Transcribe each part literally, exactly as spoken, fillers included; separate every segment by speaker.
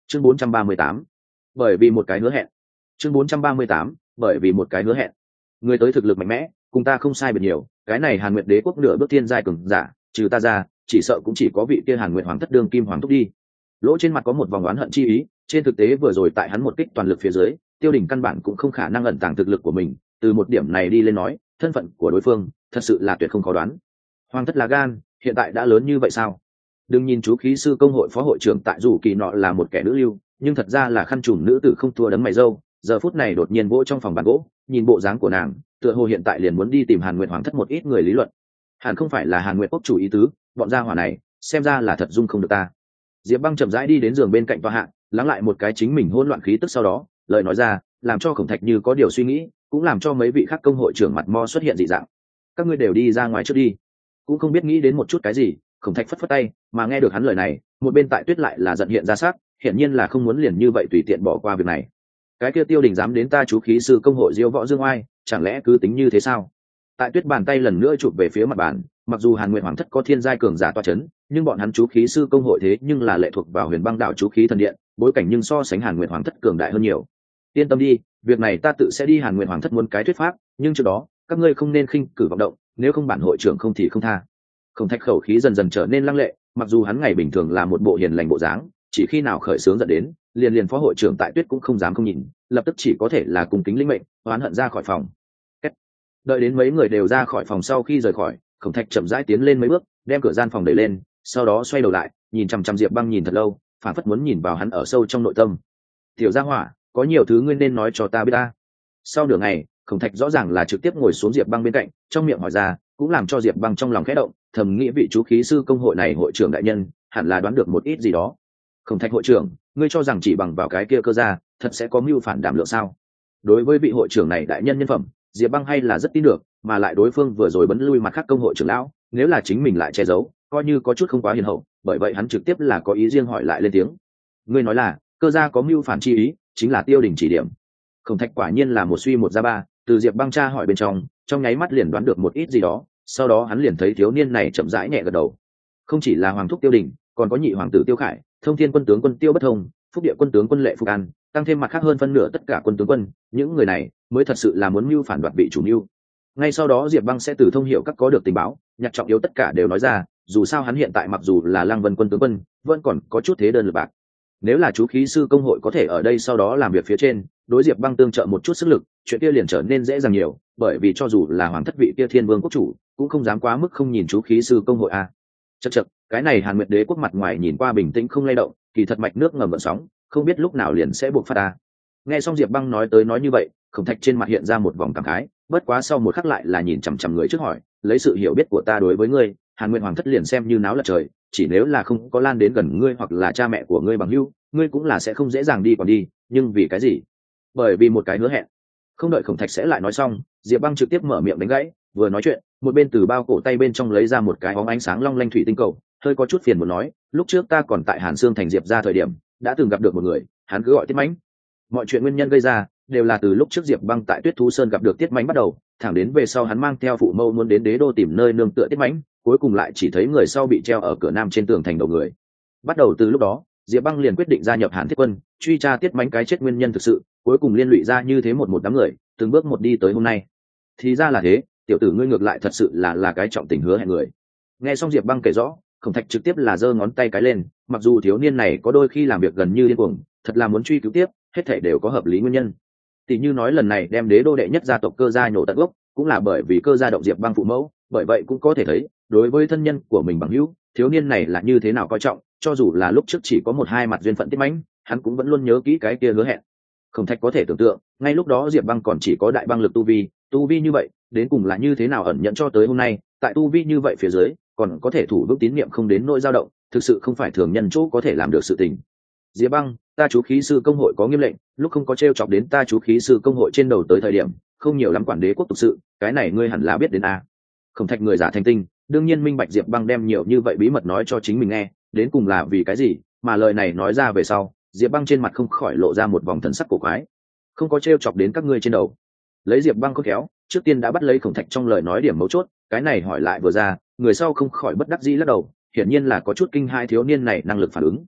Speaker 1: chương bốn trăm ba mươi tám, bởi vì một cái hứa hẹn. chương bốn trăm ba mươi tám, bởi vì một cái hứa hẹn. Người tới thực lực mạnh mẽ, cùng ta không sai biệt nhiều, cái này Hàn Nguyệt Đế quốc nửa bước tiên giai cường giả, trừ ta ra, chỉ sợ cũng chỉ có vị kia Hàn Nguyệt Hoàng thất đương kim hoàng thúc đi. Lỗ trên mặt có một vòng oán hận chi ý, trên thực tế vừa rồi tại hắn một kích toàn lực phía dưới, Tiêu Đình căn bản cũng không khả năng ẩn tàng thực lực của mình, từ một điểm này đi lên nói, thân phận của đối phương thật sự là tuyệt không khó đoán. Hoàng thất là gan, hiện tại đã lớn như vậy sao? Đừng nhìn chú khí sư công hội phó hội trưởng tại dù kỳ nọ là một kẻ nữ lưu, nhưng thật ra là khăn trùm nữ tử không thua đấng mày râu, giờ phút này đột nhiên vỗ trong phòng bàn gỗ, nhìn bộ dáng của nàng, tựa hồ hiện tại liền muốn đi tìm Hàn Nguyệt Hoàng thất một ít người lý luận. Hàn không phải là Hàn Nguyệt quốc chủ ý tứ, bọn gia hỏa này, xem ra là thật dung không được ta. Diệp Băng chậm rãi đi đến giường bên cạnh tòa hạ, lắng lại một cái chính mình hỗn loạn khí tức, sau đó, lời nói ra, làm cho Khổng Thạch như có điều suy nghĩ, cũng làm cho mấy vị khác công hội trưởng mặt mo xuất hiện dị dạng. Các ngươi đều đi ra ngoài trước đi. Cũng không biết nghĩ đến một chút cái gì, Khổng Thạch phất phất tay, mà nghe được hắn lời này, một bên tại Tuyết lại là giận hiện ra sắc, hiển nhiên là không muốn liền như vậy tùy tiện bỏ qua việc này. Cái kia Tiêu Đình dám đến ta chú khí sư công hội diêu võ dương oai, chẳng lẽ cứ tính như thế sao? Tại Tuyết bàn tay lần nữa chụp về phía mặt bàn, mặc dù Hàn Nguyệt Hoàng thất có thiên giai cường giả toa chấn, nhưng bọn hắn chú khí sư công hội thế nhưng là lệ thuộc vào Huyền Băng Đạo chú khí thần điện, bối cảnh nhưng so sánh Hàn Nguyệt Hoàng thất cường đại hơn nhiều. Yên tâm đi, việc này ta tự sẽ đi Hàn Nguyệt Hoàng thất muốn cái thuyết pháp, nhưng trước đó, các ngươi không nên khinh cử vọng động, nếu không bản hội trưởng không thì không tha. Khổng Thạch khẩu khí dần dần trở nên lăng lệ, mặc dù hắn ngày bình thường là một bộ hiền lành bộ dáng, chỉ khi nào khởi sướng dẫn đến, liền liền phó hội trưởng tại Tuyết cũng không dám không nhìn, lập tức chỉ có thể là cùng kính linh mệnh, oán hận ra khỏi phòng. Kết. Đợi đến mấy người đều ra khỏi phòng sau khi rời khỏi, Khổng Thạch chậm rãi tiến lên mấy bước, đem cửa gian phòng đẩy lên, sau đó xoay đầu lại, nhìn chằm chằm Diệp Băng nhìn thật lâu, phản phất muốn nhìn vào hắn ở sâu trong nội tâm. Tiểu Gia Hỏa, có nhiều thứ ngươi nên nói cho ta biết ta. Sau nửa ngày, Khổng Thạch rõ ràng là trực tiếp ngồi xuống Diệp Băng bên cạnh, trong miệng hỏi ra, cũng làm cho Diệp Băng trong lòng khẽ động, thầm nghĩ vị chú khí sư công hội này hội trưởng đại nhân hẳn là đoán được một ít gì đó. Khổng Thạch hội trưởng, ngươi cho rằng chỉ bằng vào cái kia cơ ra, thật sẽ có mưu phản đảm lượng sao? Đối với vị hội trưởng này đại nhân nhân phẩm, Diệp Băng hay là rất tin được, mà lại đối phương vừa rồi bấn lui mặt khác công hội trưởng lão, nếu là chính mình lại che giấu, coi như có chút không quá hiền hậu, bởi vậy hắn trực tiếp là có ý riêng hỏi lại lên tiếng. Ngươi nói là, cơ gia có mưu phản chi ý, chính là Tiêu Đình chỉ điểm. Khổng Thạch quả nhiên là một suy một ra ba, từ Diệp Băng tra hỏi bên trong, trong nháy mắt liền đoán được một ít gì đó, sau đó hắn liền thấy thiếu niên này chậm rãi nhẹ gật đầu. Không chỉ là hoàng thúc Tiêu Đình, còn có nhị hoàng tử Tiêu Khải, thông thiên quân tướng quân Tiêu Bất Thông, phúc địa quân tướng quân Lệ Phục An, tăng thêm mặt khác hơn phân nửa tất cả quân tướng quân, những người này mới thật sự là muốn mưu phản đoạt vị chủ mưu. Ngay sau đó Diệp Băng sẽ từ thông hiệu các có được tình báo, nhặt trọng yếu tất cả đều nói ra, dù sao hắn hiện tại mặc dù là Lăng Vân quân tướng quân, vẫn còn có chút thế đơn lực bạc. Nếu là chú khí sư công hội có thể ở đây sau đó làm việc phía trên, đối Diệp Băng tương trợ một chút sức lực, chuyện kia liền trở nên dễ dàng nhiều, bởi vì cho dù là hoàng thất vị kia Thiên Vương quốc chủ, cũng không dám quá mức không nhìn chú khí sư công hội a. Chậc chậc, cái này Hàn Nguyệt Đế quốc mặt ngoài nhìn qua bình tĩnh không lay động, kỳ thật mạch nước ngầm gợn sóng, không biết lúc nào liền sẽ buộc phát ta. Nghe xong Diệp Băng nói tới nói như vậy, Khổng Thạch trên mặt hiện ra một vòng cảm khái, bất quá sau một khắc lại là nhìn chằm chằm người trước hỏi, lấy sự hiểu biết của ta đối với ngươi, Hàn Nguyệt Hoàng thất liền xem như náo lật trời, chỉ nếu là không có lan đến gần ngươi hoặc là cha mẹ của ngươi bằng hữu, ngươi cũng là sẽ không dễ dàng đi còn đi, nhưng vì cái gì? Bởi vì một cái hứa hẹn. Không đợi Khổng Thạch sẽ lại nói xong, Diệp Băng trực tiếp mở miệng đánh gãy, vừa nói chuyện, một bên từ bao cổ tay bên trong lấy ra một cái óng ánh sáng long lanh thủy tinh cầu, hơi có chút phiền muốn nói, lúc trước ta còn tại Hàn Xương thành Diệp ra thời điểm, đã từng gặp được một người, hắn cứ gọi Tiết Mãnh. Mọi chuyện nguyên nhân gây ra đều là từ lúc trước Diệp Băng tại Tuyết Thú Sơn gặp được Tiết Mãnh bắt đầu, thẳng đến về sau hắn mang theo phụ mâu muốn đến đế đô tìm nơi nương tựa Tiết Mãnh, cuối cùng lại chỉ thấy người sau bị treo ở cửa nam trên tường thành đầu người. Bắt đầu từ lúc đó, Diệp Băng liền quyết định gia nhập Hàn Thiết quân, truy tra Tiết Mãnh cái chết nguyên nhân thực sự, cuối cùng liên lụy ra như thế một một đám người, từng bước một đi tới hôm nay. Thì ra là thế, tiểu tử ngươi ngược lại thật sự là là cái trọng tình hứa hẹn người. Nghe xong Diệp Băng kể rõ, Khổng Thạch trực tiếp là giơ ngón tay cái lên, mặc dù thiếu niên này có đôi khi làm việc gần như điên cuồng, thật là muốn truy cứu tiếp, hết thảy đều có hợp lý nguyên nhân. Tỷ như nói lần này đem đế đô đệ nhất gia tộc Cơ gia nhổ tận gốc, cũng là bởi vì Cơ gia động Diệp Băng phụ mẫu, bởi vậy cũng có thể thấy, đối với thân nhân của mình bằng hữu, thiếu niên này là như thế nào coi trọng, cho dù là lúc trước chỉ có một hai mặt duyên phận Tiết Mãnh, hắn cũng vẫn luôn nhớ kỹ cái kia hứa hẹn. Khổng Thạch có thể tưởng tượng, ngay lúc đó Diệp Băng còn chỉ có đại băng lực tu vi, tu vi như vậy, đến cùng là như thế nào ẩn nhận cho tới hôm nay, tại tu vi như vậy phía dưới, còn có thể thủ vững tín niệm không đến nỗi dao động, thực sự không phải thường nhân chỗ có thể làm được sự tình. Diệp Băng, ta chú khí sư công hội có nghiêm lệnh, lúc không có trêu chọc đến ta chú khí sư công hội trên đầu tới thời điểm, không nhiều lắm quản đế quốc tục sự, cái này ngươi hẳn là biết đến a. Khổng Thạch người giả thành tinh, đương nhiên minh bạch Diệp Băng đem nhiều như vậy bí mật nói cho chính mình nghe, đến cùng là vì cái gì, mà lời này nói ra về sau, Diệp Băng trên mặt không khỏi lộ ra một vòng thần sắc cổ quái. Không có trêu chọc đến các ngươi trên đầu. Lấy Diệp Băng có khéo, trước tiên đã bắt lấy Khổng Thạch trong lời nói điểm mấu chốt, cái này hỏi lại vừa ra, người sau không khỏi bất đắc dĩ lắc đầu, hiển nhiên là có chút kinh hai thiếu niên này năng lực phản ứng.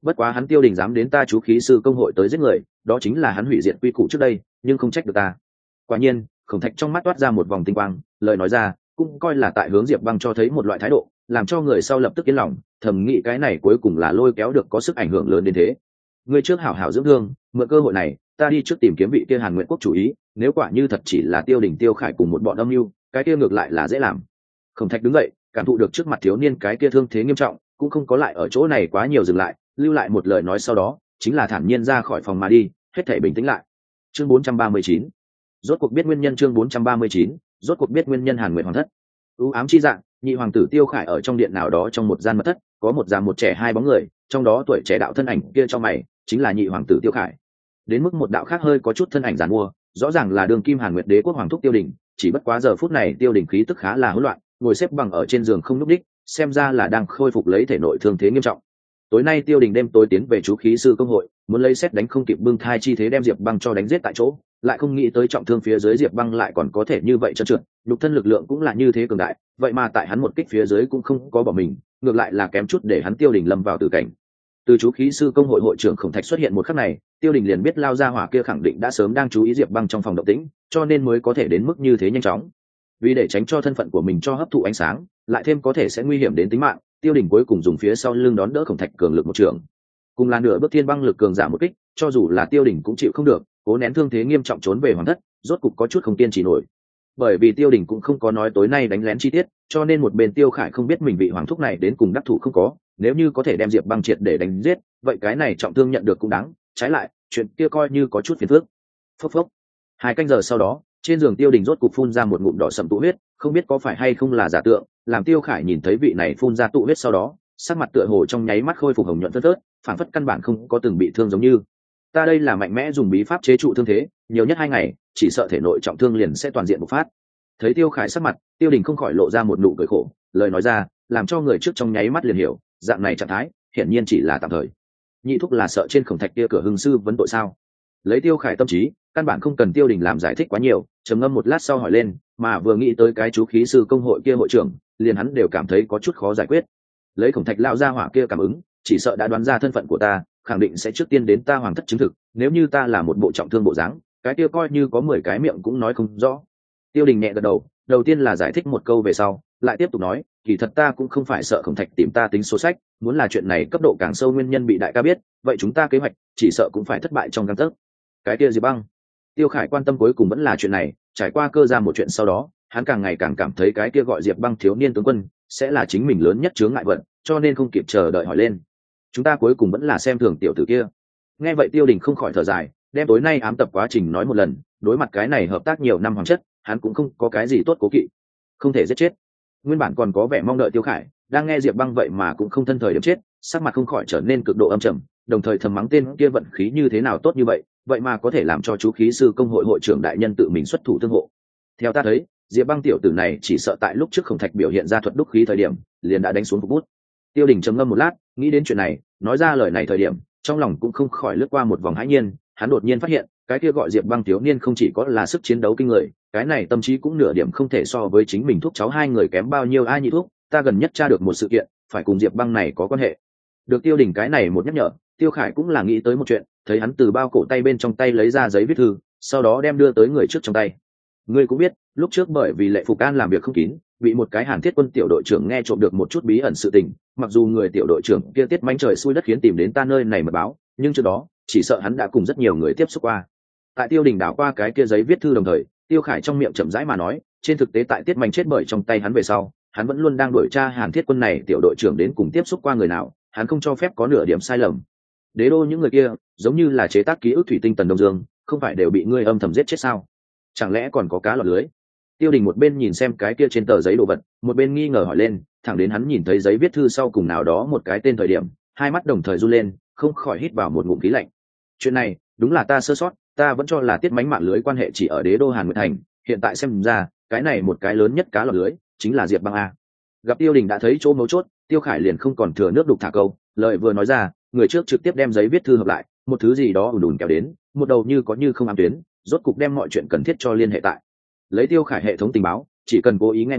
Speaker 1: bất quá hắn Tiêu Đình dám đến ta chú khí sư công hội tới giết người, đó chính là hắn hủy diệt quy củ trước đây, nhưng không trách được ta. Quả nhiên, Khổng Thạch trong mắt toát ra một vòng tinh quang, lời nói ra cũng coi là tại hướng Diệp Băng cho thấy một loại thái độ, làm cho người sau lập tức yên lòng, thầm nghĩ cái này cuối cùng là lôi kéo được có sức ảnh hưởng lớn đến thế. Ngươi trước hảo hảo dưỡng thương, mượn cơ hội này, ta đi trước tìm kiếm vị kia Hàn Nguyện quốc chủ ý, nếu quả như thật chỉ là Tiêu Đình Tiêu Khải cùng một bọn âm mưu, cái kia ngược lại là dễ làm. Khổng Thạch đứng dậy, cảm thụ được trước mặt thiếu niên cái kia thương thế nghiêm trọng, cũng không có lại ở chỗ này quá nhiều dừng lại, lưu lại một lời nói sau đó, chính là thản nhiên ra khỏi phòng mà đi, hết thảy bình tĩnh lại. Chương bốn trăm ba mươi chín, rốt cuộc biết nguyên nhân. Chương bốn trăm ba mươi chín, rốt cuộc biết nguyên nhân. Hàn Nguyệt hoàng thất, ưu ám chi dạng, nhị hoàng tử Tiêu Khải ở trong điện nào đó trong một gian mật thất, có một già một trẻ hai bóng người, trong đó tuổi trẻ đạo thân ảnh kia cho mày, chính là nhị hoàng tử Tiêu Khải. Đến mức một đạo khác hơi có chút thân ảnh giàn mua, rõ ràng là đường kim Hàn Nguyệt đế quốc hoàng thúc Tiêu Đình, chỉ bất quá giờ phút này Tiêu Đình khí tức khá là hỗn loạn, ngồi xếp bằng ở trên giường không nhúc đích, xem ra là đang khôi phục lấy thể nội thương thế nghiêm trọng. Tối nay Tiêu Đình đêm tối tiến về chú khí sư công hội, muốn lấy xét đánh không kịp bưng thai chi thế đem Diệp Băng cho đánh giết tại chỗ, lại không nghĩ tới trọng thương phía dưới Diệp Băng lại còn có thể như vậy trơn trượt, nhục thân lực lượng cũng là như thế cường đại, vậy mà tại hắn một kích phía dưới cũng không có bỏ mình, ngược lại là kém chút để hắn Tiêu Đình lâm vào tử cảnh. Từ chú khí sư công hội hội trưởng Khổng Thạch xuất hiện một khắc này, Tiêu Đình liền biết lao ra hỏa kia khẳng định đã sớm đang chú ý Diệp Băng trong phòng động tĩnh, cho nên mới có thể đến mức như thế nhanh chóng. Vì để tránh cho thân phận của mình cho hấp thụ ánh sáng, lại thêm có thể sẽ nguy hiểm đến tính mạng, Tiêu Đình cuối cùng dùng phía sau lưng đón đỡ Khổng Thạch cường lực một trường. Cùng là nửa bước thiên băng lực cường giả một kích, cho dù là Tiêu Đình cũng chịu không được, cố nén thương thế nghiêm trọng trốn về hoàng thất, rốt cục có chút không kiên trì nổi. Bởi vì Tiêu Đình cũng không có nói tối nay đánh lén chi tiết, cho nên một bên Tiêu Khải không biết mình vị hoàng thúc này đến cùng đắc thủ không có, nếu như có thể đem Diệp Băng triệt để đánh giết, vậy cái này trọng thương nhận được cũng đáng, trái lại, chuyện kia coi như có chút phiền phức. Phốc phốc. Hai canh giờ sau đó, trên giường Tiêu Đình rốt cục phun ra một ngụm đỏ sẫm tụ huyết, không biết có phải hay không là giả tượng, làm Tiêu Khải nhìn thấy vị này phun ra tụ huyết sau đó, sắc mặt tựa hồ trong nháy mắt khôi phục hồng nhuận tớt tớt, phản phất căn bản không có từng bị thương giống như. Ta đây là mạnh mẽ dùng bí pháp chế trụ thương thế, nhiều nhất hai ngày, chỉ sợ thể nội trọng thương liền sẽ toàn diện bộc phát. Thấy Tiêu Khải sắc mặt, Tiêu Đình không khỏi lộ ra một nụ cười khổ, lời nói ra, làm cho người trước trong nháy mắt liền hiểu, dạng này trạng thái, hiển nhiên chỉ là tạm thời. Nhị thúc là sợ trên Khổng Thạch kia cửa hưng sư vấn tội sao? Lấy Tiêu Khải tâm trí, căn bản không cần Tiêu Đình làm giải thích quá nhiều, trầm ngâm một lát sau hỏi lên, mà vừa nghĩ tới cái chú khí sư công hội kia hội trưởng, liền hắn đều cảm thấy có chút khó giải quyết. Lấy Khổng Thạch lão gia hỏa kia cảm ứng, chỉ sợ đã đoán ra thân phận của ta, khẳng định sẽ trước tiên đến ta hoàng thất chứng thực, nếu như ta là một bộ trọng thương bộ dáng, cái kia coi như có mười cái miệng cũng nói không rõ. Tiêu Đình nhẹ gật đầu, đầu tiên là giải thích một câu về sau, lại tiếp tục nói, kỳ thật ta cũng không phải sợ Khổng Thạch tìm ta tính số sách, muốn là chuyện này cấp độ càng sâu nguyên nhân bị đại ca biết, vậy chúng ta kế hoạch chỉ sợ cũng phải thất bại trong gang tấc. Cái kia Diệp Băng. Tiêu Khải quan tâm cuối cùng vẫn là chuyện này, trải qua cơ ra một chuyện sau đó, hắn càng ngày càng cảm thấy cái kia gọi Diệp Băng thiếu niên tướng quân sẽ là chính mình lớn nhất chướng ngại vật, cho nên không kịp chờ đợi hỏi lên. Chúng ta cuối cùng vẫn là xem thường tiểu tử kia. Nghe vậy Tiêu Đình không khỏi thở dài, đem tối nay ám tập quá trình nói một lần, đối mặt cái này hợp tác nhiều năm hoàng chất, hắn cũng không có cái gì tốt cố kỵ, không thể giết chết. Nguyên bản còn có vẻ mong đợi Tiêu Khải, đang nghe Diệp Băng vậy mà cũng không thân thời điểm chết, sắc mặt không khỏi trở nên cực độ âm trầm, đồng thời thầm mắng tên kia vận khí như thế nào tốt như vậy, vậy mà có thể làm cho chú khí sư công hội hội trưởng đại nhân tự mình xuất thủ tương hộ. Theo ta thấy, Diệp Băng tiểu tử này chỉ sợ tại lúc trước Khổng Thạch biểu hiện ra thuật đúc khí thời điểm, liền đã đánh xuống phục bút. Tiêu Đình trầm ngâm một lát, nghĩ đến chuyện này, nói ra lời này thời điểm, trong lòng cũng không khỏi lướt qua một vòng hãi nhiên, hắn đột nhiên phát hiện, cái kia gọi Diệp Băng thiếu niên không chỉ có là sức chiến đấu kinh người, cái này tâm trí cũng nửa điểm không thể so với chính mình thúc cháu hai người kém bao nhiêu. Ai nhị thúc, ta gần nhất tra được một sự kiện, phải cùng Diệp Băng này có quan hệ. Được Tiêu Đình cái này một nhắc nhở, Tiêu Khải cũng là nghĩ tới một chuyện, thấy hắn từ bao cổ tay bên trong tay lấy ra giấy viết thư, sau đó đem đưa tới người trước trong tay. Ngươi cũng biết, lúc trước bởi vì Lệ Phục An làm việc không kín, bị một cái Hàn Thiết quân tiểu đội trưởng nghe trộm được một chút bí ẩn sự tình, mặc dù người tiểu đội trưởng kia tiết mánh trời xui đất khiến tìm đến ta nơi này mà báo, nhưng trước đó, chỉ sợ hắn đã cùng rất nhiều người tiếp xúc qua. Tại Tiêu Đình đảo qua cái kia giấy viết thư đồng thời, Tiêu Khải trong miệng chậm rãi mà nói, trên thực tế tại tiết mánh chết bởi trong tay hắn về sau, hắn vẫn luôn đang đuổi tra Hàn Thiết quân này tiểu đội trưởng đến cùng tiếp xúc qua người nào, hắn không cho phép có nửa điểm sai lầm. Đế đô những người kia, giống như là chế tác ký ức thủy tinh Tần Đông Dương, không phải đều bị ngươi âm thầm giết chết sao? Chẳng lẽ còn có cá lọt lưới? Tiêu Đình một bên nhìn xem cái kia trên tờ giấy đồ vật, một bên nghi ngờ hỏi lên, thẳng đến hắn nhìn thấy giấy viết thư sau cùng nào đó một cái tên thời điểm, hai mắt đồng thời run lên, không khỏi hít vào một ngụm khí lạnh. Chuyện này, đúng là ta sơ sót, ta vẫn cho là tiết mánh mạng lưới quan hệ chỉ ở đế đô Hàn Nguyệt Thành, hiện tại xem ra, cái này một cái lớn nhất cá lọt lưới, chính là Diệp Băng a. Gặp Tiêu Đình đã thấy chỗ mấu chốt, Tiêu Khải liền không còn thừa nước đục thả câu, lời vừa nói ra, người trước trực tiếp đem giấy viết thư hợp lại, một thứ gì đó ùn ùn kéo đến, một đầu như có như không ám tuyến, rốt cục đem mọi chuyện cần thiết cho liên hệ tại. Lấy Tiêu Khải hệ thống tình báo, chỉ cần cố ý nghe ngóng,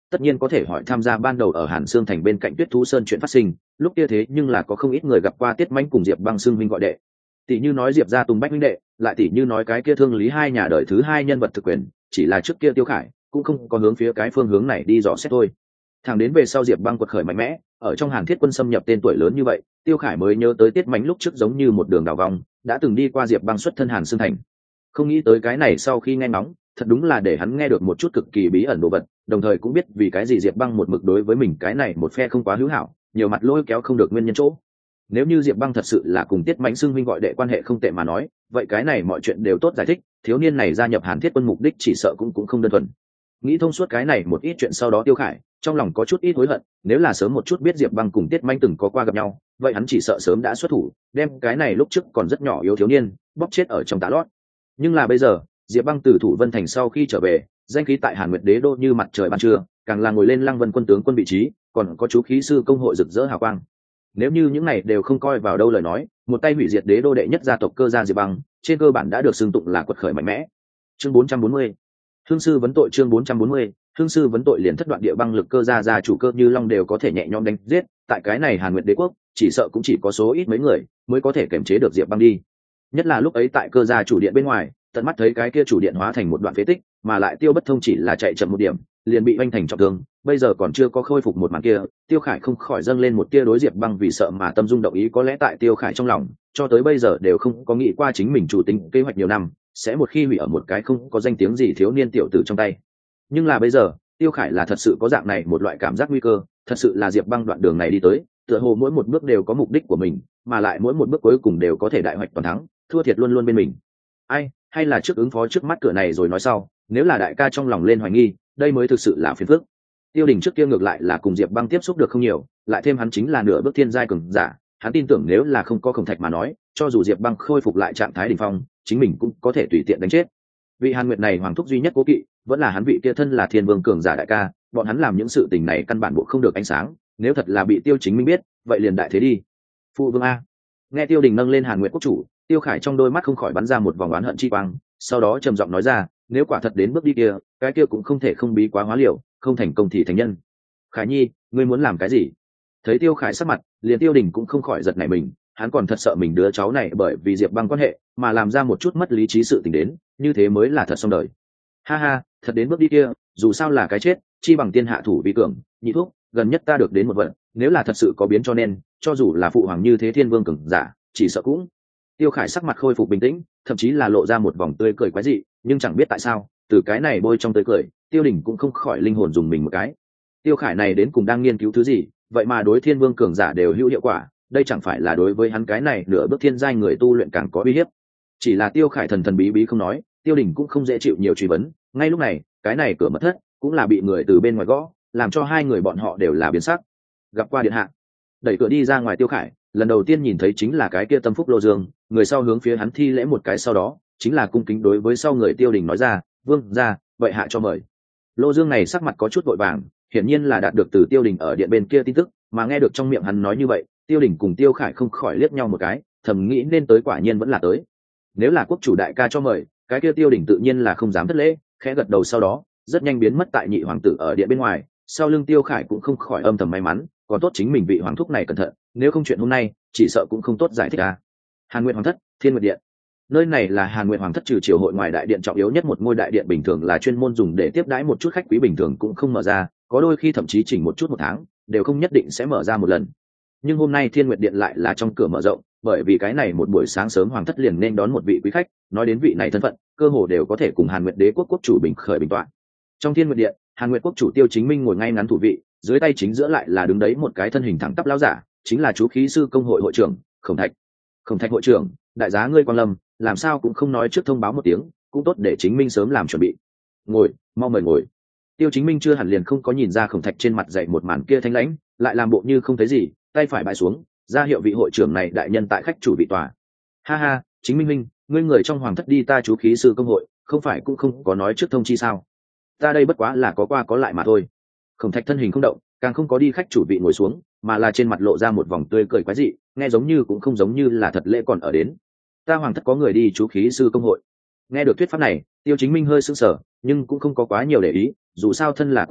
Speaker 1: tất nhiên có thể hỏi tham gia ban đầu ở Hàn Sương Thành bên cạnh Tuyết Thú Sơn chuyện phát sinh, lúc kia thế nhưng là có không ít người gặp qua Tiết Mãnh cùng Diệp Băng xưng huynh gọi đệ. Tỷ như nói Diệp gia Tùng Bách huynh đệ, lại tỷ như nói cái kia Thương Lý hai nhà đời thứ hai nhân vật thực quyền, chỉ là trước kia Tiêu Khải cũng không có hướng phía cái phương hướng này đi dò xét thôi. Thẳng đến về sau Diệp Băng quật khởi mạnh mẽ, ở trong Hàn Thiết quân xâm nhập tên tuổi lớn như vậy, Tiêu Khải mới nhớ tới Tiết Mãnh lúc trước giống như một đường đào vòng, đã từng đi qua Diệp Băng xuất thân Hàn Sương Thành. Không nghĩ tới cái này sau khi nghe ngóng, thật đúng là để hắn nghe được một chút cực kỳ bí ẩn đồ vật, đồng thời cũng biết vì cái gì Diệp Băng một mực đối với mình cái này một phe không quá hữu hảo, nhiều mặt lôi kéo không được nguyên nhân chỗ. Nếu như Diệp Băng thật sự là cùng Tiết Mãnh xưng huynh gọi đệ quan hệ không tệ mà nói, vậy cái này mọi chuyện đều tốt giải thích, thiếu niên này gia nhập Hàn Thiết quân mục đích chỉ sợ cũng cũng không đơn thuần. Nghĩ thông suốt cái này một ít chuyện sau đó Tiêu Khải trong lòng có chút ít hối hận, nếu là sớm một chút biết Diệp Băng cùng Tiết Mãnh từng có qua gặp nhau, vậy hắn chỉ sợ sớm đã xuất thủ, đem cái này lúc trước còn rất nhỏ yếu thiếu niên bóp chết ở trong tá lót. Nhưng là bây giờ, Diệp Băng từ Thủ Vân Thành sau khi trở về, danh khí tại Hàn Nguyệt Đế đô như mặt trời ban trưa, càng là ngồi lên Lăng Vân quân tướng quân vị trí, còn có chú khí sư công hội rực rỡ hào quang. Nếu như những này đều không coi vào đâu lời nói, một tay hủy diệt đế đô đệ nhất gia tộc Cơ gia Diệp Băng, trên cơ bản đã được xưng tụng là quật khởi mạnh mẽ. Chương bốn trăm bốn mươi. Hương sư vấn tội chương bốn trăm bốn mươi. Hương sư vấn tội liền thất đoạn địa băng lực Cơ gia gia chủ Cơ Như Long đều có thể nhẹ nhõm đánh giết, tại cái này Hàn Nguyệt Đế quốc, chỉ sợ cũng chỉ có số ít mấy người mới có thể kiềm chế được Diệp Băng đi. Nhất là lúc ấy tại Cơ gia chủ điện bên ngoài, tận mắt thấy cái kia chủ điện hóa thành một đoạn phế tích, mà lại Tiêu Bất Thông chỉ là chạy chậm một điểm, liền bị oanh thành trọng thương, bây giờ còn chưa có khôi phục một màn kia, Tiêu Khải không khỏi dâng lên một tia đối Diệp Băng vì sợ mà tâm dung động ý, có lẽ tại Tiêu Khải trong lòng, cho tới bây giờ đều không có nghĩ qua chính mình chủ tính kế hoạch nhiều năm, sẽ một khi hủy ở một cái không có danh tiếng gì thiếu niên tiểu tử trong tay. Nhưng là bây giờ, Tiêu Khải là thật sự có dạng này một loại cảm giác nguy cơ, thật sự là Diệp Băng đoạn đường này đi tới, tựa hồ mỗi một bước đều có mục đích của mình, mà lại mỗi một bước cuối cùng đều có thể đại hoạch toàn thắng, thua thiệt luôn luôn bên mình. Ai, hay là trước ứng phó trước mắt cửa này rồi nói sau, nếu là đại ca trong lòng lên hoài nghi, đây mới thực sự là phiền phức. Tiêu Đình trước kia ngược lại là cùng Diệp Băng tiếp xúc được không nhiều, lại thêm hắn chính là nửa bước thiên giai cường giả, hắn tin tưởng nếu là không có Khổng Thạch mà nói, cho dù Diệp Băng khôi phục lại trạng thái đỉnh phong, chính mình cũng có thể tùy tiện đánh chết. Vị Hàn Nguyệt này hoàng thúc duy nhất cố kỵ, vẫn là hắn vị kia thân là thiên vương cường giả đại ca, bọn hắn làm những sự tình này căn bản bộ không được ánh sáng, nếu thật là bị Tiêu Chính Minh biết, vậy liền đại thế đi. Phụ vương a. Nghe Tiêu Đình nâng lên Hàn Nguyệt quốc chủ, Tiêu Khải trong đôi mắt không khỏi bắn ra một vòng oán hận chi quang, sau đó trầm giọng nói ra, nếu quả thật đến bước đi kia, cái kia cũng không thể không bí quá hóa liều, không thành công thì thành nhân. Khải Nhi, ngươi muốn làm cái gì? Thấy Tiêu Khải sắc mặt, liền Tiêu Đình cũng không khỏi giật nảy mình, hắn còn thật sợ mình đứa cháu này bởi vì Diệp Băng quan hệ mà làm ra một chút mất lý trí sự tình đến, như thế mới là thật xong đời. Ha ha, thật đến bước đi kia, dù sao là cái chết, chi bằng tiên hạ thủ vi cường, nhị thúc, gần nhất ta được đến một vận, nếu là thật sự có biến cho nên, cho dù là phụ hoàng như thế thiên vương cường giả, chỉ sợ cũng. Tiêu Khải sắc mặt khôi phục bình tĩnh, thậm chí là lộ ra một vòng tươi cười quái dị, nhưng chẳng biết tại sao, từ cái này bôi trong tươi cười, Tiêu Đình cũng không khỏi linh hồn dùng mình một cái. Tiêu Khải này đến cùng đang nghiên cứu thứ gì, vậy mà đối thiên vương cường giả đều hữu hiệu quả, đây chẳng phải là đối với hắn cái này nửa bước thiên giai người tu luyện càng có uy hiếp. Chỉ là Tiêu Khải thần thần bí bí không nói, Tiêu Đình cũng không dễ chịu nhiều truy vấn, ngay lúc này, cái này cửa mật thất cũng là bị người từ bên ngoài gõ, làm cho hai người bọn họ đều là biến sắc. Gặp qua điện hạ. Đẩy cửa đi ra ngoài Tiêu Khải, lần đầu tiên nhìn thấy chính là cái kia Tâm Phúc Lô Dương, người sau hướng phía hắn thi lễ một cái, sau đó chính là cung kính đối với sau người Tiêu Đình nói ra, vương ra, vậy hạ cho mời. Lô Dương này sắc mặt có chút vội vàng, hiển nhiên là đạt được từ Tiêu Đình ở điện bên kia tin tức, mà nghe được trong miệng hắn nói như vậy, Tiêu Đình cùng Tiêu Khải không khỏi liếc nhau một cái, thầm nghĩ nên tới quả nhiên vẫn là tới. Nếu là quốc chủ đại ca cho mời, cái kia Tiêu Đình tự nhiên là không dám thất lễ, khẽ gật đầu, sau đó rất nhanh biến mất tại nhị hoàng tử ở điện bên ngoài. Sau lưng Tiêu Khải cũng không khỏi âm thầm may mắn, còn tốt chính mình vị hoàng thúc này cẩn thận, nếu không chuyện hôm nay chỉ sợ cũng không tốt giải thích à. Hàn Nguyệt Hoàng thất, Thiên Nguyệt điện. Nơi này là Hàn Nguyệt Hoàng thất trừ triều hội ngoài đại điện trọng yếu nhất một ngôi đại điện, bình thường là chuyên môn dùng để tiếp đãi một chút khách quý, bình thường cũng không mở ra, có đôi khi thậm chí chỉnh một chút một tháng đều không nhất định sẽ mở ra một lần. Nhưng hôm nay Thiên Nguyệt điện lại là trong cửa mở rộng, bởi vì cái này một buổi sáng sớm hoàng thất liền nên đón một vị quý khách, nói đến vị này thân phận, cơ hồ đều có thể cùng Hàn Nguyệt đế quốc quốc chủ bình khởi bình tọa. Trong Thiên Nguyệt điện, Hàn Nguyệt quốc chủ Tiêu Chính Minh ngồi ngay ngắn thủ vị, dưới tay chính giữa lại là đứng đấy một cái thân hình thẳng tắp lão giả, chính là chú khí sư công hội hội trưởng Khổng Thạch. Khổng Thạch hội trưởng, đại giá ngươi quan lâm, làm sao cũng không nói trước thông báo một tiếng, cũng tốt để Chính Minh sớm làm chuẩn bị. Ngồi, mau mời ngồi. Tiêu Chính Minh chưa hẳn liền không có nhìn ra Khổng Thạch trên mặt dậy một màn kia thanh lãnh, lại làm bộ như không thấy gì, tay phải bãi xuống, ra hiệu vị hội trưởng này đại nhân tại khách chủ vị tòa. Ha ha, Chính Minh Minh, ngươi người trong hoàng thất đi ta chú khí sư công hội, không phải cũng không có nói trước thông chi sao? Ta đây bất quá là có qua có lại mà thôi. Khổng Thạch thân hình không động, càng không có đi khách chủ vị ngồi xuống, mà là trên mặt lộ ra một vòng tươi cười quái dị, nghe giống như cũng không giống như là thật lễ còn ở đến. Ta hoàng thất có người đi chú khí sư công hội. Nghe được thuyết pháp này, Tiêu Chính Minh hơi sững sờ, nhưng cũng không có quá nhiều để ý, dù sao thân là quốc chủ,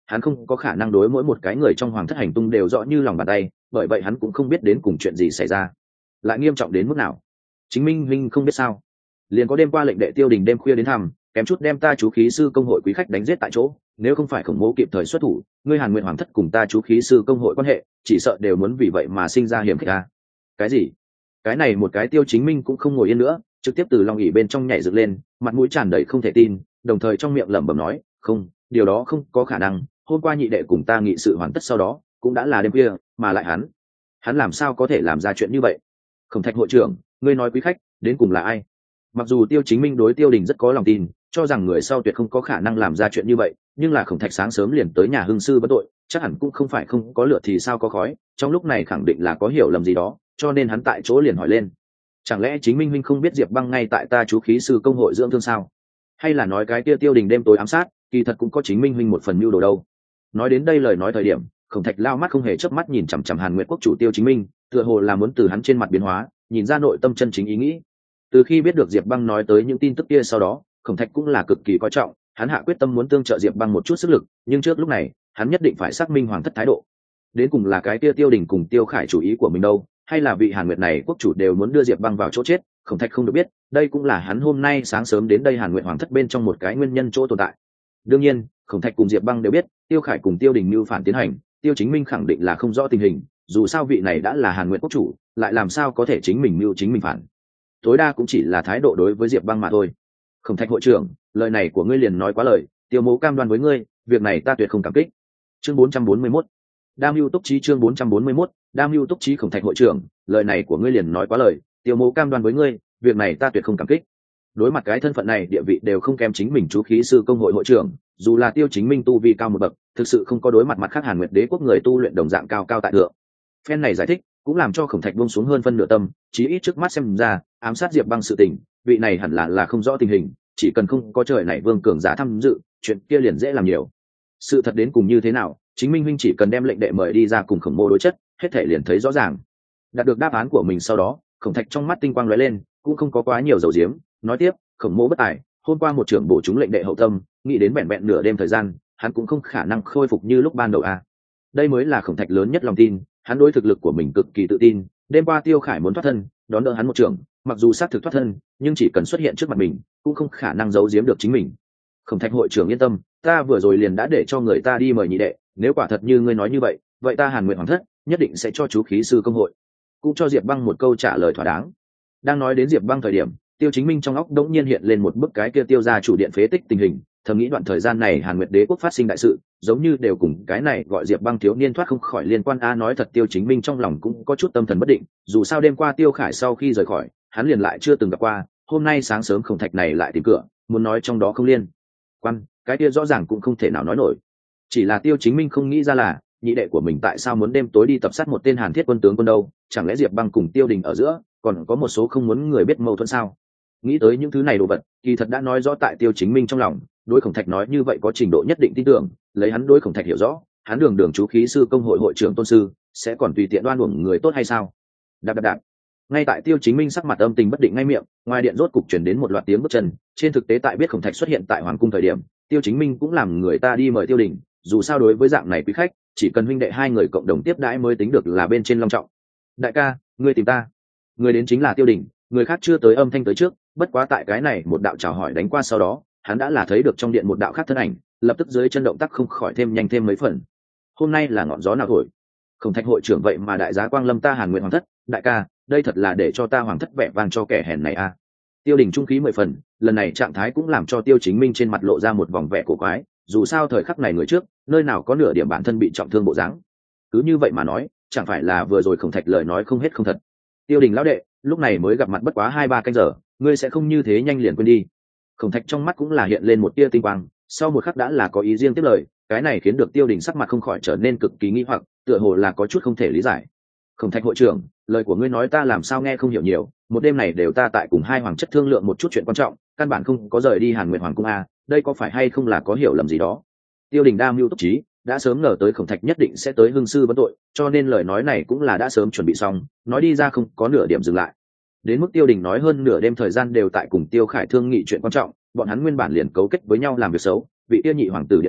Speaker 1: hắn không có khả năng đối mỗi một cái người trong hoàng thất hành tung đều rõ như lòng bàn tay, bởi vậy hắn cũng không biết đến cùng chuyện gì xảy ra, lại nghiêm trọng đến mức nào. Chính minh huynh không biết sao? Liền có đêm qua lệnh đệ Tiêu Đình đêm khuya đến thăm, kém chút đem ta chú khí sư công hội quý khách đánh giết tại chỗ, nếu không phải Khổng Mỗ kịp thời xuất thủ, ngươi Hàn Nguyện hoàng thất cùng ta chú khí sư công hội quan hệ chỉ sợ đều muốn vì vậy mà sinh ra hiểm khích ta. Cái gì? Cái này một cái Tiêu Chính Minh cũng không ngồi yên nữa, trực tiếp từ long ỷ bên trong nhảy dựng lên, mặt mũi tràn đầy không thể tin, đồng thời trong miệng lẩm bẩm nói, không, điều đó không có khả năng, hôm qua nhị đệ cùng ta nghị sự hoàn tất sau đó cũng đã là đêm khuya, mà lại hắn hắn làm sao có thể làm ra chuyện như vậy? Khổng Thạch hội trưởng, ngươi nói quý khách đến cùng là ai? Mặc dù Tiêu Chính Minh đối Tiêu Đình rất có lòng tin, cho rằng người sau tuyệt không có khả năng làm ra chuyện như vậy, nhưng là Khổng Thạch sáng sớm liền tới nhà hưng sư bất tội, chắc hẳn cũng không phải không có lửa thì sao có khói, trong lúc này khẳng định là có hiểu lầm gì đó, cho nên hắn tại chỗ liền hỏi lên. Chẳng lẽ Chính Minh huynh không biết Diệp Băng ngay tại ta chú khí sư công hội dưỡng thương sao? Hay là nói cái kia Tiêu Đình đêm tối ám sát, kỳ thật cũng có Chính Minh huynh một phần mưu đồ đâu? Nói đến đây lời nói thời điểm, Khổng Thạch lao mắt không hề chớp mắt nhìn chằm chằm Hàn Nguyệt quốc chủ Tiêu Chính Minh, tựa hồ là muốn từ hắn trên mặt biến hóa, nhìn ra nội tâm chân chính ý nghĩ. Từ khi biết được Diệp Băng nói tới những tin tức kia sau đó, Khổng Thạch cũng là cực kỳ coi trọng, hắn hạ quyết tâm muốn tương trợ Diệp Băng một chút sức lực, nhưng trước lúc này, hắn nhất định phải xác minh hoàng thất thái độ. Đến cùng là cái kia Tiêu Đình cùng Tiêu Khải chủ ý của mình đâu, hay là vị Hàn Nguyệt này quốc chủ đều muốn đưa Diệp Băng vào chỗ chết, Khổng Thạch không được biết, đây cũng là hắn hôm nay sáng sớm đến đây Hàn Nguyệt hoàng thất bên trong một cái nguyên nhân chỗ tồn tại. Đương nhiên, Khổng Thạch cùng Diệp Băng đều biết, Tiêu Khải cùng Tiêu Đình mưu phản tiến hành, Tiêu Chính Minh khẳng định là không rõ tình hình, dù sao vị này đã là Hàn Nguyệt quốc chủ, lại làm sao có thể chính mình mưu chính mình phản. Tối đa cũng chỉ là thái độ đối với Diệp Băng mà thôi. Khổng Thạch hội trưởng, lời này của ngươi liền nói quá lời, Tiêu Mỗ cam đoan với ngươi, việc này ta tuyệt không cảm kích. Chương bốn trăm bốn mươi mốt. Đam Mưu Túc Chí chương bốn trăm bốn mươi mốt, Đam Mưu Túc Chí. Khổng Thạch hội trưởng, lời này của ngươi liền nói quá lời, Tiêu Mỗ cam đoan với ngươi, việc này ta tuyệt không cảm kích. Đối mặt cái thân phận này, địa vị đều không kém chính mình chú khí sư công hội hội trưởng, dù là Tiêu Chính Minh tu vi cao một bậc, thực sự không có đối mặt mặt khác Hàn Nguyệt đế quốc người tu luyện đồng dạng cao cao tại thượng. Phen này giải thích cũng làm cho Khổng Thạch buông xuống hơn phân nửa tâm, chí ít trước mắt xem ra, ám sát Diệp Băng sự tình, vị này hẳn là là không rõ tình hình, chỉ cần không có trời này vương cường giả tham dự, chuyện kia liền dễ làm nhiều. Sự thật đến cùng như thế nào, chính Minh huynh chỉ cần đem lệnh đệ mời đi ra cùng Khổng Mô đối chất, hết thể liền thấy rõ ràng. Đạt được đáp án của mình sau đó, Khổng Thạch trong mắt tinh quang lóe lên, cũng không có quá nhiều dầu diếm, nói tiếp, Khổng Mô bất tài, hôm qua một trưởng bổ chúng lệnh đệ hậu tâm, nghĩ đến vẹn vẹn nửa đêm thời gian, hắn cũng không khả năng khôi phục như lúc ban đầu a. Đây mới là Khổng Thạch lớn nhất lòng tin, hắn đối thực lực của mình cực kỳ tự tin, đêm qua Tiêu Khải muốn thoát thân, đón đỡ hắn một trưởng, mặc dù xác thực thoát thân, nhưng chỉ cần xuất hiện trước mặt mình, cũng không khả năng giấu giếm được chính mình. Khổng Thạch hội trưởng yên tâm, ta vừa rồi liền đã để cho người ta đi mời nhị đệ, nếu quả thật như ngươi nói như vậy, vậy ta Hàn Nguyện hoàng thất nhất định sẽ cho chú khí sư công hội, cũng cho Diệp Băng một câu trả lời thỏa đáng. Đang nói đến Diệp Băng thời điểm, Tiêu Chính Minh trong óc đống nhiên hiện lên một bức cái kia Tiêu gia chủ điện phế tích tình hình, thầm nghĩ đoạn thời gian này Hàn Nguyệt đế quốc phát sinh đại sự, giống như đều cùng cái này gọi Diệp Băng thiếu niên thoát không khỏi liên quan. A nói thật, Tiêu Chính Minh trong lòng cũng có chút tâm thần bất định, dù sao đêm qua Tiêu Khải sau khi rời khỏi, hắn liền lại chưa từng gặp qua, hôm nay sáng sớm Khổng Thạch này lại tìm cửa, muốn nói trong đó không liên quan, cái kia rõ ràng cũng không thể nào nói nổi. Chỉ là Tiêu Chính Minh không nghĩ ra là nhị đệ của mình tại sao muốn đêm tối đi tập sát một tên Hàn Thiết quân tướng quân đâu, chẳng lẽ Diệp Băng cùng Tiêu Đình ở giữa còn có một số không muốn người biết mâu thuẫn sao? Nghĩ tới những thứ này đồ vật, kỳ thật đã nói rõ tại Tiêu Chính Minh trong lòng, đối Khổng Thạch nói như vậy có trình độ nhất định tin tưởng, lấy hắn đối Khổng Thạch hiểu rõ, hắn đường đường chú khí sư công hội hội trưởng tôn sư, sẽ còn tùy tiện đoan uổng người tốt hay sao? Đạp đạp đạp. Ngay tại Tiêu Chính Minh sắc mặt âm tình bất định ngay miệng, ngoài điện rốt cục truyền đến một loạt tiếng bước chân, trên thực tế tại biết Khổng Thạch xuất hiện tại hoàng cung thời điểm, Tiêu Chính Minh cũng làm người ta đi mời Tiêu Đình, dù sao đối với dạng này quý khách, chỉ cần huynh đệ hai người cộng đồng tiếp đãi mới tính được là bên trên long trọng. Đại ca, ngươi tìm ta. Người đến chính là Tiêu Đình, người khác chưa tới âm thanh tới trước, bất quá tại cái này một đạo chào hỏi đánh qua sau đó, hắn đã là thấy được trong điện một đạo khác thân ảnh, lập tức dưới chân động tác không khỏi thêm nhanh thêm mấy phần. Hôm nay là ngọn gió nào thổi? Khổng Thạch hội trưởng vậy mà đại giá quang lâm ta Hàn Nguyện hoàng thất, đại ca, đây thật là để cho ta hoàng thất vẻ vang cho kẻ hèn này a. À. Tiêu Đình trung khí mười phần, lần này trạng thái cũng làm cho Tiêu Chính Minh trên mặt lộ ra một vòng vẻ cổ quái, dù sao thời khắc này người trước, nơi nào có nửa điểm bản thân bị trọng thương bộ dáng. Cứ như vậy mà nói, chẳng phải là vừa rồi Khổng Thạch lời nói không hết không thật. Tiêu Đình lão đệ, lúc này mới gặp mặt bất quá hai ba canh giờ, ngươi sẽ không như thế nhanh liền quên đi. Khổng Thạch trong mắt cũng là hiện lên một tia tinh quang, sau một khắc đã là có ý riêng tiếp lời, cái này khiến được Tiêu Đình sắc mặt không khỏi trở nên cực kỳ nghi hoặc, tựa hồ là có chút không thể lý giải. Khổng Thạch hội trưởng, lời của ngươi nói ta làm sao nghe không hiểu nhiều, một đêm này đều ta tại cùng hai hoàng chất thương lượng một chút chuyện quan trọng, căn bản không có rời đi Hàn Nguyệt hoàng cung a, đây có phải hay không là có hiểu lầm gì đó? Tiêu Đình đa mưu túc trí, đã sớm ngờ tới Khổng Thạch nhất định sẽ tới hưng sư vấn tội, cho nên lời nói này cũng là đã sớm chuẩn bị xong, nói đi ra không có nửa điểm dừng lại. Đến mức Tiêu Đình nói hơn nửa đêm thời gian đều tại cùng Tiêu Khải thương nghị chuyện quan trọng, bọn hắn nguyên bản liền cấu kết với nhau làm việc xấu, vị tiêu nhị hoàng tử điện hạ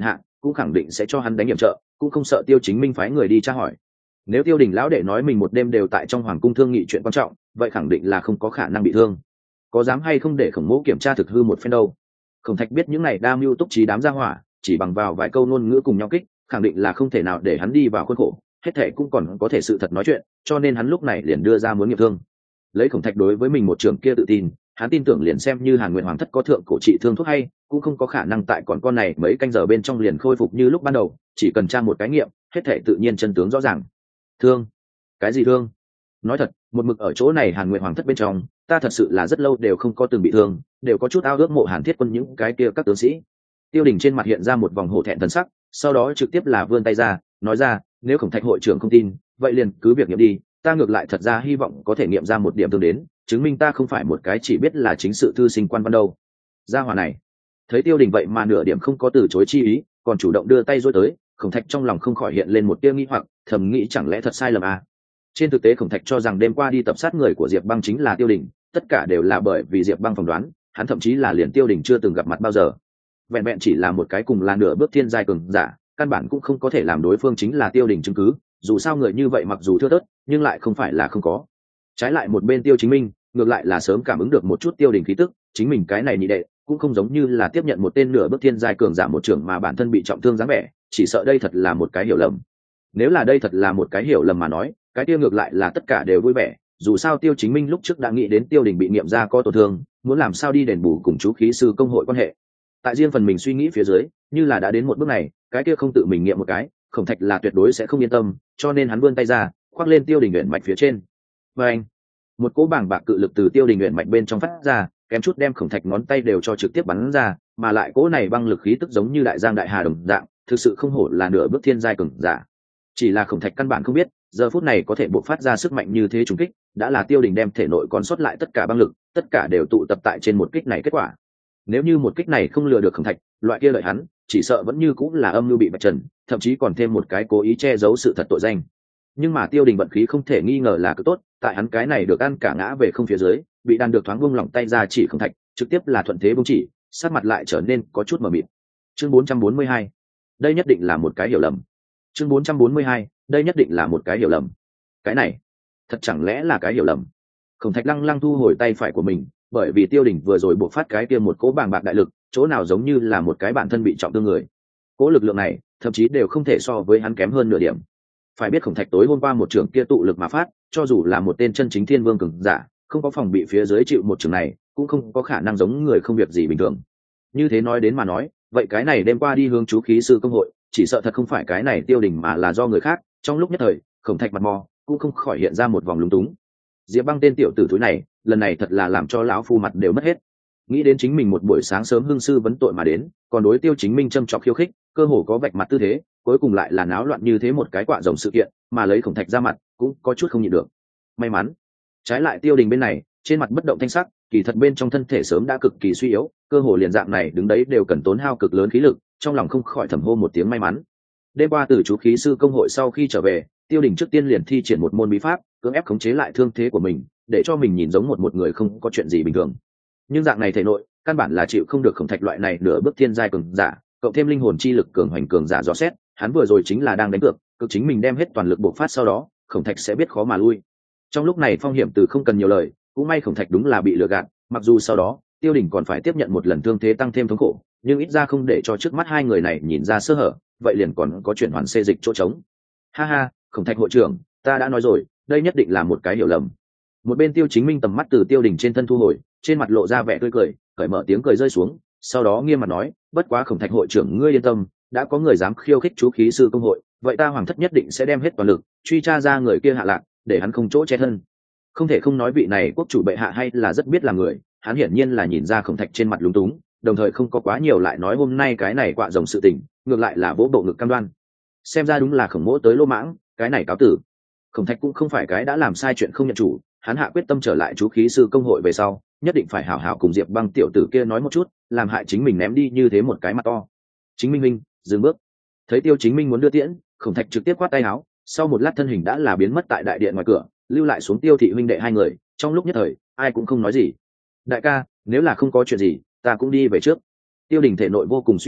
Speaker 1: cũng khẳng định sẽ cho hắn đánh nhiệm trợ, cũng không sợ Tiêu Chính Minh phái người đi tra hỏi. Nếu Tiêu Đình lão đệ nói mình một đêm đều tại trong hoàng cung thương nghị chuyện quan trọng, vậy khẳng định là không có khả năng bị thương. Có dám hay không để Khổng Mỗ kiểm tra thực hư một phen đâu? Khổng Thạch biết những này đa mưu túc trí đám gia hỏa, chỉ bằng vào vài câu ngôn ngữ cùng nhau kích, khẳng định là không thể nào để hắn đi vào khuôn khổ, hết thệ cũng còn có thể sự thật nói chuyện, cho nên hắn lúc này liền đưa ra muốn nghiệm thương. Lấy Khổng Thạch đối với mình một trưởng kia tự tin, hắn tin tưởng liền xem như Hàn Nguyện Hoàng thất có thượng cổ trị thương thuốc hay, cũng không có khả năng tại còn con này mấy canh giờ bên trong liền khôi phục như lúc ban đầu, chỉ cần tra một cái nghiệm, hết thệ tự nhiên chân tướng rõ ràng. Thương? Cái gì thương? Nói thật, một mực ở chỗ này Hàn Nguyện Hoàng thất bên trong, ta thật sự là rất lâu đều không có từng bị thương, đều có chút ao ước mộ Hàn Thiết Quân những cái kia các tướng sĩ. Tiêu Đình trên mặt hiện ra một vòng hổ thẹn thần sắc, sau đó trực tiếp là vươn tay ra, nói ra, nếu Khổng Thạch hội trưởng không tin, vậy liền cứ việc nghiệm đi, ta ngược lại thật ra hy vọng có thể nghiệm ra một điểm tương đến, chứng minh ta không phải một cái chỉ biết là chính sự thư sinh quan văn đâu. Gia hỏa này, thấy Tiêu Đình vậy mà nửa điểm không có từ chối chi ý, còn chủ động đưa tay dối tới, Khổng Thạch trong lòng không khỏi hiện lên một tia nghi hoặc, thầm nghĩ chẳng lẽ thật sai lầm à? Trên thực tế Khổng Thạch cho rằng đêm qua đi tập sát người của Diệp Băng chính là Tiêu Đình, tất cả đều là bởi vì Diệp Băng phỏng đoán, hắn thậm chí là liền Tiêu Đình chưa từng gặp mặt bao giờ. Vẹn vẹn chỉ là một cái cùng là nửa bước thiên giai cường giả, căn bản cũng không có thể làm đối phương chính là Tiêu Đình chứng cứ, dù sao người như vậy mặc dù thưa thớt, nhưng lại không phải là không có. Trái lại một bên Tiêu Chính Minh, ngược lại là sớm cảm ứng được một chút Tiêu Đình khí tức, chính mình cái này nhị đệ, cũng không giống như là tiếp nhận một tên nửa bước thiên giai cường giả một trưởng mà bản thân bị trọng thương dáng vẻ, chỉ sợ đây thật là một cái hiểu lầm. Nếu là đây thật là một cái hiểu lầm mà nói, cái tiêu ngược lại là tất cả đều vui vẻ, dù sao Tiêu Chính Minh lúc trước đã nghĩ đến Tiêu Đình bị nghiệm ra có tổn thương, muốn làm sao đi đền bù cùng chú khí sư công hội quan hệ. Tại riêng phần mình suy nghĩ phía dưới, như là đã đến một bước này, cái kia không tự mình nghiệm một cái, Khổng Thạch là tuyệt đối sẽ không yên tâm, cho nên hắn vươn tay ra, khoác lên Tiêu Đình uyển mạch phía trên. Và anh, một cỗ bảng bạc cự lực từ Tiêu Đình uyển mạch bên trong phát ra, kém chút đem Khổng Thạch ngón tay đều cho trực tiếp bắn ra, mà lại cỗ này băng lực khí tức giống như đại giang đại hà đồng dạng, thực sự không hổ là nửa bước thiên giai cường giả. Chỉ là Khổng Thạch căn bản không biết, giờ phút này có thể bộc phát ra sức mạnh như thế trùng kích, đã là Tiêu Đình đem thể nội còn sót lại tất cả băng lực, tất cả đều tụ tập tại trên một kích này kết quả. Nếu như một kích này không lừa được Khổng Thạch, loại kia lợi hắn, chỉ sợ vẫn như cũng là âm mưu bị vạch trần, thậm chí còn thêm một cái cố ý che giấu sự thật tội danh. Nhưng mà Tiêu Đình vận khí không thể nghi ngờ là cực tốt, tại hắn cái này được ăn cả ngã về không phía dưới, bị đàn được thoáng buông lỏng tay ra chỉ Khổng Thạch, trực tiếp là thuận thế buông chỉ, sát mặt lại trở nên có chút mờ mịt. Chương bốn trăm bốn mươi hai, đây nhất định là một cái hiểu lầm. Chương bốn trăm bốn mươi hai, đây nhất định là một cái hiểu lầm. Cái này, thật chẳng lẽ là cái hiểu lầm? Khổng Thạch lăng lăng thu hồi tay phải của mình, bởi vì Tiêu Đình vừa rồi buộc phát cái kia một cỗ bàng bạc đại lực, chỗ nào giống như là một cái bản thân bị trọng thương người. Cỗ lực lượng này, thậm chí đều không thể so với hắn kém hơn nửa điểm. Phải biết Khổng Thạch tối hôm qua một trường kia tụ lực mà phát, cho dù là một tên chân chính thiên vương cường giả, không có phòng bị phía dưới chịu một trường này, cũng không có khả năng giống người không việc gì bình thường. Như thế nói đến mà nói, vậy cái này đêm qua đi hướng chú khí sư công hội, chỉ sợ thật không phải cái này Tiêu Đình mà là do người khác. Trong lúc nhất thời, Khổng Thạch mặt mò cũng không khỏi hiện ra một vòng lúng túng. Diệp Băng tên tiểu tử thúi này, lần này thật là làm cho lão phu mặt đều mất hết. Nghĩ đến chính mình một buổi sáng sớm hương sư vấn tội mà đến, còn đối Tiêu Chính Minh châm chọc khiêu khích, cơ hồ có vạch mặt tư thế, cuối cùng lại là náo loạn như thế một cái quạ rồng sự kiện, mà lấy Khổng Thạch ra mặt, cũng có chút không nhịn được. May mắn, trái lại Tiêu Đình bên này, trên mặt bất động thanh sắc, kỳ thật bên trong thân thể sớm đã cực kỳ suy yếu, cơ hồ liền dạng này đứng đấy đều cần tốn hao cực lớn khí lực, trong lòng không khỏi thầm hô một tiếng may mắn. Đêm qua từ chú khí sư công hội sau khi trở về, Tiêu Đình trước tiên liền thi triển một môn bí pháp, cưỡng ép khống chế lại thương thế của mình, để cho mình nhìn giống một một người không có chuyện gì bình thường. Nhưng dạng này thể nội, căn bản là chịu không được Khổng Thạch loại này nửa bước thiên giai cường giả, cộng thêm linh hồn chi lực cường hoành cường giả rõ xét, hắn vừa rồi chính là đang đánh cược, cực chính mình đem hết toàn lực bộc phát sau đó, Khổng Thạch sẽ biết khó mà lui. Trong lúc này phong hiểm từ không cần nhiều lời, cũng may Khổng Thạch đúng là bị lừa gạt, mặc dù sau đó, Tiêu Đình còn phải tiếp nhận một lần thương thế tăng thêm thống khổ, nhưng ít ra không để cho trước mắt hai người này nhìn ra sơ hở, vậy liền còn có chuyển hoàn xê dịch chỗ trống. Ha ha, Khổng Thạch hội trưởng, ta đã nói rồi, đây nhất định là một cái hiểu lầm. Một bên Tiêu Chính Minh tầm mắt từ Tiêu Đình trên thân thu hồi, trên mặt lộ ra vẻ tươi cười, cởi mở tiếng cười rơi xuống, sau đó nghiêm mặt nói, bất quá Khổng Thạch hội trưởng ngươi yên tâm, đã có người dám khiêu khích chú khí sư công hội, vậy ta Hoàng thất nhất định sẽ đem hết toàn lực truy tra ra người kia hạ lạc, để hắn không chỗ che thân. Không thể không nói vị này quốc chủ bệ hạ hay là rất biết làm người, hắn hiển nhiên là nhìn ra Khổng Thạch trên mặt lúng túng, đồng thời không có quá nhiều lại nói hôm nay cái này quạ rồng sự tình, ngược lại là vỗ bộ ngực cam đoan. Xem ra đúng là Khổng mỗ tới lô mãng, cái này cáo tử. Khổng Thạch cũng không phải cái đã làm sai chuyện không nhận chủ, hắn hạ quyết tâm trở lại chú khí sư công hội về sau, nhất định phải hảo hảo cùng Diệp Băng tiểu tử kia nói một chút, làm hại chính mình ném đi như thế một cái mặt to. Chính Minh Minh, dừng bước. Thấy Tiêu Chính Minh muốn đưa tiễn, Khổng Thạch trực tiếp quát tay áo, sau một lát thân hình đã là biến mất tại đại điện ngoài cửa, lưu lại xuống Tiêu thị huynh đệ hai người, trong lúc nhất thời, ai cũng không nói gì. Đại ca, nếu là không có chuyện gì, ta cũng đi về trước. Tiêu Đình thể nội vô cùng suy yếu,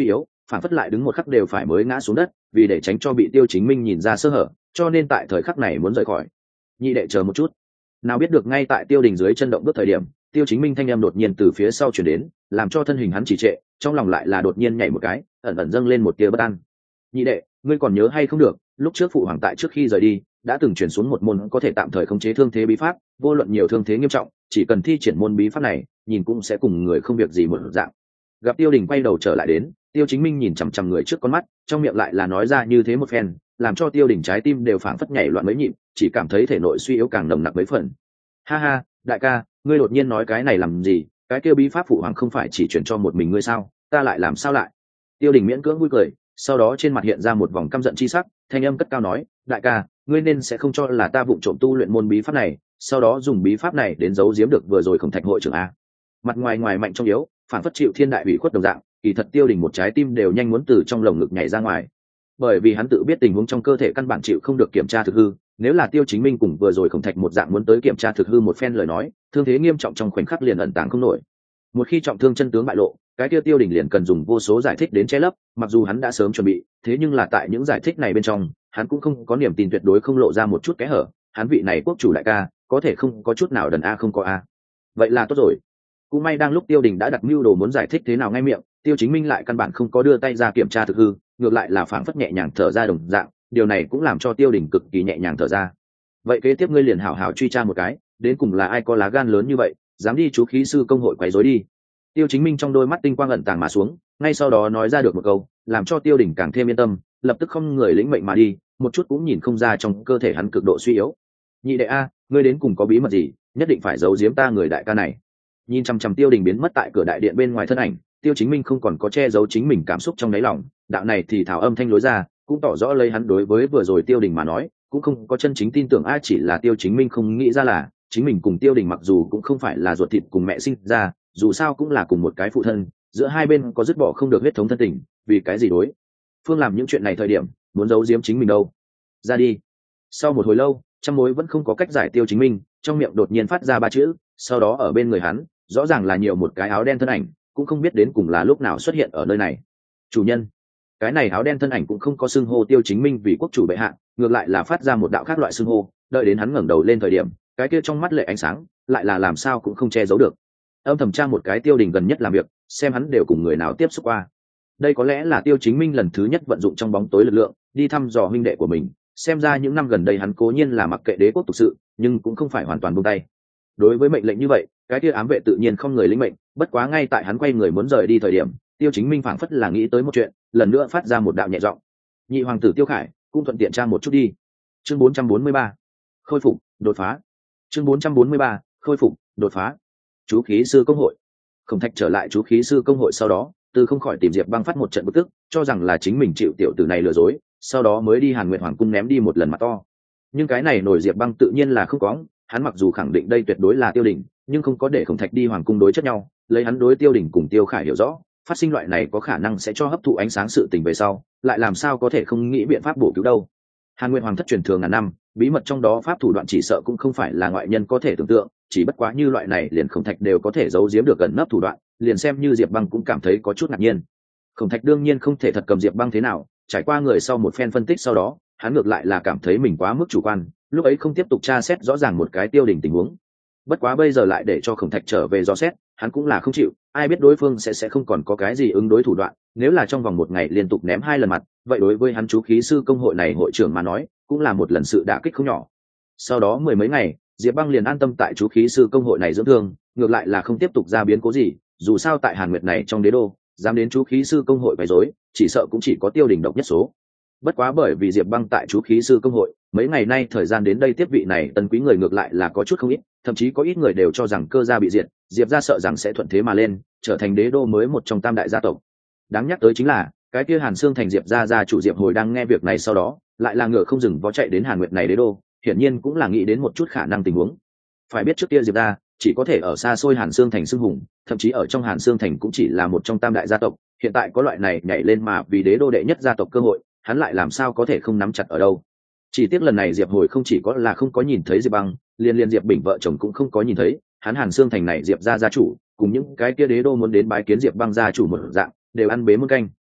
Speaker 1: phản phất lại đứng một khắc đều phải mới ngã xuống đất, vì để tránh cho bị Tiêu Chính Minh nhìn ra sơ hở, cho nên tại thời khắc này muốn rời khỏi. Nhị đệ chờ một chút. Nào biết được ngay tại Tiêu Đình dưới chân động bước thời điểm, Tiêu Chính Minh thanh em đột nhiên từ phía sau chuyển đến, làm cho thân hình hắn trì trệ, trong lòng lại là đột nhiên nhảy một cái, ẩn ẩn dâng lên một tia bất an. Nhị đệ, ngươi còn nhớ hay không được, lúc trước phụ hoàng tại trước khi rời đi, đã từng chuyển xuống một môn có thể tạm thời khống chế thương thế bí pháp, vô luận nhiều thương thế nghiêm trọng, chỉ cần thi triển môn bí pháp này, nhìn cũng sẽ cùng người không việc gì một dạng. Gặp Tiêu Đình quay đầu trở lại đến, Tiêu Chính Minh nhìn chằm chằm người trước con mắt, trong miệng lại là nói ra như thế một phen, làm cho Tiêu Đình trái tim đều phảng phất nhảy loạn mấy nhịp, chỉ cảm thấy thể nội suy yếu càng nồng nặc mấy phần. Ha ha, đại ca, ngươi đột nhiên nói cái này làm gì? Cái kia bí pháp phụ hoàng không phải chỉ chuyển cho một mình ngươi sao? Ta lại làm sao lại? Tiêu Đình miễn cưỡng vui cười, sau đó trên mặt hiện ra một vòng căm giận chi sắc, thanh âm cất cao nói, đại ca, ngươi nên sẽ không cho là ta vụng trộm tu luyện môn bí pháp này, sau đó dùng bí pháp này đến giấu giếm được vừa rồi Khổng Thạch hội trưởng a. Mặt ngoài ngoài mạnh trong yếu, phản phất chịu thiên đại ủy khuất đồng dạng, kỳ thật Tiêu Đình một trái tim đều nhanh muốn từ trong lồng ngực nhảy ra ngoài. Bởi vì hắn tự biết tình huống trong cơ thể căn bản chịu không được kiểm tra thực hư, nếu là Tiêu Chính Minh cùng vừa rồi Khổng Thạch một dạng muốn tới kiểm tra thực hư một phen lời nói, thương thế nghiêm trọng trong khoảnh khắc liền ẩn tàng không nổi. Một khi trọng thương chân tướng bại lộ, cái kia Tiêu Đình liền cần dùng vô số giải thích đến che lấp, mặc dù hắn đã sớm chuẩn bị, thế nhưng là tại những giải thích này bên trong, hắn cũng không có niềm tin tuyệt đối không lộ ra một chút kẽ hở, hắn vị này quốc chủ đại ca, có thể không có chút nào đần a không có a. Vậy là tốt rồi. Cũng may đang lúc Tiêu Đình đã đặt mưu đồ muốn giải thích thế nào ngay miệng, Tiêu Chính Minh lại căn bản không có đưa tay ra kiểm tra thực hư, ngược lại là phảng phất nhẹ nhàng thở ra đồng dạng, điều này cũng làm cho Tiêu Đình cực kỳ nhẹ nhàng thở ra. Vậy kế tiếp ngươi liền hảo hảo truy tra một cái, đến cùng là ai có lá gan lớn như vậy, dám đi chú khí sư công hội quấy rối đi. Tiêu Chính Minh trong đôi mắt tinh quang ẩn tàng mà xuống, ngay sau đó nói ra được một câu, làm cho Tiêu Đình càng thêm yên tâm, lập tức không người lĩnh mệnh mà đi, một chút cũng nhìn không ra trong cơ thể hắn cực độ suy yếu. Nhị đệ a, ngươi đến cùng có bí mật gì, nhất định phải giấu giếm ta người đại ca này. Nhìn chăm chăm Tiêu Đình biến mất tại cửa đại điện bên ngoài thân ảnh, Tiêu Chính Minh không còn có che giấu chính mình cảm xúc trong đáy lòng, đạo này thì thảo âm thanh lối ra, cũng tỏ rõ lấy hắn đối với vừa rồi Tiêu Đình mà nói, cũng không có chân chính tin tưởng ai, chỉ là Tiêu Chính Minh không nghĩ ra là chính mình cùng Tiêu Đình mặc dù cũng không phải là ruột thịt cùng mẹ sinh ra, dù sao cũng là cùng một cái phụ thân, giữa hai bên có dứt bỏ không được huyết thống thân tình, vì cái gì đối phương làm những chuyện này thời điểm muốn giấu giếm chính mình đâu. Ra đi. Sau một hồi lâu, trăm mối vẫn không có cách giải Tiêu Chính Minh, trong miệng đột nhiên phát ra ba chữ, sau đó ở bên người hắn rõ ràng là nhiều một cái áo đen thân ảnh, cũng không biết đến cùng là lúc nào xuất hiện ở nơi này. Chủ nhân. Cái này áo đen thân ảnh cũng không có xưng hô Tiêu Chính Minh vì quốc chủ bệ hạ, ngược lại là phát ra một đạo khác loại xưng hô, đợi đến hắn ngẩng đầu lên thời điểm, cái kia trong mắt lệ ánh sáng lại là làm sao cũng không che giấu được. Âm thầm tra một cái Tiêu Đình gần nhất làm việc, xem hắn đều cùng người nào tiếp xúc qua. Đây có lẽ là Tiêu Chính Minh lần thứ nhất vận dụng trong bóng tối lực lượng đi thăm dò huynh đệ của mình, xem ra những năm gần đây hắn cố nhiên là mặc kệ đế quốc tục sự, nhưng cũng không phải hoàn toàn buông tay. Đối với mệnh lệnh như vậy, cái kia ám vệ tự nhiên không người lĩnh mệnh, bất quá ngay tại hắn quay người muốn rời đi thời điểm, Tiêu Chính Minh phảng phất là nghĩ tới một chuyện, lần nữa phát ra một đạo nhẹ giọng. Nhị hoàng tử Tiêu Khải, cũng thuận tiện tra một chút đi. Chương bốn trăm bốn mươi ba, khôi phục, đột phá. Chương bốn trăm bốn mươi ba, khôi phục, đột phá. Chú khí sư công hội. Khổng Thạch trở lại chú khí sư công hội sau đó, từ không khỏi tìm Diệp Băng phát một trận bực tức, cho rằng là chính mình chịu tiểu tử này lừa dối, sau đó mới đi Hàn Nguyệt Hoàng cung ném đi một lần mặt to. Nhưng cái này nổi Diệp Băng tự nhiên là không có, hắn mặc dù khẳng định đây tuyệt đối là Tiêu Đình, nhưng không có để Khổng Thạch đi hoàng cung đối chất nhau, lấy hắn đối Tiêu Đình cùng Tiêu Khải hiểu rõ, phát sinh loại này có khả năng sẽ cho hấp thụ ánh sáng sự tình về sau, lại làm sao có thể không nghĩ biện pháp bổ cứu đâu. Hàn Nguyệt Hoàng thất truyền thường ngàn năm, bí mật trong đó pháp thủ đoạn chỉ sợ cũng không phải là ngoại nhân có thể tưởng tượng, chỉ bất quá như loại này liền Khổng Thạch đều có thể giấu giếm được gần nấp thủ đoạn, liền xem như Diệp Băng cũng cảm thấy có chút ngạc nhiên. Khổng Thạch đương nhiên không thể thật cầm Diệp Băng thế nào, trải qua người sau một phen phân tích sau đó, hắn ngược lại là cảm thấy mình quá mức chủ quan, lúc ấy không tiếp tục tra xét rõ ràng một cái Tiêu Đình tình huống. Bất quá bây giờ lại để cho Khổng Thạch trở về dò xét, hắn cũng là không chịu, ai biết đối phương sẽ sẽ không còn có cái gì ứng đối thủ đoạn, nếu là trong vòng một ngày liên tục ném hai lần mặt, vậy đối với hắn chú khí sư công hội này hội trưởng mà nói, cũng là một lần sự đả kích không nhỏ. Sau đó mười mấy ngày, Diệp Băng liền an tâm tại chú khí sư công hội này dưỡng thương, ngược lại là không tiếp tục ra biến cố gì, dù sao tại Hàn Nguyệt này trong đế đô, dám đến chú khí sư công hội quấy rối, chỉ sợ cũng chỉ có Tiêu Đình độc nhất số. Bất quá bởi vì Diệp Băng tại chú khí sư công hội, mấy ngày nay thời gian đến đây tiếp vị này tân quý người ngược lại là có chút không ít, thậm chí có ít người đều cho rằng Cơ gia bị diệt, Diệp gia sợ rằng sẽ thuận thế mà lên, trở thành đế đô mới một trong tam đại gia tộc. Đáng nhắc tới chính là, cái kia Hàn Xương thành Diệp gia gia chủ Diệp Hồi đang nghe việc này sau đó, lại là ngựa không dừng vó chạy đến Hàn Nguyệt này đế đô, hiển nhiên cũng là nghĩ đến một chút khả năng tình huống. Phải biết trước kia Diệp gia chỉ có thể ở xa xôi Hàn Xương thành xưng hùng, thậm chí ở trong Hàn Xương thành cũng chỉ là một trong tam đại gia tộc, hiện tại có loại này nhảy lên mà vì đế đô đệ nhất gia tộc cơ hội, hắn lại làm sao có thể không nắm chặt ở đâu. Chỉ tiếc lần này Diệp Hồi không chỉ có là không có nhìn thấy Diệp Băng, liên liên Diệp Bình vợ chồng cũng không có nhìn thấy, hắn Hàn Xương thành này Diệp gia gia chủ, cùng những cái kia đế đô muốn đến bái kiến Diệp Băng gia chủ một dạng, đều ăn bế muôn canh.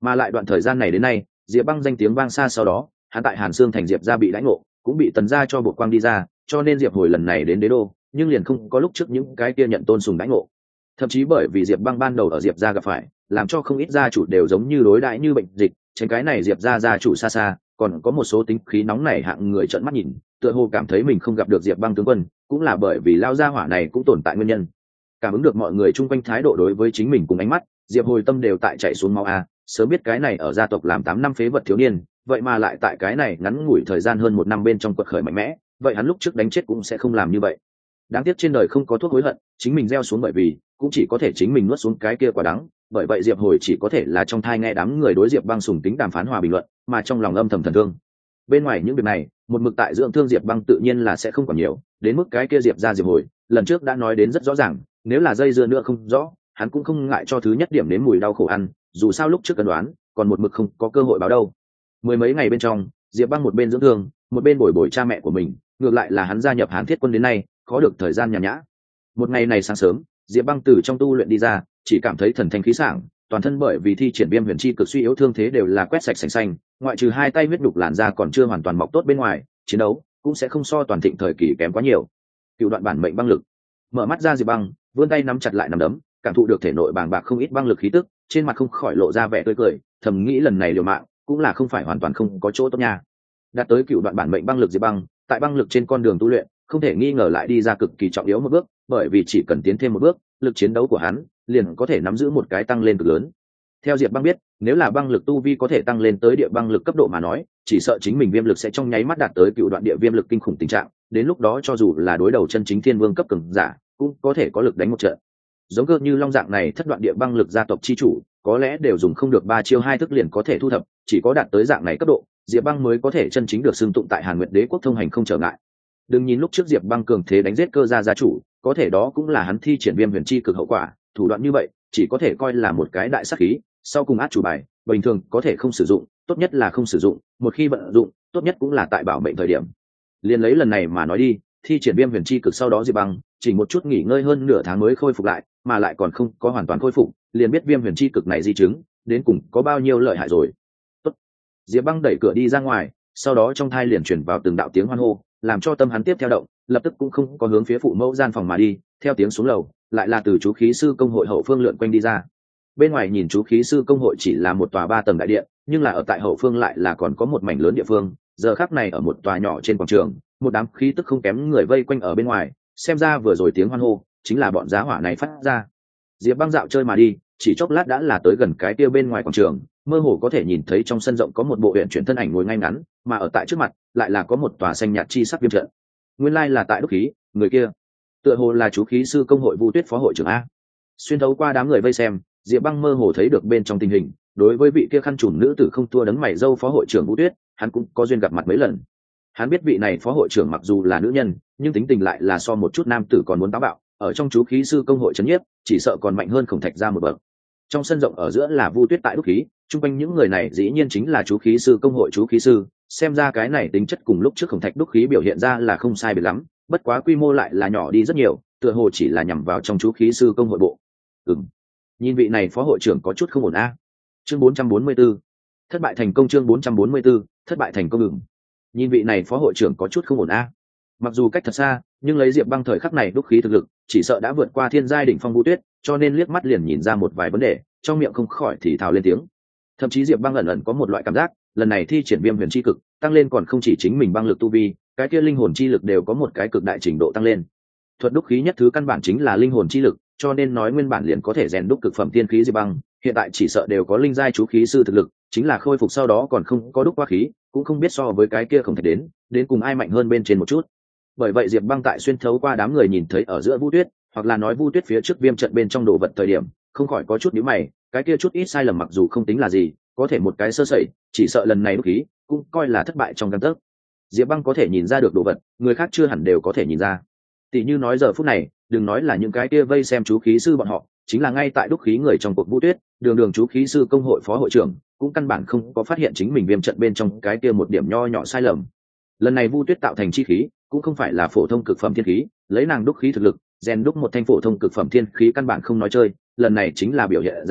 Speaker 1: Mà lại đoạn thời gian này đến nay, Diệp Băng danh tiếng vang xa, sau đó hắn tại Hàn Xương thành Diệp gia bị đãi ngộ, cũng bị Tần gia cho bộ quang đi ra, cho nên Diệp hồi lần này đến đế đô, nhưng liền không có lúc trước những cái kia nhận tôn sùng đãi ngộ. Thậm chí bởi vì Diệp Băng ban đầu ở Diệp gia gặp phải, làm cho không ít gia chủ đều giống như đối đãi như bệnh dịch, tránh cái này Diệp gia gia chủ xa xa, còn có một số tính khí nóng nảy hạng người trợn mắt nhìn, tựa hồ cảm thấy mình không gặp được Diệp Băng tướng quân, cũng là bởi vì lao gia hỏa này cũng tồn tại nguyên nhân. Cảm ứng được mọi người chung quanh thái độ đối với chính mình cùng ánh mắt, Diệp hồi tâm đều tại chạy xuống máu a, sớm biết cái này ở gia tộc làm tám năm phế vật thiếu niên, vậy mà lại tại cái này ngắn ngủi thời gian hơn một năm bên trong quật khởi mạnh mẽ, vậy hắn lúc trước đánh chết cũng sẽ không làm như vậy. Đáng tiếc trên đời không có thuốc hối hận, chính mình gieo xuống bởi vì cũng chỉ có thể chính mình nuốt xuống cái kia quả đắng, bởi vậy Diệp hồi chỉ có thể là trong thai nghe đám người đối Diệp Băng sùng tính đàm phán hòa bình luận, mà trong lòng âm thầm thần thương. Bên ngoài những việc này, một mực tại dưỡng thương Diệp Băng tự nhiên là sẽ không còn nhiều, đến mức cái kia Diệp ra Diệp hồi, lần trước đã nói đến rất rõ ràng, nếu là dây dưa nữa không rõ, hắn cũng không ngại cho thứ nhất điểm đến mùi đau khổ ăn, dù sao lúc trước cân đoán, còn một mực không có cơ hội báo đâu. Mười mấy ngày bên trong, Diệp Băng một bên dưỡng thương, một bên bồi bồi cha mẹ của mình, ngược lại là hắn gia nhập Hán Thiết quân đến nay, có được thời gian nhàn nhã. Một ngày này sáng sớm, Diệp Băng từ trong tu luyện đi ra, chỉ cảm thấy thần thanh khí sảng, toàn thân bởi vì thi triển viêm huyền chi cực suy yếu thương thế đều là quét sạch sành xanh, ngoại trừ hai tay huyết đục làn da còn chưa hoàn toàn mọc tốt bên ngoài, chiến đấu cũng sẽ không so toàn thịnh thời kỳ kém quá nhiều. Cựu đoạn bản mệnh băng lực. Mở mắt ra Diệp Băng, vươn tay nắm chặt lại nắm đấm, cảm thụ được thể nội bàng bạc không ít băng lực khí tức, trên mặt không khỏi lộ ra vẻ tươi cười, thầm nghĩ lần này liều mạng cũng là không phải hoàn toàn không có chỗ tốt nha. Đạt tới cựu đoạn bản mệnh băng lực Diệp Băng, tại băng lực trên con đường tu luyện, không thể nghi ngờ lại đi ra cực kỳ trọng yếu một bước, bởi vì chỉ cần tiến thêm một bước, lực chiến đấu của hắn liền có thể nắm giữ một cái tăng lên cực lớn. Theo Diệp Băng biết, nếu là băng lực tu vi có thể tăng lên tới địa băng lực cấp độ mà nói, chỉ sợ chính mình viêm lực sẽ trong nháy mắt đạt tới cựu đoạn địa viêm lực kinh khủng tình trạng, đến lúc đó cho dù là đối đầu chân chính thiên vương cấp cường giả, cũng có thể có lực đánh một trận. Giống cơ như long dạng này thất đoạn địa băng lực gia tộc chi chủ, có lẽ đều dùng không được ba chiêu hai thức liền có thể thu thập, chỉ có đạt tới dạng này cấp độ, Diệp Băng mới có thể chân chính được xưng tụng tại Hàn Nguyệt Đế quốc thông hành không trở ngại. Đừng nhìn lúc trước Diệp Băng cường thế đánh giết cơ gia gia chủ, có thể đó cũng là hắn thi triển viêm huyền chi cực hậu quả, thủ đoạn như vậy chỉ có thể coi là một cái đại sát khí, sau cùng át chủ bài, bình thường có thể không sử dụng, tốt nhất là không sử dụng, một khi vận dụng, tốt nhất cũng là tại bảo mệnh thời điểm. Liên lấy lần này mà nói đi, thi triển viêm huyền chi cực sau đó Diệp Băng chỉ một chút nghỉ ngơi hơn nửa tháng mới khôi phục lại, mà lại còn không có hoàn toàn khôi phục, liền biết viêm huyền chi cực này di chứng đến cùng có bao nhiêu lợi hại rồi. Tốt. Diệp Băng đẩy cửa đi ra ngoài, sau đó trong thai liền truyền vào từng đạo tiếng hoan hô, làm cho tâm hắn tiếp theo động, lập tức cũng không có hướng phía phụ mẫu gian phòng mà đi, theo tiếng xuống lầu, lại là từ chú khí sư công hội hậu phương lượn quanh đi ra. Bên ngoài nhìn chú khí sư công hội chỉ là một tòa ba tầng đại điện, nhưng là ở tại hậu phương lại là còn có một mảnh lớn địa phương, giờ khắc này ở một tòa nhỏ trên quảng trường, một đám khí tức không kém người vây quanh ở bên ngoài, xem ra vừa rồi tiếng hoan hô chính là bọn giá hỏa này phát ra. Diệp Băng dạo chơi mà đi, chỉ chốc lát đã là tới gần cái kia bên ngoài quảng trường, mơ hồ có thể nhìn thấy trong sân rộng có một bộ huyền chuyển thân ảnh ngồi ngay ngắn, mà ở tại trước mặt lại là có một tòa xanh nhạt chi sắc viêm trận. Nguyên lai là tại đúc khí, người kia tựa hồ là chú khí sư công hội Vu Tuyết phó hội trưởng a. Xuyên thấu qua đám người vây xem, Diệp Băng mơ hồ thấy được bên trong tình hình, đối với vị kia khăn trùm nữ tử không thua đấng mày râu phó hội trưởng Vu Tuyết, hắn cũng có duyên gặp mặt mấy lần. Hắn biết vị này phó hội trưởng mặc dù là nữ nhân, nhưng tính tình lại là so một chút nam tử còn muốn táo bạo, ở trong chú khí sư công hội trấn nhiếp, chỉ sợ còn mạnh hơn Khổng Thạch ra một bậc. Trong sân rộng ở giữa là Vu Tuyết tại đúc khí, chung quanh những người này dĩ nhiên chính là chú khí sư công hội chú khí sư, xem ra cái này tính chất cùng lúc trước Khổng Thạch đúc khí biểu hiện ra là không sai biệt lắm, bất quá quy mô lại là nhỏ đi rất nhiều, tựa hồ chỉ là nhằm vào trong chú khí sư công hội bộ. Ừm. Nhìn vị này phó hội trưởng có chút không ổn a. Chương bốn trăm bốn mươi 4. Thất bại thành công chương bốn trăm bốn mươi 4, thất bại thành công ừm. Nhìn vị này phó hội trưởng có chút không ổn a. Mặc dù cách thật xa, nhưng lấy Diệp Băng thời khắc này đúc khí thực lực, chỉ sợ đã vượt qua thiên giai đỉnh phong Vu Tuyết, cho nên liếc mắt liền nhìn ra một vài vấn đề, trong miệng không khỏi thì thào lên tiếng. Thậm chí Diệp Băng ẩn ẩn có một loại cảm giác, lần này thi triển viêm huyền chi cực, tăng lên còn không chỉ chính mình băng lực tu vi, cái kia linh hồn chi lực đều có một cái cực đại trình độ tăng lên. Thuật đúc khí nhất thứ căn bản chính là linh hồn chi lực, cho nên nói nguyên bản liền có thể rèn đúc cực phẩm tiên khí Diệp Băng, hiện tại chỉ sợ đều có linh giai chú khí sư thực lực, chính là khôi phục sau đó còn không có đúc qua khí, cũng không biết so với cái kia không thể đến, đến cùng ai mạnh hơn bên trên một chút. Bởi vậy Diệp Băng tại xuyên thấu qua đám người nhìn thấy ở giữa Vu Tuyết, hoặc là nói Vu Tuyết phía trước viêm trận bên trong đồ vật thời điểm, không khỏi có chút nhíu mày, cái kia chút ít sai lầm mặc dù không tính là gì, có thể một cái sơ sẩy, chỉ sợ lần này đúc khí cũng coi là thất bại trong gang tấc. Diệp Băng có thể nhìn ra được đồ vật, người khác chưa hẳn đều có thể nhìn ra. Tỷ như nói giờ phút này, đừng nói là những cái kia vây xem chú khí sư bọn họ, chính là ngay tại đúc khí người trong cuộc Vu Tuyết, đường đường chú khí sư công hội phó hội trưởng, cũng căn bản không có phát hiện chính mình viêm trận bên trong cái kia một điểm nho nhỏ sai lầm. Lần này Vu Tuyết tạo thành chi khí, cũng không phải là phổ thông cực phẩm thiên khí, lấy nàng đúc khí thực lực, rèn đúc một thanh phổ thông cực phẩm thiên khí căn bản không nói chơi, lần này chính là biểu hiện ra,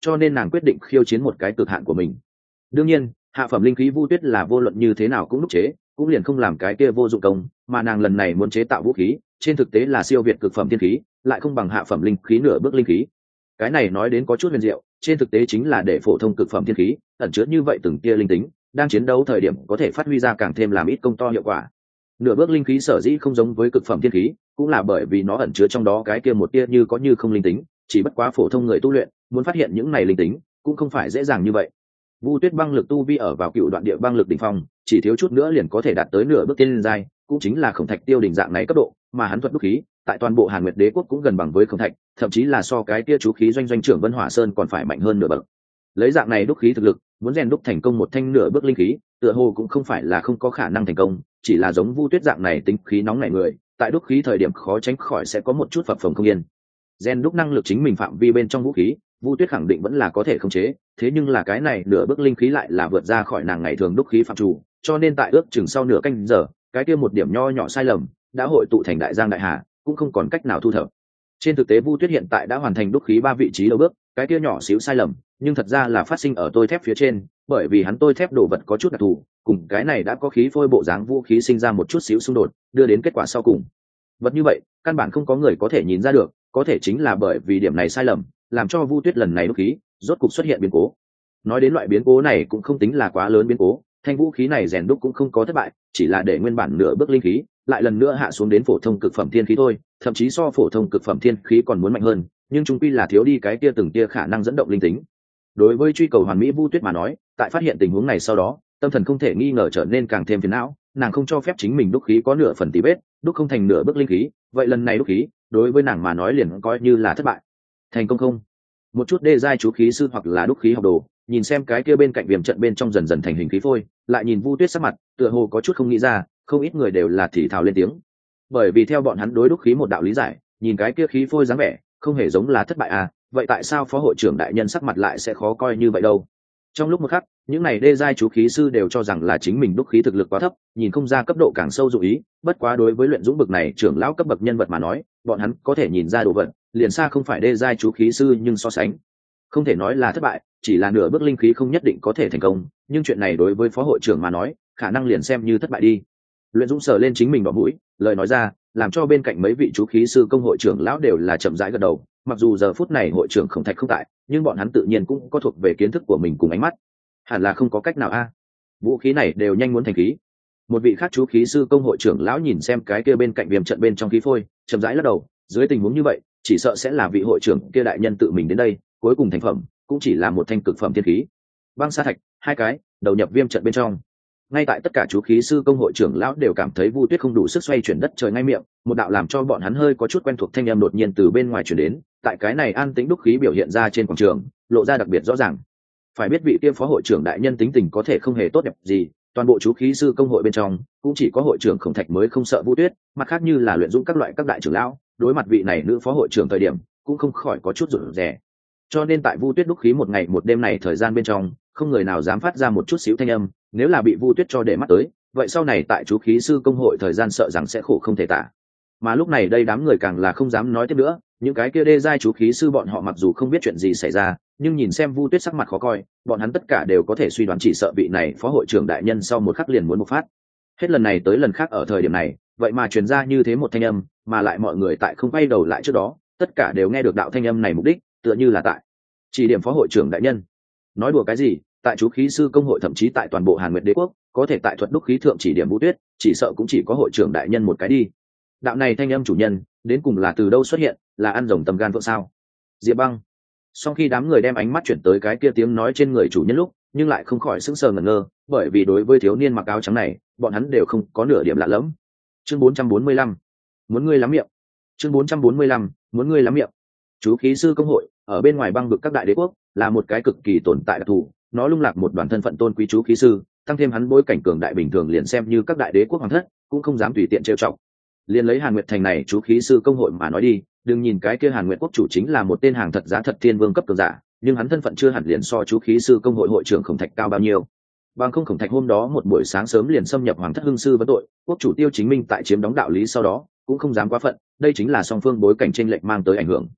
Speaker 1: cho nên nàng quyết định khiêu chiến một cái cực hạn của mình. Đương nhiên hạ phẩm linh khí Vu Tuyết là vô luận như thế nào cũng đúc chế, cũng liền không làm cái kia vô dụng công, mà nàng lần này muốn chế tạo vũ khí trên thực tế là siêu việt cực phẩm thiên khí, lại không bằng hạ phẩm linh khí nửa bước linh khí. Cái này nói đến có chút huyền diệu, trên thực tế chính là để phổ thông cực phẩm thiên khí ẩn chứa như vậy từng tia linh tính, đang chiến đấu thời điểm có thể phát huy ra càng thêm làm ít công to hiệu quả. Nửa bước linh khí sở dĩ không giống với cực phẩm thiên khí, cũng là bởi vì nó ẩn chứa trong đó cái kia một tia như có như không linh tính, chỉ bất quá phổ thông người tu luyện muốn phát hiện những này linh tính cũng không phải dễ dàng như vậy. Vu Tuyết băng lực tu vi ở vào cựu đoạn địa băng lực đỉnh phong, chỉ thiếu chút nữa liền có thể đạt tới nửa bước tiên giai, cũng chính là Khổng Thạch Tiêu đỉnh dạng này cấp độ, mà hắn thuật đúc khí, tại toàn bộ Hàn Nguyệt Đế quốc cũng gần bằng với Khổng Thạch, thậm chí là so cái kia chú khí doanh doanh trưởng Vân Hỏa Sơn còn phải mạnh hơn nửa bậc. Lấy dạng này đúc khí thực lực, muốn rèn đúc thành công một thanh nửa bước linh khí, tựa hồ cũng không phải là không có khả năng thành công, chỉ là giống Vu Tuyết dạng này tính khí nóng nảy người, tại đúc khí thời điểm khó tránh khỏi sẽ có một chút phập phồng không yên. Rèn đúc năng lực chính mình phạm vi bên trong vũ khí, Vu Tuyết khẳng định vẫn là có thể khống chế, thế nhưng là cái này nửa bước linh khí lại là vượt ra khỏi nàng ngày thường đúc khí phạm chủ, cho nên tại ước chừng sau nửa canh giờ, cái kia một điểm nho nhỏ sai lầm đã hội tụ thành đại giang đại hà, cũng không còn cách nào thu thập. Trên thực tế Vu Tuyết hiện tại đã hoàn thành đúc khí ba vị trí đầu bước, cái kia nhỏ xíu sai lầm, nhưng thật ra là phát sinh ở tôi thép phía trên, bởi vì hắn tôi thép đồ vật có chút đặc thù, cùng cái này đã có khí phôi bộ dáng vũ khí sinh ra một chút xíu xung đột, đưa đến kết quả sau cùng. Vật như vậy, căn bản không có người có thể nhìn ra được, có thể chính là bởi vì điểm này sai lầm, làm cho Vu Tuyết lần này đúc khí rốt cục xuất hiện biến cố. Nói đến loại biến cố này cũng không tính là quá lớn biến cố, thanh vũ khí này rèn đúc cũng không có thất bại, chỉ là để nguyên bản nửa bước linh khí lại lần nữa hạ xuống đến phổ thông cực phẩm thiên khí thôi, thậm chí so phổ thông cực phẩm thiên khí còn muốn mạnh hơn, nhưng chung quy là thiếu đi cái kia từng tia khả năng dẫn động linh tính. Đối với truy cầu hoàn mỹ Vu Tuyết mà nói, tại phát hiện tình huống này sau đó, tâm thần không thể nghi ngờ trở nên càng thêm phiền não, nàng không cho phép chính mình đúc khí có nửa phần tí vết, đúc không thành nửa bước linh khí, vậy lần này đúc khí đối với nàng mà nói liền coi như là thất bại. Thành công không? Một chút đê giai chú khí sư hoặc là đúc khí học đồ, nhìn xem cái kia bên cạnh viêm trận bên trong dần dần thành hình khí phôi, lại nhìn Vu Tuyết sắc mặt, tựa hồ có chút không nghĩ ra, không ít người đều là thì thào lên tiếng. Bởi vì theo bọn hắn đối đúc khí một đạo lý giải, nhìn cái kia khí phôi dáng vẻ, không hề giống là thất bại à, vậy tại sao phó hội trưởng đại nhân sắc mặt lại sẽ khó coi như vậy đâu? Trong lúc một khắc, những này đê giai chú khí sư đều cho rằng là chính mình đúc khí thực lực quá thấp, nhìn không ra cấp độ càng sâu dụng ý, bất quá đối với luyện dũng bực này trưởng lão cấp bậc nhân vật mà nói, bọn hắn có thể nhìn ra đồ vật, liền xa không phải đê giai chú khí sư nhưng so sánh không thể nói là thất bại, chỉ là nửa bước linh khí không nhất định có thể thành công, nhưng chuyện này đối với phó hội trưởng mà nói, khả năng liền xem như thất bại đi. Luyện dũng sờ lên chính mình vào mũi, lời nói ra, làm cho bên cạnh mấy vị chú khí sư công hội trưởng lão đều là chậm rãi gật đầu, mặc dù giờ phút này hội trưởng Khổng Thạch không tại, nhưng bọn hắn tự nhiên cũng có thuộc về kiến thức của mình cùng ánh mắt. Hẳn là không có cách nào a. Vũ khí này đều nhanh muốn thành khí. Một vị khác chú khí sư công hội trưởng lão nhìn xem cái kia bên cạnh viêm trận bên trong khí phôi, chậm rãi lắc đầu, dưới tình huống như vậy, chỉ sợ sẽ là vị hội trưởng kia đại nhân tự mình đến đây, cuối cùng thành phẩm cũng chỉ là một thanh cực phẩm thiên khí. Băng sa thạch, hai cái, đầu nhập viêm trận bên trong. Ngay tại tất cả chú khí sư công hội trưởng lão đều cảm thấy Vu Tuyết không đủ sức xoay chuyển đất trời ngay miệng, một đạo làm cho bọn hắn hơi có chút quen thuộc thanh âm đột nhiên từ bên ngoài truyền đến, tại cái này an tĩnh đúc khí biểu hiện ra trên quảng trường, lộ ra đặc biệt rõ ràng. Phải biết vị kia phó hội trưởng đại nhân tính tình có thể không hề tốt đẹp gì, toàn bộ chú khí sư công hội bên trong cũng chỉ có hội trưởng Khổng Thạch mới không sợ Vu Tuyết, mặt khác như là luyện dũng các loại các đại trưởng lão, đối mặt vị này nữ phó hội trưởng thời điểm cũng không khỏi có chút rụt rè. Cho nên tại Vu Tuyết đúc khí một ngày một đêm này thời gian bên trong, không người nào dám phát ra một chút xíu thanh âm, nếu là bị Vu Tuyết cho để mắt tới, vậy sau này tại chú khí sư công hội thời gian sợ rằng sẽ khổ không thể tả. Mà lúc này đây đám người càng là không dám nói tiếp nữa, những cái kia đê giai chú khí sư bọn họ mặc dù không biết chuyện gì xảy ra, nhưng nhìn xem Vu Tuyết sắc mặt khó coi, bọn hắn tất cả đều có thể suy đoán chỉ sợ vị này phó hội trưởng đại nhân sau một khắc liền muốn bộc phát. Hết lần này tới lần khác ở thời điểm này, vậy mà truyền ra như thế một thanh âm, mà lại mọi người tại không quay đầu lại trước đó, tất cả đều nghe được đạo thanh âm này mục đích, tựa như là tại chỉ điểm phó hội trưởng đại nhân. Nói đùa cái gì, tại chú khí sư công hội thậm chí tại toàn bộ Hàn Nguyệt Đế quốc, có thể tại thuật đúc khí thượng chỉ điểm Vu Tuyết, chỉ sợ cũng chỉ có hội trưởng đại nhân một cái đi. Đạo này thanh âm chủ nhân, đến cùng là từ đâu xuất hiện, là ăn rồng tầm gan vợ sao? Diệp Băng. Sau khi đám người đem ánh mắt chuyển tới cái kia tiếng nói trên người chủ nhân lúc, nhưng lại không khỏi sững sờ ngẩn ngơ, bởi vì đối với thiếu niên mặc áo trắng này, bọn hắn đều không có nửa điểm lạ lẫm. Chương bốn trăm bốn mươi lăm, muốn ngươi lắm miệng. Chương bốn trăm bốn mươi lăm, muốn ngươi lắm miệng. Chú khí sư công hội ở bên ngoài băng vực các đại đế quốc là một cái cực kỳ tồn tại đặc thù, nó lung lạc một đoàn thân phận tôn quý chú khí sư, tăng thêm hắn bối cảnh cường đại bình thường liền xem như các đại đế quốc hoàng thất cũng không dám tùy tiện trêu chọc. Liên lấy Hàn Nguyệt thành này chú khí sư công hội mà nói đi, đừng nhìn cái kia Hàn Nguyệt quốc chủ chính là một tên hàng thật giá thật thiên vương cấp cường giả, nhưng hắn thân phận chưa hẳn liền so chú khí sư công hội hội trưởng Khổng Thạch cao bao nhiêu. Bằng không Khổng Thạch hôm đó một buổi sáng sớm liền xâm nhập hoàng thất hưng sư vấn tội, quốc chủ Tiêu Chính Minh tại chiếm đóng đạo lý sau đó cũng không dám quá phận, đây chính là song phương bối cảnh chênh lệch mang tới ảnh hưởng.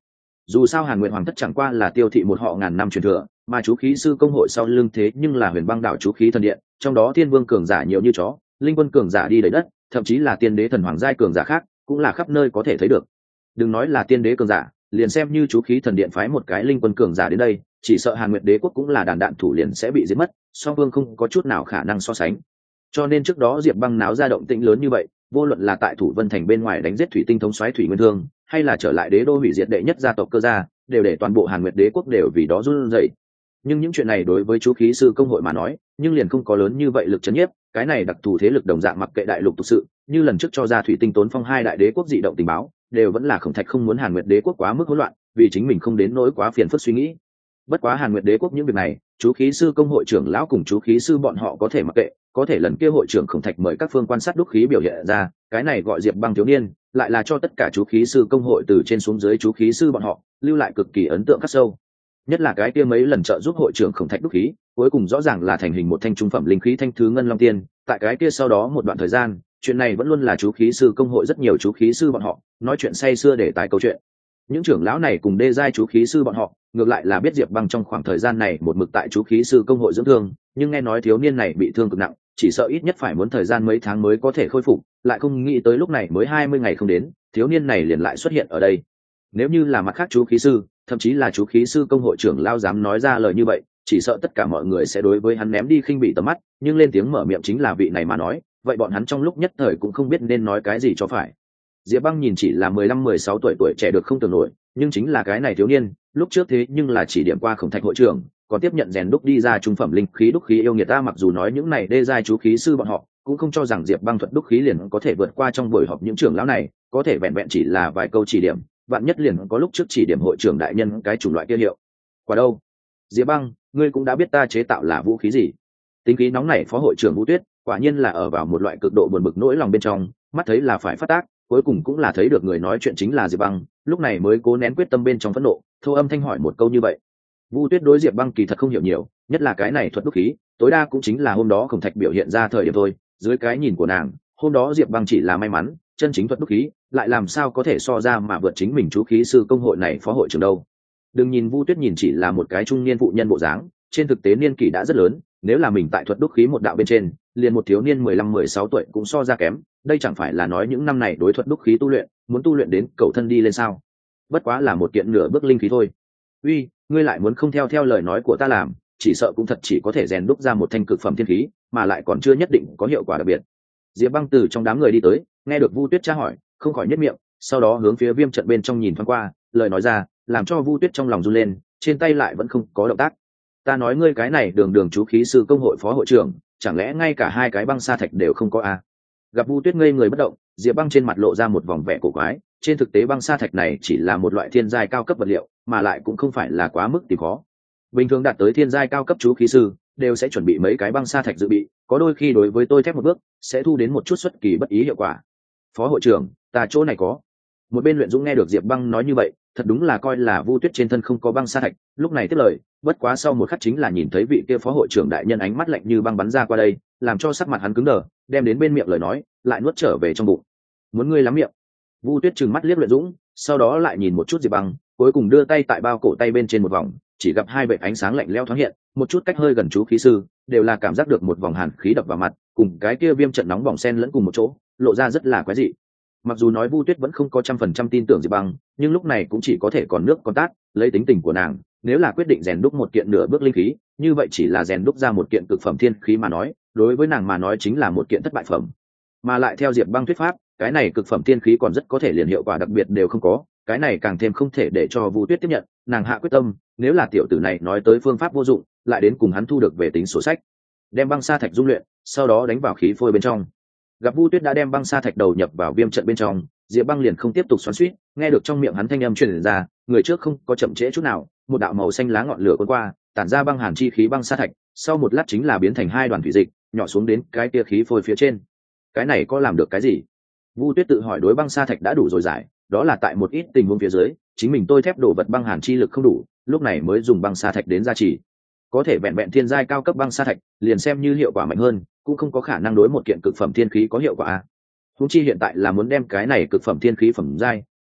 Speaker 1: Dù sao Hàn Nguyệt Hoàng thất chẳng qua là tiêu thị một họ ngàn năm truyền thừa, mà chú khí sư công hội sau lưng thế nhưng là Huyền Băng đảo chú khí thần điện, trong đó thiên vương cường giả nhiều như chó, linh quân cường giả đi đầy đất, thậm chí là tiên đế thần hoàng giai cường giả khác cũng là khắp nơi có thể thấy được. Đừng nói là tiên đế cường giả, liền xem như chú khí thần điện phái một cái linh quân cường giả đến đây, chỉ sợ Hàn Nguyệt đế quốc cũng là đàn đạn thủ liền sẽ bị giết mất, song phương không có chút nào khả năng so sánh. Cho nên trước đó Diệp Băng náo ra động tĩnh lớn như vậy, vô luận là tại Thủ Vân thành bên ngoài đánh giết thủy tinh thống soái Thủy Nguyên Thương, hay là trở lại đế đô hủy diệt đệ nhất gia tộc Cơ gia, đều để toàn bộ Hàn Nguyệt đế quốc đều vì đó run rẩy. Nhưng những chuyện này đối với chú khí sư công hội mà nói, nhưng liền không có lớn như vậy lực chấn nhiếp, cái này đặc thù thế lực đồng dạng mặc kệ đại lục thực sự, như lần trước cho ra thủy tinh tốn phong hai đại đế quốc dị động tình báo, đều vẫn là Khổng Thạch không muốn Hàn Nguyệt đế quốc quá mức hỗn loạn, vì chính mình không đến nỗi quá phiền phức suy nghĩ. Bất quá Hàn Nguyệt đế quốc những việc này, chú khí sư công hội trưởng lão cùng chú khí sư bọn họ có thể mặc kệ, có thể lần kia hội trưởng Khổng Thạch mời các phương quan sát đúc khí biểu hiện ra, cái này gọi Diệp Băng thiếu niên, lại là cho tất cả chú khí sư công hội từ trên xuống dưới chú khí sư bọn họ lưu lại cực kỳ ấn tượng khắc sâu. Nhất là cái kia mấy lần trợ giúp hội trưởng Khổng Thạch đúc khí, cuối cùng rõ ràng là thành hình một thanh trung phẩm linh khí thanh thứ ngân long tiên, tại cái kia sau đó một đoạn thời gian, chuyện này vẫn luôn là chú khí sư công hội rất nhiều chú khí sư bọn họ nói chuyện say sưa để tái câu chuyện. Những trưởng lão này cùng đê giai chú khí sư bọn họ ngược lại là biết Diệp Băng trong khoảng thời gian này một mực tại chú khí sư công hội dưỡng thương, nhưng nghe nói thiếu niên này bị thương cực nặng, chỉ sợ ít nhất phải muốn thời gian mấy tháng mới có thể khôi phục, lại không nghĩ tới lúc này mới hai mươi ngày không đến, thiếu niên này liền lại xuất hiện ở đây. Nếu như là mặt khác chú khí sư, thậm chí là chú khí sư công hội trưởng lao dám nói ra lời như vậy, chỉ sợ tất cả mọi người sẽ đối với hắn ném đi khinh bỉ tầm mắt, nhưng lên tiếng mở miệng chính là vị này mà nói, vậy bọn hắn trong lúc nhất thời cũng không biết nên nói cái gì cho phải. Diệp Băng nhìn chỉ là mười lăm mười sáu tuổi tuổi trẻ được không tưởng nổi, nhưng chính là cái này thiếu niên, lúc trước thế nhưng là chỉ điểm qua Khổng Thạch hội trưởng, còn tiếp nhận rèn đúc đi ra trung phẩm linh khí đúc khí yêu nghiệt ta, mặc dù nói những này đê giai chú khí sư bọn họ cũng không cho rằng Diệp Băng thuật đúc khí liền có thể vượt qua trong buổi họp những trưởng lão này, có thể vẹn vẹn chỉ là vài câu chỉ điểm, vạn nhất liền có lúc trước chỉ điểm hội trưởng đại nhân cái chủng loại kia hiệu quả đâu. Diệp Băng, ngươi cũng đã biết ta chế tạo là vũ khí gì. Tính khí nóng nảy phó hội trưởng Vũ Tuyết quả nhiên là ở vào một loại cực độ buồn bực nỗi lòng bên trong, mắt thấy là phải phát tác, cuối cùng cũng là thấy được người nói chuyện chính là Diệp Băng, lúc này mới cố nén quyết tâm bên trong phẫn nộ, thô âm thanh hỏi một câu như vậy. Vũ Tuyết đối Diệp Băng kỳ thật không hiểu nhiều, nhất là cái này thuật đúc khí, tối đa cũng chính là hôm đó Khổng Thạch biểu hiện ra thời điểm thôi, dưới cái nhìn của nàng, hôm đó Diệp Băng chỉ là may mắn, chân chính thuật đúc khí lại làm sao có thể so ra mà vượt chính mình chú khí sư công hội này phó hội trưởng đâu. Đừng nhìn Vu Tuyết nhìn chỉ là một cái trung niên phụ nhân bộ dáng, trên thực tế niên kỷ đã rất lớn, nếu là mình tại thuật đúc khí một đạo bên trên, liền một thiếu niên mười lăm mười sáu tuổi cũng so ra kém, đây chẳng phải là nói những năm này đối thuật đúc khí tu luyện, muốn tu luyện đến cầu thân đi lên sao? Bất quá là một kiện nửa bước linh khí thôi. Uy, ngươi lại muốn không theo theo lời nói của ta làm, chỉ sợ cũng thật chỉ có thể rèn đúc ra một thanh cực phẩm thiên khí, mà lại còn chưa nhất định có hiệu quả đặc biệt. Diệp Băng từ trong đám người đi tới, nghe được Vu Tuyết tra hỏi, không khỏi nhếch miệng, sau đó hướng phía viêm trận bên trong nhìn thoáng qua, lời nói ra, làm cho Vu Tuyết trong lòng run lên, trên tay lại vẫn không có động tác. Ta nói ngươi cái này đường đường chú khí sư công hội phó hội trưởng, chẳng lẽ ngay cả hai cái băng sa thạch đều không có à? Gặp Vu Tuyết ngây người bất động, Diệp Băng trên mặt lộ ra một vòng vẻ cổ quái, trên thực tế băng sa thạch này chỉ là một loại thiên giai cao cấp vật liệu, mà lại cũng không phải là quá mức tìm khó. Bình thường đạt tới thiên giai cao cấp chú khí sư đều sẽ chuẩn bị mấy cái băng sa thạch dự bị, có đôi khi đối với tôi thép một bước sẽ thu đến một chút xuất kỳ bất ý hiệu quả. Phó hội trưởng, ta chỗ này có. Một bên Luyện Dũng nghe được Diệp Băng nói như vậy, thật đúng là coi là Vu Tuyết trên thân không có băng sa thạch, lúc này tiếp lời, bất quá sau một khắc chính là nhìn thấy vị kia phó hội trưởng đại nhân ánh mắt lạnh như băng bắn ra qua đây, làm cho sắc mặt hắn cứng đờ, đem đến bên miệng lời nói lại nuốt trở về trong bụng. Muốn ngươi lắm miệng. Vu Tuyết trừng mắt liếc Luyện Dũng, sau đó lại nhìn một chút Diệp Băng, cuối cùng đưa tay tại bao cổ tay bên trên một vòng, chỉ gặp hai vệt ánh sáng lạnh lẽo thoáng hiện, một chút cách hơi gần chú khí sư, đều là cảm giác được một vòng hàn khí đập vào mặt, cùng cái kia viêm trận nóng bỏng xen lẫn cùng một chỗ, lộ ra rất là quái dị. Mặc dù nói Vu Tuyết vẫn không có trăm phần trăm tin tưởng Diệp Băng, nhưng lúc này cũng chỉ có thể còn nước còn tát, lấy tính tình của nàng, nếu là quyết định rèn đúc một kiện nửa bước linh khí, như vậy chỉ là rèn đúc ra một kiện cực phẩm thiên khí mà nói, đối với nàng mà nói chính là một kiện thất bại phẩm. Mà lại theo Diệp Băng thuyết pháp, cái này cực phẩm thiên khí còn rất có thể liền hiệu quả đặc biệt đều không có, cái này càng thêm không thể để cho Vu Tuyết tiếp nhận, nàng hạ quyết tâm, nếu là tiểu tử này nói tới phương pháp vô dụng, lại đến cùng hắn thu được về tính sổ sách. Đem băng sa thạch dung luyện, sau đó đánh vào khí phôi bên trong. Gặp Vu Tuyết đã đem băng sa thạch đầu nhập vào viêm trận bên trong, Diệp Băng liền không tiếp tục xoắn xuýt, nghe được trong miệng hắn thanh âm truyền ra, người trước không có chậm trễ chút nào, một đạo màu xanh lá ngọn lửa cuốn qua, tản ra băng hàn chi khí băng sa thạch, sau một lát chính là biến thành hai đoàn thủy dịch, nhỏ xuống đến cái kia khí phôi phía trên. Cái này có làm được cái gì? Vu Tuyết tự hỏi, đối băng sa thạch đã đủ rồi giải, đó là tại một ít tình huống phía dưới, chính mình tôi thép đổ vật băng hàn chi lực không đủ, lúc này mới dùng băng sa thạch đến gia trì. Có thể vẹn vẹn thiên giai cao cấp băng sa thạch, liền xem như hiệu quả mạnh hơn, cũng không có khả năng đối một kiện cực phẩm thiên khí có hiệu quả. Huống chi hiện tại là muốn đem cái này cực phẩm thiên khí phẩm giai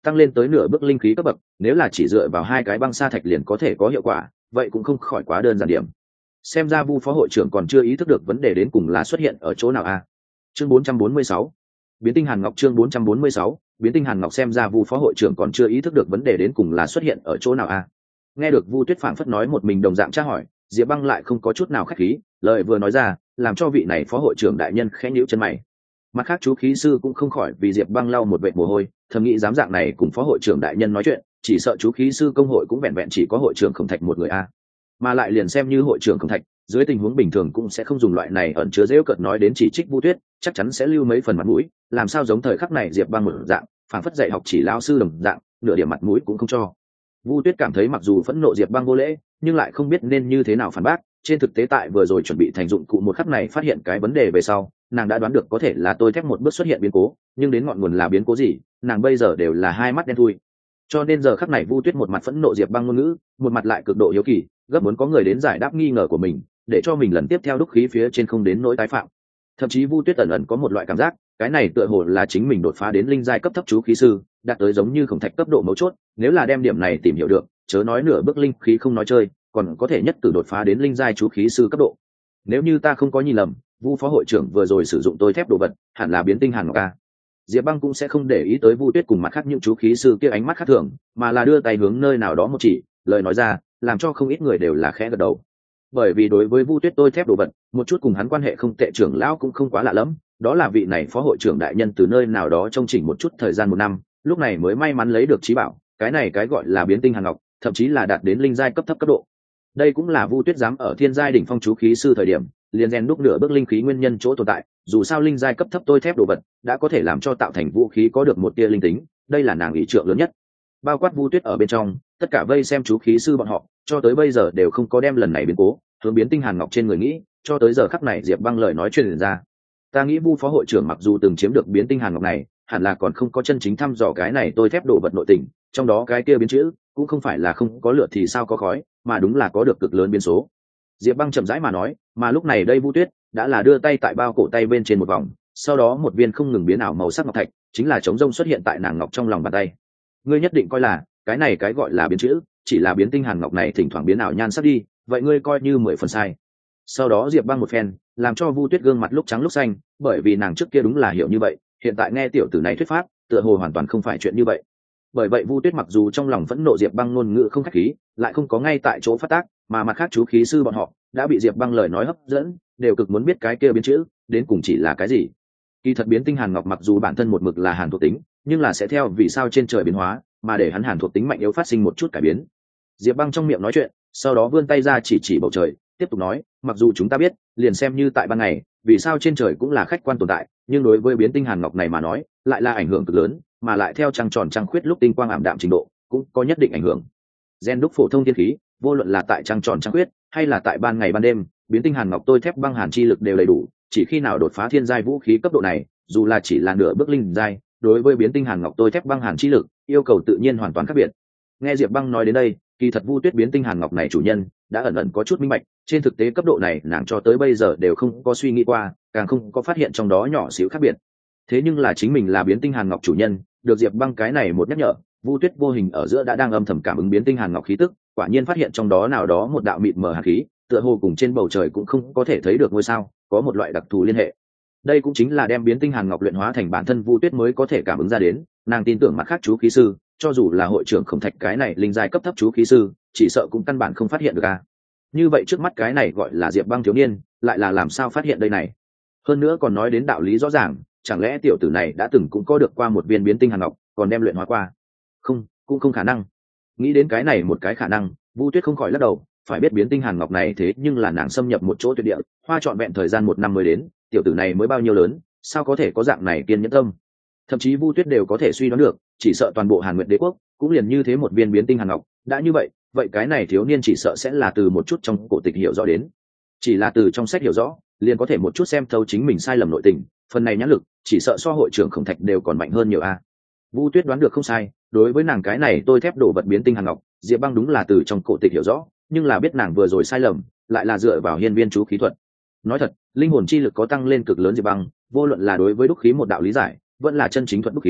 Speaker 1: tăng lên tới nửa bước linh khí cấp bậc, nếu là chỉ dựa vào hai cái băng sa thạch liền có thể có hiệu quả, vậy cũng không khỏi quá đơn giản điểm. Xem ra Vu phó hội trưởng còn chưa ý thức được vấn đề đến cùng là xuất hiện ở chỗ nào a. Chương bốn trăm bốn mươi sáu, biến tinh hàn ngọc. Chương bốn trăm bốn mươi sáu, biến tinh hàn ngọc. Xem ra Vu phó hội trưởng còn chưa ý thức được vấn đề đến cùng là xuất hiện ở chỗ nào a. Nghe được Vu Tuyết phảng phất nói một mình đồng dạng tra hỏi, Diệp Băng lại không có chút nào khách khí, lời vừa nói ra, làm cho vị này phó hội trưởng đại nhân khẽ nhíu chân mày. Mặt khác chú khí sư cũng không khỏi vì Diệp Băng lau một vệt mồ hôi, thầm nghĩ dám dạng này cùng phó hội trưởng đại nhân nói chuyện, chỉ sợ chú khí sư công hội cũng vẹn vẹn chỉ có hội trưởng Khổng Thạch một người a. Mà lại liền xem như hội trưởng Khổng Thạch, dưới tình huống bình thường cũng sẽ không dùng loại này ẩn chứa giễu cợt nói đến chỉ trích Vu Tuyết, chắc chắn sẽ lưu mấy phần mặt mũi, làm sao giống thời khắc này Diệp Băng một dạng, phảng phất dạy học chỉ lão sư đồng dạng, nửa điểm mặt mũi cũng không cho. Vu Tuyết cảm thấy mặc dù phẫn nộ Diệp Băng vô lễ, nhưng lại không biết nên như thế nào phản bác. Trên thực tế tại vừa rồi chuẩn bị thành dụng cụ một khắc này phát hiện cái vấn đề về sau, nàng đã đoán được có thể là tôi thép một bước xuất hiện biến cố, nhưng đến ngọn nguồn là biến cố gì, nàng bây giờ đều là hai mắt đen thui. Cho nên giờ khắc này Vu Tuyết một mặt phẫn nộ Diệp Băng ngôn ngữ, một mặt lại cực độ hiếu kỳ, gấp muốn có người đến giải đáp nghi ngờ của mình, để cho mình lần tiếp theo đúc khí phía trên không đến nỗi tái phạm. Thậm chí Vu Tuyết ẩn ẩn có một loại cảm giác, cái này tựa hồ là chính mình đột phá đến linh giai cấp thấp chú khí sư, đạt tới giống như Khổng Thạch cấp độ mấu chốt, nếu là đem điểm này tìm hiểu được, chớ nói nửa bước linh khí không nói chơi, còn có thể nhất cử đột phá đến linh giai chú khí sư cấp độ. Nếu như ta không có nhìn lầm, Vu phó hội trưởng vừa rồi sử dụng tôi thép đồ vật, hẳn là biến tinh hàn ngọc a. Diệp Băng cũng sẽ không để ý tới Vu Tuyết cùng mặt khác những chú khí sư kia ánh mắt khác thường, mà là đưa tay hướng nơi nào đó một chỉ, lời nói ra, làm cho không ít người đều là khẽ gật đầu. Bởi vì đối với Vu Tuyết tôi thép đồ vật, một chút cùng hắn quan hệ không tệ trưởng lão cũng không quá lạ lắm, đó là vị này phó hội trưởng đại nhân từ nơi nào đó trông chỉnh một chút thời gian một năm, lúc này mới may mắn lấy được trí bảo, cái này cái gọi là biến tinh hàn ngọc, thậm chí là đạt đến linh giai cấp thấp cấp độ. Đây cũng là Vu Tuyết dám ở thiên giai đỉnh phong chú khí sư thời điểm, liền rèn đúc nửa bước linh khí nguyên nhân chỗ tồn tại, dù sao linh giai cấp thấp tôi thép đồ vật đã có thể làm cho tạo thành vũ khí có được một tia linh tính, đây là nàng ý trượng lớn nhất. Bao quát Vu Tuyết ở bên trong, tất cả vây xem chú khí sư bọn họ, cho tới bây giờ đều không có đem lần này biến cố hướng biến tinh hàn ngọc trên người nghĩ, cho tới giờ khắc này Diệp Băng lời nói truyền ra. Ta nghĩ Vu phó hội trưởng mặc dù từng chiếm được biến tinh hàn ngọc này, hẳn là còn không có chân chính thăm dò cái này tôi thép đồ vật nội tình, trong đó cái kia biến chữ cũng không phải là không có lửa thì sao có khói, mà đúng là có được cực lớn biến số. Diệp Băng chậm rãi mà nói, mà lúc này đây Vu Tuyết đã là đưa tay tại bao cổ tay bên trên một vòng, sau đó một viên không ngừng biến ảo màu sắc ngọc thạch, chính là trống rông xuất hiện tại nàng ngọc trong lòng bàn tay. Ngươi nhất định coi là cái này cái gọi là biến chữ, chỉ là biến tinh hàn ngọc này thỉnh thoảng biến ảo nhan sắc đi, vậy ngươi coi như mười phần sai. Sau đó Diệp Băng một phen, làm cho Vu Tuyết gương mặt lúc trắng lúc xanh, bởi vì nàng trước kia đúng là hiểu như vậy, hiện tại nghe tiểu tử này thuyết pháp, tựa hồ hoàn toàn không phải chuyện như vậy. Bởi vậy Vu Tuyết mặc dù trong lòng phẫn nộ Diệp Băng ngôn ngữ không khách khí, lại không có ngay tại chỗ phát tác, mà mặt khác chú khí sư bọn họ đã bị Diệp Băng lời nói hấp dẫn, đều cực muốn biết cái kia biến chữ đến cùng chỉ là cái gì. Kỳ thật biến tinh hàn ngọc mặc dù bản thân một mực là hàn thuộc tính, nhưng là sẽ theo vì sao trên trời biến hóa, mà để hắn hàn thuộc tính mạnh yếu phát sinh một chút cải biến. Diệp Băng trong miệng nói chuyện, sau đó vươn tay ra chỉ chỉ bầu trời, tiếp tục nói, mặc dù chúng ta biết, liền xem như tại ban ngày, vì sao trên trời cũng là khách quan tồn tại, nhưng đối với biến tinh hàn ngọc này mà nói, lại là ảnh hưởng cực lớn, mà lại theo trăng tròn trăng khuyết lúc tinh quang ảm đạm trình độ, cũng có nhất định ảnh hưởng. Gen đúc phổ thông thiên khí, vô luận là tại trăng tròn trăng khuyết, hay là tại ban ngày ban đêm, biến tinh hàn ngọc tôi thép băng hàn chi lực đều đầy đủ, chỉ khi nào đột phá thiên giai vũ khí cấp độ này, dù là chỉ là nửa bước linh giai, đối với biến tinh hàn ngọc tôi thép băng hàn chi lực, yêu cầu tự nhiên hoàn toàn khác biệt. Nghe Diệp Băng nói đến đây, kỳ thật Vu Tuyết biến tinh hàn ngọc này chủ nhân đã ẩn ẩn có chút minh bạch, trên thực tế cấp độ này nàng cho tới bây giờ đều không có suy nghĩ qua, càng không có phát hiện trong đó nhỏ xíu khác biệt. Thế nhưng là chính mình là biến tinh hàn ngọc chủ nhân, được Diệp Băng cái này một nhắc nhở, Vu Tuyết vô hình ở giữa đã đang âm thầm cảm ứng biến tinh hàn ngọc khí tức, quả nhiên phát hiện trong đó nào đó một đạo mịt mờ hàn khí, tựa hồ cùng trên bầu trời cũng không có thể thấy được ngôi sao, có một loại đặc thù liên hệ. Đây cũng chính là đem biến tinh hàn ngọc luyện hóa thành bản thân Vu Tuyết mới có thể cảm ứng ra đến, nàng tin tưởng mặt khác chú khí sư, cho dù là hội trưởng Khổng Thạch cái này linh giai cấp thấp chú khí sư, chỉ sợ cũng căn bản không phát hiện được a. Như vậy trước mắt cái này gọi là Diệp Băng thiếu niên, lại là làm sao phát hiện đây này? Hơn nữa còn nói đến đạo lý rõ ràng, chẳng lẽ tiểu tử này đã từng cũng có được qua một viên biến tinh hàn ngọc, còn đem luyện hóa qua? Không, cũng không khả năng. Nghĩ đến cái này một cái khả năng, Vu Tuyết không khỏi lắc đầu, phải biết biến tinh hàn ngọc này thế nhưng là nàng xâm nhập một chỗ tuyệt địa, hoa trọn vẹn thời gian một năm mới đến, tiểu tử này mới bao nhiêu lớn, sao có thể có dạng này kiên nhẫn tâm? Thậm chí Vu Tuyết đều có thể suy đoán được, chỉ sợ toàn bộ Hàn Nguyệt Đế quốc cũng liền như thế một viên biến tinh hàn ngọc, đã như vậy, vậy cái này thiếu niên chỉ sợ sẽ là từ một chút trong cổ tịch hiểu rõ đến. Chỉ là từ trong sách hiểu rõ, liền có thể một chút xem thấu chính mình sai lầm nội tình, phần này nhãn lực, chỉ sợ so hội trưởng Khổng Thạch đều còn mạnh hơn nhiều a. Vu Tuyết đoán được không sai, đối với nàng cái này tôi thép đổ vật biến tinh hàn ngọc, Diệp Băng đúng là từ trong cổ tịch hiểu rõ, nhưng là biết nàng vừa rồi sai lầm, lại là dựa vào hiên viên chú khí thuật. Nói thật, linh hồn chi lực có tăng lên cực lớn Diệp Băng, vô luận là đối với đúc khí một đạo lý giải, vẫn là chân chính thuật đúc khí,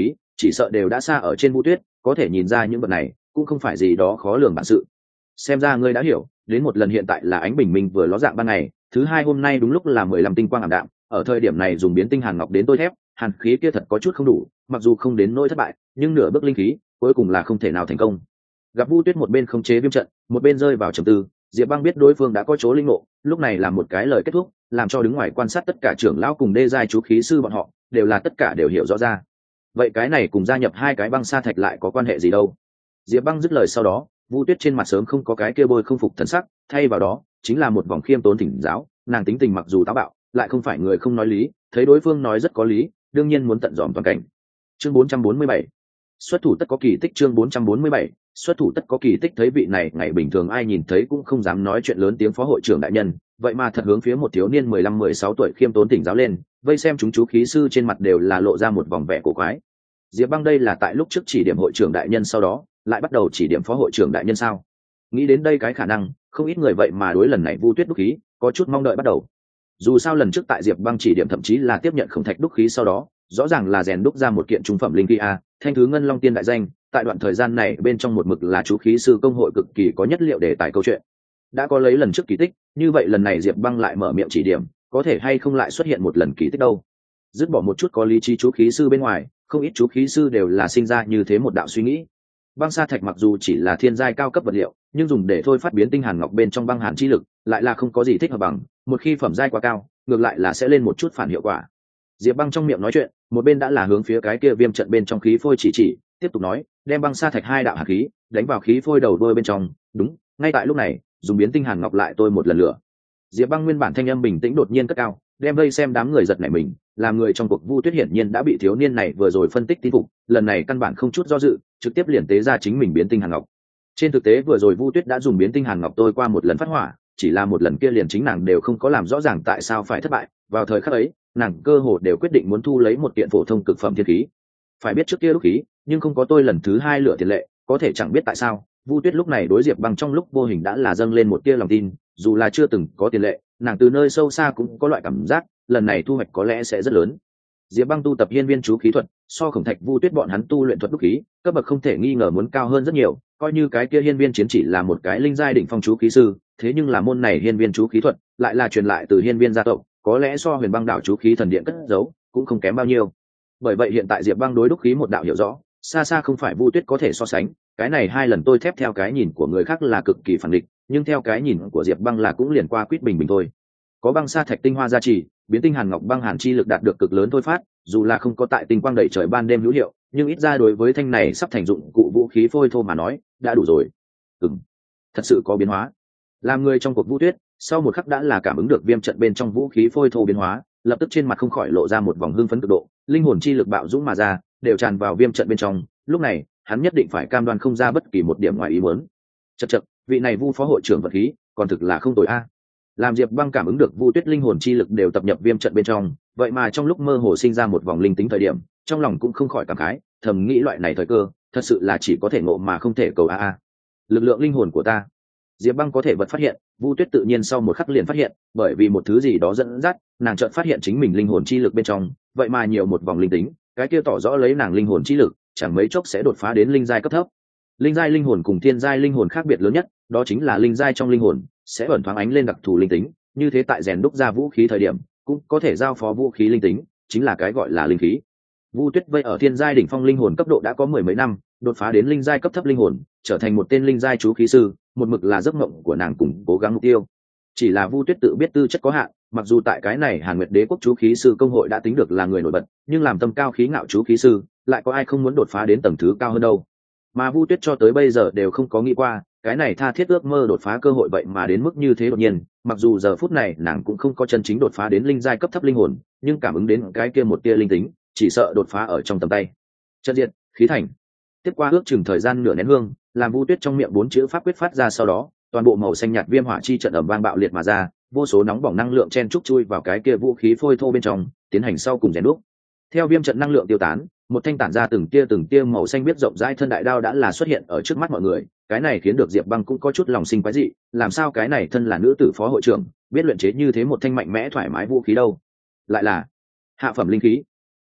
Speaker 1: chỉ sợ đều đã xa ở trên Vu Tuyết, có thể nhìn ra những vật này cũng không phải gì đó khó lường bản sự. Xem ra ngươi đã hiểu, đến một lần hiện tại là ánh bình minh vừa ló dạng ban ngày, thứ hai hôm nay đúng lúc là mười lăm tinh quang ảm đạm, ở thời điểm này dùng biến tinh hàn ngọc đến tôi thép, hàn khí kia thật có chút không đủ, mặc dù không đến nỗi thất bại, nhưng nửa bước linh khí cuối cùng là không thể nào thành công. Gặp Vu Tuyết một bên khống chế viêm trận, một bên rơi vào trầm tư, Diệp Băng biết đối phương đã có chỗ linh ngộ, lúc này là một cái lời kết thúc, làm cho đứng ngoài quan sát tất cả trưởng lão cùng đê giai chú khí sư bọn họ đều là tất cả đều hiểu rõ ra. Vậy cái này cùng gia nhập hai cái băng sa thạch lại có quan hệ gì đâu? Diệp Băng dứt lời sau đó, Vu Tuyết trên mặt sớm không có cái kia bôi không phục thần sắc, thay vào đó chính là một vòng khiêm tốn thỉnh giáo. Nàng tính tình mặc dù táo bạo, lại không phải người không nói lý, thấy đối phương nói rất có lý, đương nhiên muốn tận dòm toàn cảnh. Chương bốn trăm bốn mươi bảy, xuất thủ tất có kỳ tích. Chương bốn trăm bốn mươi bảy, xuất thủ tất có kỳ tích. Thấy vị này ngày bình thường ai nhìn thấy cũng không dám nói chuyện lớn tiếng phó hội trưởng đại nhân, vậy mà thật hướng phía một thiếu niên mười lăm mười sáu tuổi khiêm tốn thỉnh giáo lên, vây xem chúng chú khí sư trên mặt đều là lộ ra một vòng vẻ cổ quái. Diệp Băng đây là tại lúc trước chỉ điểm hội trưởng đại nhân, sau đó lại bắt đầu chỉ điểm phó hội trưởng đại nhân sao? Nghĩ đến đây cái khả năng, không ít người vậy mà đối lần này Vu Tuyết đúc khí có chút mong đợi bắt đầu. Dù sao lần trước tại Diệp Băng chỉ điểm thậm chí là tiếp nhận khổng thạch đúc khí sau đó, rõ ràng là rèn đúc ra một kiện trung phẩm linh khí a, thanh thứ ngân long tiên đại danh, tại đoạn thời gian này bên trong một mực là chú khí sư công hội cực kỳ có nhất liệu để tải câu chuyện. Đã có lấy lần trước kỳ tích, như vậy lần này Diệp Băng lại mở miệng chỉ điểm, có thể hay không lại xuất hiện một lần kỳ tích đâu? Dứt bỏ một chút có lý trí chú khí sư bên ngoài, không ít chú khí sư đều là sinh ra như thế một đạo suy nghĩ. Băng sa thạch mặc dù chỉ là thiên giai cao cấp vật liệu, nhưng dùng để thôi phát biến tinh hàn ngọc bên trong băng hàn chi lực, lại là không có gì thích hợp bằng, một khi phẩm giai quá cao, ngược lại là sẽ lên một chút phản hiệu quả. Diệp Băng trong miệng nói chuyện, một bên đã là hướng phía cái kia viêm trận bên trong khí phôi chỉ chỉ, tiếp tục nói, đem băng sa thạch hai đạo hàn khí đánh vào khí phôi đầu đuôi bên trong, đúng, ngay tại lúc này, dùng biến tinh hàn ngọc lại tôi một lần lửa. Diệp Băng nguyên bản thanh âm bình tĩnh đột nhiên cất cao, đem vây xem đám người giật nảy mình, làm người trong cuộc Vu Tuyết hiển nhiên đã bị thiếu niên này vừa rồi phân tích tin phục, lần này căn bản không chút do dự, trực tiếp liền tế ra chính mình biến tinh hàn ngọc. Trên thực tế vừa rồi Vu Tuyết đã dùng biến tinh hàn ngọc tôi qua một lần phát hỏa, chỉ là một lần kia liền chính nàng đều không có làm rõ ràng tại sao phải thất bại, vào thời khắc ấy, nàng cơ hồ đều quyết định muốn thu lấy một kiện phổ thông cực phẩm thiên khí. Phải biết trước kia lúc khí, nhưng không có tôi lần thứ hai lựa tiền lệ, có thể chẳng biết tại sao, Vu Tuyết lúc này đối Diệp Băng trong lúc vô hình đã là dâng lên một tia lòng tin, dù là chưa từng có tiền lệ, nàng từ nơi sâu xa cũng có loại cảm giác, lần này thu hoạch có lẽ sẽ rất lớn. Diệp Băng tu tập hiên viên chú khí thuật, so Khổng Thạch Vu Tuyết bọn hắn tu luyện thuật đúc khí, cấp bậc không thể nghi ngờ muốn cao hơn rất nhiều, coi như cái kia hiên viên chiến chỉ là một cái linh giai đỉnh phong chú khí sư, thế nhưng là môn này hiên viên chú khí thuật lại là truyền lại từ hiên viên gia tộc, có lẽ so Huyền Băng đạo chú khí thần điện cất giấu cũng không kém bao nhiêu. Bởi vậy hiện tại Diệp Băng đối đúc khí một đạo hiểu rõ, xa xa không phải Vu Tuyết có thể so sánh, cái này hai lần tôi thép theo cái nhìn của người khác là cực kỳ phản địch, nhưng theo cái nhìn của Diệp Băng là cũng liền qua quýt bình bình thôi. Có băng sa thạch tinh hoa gia trì, biến tinh hàn ngọc băng hàn chi lực đạt được cực lớn thôi phát, dù là không có tại tinh quang đẩy trời ban đêm hữu hiệu, nhưng ít ra đối với thanh này sắp thành dụng cụ vũ khí phôi thô mà nói, đã đủ rồi. Ừm, thật sự có biến hóa. Làm người trong cuộc Vu Tuyết, sau một khắc đã là cảm ứng được viêm trận bên trong vũ khí phôi thô biến hóa, lập tức trên mặt không khỏi lộ ra một vòng hưng phấn cực độ, linh hồn chi lực bạo dũng mà ra, đều tràn vào viêm trận bên trong, lúc này, hắn nhất định phải cam đoan không ra bất kỳ một điểm ngoài ý muốn. Chậc chậc, vị này Vu phó hội trưởng vật khí, còn thực là không tồi a. Làm Diệp Băng cảm ứng được Vu Tuyết linh hồn chi lực đều tập nhập viêm trận bên trong, vậy mà trong lúc mơ hồ sinh ra một vòng linh tính thời điểm, trong lòng cũng không khỏi cảm khái, thầm nghĩ loại này thời cơ, thật sự là chỉ có thể ngộ mà không thể cầu a a. Lực lượng linh hồn của ta. Diệp Băng có thể vật phát hiện, Vu Tuyết tự nhiên sau một khắc liền phát hiện, bởi vì một thứ gì đó dẫn dắt, nàng chợt phát hiện chính mình linh hồn chi lực bên trong, vậy mà nhiều một vòng linh tính, cái kia tỏ rõ lấy nàng linh hồn chi lực, chẳng mấy chốc sẽ đột phá đến linh giai cấp thấp. Linh giai linh hồn cùng thiên giai linh hồn khác biệt lớn nhất, đó chính là linh giai trong linh hồn sẽ ẩn thoáng ánh lên đặc thù linh tính, như thế tại rèn đúc ra vũ khí thời điểm, cũng có thể giao phó vũ khí linh tính, chính là cái gọi là linh khí. Vu Tuyết vây ở thiên giai đỉnh phong linh hồn cấp độ đã có mười mấy năm, đột phá đến linh giai cấp thấp linh hồn, trở thành một tên linh giai chú khí sư, một mực là giấc mộng của nàng cùng cố gắng mục tiêu. Chỉ là Vu Tuyết tự biết tư chất có hạn, mặc dù tại cái này Hàn Nguyệt Đế quốc chú khí sư công hội đã tính được là người nổi bật, nhưng làm tâm cao khí ngạo chú khí sư, lại có ai không muốn đột phá đến tầng thứ cao hơn đâu. Mà Vu Tuyết cho tới bây giờ đều không có nghĩ qua, cái này tha thiết ước mơ đột phá cơ hội vậy mà đến mức như thế đột nhiên, mặc dù giờ phút này nàng cũng không có chân chính đột phá đến linh giai cấp thấp linh hồn, nhưng cảm ứng đến cái kia một tia linh tính, chỉ sợ đột phá ở trong tầm tay. Trận diệt, khí thành. Tiếp qua ước chừng thời gian nửa nén hương, làm Vu Tuyết trong miệng bốn chữ pháp quyết phát ra sau đó, toàn bộ màu xanh nhạt viêm hỏa chi trận ầm vang bạo liệt mà ra, vô số nóng bỏng năng lượng chen trúc chui vào cái kia vũ khí phôi thô bên trong, tiến hành sau cùng rèn đúc. Theo viêm trận năng lượng tiêu tán, một thanh tản ra từng tia từng tia màu xanh biết rộng rãi thân đại đao đã là xuất hiện ở trước mắt mọi người, cái này khiến được Diệp Băng cũng có chút lòng sinh quái dị, làm sao cái này thân là nữ tử phó hội trưởng, biết luyện chế như thế một thanh mạnh mẽ thoải mái vũ khí đâu? Lại là hạ phẩm linh khí.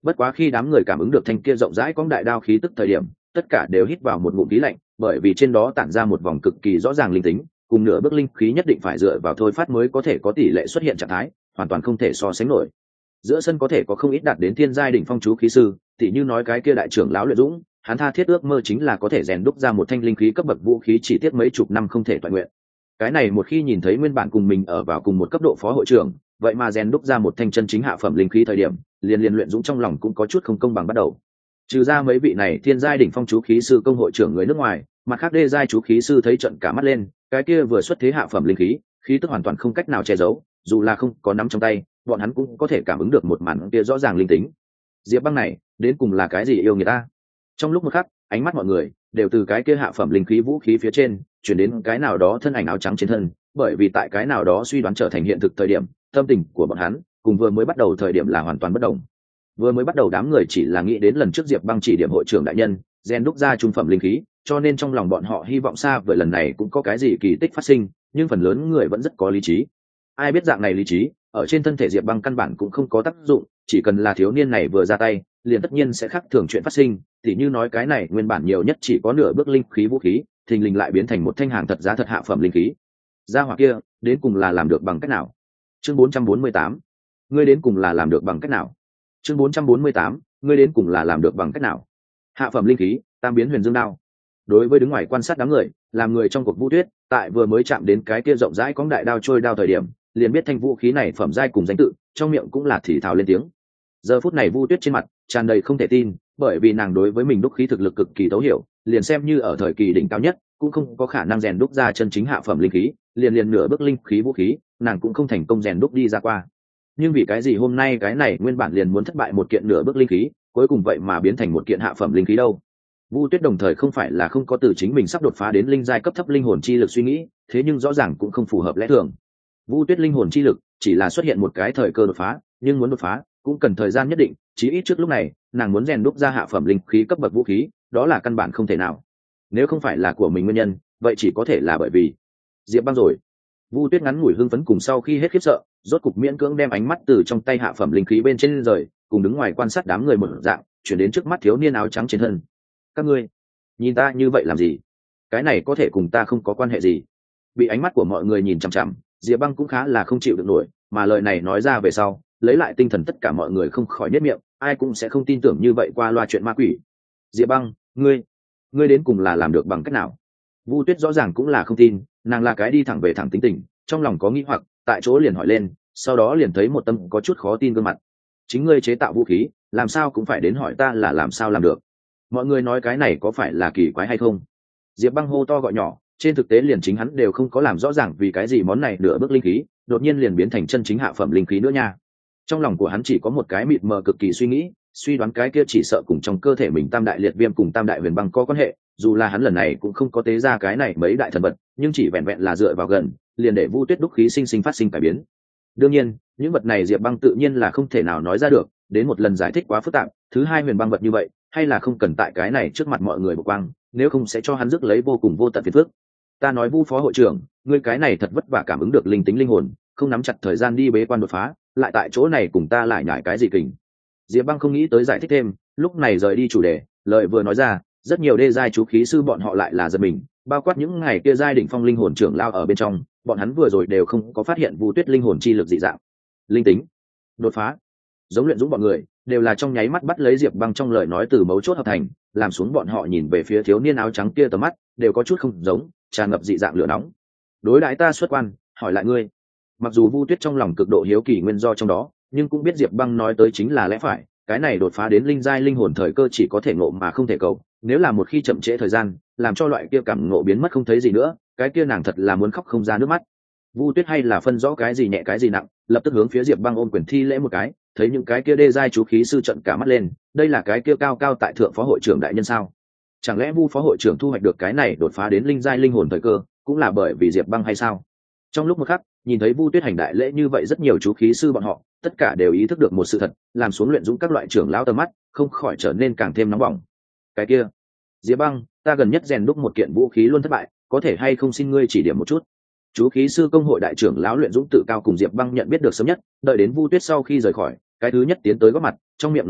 Speaker 1: Bất quá khi đám người cảm ứng được thanh kia rộng rãi cóng đại đao khí tức thời điểm, tất cả đều hít vào một ngụm khí lạnh, bởi vì trên đó tản ra một vòng cực kỳ rõ ràng linh tính, cùng nửa bước linh khí nhất định phải dựa vào thôi phát mới có thể có tỷ lệ xuất hiện trạng thái, hoàn toàn không thể so sánh nổi. Giữa sân có thể có không ít đạt đến thiên giai đỉnh phong chú khí sư, tỉ như nói cái kia đại trưởng lão Luyện Dũng, hắn tha thiết ước mơ chính là có thể rèn đúc ra một thanh linh khí cấp bậc vũ khí chỉ tiếc mấy chục năm không thể toàn nguyện. Cái này một khi nhìn thấy nguyên bản cùng mình ở vào cùng một cấp độ phó hội trưởng, vậy mà rèn đúc ra một thanh chân chính hạ phẩm linh khí thời điểm, liền liền Luyện Dũng trong lòng cũng có chút không công bằng bắt đầu. Trừ ra mấy vị này thiên giai đỉnh phong chú khí sư công hội trưởng người nước ngoài, mặt khác đê giai chú khí sư thấy trận cả mắt lên, cái kia vừa xuất thế hạ phẩm linh khí, khí tức hoàn toàn không cách nào che giấu, dù là không có nắm trong tay, bọn hắn cũng có thể cảm ứng được một màn kia rõ ràng linh tính. Diệp Băng này đến cùng là cái gì yêu người ta? Trong lúc một khắc, ánh mắt mọi người đều từ cái kia hạ phẩm linh khí vũ khí phía trên chuyển đến cái nào đó thân ảnh áo trắng trên thân, bởi vì tại cái nào đó suy đoán trở thành hiện thực thời điểm, tâm tình của bọn hắn cùng vừa mới bắt đầu thời điểm là hoàn toàn bất đồng. Vừa mới bắt đầu đám người chỉ là nghĩ đến lần trước Diệp Băng chỉ điểm hội trưởng đại nhân rèn đúc ra trung phẩm linh khí, cho nên trong lòng bọn họ hy vọng xa vời lần này cũng có cái gì kỳ tích phát sinh, nhưng phần lớn người vẫn rất có lý trí. Ai biết dạng này lý trí ở trên thân thể Diệp Băng căn bản cũng không có tác dụng, chỉ cần là thiếu niên này vừa ra tay, liền tất nhiên sẽ khác thường chuyện phát sinh, tỉ như nói cái này nguyên bản nhiều nhất chỉ có nửa bước linh khí vũ khí, thình lình lại biến thành một thanh hàng thật giá thật hạ phẩm linh khí. Gia hỏa kia, đến cùng là làm được bằng cách nào? Chương bốn trăm bốn mươi tám, ngươi đến cùng là làm được bằng cách nào? Chương bốn trăm bốn mươi tám, ngươi đến cùng là làm được bằng cách nào? Hạ phẩm linh khí, tam biến huyền dương đao. Đối với đứng ngoài quan sát đám người, làm người trong cuộc Vu Tuyết, tại vừa mới chạm đến cái kia rộng rãi cóng đại đao trôi đao thời điểm, liền biết thanh vũ khí này phẩm giai cùng danh tự, trong miệng cũng là thì thào lên tiếng. Giờ phút này Vu Tuyết trên mặt tràn đầy không thể tin, bởi vì nàng đối với mình đúc khí thực lực cực kỳ thấu hiểu, liền xem như ở thời kỳ đỉnh cao nhất, cũng không có khả năng rèn đúc ra chân chính hạ phẩm linh khí, liền liền nửa bước linh khí vũ khí, nàng cũng không thành công rèn đúc đi ra qua. Nhưng vì cái gì hôm nay cái này nguyên bản liền muốn thất bại một kiện nửa bước linh khí, cuối cùng vậy mà biến thành một kiện hạ phẩm linh khí đâu? Vu Tuyết đồng thời không phải là không có từ chính mình sắp đột phá đến linh giai cấp thấp linh hồn chi lực suy nghĩ, thế nhưng rõ ràng cũng không phù hợp lẽ thường. Vu Tuyết linh hồn chi lực chỉ là xuất hiện một cái thời cơ đột phá, nhưng muốn đột phá cũng cần thời gian nhất định, chí ít trước lúc này, nàng muốn rèn đúc ra hạ phẩm linh khí cấp bậc vũ khí, đó là căn bản không thể nào. Nếu không phải là của mình nguyên nhân, vậy chỉ có thể là bởi vì Diệp Băng rồi. Vu Tuyết ngắn ngủi hưng phấn cùng sau khi hết khiếp sợ, rốt cục miễn cưỡng đem ánh mắt từ trong tay hạ phẩm linh khí bên trên rời, cùng đứng ngoài quan sát đám người một dạng, chuyển đến trước mắt thiếu niên áo trắng trên thân. Các ngươi, nhìn ta như vậy làm gì? Cái này có thể cùng ta không có quan hệ gì? Bị ánh mắt của mọi người nhìn chằm chằm, Diệp Băng cũng khá là không chịu được nổi, mà lời này nói ra về sau, lấy lại tinh thần tất cả mọi người không khỏi nhếch miệng, ai cũng sẽ không tin tưởng như vậy qua loa chuyện ma quỷ. Diệp Băng, ngươi, ngươi đến cùng là làm được bằng cách nào? Vu Tuyết rõ ràng cũng là không tin, nàng là cái đi thẳng về thẳng tính tình, trong lòng có nghi hoặc, tại chỗ liền hỏi lên, sau đó liền thấy một tâm có chút khó tin gương mặt. Chính ngươi chế tạo vũ khí, làm sao cũng phải đến hỏi ta là làm sao làm được? Mọi người nói cái này có phải là kỳ quái hay không? Diệp Băng hô to gọi nhỏ, trên thực tế liền chính hắn đều không có làm rõ ràng vì cái gì món này nửa bước linh khí đột nhiên liền biến thành chân chính hạ phẩm linh khí nữa nha. Trong lòng của hắn chỉ có một cái mịt mờ cực kỳ suy nghĩ, suy đoán cái kia chỉ sợ cùng trong cơ thể mình tam đại liệt viêm cùng tam đại huyền băng có quan hệ, dù là hắn lần này cũng không có tế ra cái này mấy đại thần vật, nhưng chỉ vẹn vẹn là dựa vào gần, liền để Vu Tuyết đúc khí sinh sinh phát sinh cải biến. Đương nhiên, những vật này Diệp Băng tự nhiên là không thể nào nói ra được, đến một lần giải thích quá phức tạp, thứ hai huyền băng vật như vậy, hay là không cần tại cái này trước mặt mọi người bộc quang, nếu không sẽ cho hắn rước lấy vô cùng vô tận phiền phức. Ta nói Vu phó hội trưởng, ngươi cái này thật vất vả cảm ứng được linh tính linh hồn, không nắm chặt thời gian đi bế quan đột phá, lại tại chỗ này cùng ta lại nhải cái gì kình. Diệp Băng không nghĩ tới giải thích thêm, lúc này rời đi chủ đề, lời vừa nói ra, rất nhiều đê giai chú khí sư bọn họ lại là giật mình, bao quát những ngày kia giai đỉnh phong linh hồn trưởng lao ở bên trong, bọn hắn vừa rồi đều không có phát hiện Vu Tuyết linh hồn chi lực dị dạng. Linh tính, đột phá, giống Luyện Dũng bọn người, đều là trong nháy mắt bắt lấy Diệp Băng trong lời nói từ mấu chốt hợp thành, làm xuống bọn họ nhìn về phía thiếu niên áo trắng kia tầm mắt, đều có chút không giống, tràn ngập dị dạng lửa nóng. Đối đãi ta xuất quan, hỏi lại ngươi. Mặc dù Vu Tuyết trong lòng cực độ hiếu kỳ nguyên do trong đó, nhưng cũng biết Diệp Băng nói tới chính là lẽ phải, cái này đột phá đến linh giai linh hồn thời cơ chỉ có thể ngộ mà không thể cầu, nếu là một khi chậm trễ thời gian, làm cho loại kia cảm ngộ biến mất không thấy gì nữa, cái kia nàng thật là muốn khóc không ra nước mắt. Vu Tuyết hay là phân rõ cái gì nhẹ cái gì nặng, lập tức hướng phía Diệp Băng ôm quyền thi lễ một cái, thấy những cái kia đê giai chú khí sư trận cả mắt lên, đây là cái kia cao cao tại thượng phó hội trưởng đại nhân sao? Chẳng lẽ Vu phó hội trưởng thu hoạch được cái này đột phá đến linh giai linh hồn thời cơ, cũng là bởi vì Diệp Băng hay sao? Trong lúc một khắc, nhìn thấy Vu Tuyết hành đại lễ như vậy rất nhiều chú khí sư bọn họ, tất cả đều ý thức được một sự thật, làm xuống Luyện Dũng các loại trưởng lão tầm mắt, không khỏi trở nên càng thêm nóng bỏng. Cái kia, Diệp Băng, ta gần nhất rèn đúc một kiện vũ khí luôn thất bại, có thể hay không xin ngươi chỉ điểm một chút? Chú khí sư công hội đại trưởng lão Luyện Dũng tự cao cùng Diệp Băng nhận biết được sớm nhất, đợi đến Vu Tuyết sau khi rời khỏi, cái thứ nhất tiến tới góp mặt, trong miệng nói ra,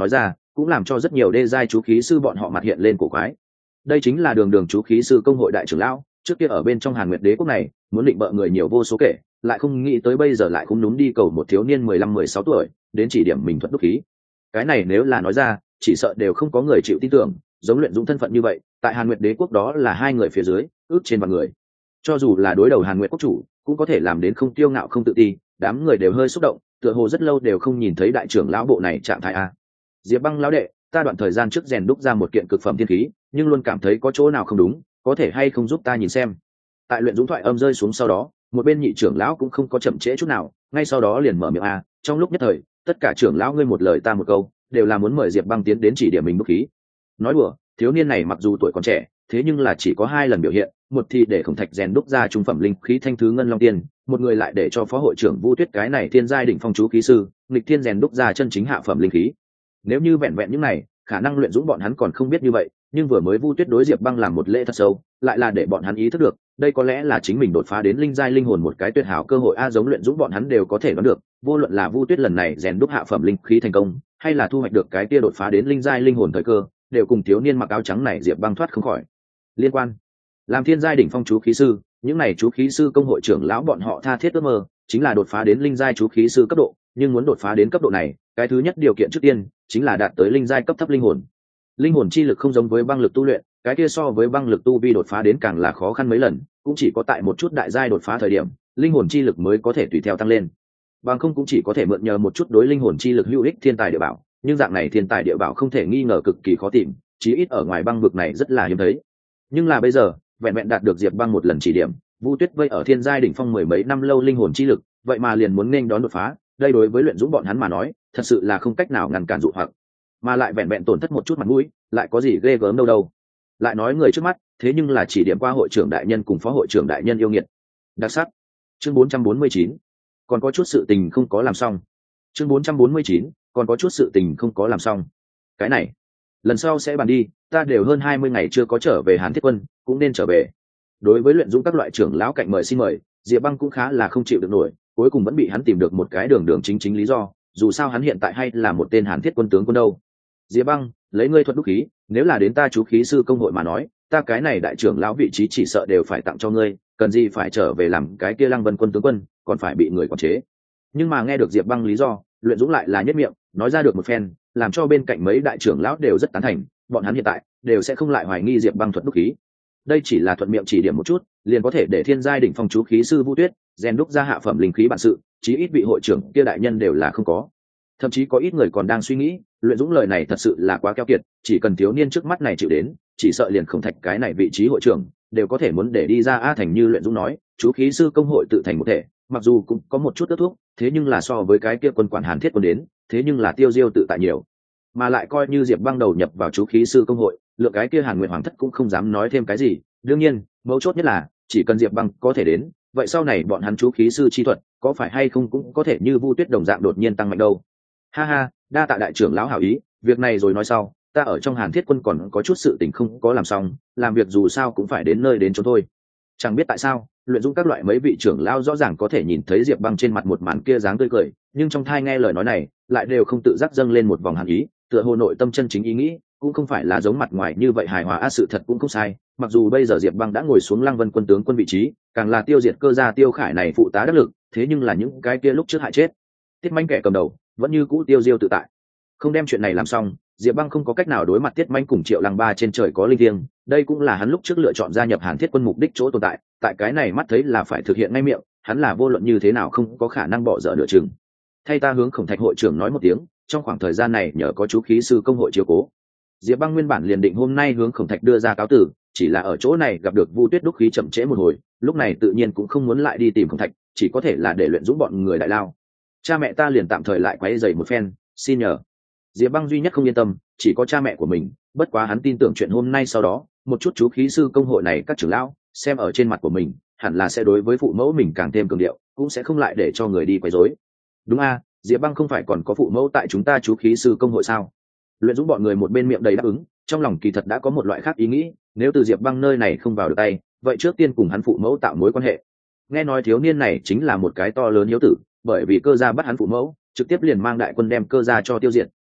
Speaker 1: cũng làm cho rất nhiều đê giai chú khí sư bọn họ mặt hiện lên cổ quái. Đây chính là đường đường chú khí sư công hội đại trưởng lão, trước kia ở bên trong Hàn Nguyệt đế quốc này muốn định bợ người nhiều vô số kể, lại không nghĩ tới bây giờ lại cũng núm đi cầu một thiếu niên mười lăm mười sáu tuổi đến chỉ điểm mình thuật đúc khí. Cái này nếu là nói ra chỉ sợ đều không có người chịu tin tưởng, giống Luyện Dũng thân phận như vậy tại Hàn Nguyệt đế quốc đó là hai người phía dưới ước trên vạn người, cho dù là đối đầu Hàn Nguyệt quốc chủ cũng có thể làm đến không tiêu ngạo không tự ti. Đám người đều hơi xúc động, tựa hồ rất lâu đều không nhìn thấy đại trưởng lão bộ này trạng thái a. Diệp Băng lão đệ, ta đoạn thời gian trước rèn đúc ra một kiện cực phẩm thiên khí, nhưng luôn cảm thấy có chỗ nào không đúng, có thể hay không giúp ta nhìn xem. Tại Luyện Dũng thoại âm rơi xuống sau đó, một bên nhị trưởng lão cũng không có chậm trễ chút nào, ngay sau đó liền mở miệng a. Trong lúc nhất thời, tất cả trưởng lão ngươi một lời ta một câu, đều là muốn mời Diệp Băng tiến đến chỉ điểm mình đúc khí. Nói đùa, thiếu niên này mặc dù tuổi còn trẻ, thế nhưng là chỉ có hai lần biểu hiện, một thì để Khổng Thạch rèn đúc ra trung phẩm linh khí thanh thứ ngân long tiên, một người lại để cho phó hội trưởng Vu Tuyết cái này thiên giai đỉnh phong chú khí sư, nghịch thiên rèn đúc ra chân chính hạ phẩm linh khí. Nếu như vẹn vẹn những này, khả năng Luyện Dũng bọn hắn còn không biết như vậy, nhưng vừa mới Vu Tuyết đối Diệp Băng làm một lễ thật sâu, lại là để bọn hắn ý thức được, đây có lẽ là chính mình đột phá đến linh giai linh hồn một cái tuyệt hảo cơ hội a. Giống Luyện Dũng bọn hắn đều có thể đoán được, vô luận là Vu Tuyết lần này rèn đúc hạ phẩm linh khí thành công, hay là thu hoạch được cái kia đột phá đến linh giai linh hồn thời cơ, đều cùng thiếu niên mặc áo trắng này Diệp Băng thoát không khỏi liên quan. Làm thiên giai đỉnh phong chú khí sư, những này chú khí sư công hội trưởng lão bọn họ tha thiết ước mơ chính là đột phá đến linh giai chú khí sư cấp độ, nhưng muốn đột phá đến cấp độ này, cái thứ nhất điều kiện trước tiên chính là đạt tới linh giai cấp thấp linh hồn. Linh hồn chi lực không giống với băng lực tu luyện, cái kia so với băng lực tu vi đột phá đến càng là khó khăn mấy lần, cũng chỉ có tại một chút đại giai đột phá thời điểm, linh hồn chi lực mới có thể tùy theo tăng lên. Bằng không cũng chỉ có thể mượn nhờ một chút đối linh hồn chi lực hữu ích thiên tài địa bảo, nhưng dạng này thiên tài địa bảo không thể nghi ngờ cực kỳ khó tìm, chí ít ở ngoài băng vực này rất là hiếm thấy. Nhưng là bây giờ, vẹn vẹn đạt được Diệp Băng một lần chỉ điểm, Vu Tuyết vây ở thiên giai đỉnh phong mười mấy năm lâu linh hồn chi lực, vậy mà liền muốn nên đón đột phá, đây đối với Luyện Dũng bọn hắn mà nói, thật sự là không cách nào ngăn cản dụ hoặc, mà lại vẹn vẹn tổn thất một chút mặt mũi, lại có gì ghê gớm đâu đâu. Lại nói người trước mắt, thế nhưng là chỉ điểm qua hội trưởng đại nhân cùng phó hội trưởng đại nhân yêu nghiệt. Đặc sắc. Chương bốn trăm bốn mươi chín, còn có chút sự tình không có làm xong. Chương bốn trăm bốn mươi chín, còn có chút sự tình không có làm xong. Cái này, lần sau sẽ bàn đi, ta đều hơn hai mươi ngày chưa có trở về Hàn Thiết Quân, cũng nên trở về. Đối với Luyện Dũng các loại trưởng lão cạnh mời xin mời, Diệp Băng cũng khá là không chịu được nổi, cuối cùng vẫn bị hắn tìm được một cái đường đường chính chính lý do, dù sao hắn hiện tại hay là một tên Hàn Thiết Quân tướng quân đâu. Diệp Băng, lấy ngươi thuật đúc khí, nếu là đến ta chú khí sư công hội mà nói, ta cái này đại trưởng lão vị trí chỉ sợ đều phải tặng cho ngươi, cần gì phải trở về làm cái kia Lăng Vân quân tướng quân, còn phải bị người quản chế. Nhưng mà nghe được Diệp Băng lý do, Luyện Dũng lại là nhất miệng nói ra được một phen, làm cho bên cạnh mấy đại trưởng lão đều rất tán thành, bọn hắn hiện tại đều sẽ không lại hoài nghi Diệp Băng thuật đúc khí. Đây chỉ là thuận miệng chỉ điểm một chút, liền có thể để thiên giai đỉnh phong chú khí sư Vu Tuyết rèn đúc ra hạ phẩm linh khí bản sự, chí ít vị hội trưởng kia đại nhân đều là không có. Thậm chí có ít người còn đang suy nghĩ, Luyện Dũng lời này thật sự là quá keo kiệt, chỉ cần thiếu niên trước mắt này chịu đến, chỉ sợ liền Khổng Thạch cái này vị trí hội trưởng đều có thể muốn để đi ra a. Thành như Luyện Dũng nói, chú khí sư công hội tự thành một thể, mặc dù cũng có một chút ước thuốc, thế nhưng là so với cái kia quân quản Hàn Thiết Quân đến, thế nhưng là tiêu diêu tự tại nhiều. Mà lại coi như Diệp Băng đầu nhập vào chú khí sư công hội, lượng cái kia Hàn Nguyệt Hoàng thất cũng không dám nói thêm cái gì. Đương nhiên, mấu chốt nhất là chỉ cần Diệp Băng có thể đến, vậy sau này bọn hắn chú khí sư chi thuật có phải hay không cũng có thể như Vu Tuyết đồng dạng đột nhiên tăng mạnh đâu. Ha ha, đa tạ đại trưởng lão hảo ý, việc này rồi nói sau, ta ở trong Hàn Thiết Quân còn có chút sự tình không có làm xong, làm việc dù sao cũng phải đến nơi đến chỗ thôi. Chẳng biết tại sao, Luyện Dũng các loại mấy vị trưởng lão rõ ràng có thể nhìn thấy Diệp Băng trên mặt một màn kia dáng tươi cười, nhưng trong thai nghe lời nói này, lại đều không tự giác dâng lên một vòng hàn ý, tựa hồ nội tâm chân chính ý nghĩ cũng không phải là giống mặt ngoài như vậy hài hòa á. Sự thật cũng không sai, mặc dù bây giờ Diệp Băng đã ngồi xuống Lăng Vân quân tướng quân vị trí, càng là tiêu diệt cơ gia Tiêu Khải này phụ tá đắc lực, thế nhưng là những cái kia lúc trước hại chết Tiết Manh kẻ cầm đầu vẫn như cũ tiêu diêu tự tại. Không đem chuyện này làm xong, Diệp Băng không có cách nào đối mặt Tiết Manh cùng Triệu Lăng Ba trên trời có linh thiêng, đây cũng là hắn lúc trước lựa chọn gia nhập Hàn Thiết Quân mục đích chỗ tồn tại, tại cái này mắt thấy là phải thực hiện ngay miệng, hắn là vô luận như thế nào không có khả năng bỏ dở nửa chừng. Thay ta hướng Khổng Thạch hội trưởng nói một tiếng, trong khoảng thời gian này nhờ có chú khí sư công hội chiếu cố. Diệp Băng nguyên bản liền định hôm nay hướng Khổng Thạch đưa ra cáo tử, chỉ là ở chỗ này gặp được Vu Tuyết đúc khí chậm trễ một hồi, lúc này tự nhiên cũng không muốn lại đi tìm Khổng Thạch, chỉ có thể là để Luyện Dũng bọn người đại lao. Cha mẹ ta liền tạm thời lại quấy rầy một phen, xin nhờ. Diệp Băng duy nhất không yên tâm, chỉ có cha mẹ của mình, bất quá hắn tin tưởng chuyện hôm nay sau đó, một chút chú khí sư công hội này các trưởng lão, xem ở trên mặt của mình, hẳn là sẽ đối với phụ mẫu mình càng thêm cường điệu, cũng sẽ không lại để cho người đi quấy rối. Đúng a, Diệp Băng không phải còn có phụ mẫu tại chúng ta chú khí sư công hội sao? Luyện Dũng bọn người một bên miệng đầy đáp ứng, trong lòng kỳ thật đã có một loại khác ý nghĩ, nếu từ Diệp Băng nơi này không vào được tay, vậy trước tiên cùng hắn phụ mẫu tạo mối quan hệ. Nghe nói thiếu niên này chính là một cái to lớn hiếu tử, bởi vì cơ gia bắt hắn phụ mẫu, trực tiếp liền mang đại quân đem cơ gia cho tiêu diệt,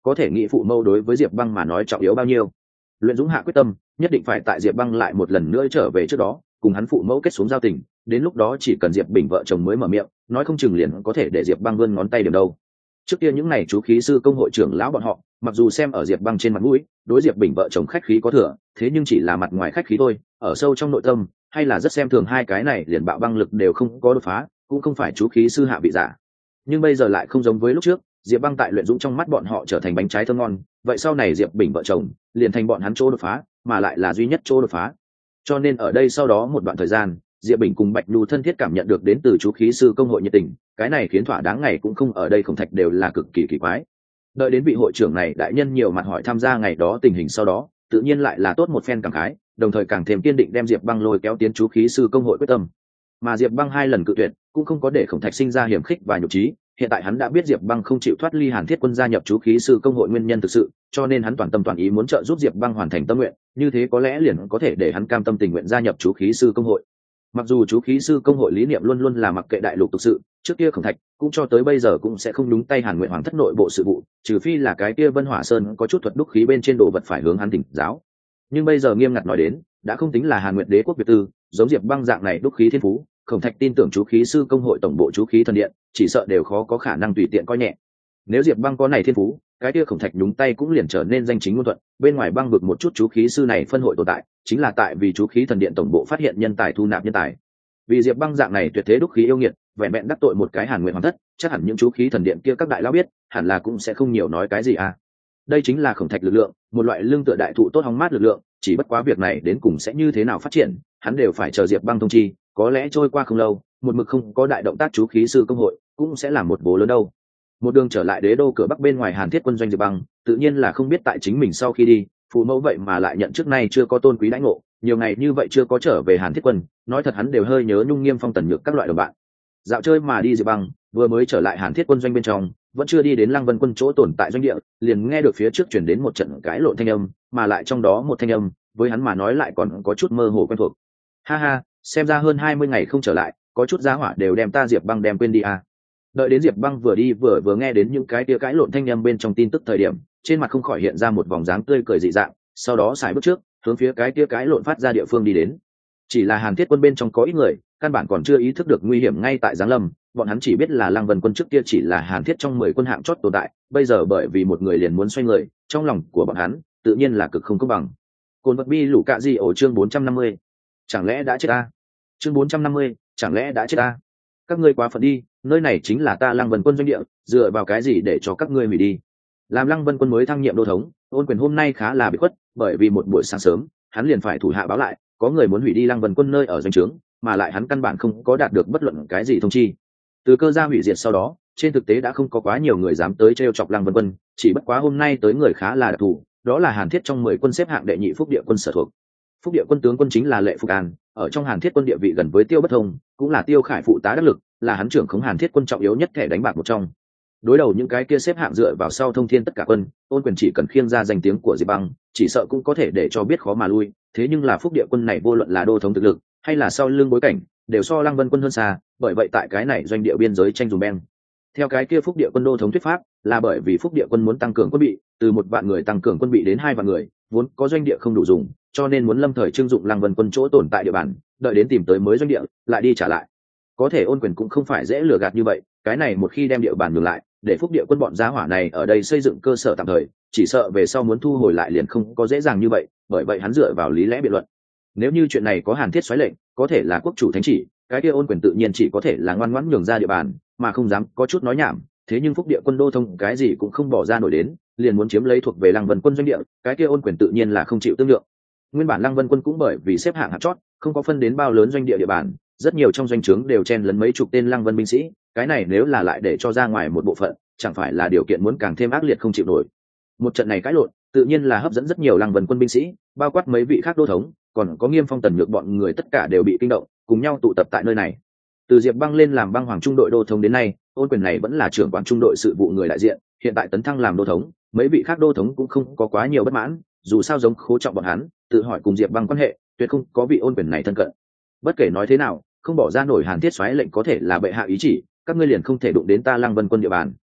Speaker 1: có thể nghĩ phụ mẫu đối với Diệp Băng mà nói trọng yếu bao nhiêu. Luyện Dũng hạ quyết tâm nhất định phải tại Diệp Băng lại một lần nữa trở về trước đó cùng hắn phụ mẫu kết xuống giao tình, đến lúc đó chỉ cần Diệp Bình vợ chồng mới mở miệng, nói không chừng liền có thể để Diệp Băng vươn ngón tay điểm đâu. Trước kia những này chú khí sư công hội trưởng lão bọn họ mặc dù xem ở Diệp Băng trên mặt mũi, đối Diệp Bình vợ chồng khách khí có thừa, thế nhưng chỉ là mặt ngoài khách khí thôi, ở sâu trong nội tâm hay là rất xem thường hai cái này liền bạo băng lực đều không có đột phá, cũng không phải chú khí sư hạ vị giả. Nhưng bây giờ lại không giống với lúc trước, Diệp Băng tại Luyện Dũng trong mắt bọn họ trở thành bánh trái thơm ngon, vậy sau này Diệp Bình vợ chồng liền thành bọn hắn chỗ đột phá, mà lại là duy nhất chỗ đột phá. Cho nên ở đây sau đó một đoạn thời gian, Diệp Bình cùng Bạch Nhu thân thiết cảm nhận được đến từ chú khí sư công hội nhiệt tình, cái này khiến thỏa đáng ngày cũng không ở đây Khổng Thạch đều là cực kỳ kỳ quái. Đợi đến vị hội trưởng này đại nhân nhiều mặt hỏi tham gia ngày đó tình hình sau đó, tự nhiên lại là tốt một phen cảm khái, đồng thời càng thêm kiên định đem Diệp Băng lôi kéo tiến chú khí sư công hội quyết tâm. Mà Diệp Băng hai lần cự tuyệt, cũng không có để Khổng Thạch sinh ra hiểm khích và nhục trí, hiện tại hắn đã biết Diệp Băng không chịu thoát ly Hàn Thiết Quân gia nhập chú khí sư công hội nguyên nhân thực sự, cho nên hắn toàn tâm toàn ý muốn trợ giúp Diệp Băng hoàn thành tâm nguyện, như thế có lẽ liền có thể để hắn cam tâm tình nguyện gia nhập chú khí sư công hội. Mặc dù chú khí sư công hội lý niệm luôn luôn là mặc kệ đại lục thực sự, trước kia Khổng Thạch cũng cho tới bây giờ cũng sẽ không đúng tay Hàn Nguyện Hoàng thất nội bộ sự vụ, trừ phi là cái kia Vân Hỏa Sơn có chút thuật đúc khí bên trên đồ vật phải hướng hắn tỉnh giáo. Nhưng bây giờ nghiêm ngặt nói đến, đã không tính là Hàn Nguyệt Đế quốc Việt tư, giống Diệp Băng dạng này đúc khí thiên phú, Khổng Thạch tin tưởng chú khí sư công hội tổng bộ chú khí thần điện chỉ sợ đều khó có khả năng tùy tiện coi nhẹ. Nếu Diệp Băng có này thiên phú, cái kia Khổng Thạch nhúng tay cũng liền trở nên danh chính ngôn thuận, bên ngoài băng vực một chút chú khí sư này phân hội tồn tại, chính là tại vì chú khí thần điện tổng bộ phát hiện nhân tài thu nạp nhân tài. Vì Diệp Băng dạng này tuyệt thế đúc khí yêu nghiệt, vẹn vẹn đắc tội một cái Hàn Nguyệt Hoàng thất, chắc hẳn những chú khí thần điện kia các đại lão biết, hẳn là cũng sẽ không nhiều nói cái gì à. Đây chính là Khổng Thạch lực lượng, một loại lương tựa đại thụ tốt hóng mát lực lượng, chỉ bất quá việc này đến cùng sẽ như thế nào phát triển, hắn đều phải chờ Diệp Băng thông chi, có lẽ trôi qua không lâu, một mực không có đại động tác chú khí sư công hội, cũng sẽ là một bố lớn đâu. Một đường trở lại đế đô cửa bắc bên ngoài Hàn Thiết Quân doanh Diệp Băng, tự nhiên là không biết tại chính mình sau khi đi, phụ mẫu vậy mà lại nhận trước nay chưa có tôn quý đãi ngộ, nhiều ngày như vậy chưa có trở về Hàn Thiết Quân, nói thật hắn đều hơi nhớ Nhung Nghiêm Phong Tần Nhược các loại đồng bạn. Dạo chơi mà đi Diệp Băng, vừa mới trở lại Hàn Thiết Quân doanh bên trong, vẫn chưa đi đến Lăng Vân Quân chỗ tồn tại doanh địa, liền nghe được phía trước truyền đến một trận cãi lộn thanh âm, mà lại trong đó một thanh âm, với hắn mà nói lại còn có chút mơ hồ quen thuộc. Ha ha, xem ra hơn hai mươi ngày không trở lại, có chút giá hỏa đều đem ta Diệp Băng đem quên đi à. Đợi đến Diệp Băng vừa đi vừa vừa nghe đến những cái tia cãi lộn thanh âm bên trong tin tức thời điểm, trên mặt không khỏi hiện ra một vòng dáng tươi cười dị dạng, sau đó xài bước trước, hướng phía cái tia cãi lộn phát ra địa phương đi đến. Chỉ là Hàn Thiết Quân bên trong có ít người, căn bản còn chưa ý thức được nguy hiểm ngay tại giáng lâm, bọn hắn chỉ biết là Lăng Vân Quân trước kia chỉ là Hàn Thiết trong mười quân hạng chót tồn tại, bây giờ bởi vì một người liền muốn xoay người, trong lòng của bọn hắn tự nhiên là cực không công bằng. Côn vật bi lũ cạ gì ổ chương bốn trăm năm mươi. Chẳng lẽ đã chết ta? Chương bốn trăm năm mươi, chẳng lẽ đã chết ta? Các ngươi quá phận đi, nơi này chính là ta Lăng Vân Quân doanh địa, dựa vào cái gì để cho các ngươi hủy đi? Làm Lăng Vân Quân mới thăng nhiệm đô thống, Ôn Quyền hôm nay khá là bị khuất, bởi vì một buổi sáng sớm, hắn liền phải thủ hạ báo lại, có người muốn hủy đi Lăng Vân Quân nơi ở doanh trướng, mà lại hắn căn bản không có đạt được bất luận cái gì thông chi. Từ cơ gia hủy diệt sau đó, trên thực tế đã không có quá nhiều người dám tới trêu chọc Lăng Vân Quân, chỉ bất quá hôm nay tới người khá là đặc thù, đó là Hàn Thiết trong mười quân xếp hạng đệ nhị Phúc Địa quân sở thuộc. Phúc Địa quân tướng quân chính là Lệ Phục An, ở trong Hàn Thiết quân địa vị gần với Tiêu Bất Thông, cũng là Tiêu Khải phụ tá đắc lực, là hắn trưởng khống Hàn Thiết quân trọng yếu nhất thẻ đánh bạc một trong. Đối đầu những cái kia xếp hạng dựa vào sau thông thiên tất cả quân, Ôn Quyền chỉ cần khiêng ra danh tiếng của Diệp Băng, chỉ sợ cũng có thể để cho biết khó mà lui, thế nhưng là Phúc Địa quân này vô luận là đô thống thực lực, hay là sau lưng bối cảnh, đều so Lăng Vân Quân hơn xa, bởi vậy tại cái này doanh địa biên giới tranh dùng beng. Theo cái kia Phúc Địa quân đô thống thuyết pháp, là bởi vì Phúc Địa quân muốn tăng cường quân bị, từ một vạn người tăng cường quân bị đến hai vạn người, vốn có doanh địa không đủ dùng, cho nên muốn lâm thời trưng dụng Lăng Vân Quân chỗ tồn tại địa bàn, đợi đến tìm tới mới doanh địa, lại đi trả lại. Có thể Ôn Quyền cũng không phải dễ lừa gạt như vậy, cái này một khi đem địa bàn nhường lại, để Phúc Địa quân bọn giá hỏa này ở đây xây dựng cơ sở tạm thời, chỉ sợ về sau muốn thu hồi lại liền không có dễ dàng như vậy, bởi vậy hắn dựa vào lý lẽ biện luận. Nếu như chuyện này có Hàn Thiết xoáy lệnh, có thể là quốc chủ thánh chỉ, cái kia Ôn Quyền tự nhiên chỉ có thể là ngoan ngoãn nhường ra địa bàn, mà không dám có chút nói nhảm. Thế nhưng Phúc Địa quân đô thông cái gì cũng không bỏ ra nổi đến, liền muốn chiếm lấy thuộc về Lăng Vân Quân doanh địa, cái kia Ôn Quyền tự nhiên là không chịu tương lượng. Nguyên bản Lăng Vân Quân cũng bởi vì xếp hạng hạng chót, không có phân đến bao lớn doanh địa địa bàn, rất nhiều trong doanh trướng đều chen lấn mấy chục tên Lăng Vân binh sĩ, cái này nếu là lại để cho ra ngoài một bộ phận, chẳng phải là điều kiện muốn càng thêm ác liệt không chịu nổi. Một trận này cãi lộn, tự nhiên là hấp dẫn rất nhiều Lăng Vân Quân binh sĩ, bao quát mấy vị khác đô thống, còn có Nghiêm Phong Tần Nhược bọn người tất cả đều bị kinh động, cùng nhau tụ tập tại nơi này. Từ Diệp Băng lên làm băng hoàng trung đội đô thống đến nay, Ôn Quyền này vẫn là trưởng quản trung đội sự vụ người đại diện, hiện tại tấn thăng làm đô thống, mấy vị khác đô thống cũng không có quá nhiều bất mãn, dù sao giống Khố Trọng bọn hắn, tự hỏi cùng Diệp Băng quan hệ, tuyệt không có vị Ôn Quyền này thân cận. Bất kể nói thế nào, không bỏ ra nổi Hàn Thiết soái lệnh có thể là bệ hạ ý chỉ, các ngươi liền không thể đụng đến ta Lăng Vân Quân địa bàn.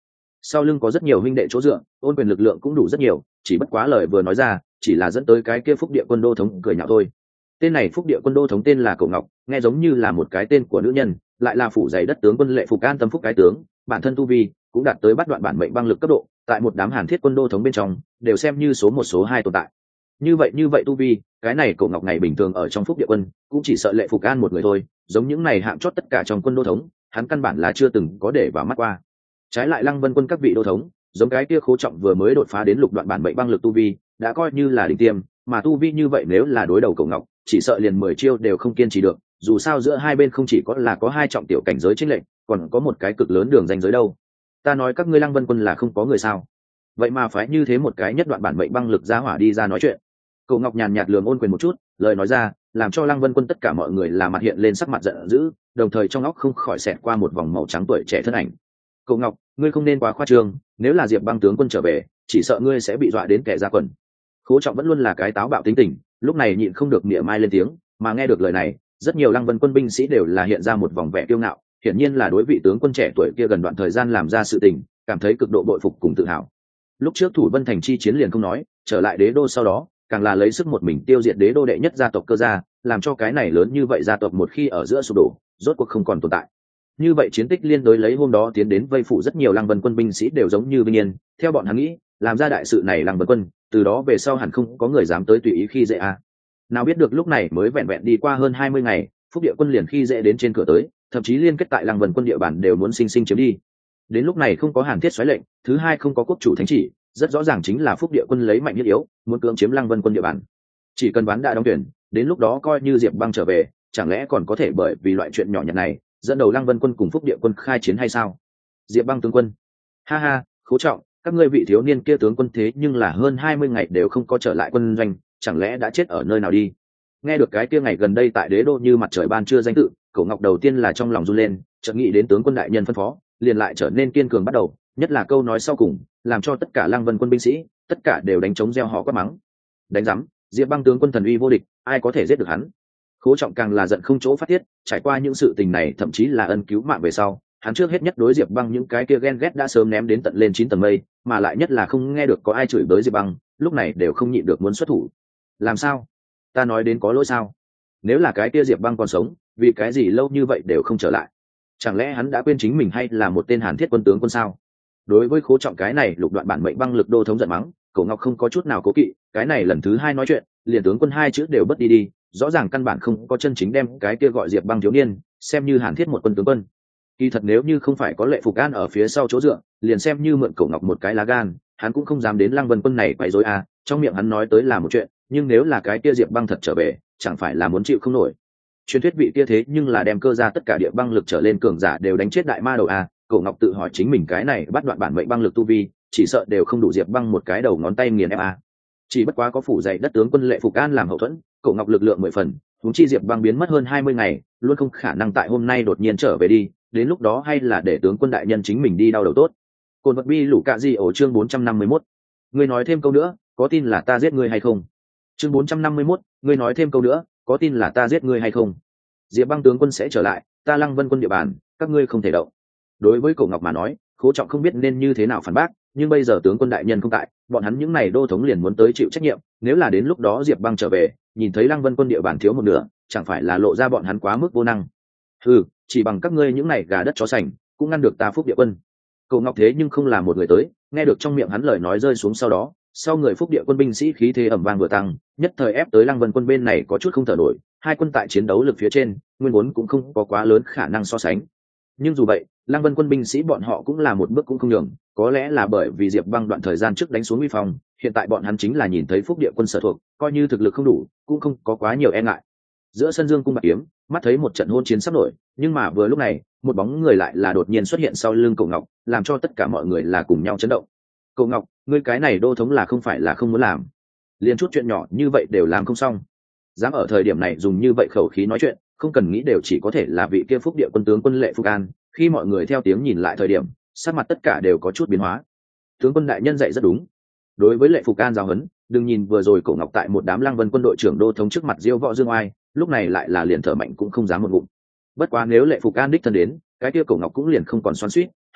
Speaker 1: sau lưng có rất nhiều huynh đệ chỗ dựa, ôn quyền lực lượng cũng đủ rất nhiều, chỉ bất quá lời vừa nói ra chỉ là dẫn tới cái kia phúc địa quân đô thống cười nhạo thôi. Tên này phúc địa quân đô thống tên là Cổ Ngọc, nghe giống như là một cái tên của nữ nhân, lại là phủ dày đất tướng quân Lệ Phục An tâm phúc cái tướng, bản thân tu vi cũng đạt tới bắt đoạn bản mệnh băng lực cấp độ, tại một đám Hàn Thiết quân đô thống bên trong đều xem như số một số hai tồn tại. Như vậy như vậy tu vi, cái này Cổ Ngọc ngày bình thường ở trong phúc địa quân cũng chỉ sợ Lệ Phục An một người thôi, giống những này hạng chót tất cả trong quân đô thống, hắn căn bản là chưa từng có để vào mắt qua. Trái lại Lăng Vân quân các vị đô thống, giống cái kia Khố Trọng vừa mới đột phá đến lục đoạn bản mệnh băng lực tu vi, đã coi như là đỉnh tiêm, mà tu vi như vậy nếu là đối đầu Cổ Ngọc, chỉ sợ liền mười chiêu đều không kiên trì được, dù sao giữa hai bên không chỉ có là có hai trọng tiểu cảnh giới chênh lệch, còn có một cái cực lớn đường ranh giới đâu. Ta nói các ngươi Lăng Vân quân là không có người sao? Vậy mà phải như thế một cái nhất đoạn bản mệnh băng lực ra hỏa đi ra nói chuyện. Cổ Ngọc nhàn nhạt lườm ôn quyền một chút, lời nói ra làm cho Lăng Vân quân tất cả mọi người là mặt hiện lên sắc mặt giận dữ, đồng thời trong óc không khỏi xẹt qua một vòng màu trắng tuổi trẻ thân ảnh. Cổ Ngọc, ngươi không nên quá khoa trương, nếu là Diệp Băng tướng quân trở về, chỉ sợ ngươi sẽ bị dọa đến kẻ ra quần. Khố Trọng vẫn luôn là cái táo bạo tính tình, lúc này nhịn không được mỉa mai lên tiếng, mà nghe được lời này, rất nhiều Lăng Vân quân binh sĩ đều là hiện ra một vòng vẻ kiêu ngạo, hiển nhiên là đối vị tướng quân trẻ tuổi kia gần đoạn thời gian làm ra sự tình, cảm thấy cực độ bội phục cùng tự hào. Lúc trước Thủ Vân thành chi chiến liền không nói, trở lại đế đô sau đó, càng là lấy sức một mình tiêu diệt đế đô đệ nhất gia tộc Cơ gia, làm cho cái này lớn như vậy gia tộc một khi ở giữa sụp đổ, rốt cuộc không còn tồn tại. Như vậy chiến tích liên đối lấy hôm đó tiến đến vây phủ rất nhiều Lăng Vân quân binh sĩ đều giống như Vinh Yên, theo bọn hắn nghĩ, làm ra đại sự này Lăng Vân quân, từ đó về sau hẳn không có người dám tới tùy ý khi dễ a. Nào biết được lúc này mới vẹn vẹn đi qua hơn hai mươi ngày, Phúc địa quân liền khi dễ đến trên cửa tới, thậm chí liên kết tại Lăng Vân quân địa bàn đều muốn sinh sinh chiếm đi. Đến lúc này không có Hàn Thiết xoáy lệnh, thứ hai không có quốc chủ thánh chỉ, rất rõ ràng chính là Phúc địa quân lấy mạnh nhất yếu, muốn cưỡng chiếm Lăng Vân quân địa bàn. Chỉ cần bán đã đóng tuyển, đến lúc đó coi như Diệp Băng trở về, chẳng lẽ còn có thể bởi vì loại chuyện nhỏ nhặt này dẫn đầu Lăng Vân quân cùng Phúc địa quân khai chiến hay sao? Diệp Băng tướng quân, ha ha, Khố Trọng, các ngươi vị thiếu niên kia tướng quân thế nhưng là hơn hai mươi ngày đều không có trở lại quân doanh, chẳng lẽ đã chết ở nơi nào đi? Nghe được cái kia ngày gần đây tại đế đô như mặt trời ban trưa danh tự, Cổ Ngọc đầu tiên là trong lòng run lên, chợt nghĩ đến tướng quân đại nhân phân phó, liền lại trở nên kiên cường bắt đầu, nhất là câu nói sau cùng, làm cho tất cả Lăng Vân quân binh sĩ, tất cả đều đánh trống reo hò quát mắng. Đánh rắm, Diệp Băng tướng quân thần uy vô địch, ai có thể giết được hắn? Khố Trọng càng là giận không chỗ phát tiết, trải qua những sự tình này thậm chí là ân cứu mạng về sau, hắn trước hết nhất đối Diệp Băng những cái kia ghen ghét đã sớm ném đến tận lên chín tầng mây, mà lại nhất là không nghe được có ai chửi bới Diệp Băng, lúc này đều không nhịn được muốn xuất thủ. Làm sao? Ta nói đến có lỗi sao? Nếu là cái kia Diệp Băng còn sống, vì cái gì lâu như vậy đều không trở lại? Chẳng lẽ hắn đã quên chính mình hay là một tên Hàn Thiết quân tướng quân sao? Đối với Khố Trọng cái này lục đoạn bản mệnh băng lực đô thống giận mắng, Cổ Ngọc không có chút nào cố kỵ, cái này lần thứ hai nói chuyện, liền tướng quân hai chữ đều bất đi đi, rõ ràng căn bản không có chân chính đem cái kia gọi Diệp Băng thiếu niên xem như Hàn Thiết một quân tướng quân. Kỳ thật nếu như không phải có Lệ Phục An ở phía sau chỗ dựa, liền xem như mượn Cổ Ngọc một cái lá gan, hắn cũng không dám đến Lăng Vân quân này quấy rối à, trong miệng hắn nói tới là một chuyện, nhưng nếu là cái kia Diệp Băng thật trở về, chẳng phải là muốn chịu không nổi. Truyền thuyết vị kia thế nhưng là đem Cơ ra tất cả địa băng lực trở lên cường giả đều đánh chết đại ma đầu à, Cổ Ngọc tự hỏi chính mình cái này bắt đoạn bản mệnh băng lực tu vi, chỉ sợ đều không đủ Diệp Băng một cái đầu ngón tay nghiền ép à. Chỉ bất quá có phủ dày đất tướng quân Lệ Phục An làm hậu thuẫn, Cổ Ngọc lực lượng mười phần, huống chi Diệp Băng biến mất hơn hai mươi ngày, luôn không khả năng tại hôm nay đột nhiên trở về đi, đến lúc đó hay là để tướng quân đại nhân chính mình đi đau đầu tốt. Côn vật bi lũ cạ di ổ chương bốn trăm năm mươi mốt. Ngươi nói thêm câu nữa, có tin là ta giết ngươi hay không? Chương bốn trăm năm mươi mốt, ngươi nói thêm câu nữa, có tin là ta giết ngươi hay không? Diệp Băng tướng quân sẽ trở lại, ta Lăng Vân quân địa bàn, các ngươi không thể động. Đối với Cổ Ngọc mà nói, Khố Trọng không biết nên như thế nào phản bác, nhưng bây giờ tướng quân đại nhân không tại, bọn hắn những này đô thống liền muốn tới chịu trách nhiệm, nếu là đến lúc đó Diệp Băng trở về, nhìn thấy Lăng Vân quân địa bàn thiếu một nửa, chẳng phải là lộ ra bọn hắn quá mức vô năng. Ừ, chỉ bằng các ngươi những này gà đất chó sành, cũng ngăn được ta Phúc địa quân. Cổ Ngọc thế nhưng không là một người tới, nghe được trong miệng hắn lời nói rơi xuống sau đó, sau người Phúc địa quân binh sĩ khí thế ầm vang vừa tăng, nhất thời ép tới Lăng Vân quân bên này có chút không thở nổi, hai quân tại chiến đấu lực phía trên, nguyên vốn cũng không có quá lớn khả năng so sánh. Nhưng dù vậy, Lăng Vân quân binh sĩ bọn họ cũng là một bước cũng không nhường, có lẽ là bởi vì Diệp Băng đoạn thời gian trước đánh xuống uy phong, hiện tại bọn hắn chính là nhìn thấy Phúc địa quân sở thuộc, coi như thực lực không đủ, cũng không có quá nhiều e ngại. Giữa sân Dương cung bạc kiếm, mắt thấy một trận hôn chiến sắp nổi, nhưng mà vừa lúc này, một bóng người lại là đột nhiên xuất hiện sau lưng Cổ Ngọc, làm cho tất cả mọi người là cùng nhau chấn động. Cổ Ngọc, ngươi cái này đô thống là không phải là không muốn làm, liền chút chuyện nhỏ như vậy đều làm không xong, dám ở thời điểm này dùng như vậy khẩu khí nói chuyện, không cần nghĩ đều chỉ có thể là vị kia Phúc địa quân tướng quân Lệ Phục An. Khi mọi người theo tiếng nhìn lại thời điểm, sắc mặt tất cả đều có chút biến hóa. Tướng quân đại nhân dạy rất đúng. Đối với Lệ Phục An giáo huấn, đừng nhìn vừa rồi Cổ Ngọc tại một đám Lăng Vân quân đội trưởng đô thống trước mặt diêu võ dương oai, lúc này lại là liền thở mạnh cũng không dám một ngụm. Bất quá nếu Lệ Phục An đích thân đến, cái kia Cổ Ngọc cũng liền không còn xoắn xuýt,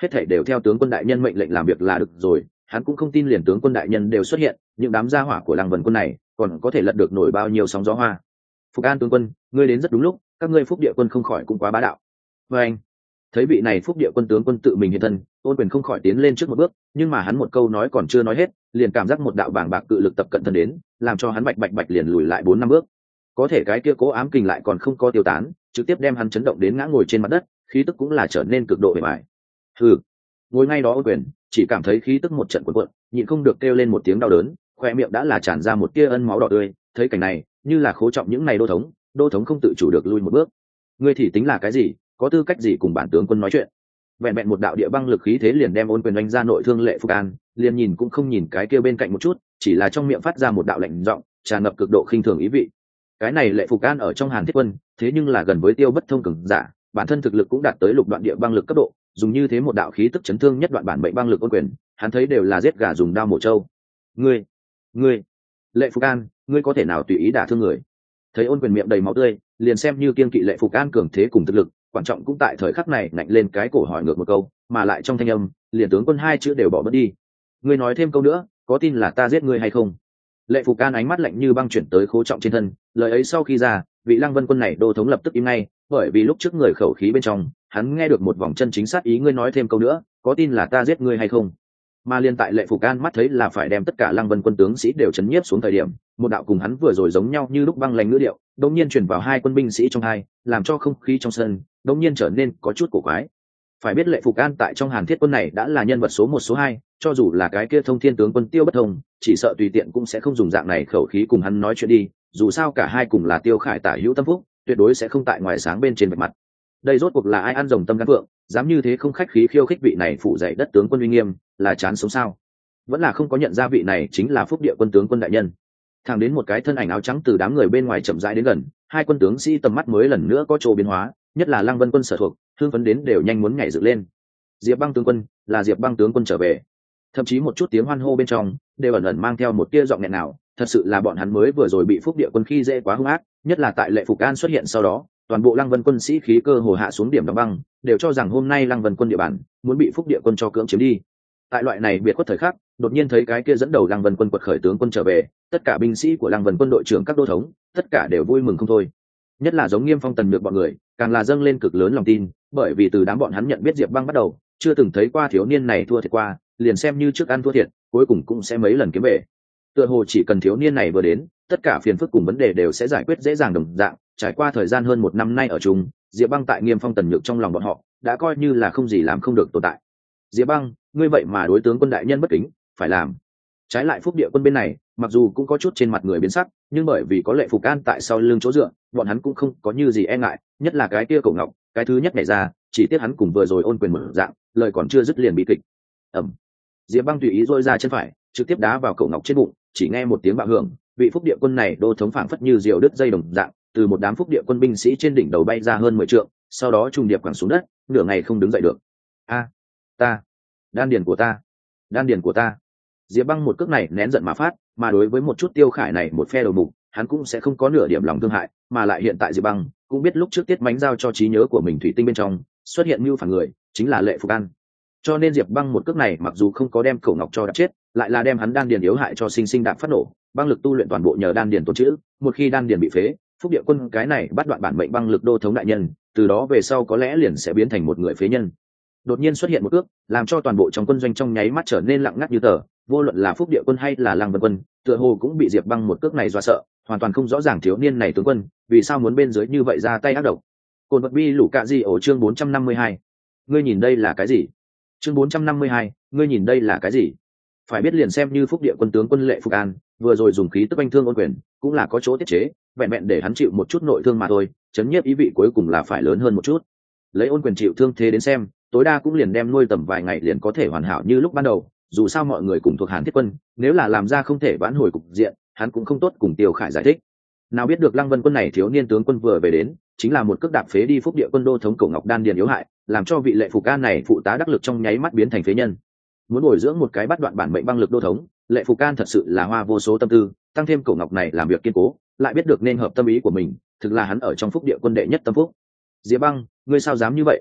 Speaker 1: hết thảy đều theo tướng quân đại nhân mệnh lệnh làm việc là được rồi. Hắn cũng không tin liền tướng quân đại nhân đều xuất hiện, những đám gia hỏa của Lăng Vân quân này còn có thể lật được nổi bao nhiêu sóng gió hoa. Phục An tướng quân, ngươi đến rất đúng lúc, các ngươi Phúc Địa quân không khỏi cũng quá bá đạo. Và anh thấy vị này Phúc Địa quân tướng quân tự mình hiện thân, Ôn Quyền không khỏi tiến lên trước một bước, nhưng mà hắn một câu nói còn chưa nói hết, liền cảm giác một đạo bảng bạc cự lực tập cận thân đến, làm cho hắn bạch bạch bạch liền lùi lại bốn năm bước. Có thể cái kia cố ám kình lại còn không có tiêu tán, trực tiếp đem hắn chấn động đến ngã ngồi trên mặt đất, khí tức cũng là trở nên cực độ bề bại. Hừ, ngồi ngay đó Ôn Quyền chỉ cảm thấy khí tức một trận cuộn cuộn, nhịn không được kêu lên một tiếng đau đớn, khoe miệng đã là tràn ra một tia ân máu đỏ tươi. Thấy cảnh này, như là khố trọng những này đô thống, đô thống không tự chủ được lui một bước. Ngươi thì tính là cái gì, có tư cách gì cùng bản tướng quân nói chuyện? Vẹn vẹn một đạo địa băng lực khí thế liền đem Ôn Quyền đánh ra nội thương Lệ Phục An, liền nhìn cũng không nhìn cái kia bên cạnh một chút, chỉ là trong miệng phát ra một đạo lạnh giọng, tràn ngập cực độ khinh thường ý vị. Cái này Lệ Phục An ở trong Hàn Thiết quân, thế nhưng là gần với Tiêu Bất Thông cường giả, bản thân thực lực cũng đạt tới lục đoạn địa băng lực cấp độ, dùng như thế một đạo khí tức chấn thương nhất đoạn bản mệnh băng lực Ôn Quyền, hắn thấy đều là giết gà dùng đao mổ trâu. Ngươi, ngươi, Lệ Phục An, ngươi có thể nào tùy ý đả thương người? Thấy Ôn Quyền miệng đầy máu tươi, liền xem như kiên kỵ Lệ Phục An cường thế cùng thực lực, quan trọng cũng tại thời khắc này ngạnh lên cái cổ hỏi ngược một câu, mà lại trong thanh âm, liền tướng quân hai chữ đều bỏ bớt đi. Ngươi nói thêm câu nữa, có tin là ta giết ngươi hay không? Lệ Phục An ánh mắt lạnh như băng chuyển tới Khố Trọng trên thân, lời ấy sau khi ra, vị Lăng Vân quân này đô thống lập tức im ngay, bởi vì lúc trước người khẩu khí bên trong, hắn nghe được một vòng chân chính sát ý. Ngươi nói thêm câu nữa, có tin là ta giết ngươi hay không? Mà liên tại Lệ Phục An mắt thấy là phải đem tất cả Lăng Vân quân tướng sĩ đều chấn nhiếp xuống thời điểm, một đạo cùng hắn vừa rồi giống nhau như lúc băng lạnh ngữ điệu, đột nhiên truyền vào hai quân binh sĩ trong hai, làm cho không khí trong sân đột nhiên trở nên có chút cổ quái. Phải biết Lệ Phục An tại trong Hàn Thiết quân này đã là nhân vật số một số hai, cho dù là cái kia Thông Thiên tướng quân Tiêu Bất Thông, chỉ sợ tùy tiện cũng sẽ không dùng dạng này khẩu khí cùng hắn nói chuyện đi, dù sao cả hai cùng là Tiêu Khải tả hữu tâm phúc, tuyệt đối sẽ không tại ngoài sáng bên trên bề mặt. Đây rốt cuộc là ai ăn rồng tâm gan vượng, dám như thế không khách khí khiêu khích vị này phụ dạy đất tướng quân uy nghiêm, là chán sống sao? Vẫn là không có nhận ra vị này chính là Phúc Địa quân tướng quân đại nhân. Thẳng đến một cái thân ảnh áo trắng từ đám người bên ngoài chậm rãi đến gần, hai quân tướng sĩ tầm mắt mới lần nữa có chỗ biến hóa, nhất là Lăng Vân quân sở thuộc, thương phấn đến đều nhanh muốn nhảy dựng lên. Diệp Băng tướng quân, là Diệp Băng tướng quân trở về. Thậm chí một chút tiếng hoan hô bên trong đều ẩn ẩn mang theo một tia giọng nghẹn nào, thật sự là bọn hắn mới vừa rồi bị Phúc Địa quân khi dễ quá hung ác, nhất là tại Lệ Phục An xuất hiện sau đó, toàn bộ Lăng Vân quân sĩ khí cơ hồ hạ xuống điểm đóng băng, đều cho rằng hôm nay Lăng Vân quân địa bàn muốn bị Phúc Địa quân cho cưỡng chiếm đi. Tại loại này biệt khuất thời khắc, đột nhiên thấy cái kia dẫn đầu Lăng Vân quân quật khởi tướng quân trở về, tất cả binh sĩ của Lăng Vân quân đội trưởng các đô thống, tất cả đều vui mừng không thôi. Nhất là giống Nghiêm Phong Tần Nhược bọn người, càng là dâng lên cực lớn lòng tin, bởi vì từ đám bọn hắn nhận biết Diệp Băng bắt đầu, chưa từng thấy qua thiếu niên này thua thiệt qua, liền xem như trước ăn thua thiệt, cuối cùng cũng sẽ mấy lần kiếm về. Tựa hồ chỉ cần thiếu niên này vừa đến, tất cả phiền phức cùng vấn đề đều sẽ giải quyết dễ dàng đồng dạng. Trải qua thời gian hơn một năm nay ở chung, Diệp Băng tại Nghiêm Phong Tần Nhược trong lòng bọn họ đã coi như là không gì làm không được tồn tại. Diệp Băng, ngươi vậy mà đối tướng quân đại nhân bất kính, phải làm. Trái lại Phúc Địa quân bên này, mặc dù cũng có chút trên mặt người biến sắc, nhưng bởi vì có Lệ Phục An tại sau lưng chỗ dựa, bọn hắn cũng không có như gì e ngại, nhất là cái kia Cổ Ngọc, cái thứ nhất nhảy ra, chỉ tiếc hắn cùng vừa rồi Ôn Quyền mở dạng, lời còn chưa dứt liền bị kịch. Ầm. Diệp Băng tùy ý rôi ra chân phải, trực tiếp đá vào Cổ Ngọc trên bụng, chỉ nghe một tiếng bạo hưởng, vị Phúc Địa quân này đô thống phảng phất như diều đứt dây đồng dạng, từ một đám Phúc Địa quân binh sĩ trên đỉnh đầu bay ra hơn mười trượng, sau đó trùng điệp quẳng xuống đất, nửa ngày không đứng dậy được. A, ta, đan điền của ta, đan điền của ta. Diệp Băng một cước này nén giận mà phát, mà đối với một chút Tiêu Khải này một phe đầu mục, hắn cũng sẽ không có nửa điểm lòng thương hại, mà lại hiện tại Diệp Băng cũng biết lúc trước Tiết Mánh giao cho trí nhớ của mình thủy tinh bên trong xuất hiện mưu phản người, chính là Lệ Phục An. Cho nên Diệp Băng một cước này mặc dù không có đem Cổ Ngọc cho đạp chết, lại là đem hắn đan điền yếu hại cho sinh sinh đạp phát nổ, băng lực tu luyện toàn bộ nhờ đan điền tồn trữ, một khi đan điền bị phế, Phúc Địa quân cái này bắt đoạn bản mệnh băng lực đô thống đại nhân, từ đó về sau có lẽ liền sẽ biến thành một người phế nhân. Đột nhiên xuất hiện một cước, làm cho toàn bộ trong quân doanh trong nháy mắt trở nên lặng ngắt như tờ, vô luận là Phúc Địa quân hay là Lăng Vân quân, tựa hồ cũng bị Diệp Băng một cước này dọa sợ, hoàn toàn không rõ ràng thiếu niên này tướng quân vì sao muốn bên dưới như vậy ra tay ác độc. Côn vật bi lũ cạ gì ở chương bốn trăm năm mươi hai. Ngươi nhìn đây là cái gì? Chương bốn trăm năm mươi hai, ngươi nhìn đây là cái gì? Phải biết liền xem như Phúc Địa quân tướng quân Lệ Phục An, vừa rồi dùng khí tức anh thương Ôn Quyền, cũng là có chỗ tiết chế, vẹn vẹn để hắn chịu một chút nội thương mà thôi, chấn nhiếp ý vị cuối cùng là phải lớn hơn một chút. Lấy Ôn Quyền chịu thương thế đến xem, tối đa cũng liền đem nuôi tầm vài ngày liền có thể hoàn hảo như lúc ban đầu, dù sao mọi người cùng thuộc Hàn Thiết quân, nếu là làm ra không thể vãn hồi cục diện, hắn cũng không tốt cùng Tiêu Khải giải thích. Nào biết được Lăng Vân quân này thiếu niên tướng quân vừa về đến, chính là một cước đạp phế đi Phúc Địa quân đô thống Cổ Ngọc đan điền yếu hại, làm cho vị Lệ Phục An này phụ tá đắc lực trong nháy mắt biến thành phế nhân. Muốn bồi dưỡng một cái bắt đoạn bản mệnh băng lực đô thống, Lệ Phục An thật sự là hoa vô số tâm tư, tăng thêm Cổ Ngọc này làm việc kiên cố, lại biết được nên hợp tâm ý của mình, thực là hắn ở trong Phúc Địa quân đệ nhất tâm phúc. Diệp Băng, ngươi sao dám như vậy?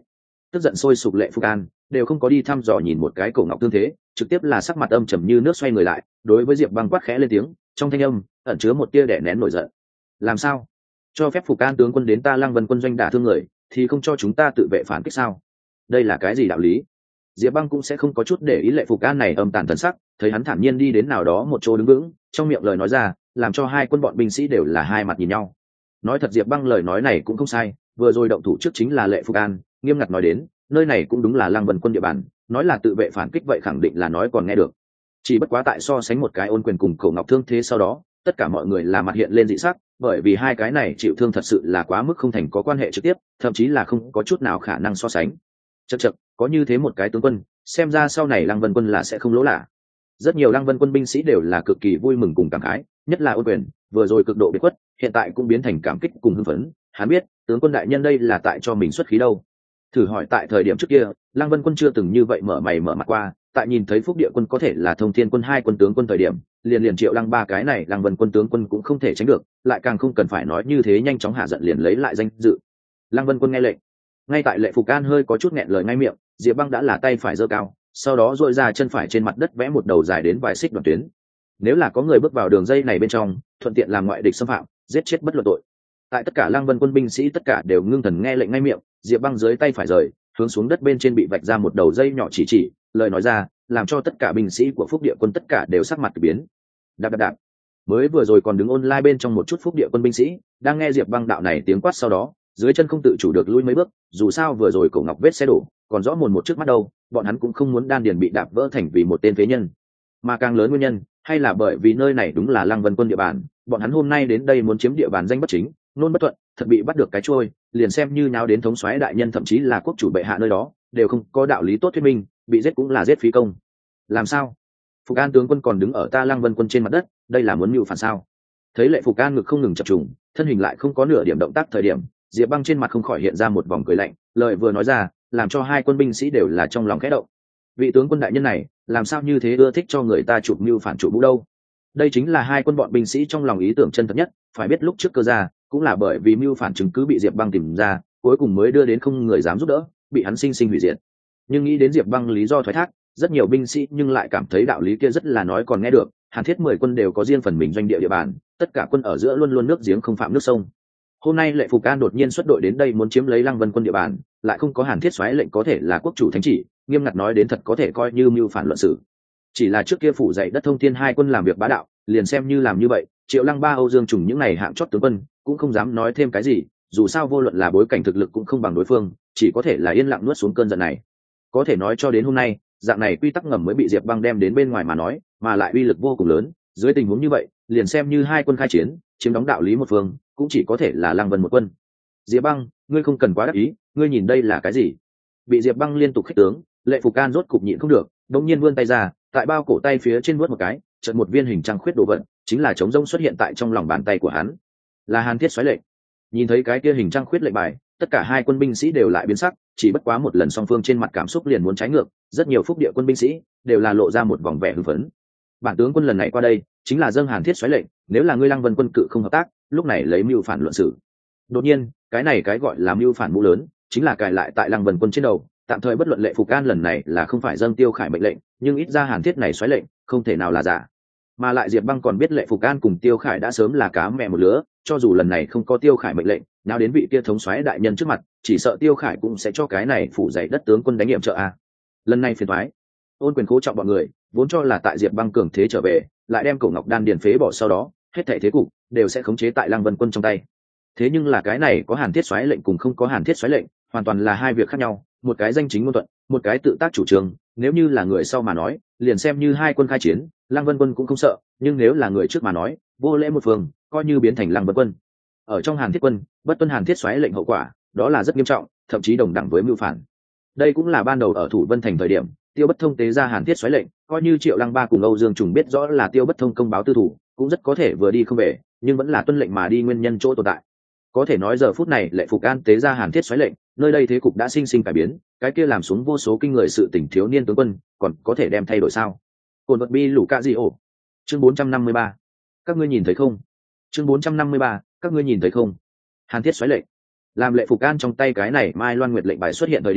Speaker 1: tức giận sôi sục lệ phục an đều không có đi thăm dò nhìn một cái cổ ngọc tương thế, trực tiếp là sắc mặt âm trầm như nước xoay người lại đối với Diệp Băng quát khẽ lên tiếng, trong thanh âm ẩn chứa một tia đè nén nổi giận. Làm sao? Cho phép Phục An tướng quân đến ta Lăng Vân quân doanh đả thương người, thì không cho chúng ta tự vệ phản kích sao? Đây là cái gì đạo lý? Diệp Băng cũng sẽ không có chút để ý lệ Phục An này âm tàn thần sắc, thấy hắn thản nhiên đi đến nào đó một chỗ đứng vững, trong miệng lời nói ra, làm cho hai quân bọn binh sĩ đều là hai mặt nhìn nhau. Nói thật Diệp Băng lời nói này cũng không sai, vừa rồi động thủ trước chính là lệ Phục An, nghiêm ngặt nói đến, nơi này cũng đúng là Lăng Vân quân địa bàn, nói là tự vệ phản kích vậy khẳng định là nói còn nghe được. Chỉ bất quá tại so sánh một cái Ôn Quyền cùng Cổ Ngọc Thương thế sau đó, tất cả mọi người là mặt hiện lên dị sắc, bởi vì hai cái này chịu thương thật sự là quá mức không thành có quan hệ trực tiếp, thậm chí là không có chút nào khả năng so sánh. Chậc chậc, có như thế một cái tướng quân, xem ra sau này Lăng Vân quân là sẽ không lỗ lạ. Rất nhiều Lăng Vân quân binh sĩ đều là cực kỳ vui mừng cùng cảm khái, nhất là Ôn Quyền, vừa rồi cực độ biệt khuất, hiện tại cũng biến thành cảm kích cùng hưng phấn, hắn biết, tướng quân đại nhân đây là tại cho mình xuất khí đâu. Thử hỏi tại thời điểm trước kia, Lăng Vân quân chưa từng như vậy mở mày mở mặt qua, tại nhìn thấy Phúc Địa quân có thể là Thông Thiên quân hai quân tướng quân thời điểm, liền liền Triệu Lăng ba cái này Lăng Vân quân tướng quân cũng không thể tránh được, lại càng không cần phải nói như thế nhanh chóng hạ giận liền lấy lại danh dự. Lăng Vân quân nghe lệnh. Ngay tại Lệ Phục An hơi có chút nghẹn lời ngay miệng, Diệp Băng đã là tay phải giơ cao, sau đó duỗi ra chân phải trên mặt đất vẽ một đầu dài đến vài xích đoạn tuyến. Nếu là có người bước vào đường dây này bên trong, thuận tiện làm ngoại địch xâm phạm, giết chết bất luận tội. Tại tất cả Lăng Vân quân binh sĩ tất cả đều ngưng thần nghe lệnh ngay miệng, Diệp Băng dưới tay phải rời, hướng xuống đất bên trên bị vạch ra một đầu dây nhỏ chỉ chỉ, lời nói ra, làm cho tất cả binh sĩ của Phúc Địa quân tất cả đều sắc mặt biến. Đạp đạp đạp. Mới vừa rồi còn đứng online bên trong một chút Phúc Địa quân binh sĩ, đang nghe Diệp Băng đạo này tiếng quát sau đó, dưới chân không tự chủ được lui mấy bước, dù sao vừa rồi Cổ Ngọc vết xe đổ, còn rõ mồn một trước mắt đâu, bọn hắn cũng không muốn đan điền bị đạp vỡ thành vì một tên phế nhân. Mà càng lớn nguyên nhân, hay là bởi vì nơi này đúng là Lăng Vân quân địa bàn, bọn hắn hôm nay đến đây muốn chiếm địa bàn danh bất chính, nôn bất thuận, thật bị bắt được cái trôi, liền xem như nháo đến thống soái đại nhân thậm chí là quốc chủ bệ hạ nơi đó, đều không có đạo lý tốt thuyết minh, bị giết cũng là giết phí công. Làm sao? Phục An tướng quân còn đứng ở ta Lăng Vân quân trên mặt đất, đây là muốn mưu phản sao? Thấy Lệ Phục An ngực không ngừng chập trùng, thân hình lại không có nửa điểm động tác thời điểm, Diệp Băng trên mặt không khỏi hiện ra một vòng cười lạnh, lời vừa nói ra, làm cho hai quân binh sĩ đều là trong lòng khẽ động. Vị tướng quân đại nhân này, làm sao như thế ưa thích cho người ta chụp mưu phản chủ mũ đâu? Đây chính là hai quân bọn binh sĩ trong lòng ý tưởng chân thật nhất, phải biết lúc trước cơ gia cũng là bởi vì mưu phản chứng cứ bị Diệp Băng tìm ra, cuối cùng mới đưa đến không người dám giúp đỡ, bị hắn sinh sinh hủy diệt. Nhưng nghĩ đến Diệp Băng lý do thoái thác, rất nhiều binh sĩ nhưng lại cảm thấy đạo lý kia rất là nói còn nghe được, Hàn Thiết mười quân đều có riêng phần mình doanh địa địa bàn, tất cả quân ở giữa luôn luôn nước giếng không phạm nước sông. Hôm nay Lệ Phục An đột nhiên xuất đội đến đây muốn chiếm lấy Lăng Vân quân địa bàn, lại không có Hàn Thiết soái lệnh có thể là quốc chủ thánh chỉ, nghiêm ngặt nói đến thật có thể coi như mưu phản luận sự. Chỉ là trước kia phủ dạy đất Thông Thiên hai quân làm việc bá đạo, liền xem như làm như vậy, Triệu Lăng ba Âu Dương Trùng những này hạng chót tướng quân cũng không dám nói thêm cái gì, dù sao vô luận là bối cảnh thực lực cũng không bằng đối phương, chỉ có thể là yên lặng nuốt xuống cơn giận này. Có thể nói cho đến hôm nay, dạng này quy tắc ngầm mới bị Diệp Băng đem đến bên ngoài mà nói, mà lại uy lực vô cùng lớn, dưới tình huống như vậy, liền xem như hai quân khai chiến, chiếm đóng đạo lý một phương, cũng chỉ có thể là Lăng Vân một quân. Diệp Băng, ngươi không cần quá đắc ý, ngươi nhìn đây là cái gì? Bị Diệp Băng liên tục khích tướng, Lệ Phục An rốt cục nhịn không được, đột nhiên vươn tay ra, tại bao cổ tay phía trên vuốt một cái, chợt một viên hình trăng khuyết đồ vật, chính là trống rỗng xuất hiện tại trong lòng bàn tay của hắn. Là Hàn Thiết soái lệnh. Nhìn thấy cái kia hình trăng khuyết lệnh bài, tất cả hai quân binh sĩ đều lại biến sắc, chỉ bất quá một lần song phương trên mặt cảm xúc liền muốn trái ngược, rất nhiều Phúc Địa quân binh sĩ đều là lộ ra một vòng vẻ hưng phấn. Bản tướng quân lần này qua đây, chính là dâng Hàn Thiết soái lệnh, nếu là ngươi Lăng Vân quân cự không hợp tác, lúc này lấy mưu phản luận xử. Đột nhiên, cái này cái gọi là mưu phản mũ lớn, chính là cài lại tại Lăng Vân quân trên đầu, tạm thời bất luận Lệ Phục An lần này là không phải dâng Tiêu Khải mệnh lệnh, nhưng ít ra Hàn Thiết này soái lệnh, không thể nào là giả. Mà lại Diệp Băng còn biết Lệ Phục An cùng Tiêu Khải đã sớm là cá mẹ một lứa, cho dù lần này không có Tiêu Khải mệnh lệnh, nào đến vị kia thống soái đại nhân trước mặt, chỉ sợ Tiêu Khải cũng sẽ cho cái này phủ dày đất tướng quân đánh nghiệm trợ a. Lần này phiền toái. Ôn Quyền cố trọng bọn người, vốn cho là tại Diệp Băng cường thế trở về, lại đem Cổ Ngọc đan điền phế bỏ sau đó, hết thảy thế cục đều sẽ khống chế tại Lăng Vân quân trong tay. Thế nhưng là cái này có Hàn Thiết soái lệnh cùng không có Hàn Thiết soái lệnh, hoàn toàn là hai việc khác nhau, một cái danh chính ngôn thuận, một cái tự tác chủ trương, nếu như là người sau mà nói, liền xem như hai quân khai chiến, Lăng Vân quân cũng không sợ, nhưng nếu là người trước mà nói, vô lễ một phương, coi như biến thành Lăng Vân quân. Ở trong Hàn Thiết quân, bất tuân Hàn Thiết soái lệnh hậu quả, đó là rất nghiêm trọng, thậm chí đồng đẳng với mưu phản. Đây cũng là ban đầu ở Thủ Vân thành thời điểm, Tiêu Bất Thông tế ra Hàn Thiết soái lệnh, coi như Triệu Lăng ba cùng Âu Dương Trùng biết rõ là Tiêu Bất Thông công báo tư thủ, cũng rất có thể vừa đi không về, nhưng vẫn là tuân lệnh mà đi nguyên nhân chỗ tồn tại. Có thể nói giờ phút này Lệ Phục An tế ra Hàn Thiết soái lệnh, nơi đây thế cục đã sinh sinh cải biến, cái kia làm xuống vô số kinh người sự tình thiếu niên tướng quân, còn có thể đem thay đổi sao? Cồn vật bi lũ cạ gì ổ. Chương bốn trăm năm mươi ba. Các ngươi nhìn thấy không? Chương bốn trăm năm mươi ba, các ngươi nhìn thấy không? Hàn Thiết soái lệnh. Làm Lệ Phục An trong tay cái này Mai Loan Nguyệt lệnh bài xuất hiện thời điểm,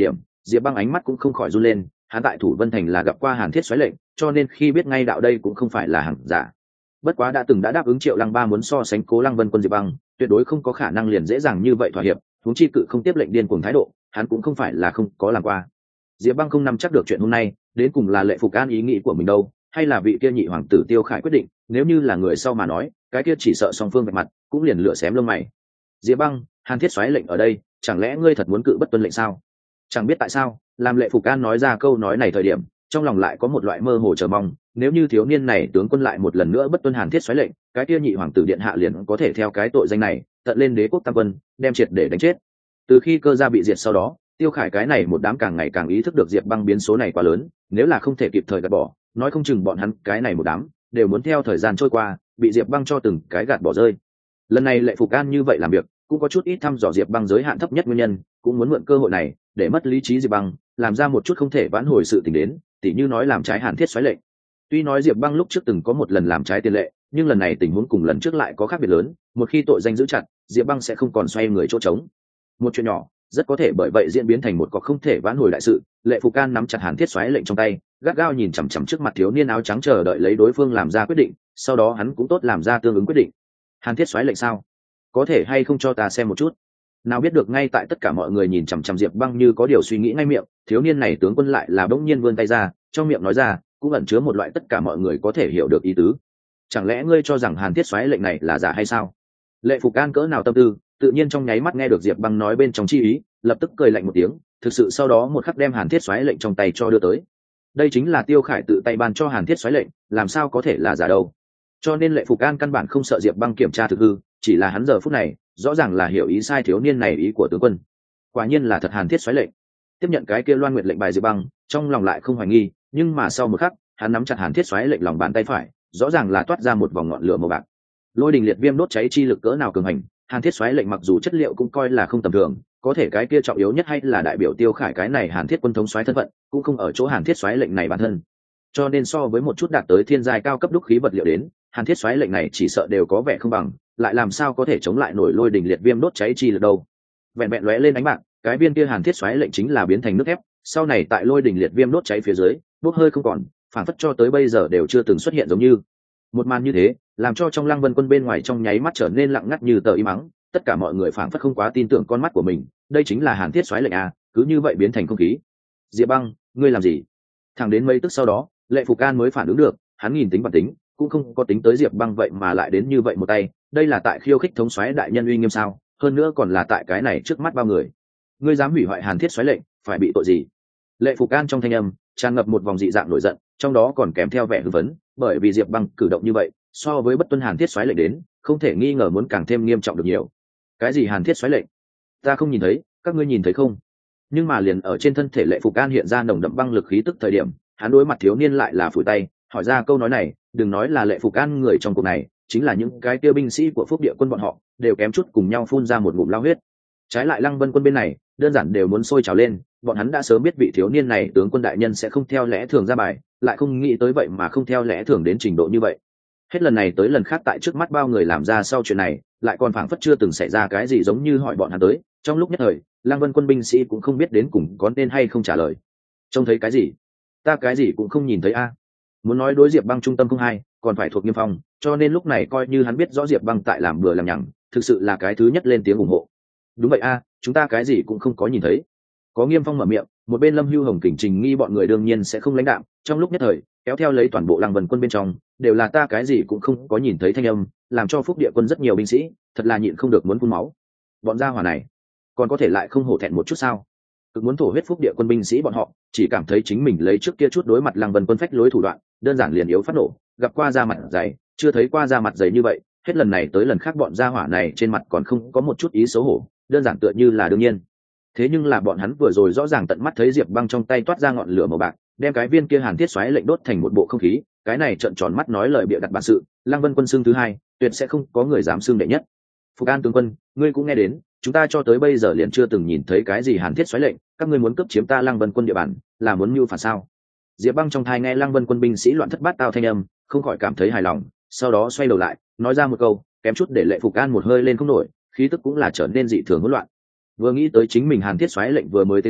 Speaker 1: Diệp Băng ánh mắt cũng không khỏi run lên, hắn tại Thủ Vân Thành là gặp qua Hàn Thiết soái lệnh, cho nên khi biết ngay đạo đây cũng không phải là hàng giả. Bất quá đã từng đã đáp ứng Triệu Lăng Ba muốn so sánh Cố Lăng Vân quân Diệp Băng, tuyệt đối không có khả năng liền dễ dàng như vậy thỏa hiệp, huống chi cự không tiếp lệnh điên cuồng thái độ, hắn cũng không phải là không có làm qua. Diệp Băng không nắm chắc được chuyện hôm nay, đến cùng là Lệ Phục An ý nghĩ của mình đâu, hay là vị kia nhị hoàng tử Tiêu Khải quyết định, nếu như là người sau mà nói, cái kia chỉ sợ song phương vạch mặt, cũng liền lửa xém lông mày. Diệp Băng, Hàn Thiết soái lệnh ở đây, chẳng lẽ ngươi thật muốn cự bất tuân lệnh sao? Chẳng biết tại sao, làm Lệ Phục An nói ra câu nói này thời điểm, trong lòng lại có một loại mơ hồ chờ mong, nếu như thiếu niên này tướng quân lại một lần nữa bất tuân Hàn Thiết soái lệnh, cái kia nhị hoàng tử điện hạ liền có thể theo cái tội danh này, tận lên đế quốc tam quân, đem triệt để đánh chết. Từ khi Cơ gia bị diệt sau đó, Tiêu Khải cái này một đám càng ngày càng ý thức được Diệp Băng biến số này quá lớn, nếu là không thể kịp thời gạt bỏ, nói không chừng bọn hắn cái này một đám đều muốn theo thời gian trôi qua, bị Diệp Băng cho từng cái gạt bỏ rơi. Lần này Lệ Phục An như vậy làm việc, cũng có chút ít thăm dò Diệp Băng giới hạn thấp nhất nguyên nhân, cũng muốn mượn cơ hội này để mất lý trí Diệp Băng, làm ra một chút không thể vãn hồi sự tình đến, tỉ như nói làm trái Hàn Thiết soái lệnh. Tuy nói Diệp Băng lúc trước từng có một lần làm trái tiền lệ, nhưng lần này tình huống cùng lần trước lại có khác biệt lớn, một khi tội danh giữ chặt, Diệp Băng sẽ không còn xoay người chỗ trống. Một chuyện nhỏ, rất có thể bởi vậy diễn biến thành một cọc không thể vãn hồi đại sự. Lệ Phục An nắm chặt Hàn Thiết soái lệnh trong tay, gắt gao nhìn chằm chằm trước mặt thiếu niên áo trắng chờ đợi lấy đối phương làm ra quyết định, sau đó hắn cũng tốt làm ra tương ứng quyết định. Hàn Thiết soái lệnh sao? Có thể hay không cho ta xem một chút? Nào biết được ngay tại tất cả mọi người nhìn chằm chằm Diệp Băng như có điều suy nghĩ ngay miệng, thiếu niên này tướng quân lại là bỗng nhiên vươn tay ra, trong miệng nói ra, cũng ẩn chứa một loại tất cả mọi người có thể hiểu được ý tứ. Chẳng lẽ ngươi cho rằng Hàn Thiết soái lệnh này là giả hay sao? Lệ Phục An cỡ nào tâm tư, tự nhiên trong nháy mắt nghe được Diệp Băng nói bên trong chi ý, lập tức cười lạnh một tiếng, thực sự sau đó một khắc đem Hàn Thiết soái lệnh trong tay cho đưa tới. Đây chính là Tiêu Khải tự tay ban cho Hàn Thiết soái lệnh, làm sao có thể là giả đâu? Cho nên Lệ Phục An căn bản không sợ Diệp Băng kiểm tra thực hư, chỉ là hắn giờ phút này rõ ràng là hiểu ý sai thiếu niên này ý của tướng quân. Quả nhiên là thật Hàn Thiết soái lệnh. Tiếp nhận cái kia Loan Nguyệt lệnh bài Diệp Băng, trong lòng lại không hoài nghi, nhưng mà sau một khắc, hắn nắm chặt Hàn Thiết soái lệnh lòng bàn tay phải, rõ ràng là toát ra một vòng ngọn lửa màu bạc. Lôi đình liệt viêm đốt cháy chi lực cỡ nào cường hành, Hàn Thiết soái lệnh mặc dù chất liệu cũng coi là không tầm thường, có thể cái kia trọng yếu nhất hay là đại biểu Tiêu Khải cái này Hàn Thiết quân thống soái thân phận, cũng không ở chỗ Hàn Thiết soái lệnh này bản thân. Cho nên so với một chút đạt tới thiên giai cao cấp đúc khí vật liệu đến, Hàn Thiết soái lệnh này chỉ sợ đều có vẻ không bằng, lại làm sao có thể chống lại nổi lôi đình liệt viêm đốt cháy chi lực đâu. Vẹn vẹn lóe lên ánh bạc, cái viên kia Hàn Thiết soái lệnh chính là biến thành nước thép, sau này tại lôi đình liệt viêm đốt cháy phía dưới, bốc hơi không còn, phản phất cho tới bây giờ đều chưa từng xuất hiện giống như. Một màn như thế, làm cho trong Lăng Vân quân bên ngoài trong nháy mắt trở nên lặng ngắt như tờ im mắng, tất cả mọi người phản phất không quá tin tưởng con mắt của mình, đây chính là Hàn Thiết soái lệnh à, cứ như vậy biến thành không khí. Diệp Băng, ngươi làm gì? Thẳng đến mấy tức sau đó, Lệ Phục An mới phản ứng được, hắn nhìn tính bản tính, cũng không có tính tới Diệp Băng vậy mà lại đến như vậy một tay, đây là tại khiêu khích thống soái đại nhân uy nghiêm sao? Hơn nữa còn là tại cái này trước mắt bao người. Ngươi dám hủy hoại Hàn Thiết soái lệnh, phải bị tội gì? Lệ Phục An trong thanh âm tràn ngập một vòng dị dạng nổi giận, trong đó còn kèm theo vẻ hưng phấn, bởi vì Diệp Băng cử động như vậy, so với bất tuân Hàn Thiết soái lệnh đến, không thể nghi ngờ muốn càng thêm nghiêm trọng được nhiều. Cái gì Hàn Thiết soái lệnh? Ta không nhìn thấy, các ngươi nhìn thấy không? Nhưng mà liền ở trên thân thể Lệ Phục An hiện ra nồng đậm băng lực khí tức thời điểm, hắn đối mặt thiếu niên lại là phủi tay, hỏi ra câu nói này, đừng nói là Lệ Phục An người trong cuộc này, chính là những cái kia binh sĩ của Phúc Địa quân bọn họ, đều kém chút cùng nhau phun ra một ngụm lao huyết. Trái lại Lăng Vân quân bên này, đơn giản đều muốn sôi trào lên, bọn hắn đã sớm biết vị thiếu niên này tướng quân đại nhân sẽ không theo lẽ thường ra bài, lại không nghĩ tới vậy mà không theo lẽ thường đến trình độ như vậy. Hết lần này tới lần khác tại trước mắt bao người làm ra sau chuyện này, lại còn phảng phất chưa từng xảy ra cái gì giống như hỏi bọn hắn tới, trong lúc nhất thời, Lăng Vân quân binh sĩ cũng không biết đến cùng có nên hay không trả lời. Trông thấy cái gì? Ta cái gì cũng không nhìn thấy a. Muốn nói đối Diệp Băng trung tâm không hay, còn phải thuộc Nghiêm Phong, cho nên lúc này coi như hắn biết rõ Diệp Băng tại làm bừa làm nhằng, thực sự là cái thứ nhất lên tiếng ủng hộ. Đúng vậy a, chúng ta cái gì cũng không có nhìn thấy. Có Nghiêm Phong mở miệng, một bên Lâm Hưu Hồng Kình Trình Nghi bọn người đương nhiên sẽ không lãnh đạm, trong lúc nhất thời, kéo theo lấy toàn bộ Lăng Vân quân bên trong, đều là ta cái gì cũng không có nhìn thấy thanh âm, làm cho Phúc Địa quân rất nhiều binh sĩ, thật là nhịn không được muốn phun máu. Bọn gia hỏa này, còn có thể lại không hổ thẹn một chút sao? Cực muốn thổ huyết Phúc Địa quân binh sĩ bọn họ, chỉ cảm thấy chính mình lấy trước kia chút đối mặt Lăng Vân quân phách lối thủ đoạn, đơn giản liền yếu phát nổ, gặp qua da mặt dày, chưa thấy qua da mặt dày như vậy, hết lần này tới lần khác bọn gia hỏa này trên mặt còn không có một chút ý xấu hổ, đơn giản tựa như là đương nhiên. Thế nhưng là bọn hắn vừa rồi rõ ràng tận mắt thấy Diệp Băng trong tay toát ra ngọn lửa màu bạc, đem cái viên kia Hàn Thiết xoáy lệnh đốt thành một bộ không khí, cái này trợn tròn mắt nói lời bịa đặt bản sự, Lăng Vân quân xương thứ hai, tuyệt sẽ không có người dám xương đệ nhất. Phục An tướng quân, ngươi cũng nghe đến, chúng ta cho tới bây giờ liền chưa từng nhìn thấy cái gì Hàn Thiết xoáy lệnh, các ngươi muốn cướp chiếm ta Lăng Vân quân địa bàn, là muốn mưu phản sao? Diệp Băng trong thai nghe Lăng Vân quân binh sĩ loạn thất bát tao thanh âm, không khỏi cảm thấy hài lòng, sau đó xoay đầu lại, nói ra một câu, kém chút để Lệ Phục An một hơi lên không nổi, khí tức cũng là trở nên dị thường hỗn loạn. Vừa nghĩ tới chính mình Hàn Thiết xoáy lệnh vừa mới tế ra,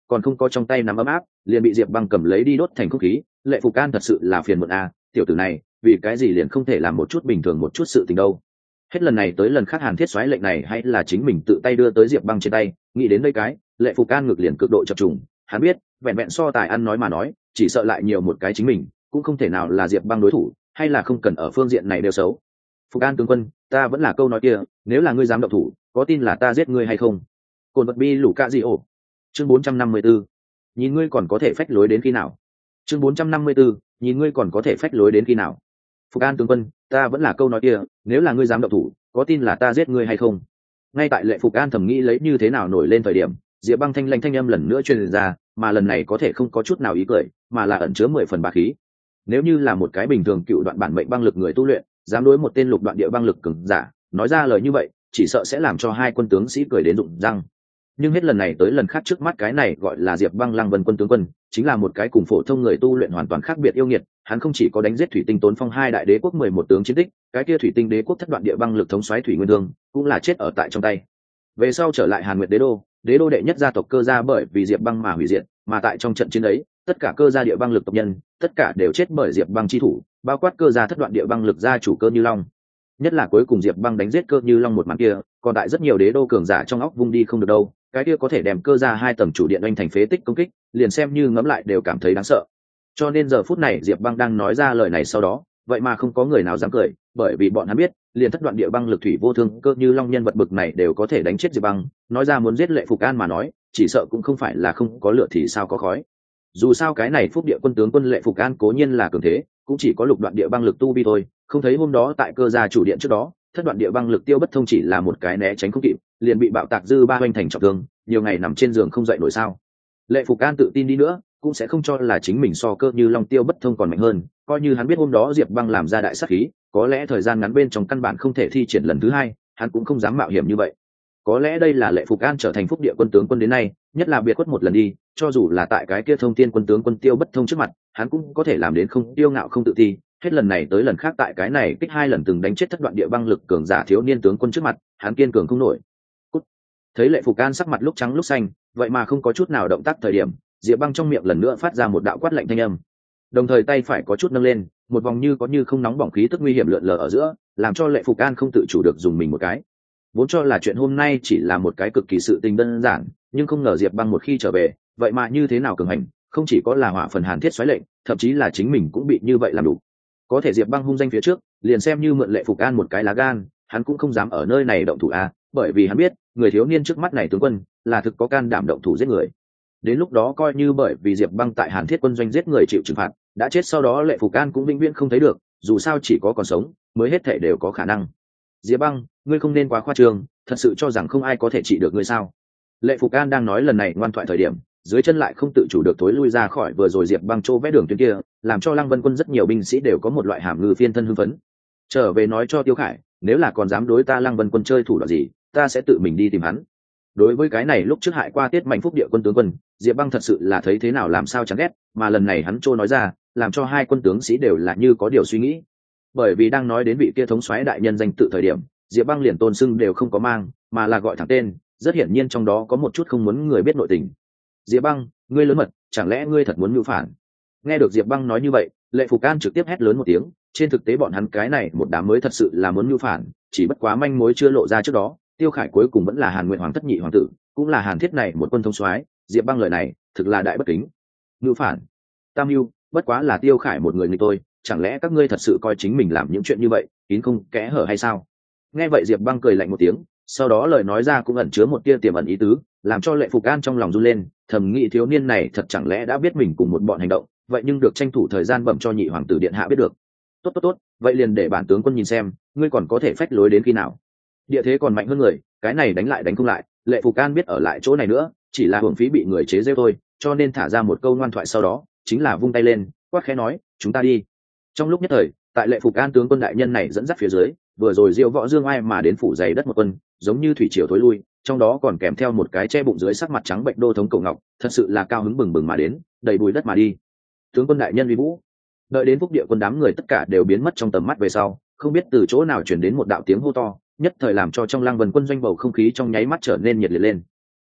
Speaker 1: còn không có trong tay nắm ấm áp liền bị diệp băng cầm lấy đi đốt thành không khí. Lệ Phục An thật sự là phiền muộn a, tiểu tử này vì cái gì liền không thể làm một chút bình thường một chút sự tình đâu. Hết lần này tới lần khác Hàn Thiết xoáy lệnh này hay là chính mình tự tay đưa tới diệp băng trên tay. Nghĩ đến đây cái, Lệ Phục An ngược liền cực độ chập trùng. Hắn biết vẹn vẹn so tài ăn nói mà nói, chỉ sợ lại nhiều một cái chính mình cũng không thể nào là diệp băng đối thủ, hay là không cần ở phương diện này đều xấu. Phục An tướng quân, ta vẫn là câu nói kia, nếu là ngươi dám động thủ, có tin là ta giết ngươi hay không? Cồn vật bi lũ cạ gì ổ. Chương bốn trăm năm mươi 4. Nhìn ngươi còn có thể phách lối đến khi nào? Chương bốn trăm năm mươi 4. Nhìn ngươi còn có thể phách lối đến khi nào? Phục An tướng quân, ta vẫn là câu nói kia, nếu là ngươi dám động thủ, có tin là ta giết ngươi hay không? Ngay tại Lệ Phục An thầm nghĩ lấy như thế nào nổi lên thời điểm, Diệp Băng thanh lanh thanh âm lần nữa truyền ra, mà lần này có thể không có chút nào ý cười, mà là ẩn chứa mười phần bá khí. Nếu như là một cái bình thường cựu đoạn bản mệnh băng lực người tu luyện, dám đối một tên lục đoạn địa băng lực cường giả nói ra lời như vậy, chỉ sợ sẽ làm cho hai quân tướng sĩ cười đến rụng răng. Nhưng hết lần này tới lần khác trước mắt cái này gọi là Diệp Băng Lăng Vân quân tướng quân, chính là một cái cùng phổ thông người tu luyện hoàn toàn khác biệt yêu nghiệt. Hắn không chỉ có đánh giết thủy tinh tốn phong hai đại đế quốc mười một tướng chiến tích, cái kia thủy tinh đế quốc thất đoạn địa băng lực thống soái Thủy Nguyên Thương cũng là chết ở tại trong tay. Về sau trở lại Hàn Nguyệt đế đô, đế đô đệ nhất gia tộc Cơ gia bởi vì Diệp Băng mà hủy diệt, mà tại trong trận chiến ấy, tất cả Cơ gia địa băng lực tộc nhân, tất cả đều chết bởi Diệp Băng chi thủ, bao quát Cơ gia thất đoạn địa băng lực gia chủ Cơ Như Long. Nhất là cuối cùng Diệp Băng đánh giết Cơ Như Long một màn kia, còn tại rất nhiều đế đô cường giả trong óc vung đi không được đâu, cái kia có thể đem Cơ gia hai tầng chủ điện oanh thành phế tích công kích, liền xem như ngẫm lại đều cảm thấy đáng sợ. Cho nên giờ phút này Diệp Băng đang nói ra lời này sau đó, vậy mà không có người nào dám cười, bởi vì bọn hắn biết, liền thất đoạn địa băng lực thủy vô thương Cơ Như Long nhân vật bực này đều có thể đánh chết Diệp Băng, nói ra muốn giết Lệ Phục An mà nói, chỉ sợ cũng không phải là không có lửa thì sao có khói. Dù sao cái này Phúc địa quân tướng quân Lệ Phục An cố nhiên là cường thế, cũng chỉ có lục đoạn địa băng lực tu vi thôi, không thấy hôm đó tại Cơ gia chủ điện trước đó, thất đoạn địa băng lực Tiêu Bất Thông chỉ là một cái né tránh không kịp, liền bị bạo tạc dư ba hoành thành trọng thương, nhiều ngày nằm trên giường không dậy nổi sao. Lệ Phục An tự tin đi nữa, cũng sẽ không cho là chính mình so Cơ Như Long Tiêu Bất Thông còn mạnh hơn, coi như hắn biết hôm đó Diệp Băng làm ra đại sát khí, có lẽ thời gian ngắn bên trong căn bản không thể thi triển lần thứ hai, hắn cũng không dám mạo hiểm như vậy. Có lẽ đây là Lệ Phục An trở thành Phúc địa quân tướng quân đến nay, nhất là biệt khuất một lần đi, cho dù là tại cái kia Thông Thiên quân tướng quân Tiêu Bất Thông trước mặt, hắn cũng có thể làm đến không tiêu ngạo không tự ti, hết lần này tới lần khác tại cái này kích hai lần từng đánh chết thất đoạn địa băng lực cường giả thiếu niên tướng quân trước mặt, hắn kiên cường không nổi. Cút. Thấy Lệ Phục An sắc mặt lúc trắng lúc xanh, vậy mà không có chút nào động tác thời điểm, Diệp Băng trong miệng lần nữa phát ra một đạo quát lạnh thanh âm, đồng thời tay phải có chút nâng lên, một vòng như có như không nóng bỏng khí tức nguy hiểm lượn lờ ở giữa, làm cho Lệ Phục An không tự chủ được dùng mình một cái. Vốn cho là chuyện hôm nay chỉ là một cái cực kỳ sự tình đơn giản, nhưng không ngờ Diệp Băng một khi trở về, vậy mà như thế nào cường hành, không chỉ có là hỏa phần Hàn Thiết xoáy lệnh, thậm chí là chính mình cũng bị như vậy làm đủ. Có thể Diệp Băng hung danh phía trước, liền xem như mượn Lệ Phục An một cái lá gan, hắn cũng không dám ở nơi này động thủ a, bởi vì hắn biết, người thiếu niên trước mắt này tướng quân, là thực có can đảm động thủ giết người. Đến lúc đó coi như bởi vì Diệp Băng tại Hàn Thiết quân doanh giết người chịu trừng phạt, đã chết sau đó Lệ Phục An cũng vĩnh viễn không thấy được, dù sao chỉ có còn sống mới hết thảy đều có khả năng. Diệp Băng, ngươi không nên quá khoa trương, thật sự cho rằng không ai có thể trị được ngươi sao? Lệ Phục An đang nói lần này ngoan thoại thời điểm, dưới chân lại không tự chủ được thối lui ra khỏi vừa rồi Diệp Băng chỗ vẽ đường tuyến kia, làm cho Lăng Vân quân rất nhiều binh sĩ đều có một loại hàm ngư phiên thân hưng phấn. Trở về nói cho Tiêu Khải, nếu là còn dám đối ta Lăng Vân quân chơi thủ đoạn gì, ta sẽ tự mình đi tìm hắn. Đối với cái này lúc trước hại qua Tiết Mạnh Phúc địa quân tướng quân, Diệp Băng thật sự là thấy thế nào làm sao chán ghét, mà lần này hắn trô nói ra, làm cho hai quân tướng sĩ đều là như có điều suy nghĩ. Bởi vì đang nói đến vị kia thống soái đại nhân danh tự thời điểm, Diệp Băng liền tôn xưng đều không có mang, mà là gọi thẳng tên, rất hiển nhiên trong đó có một chút không muốn người biết nội tình. Diệp Băng, ngươi lớn mật, chẳng lẽ ngươi thật muốn mưu phản? Nghe được Diệp Băng nói như vậy, Lệ Phục An trực tiếp hét lớn một tiếng, trên thực tế bọn hắn cái này một đám mới thật sự là muốn mưu phản, chỉ bất quá manh mối chưa lộ ra trước đó, Tiêu Khải cuối cùng vẫn là Hàn Nguyện hoàng thất nhị hoàng tử, cũng là Hàn Thiết này một quân thống soái, Diệp Băng lời này, thực là đại bất kính. Mưu phản? Tam mưu, bất quá là Tiêu Khải một người như tôi, chẳng lẽ các ngươi thật sự coi chính mình làm những chuyện như vậy, kín không kẽ hở hay sao? Nghe vậy Diệp Băng cười lạnh một tiếng, sau đó lời nói ra cũng ẩn chứa một tia tiềm ẩn ý tứ, làm cho Lệ Phục An trong lòng run lên, thầm nghĩ thiếu niên này thật chẳng lẽ đã biết mình cùng một bọn hành động, vậy nhưng được tranh thủ thời gian bẩm cho nhị hoàng tử điện hạ biết được. Tốt tốt tốt, vậy liền để bản tướng quân nhìn xem, ngươi còn có thể phách lối đến khi nào. Địa thế còn mạnh hơn người, cái này đánh lại đánh không lại, Lệ Phục An biết ở lại chỗ này nữa, chỉ là hưởng phí bị người chế giễu thôi, cho nên thả ra một câu ngoan thoại sau đó, chính là vung tay lên, quát khẽ nói, chúng ta đi. Trong lúc nhất thời, tại Lệ Phục An tướng quân đại nhân này dẫn dắt phía dưới, vừa rồi Diêu Võ Dương Ai mà đến phủ dày đất một quân, giống như thủy triều thối lui, trong đó còn kèm theo một cái che bụng dưới sắc mặt trắng bệnh đô thống Cổ Ngọc, thật sự là cao hứng bừng bừng mà đến, đầy bụi đất mà đi. Tướng quân đại nhân uy vũ. Đợi đến Phúc địa quân đám người tất cả đều biến mất trong tầm mắt về sau, không biết từ chỗ nào truyền đến một đạo tiếng hô to, nhất thời làm cho trong Lăng Vân quân doanh bầu không khí trong nháy mắt trở nên nhiệt liệt lên.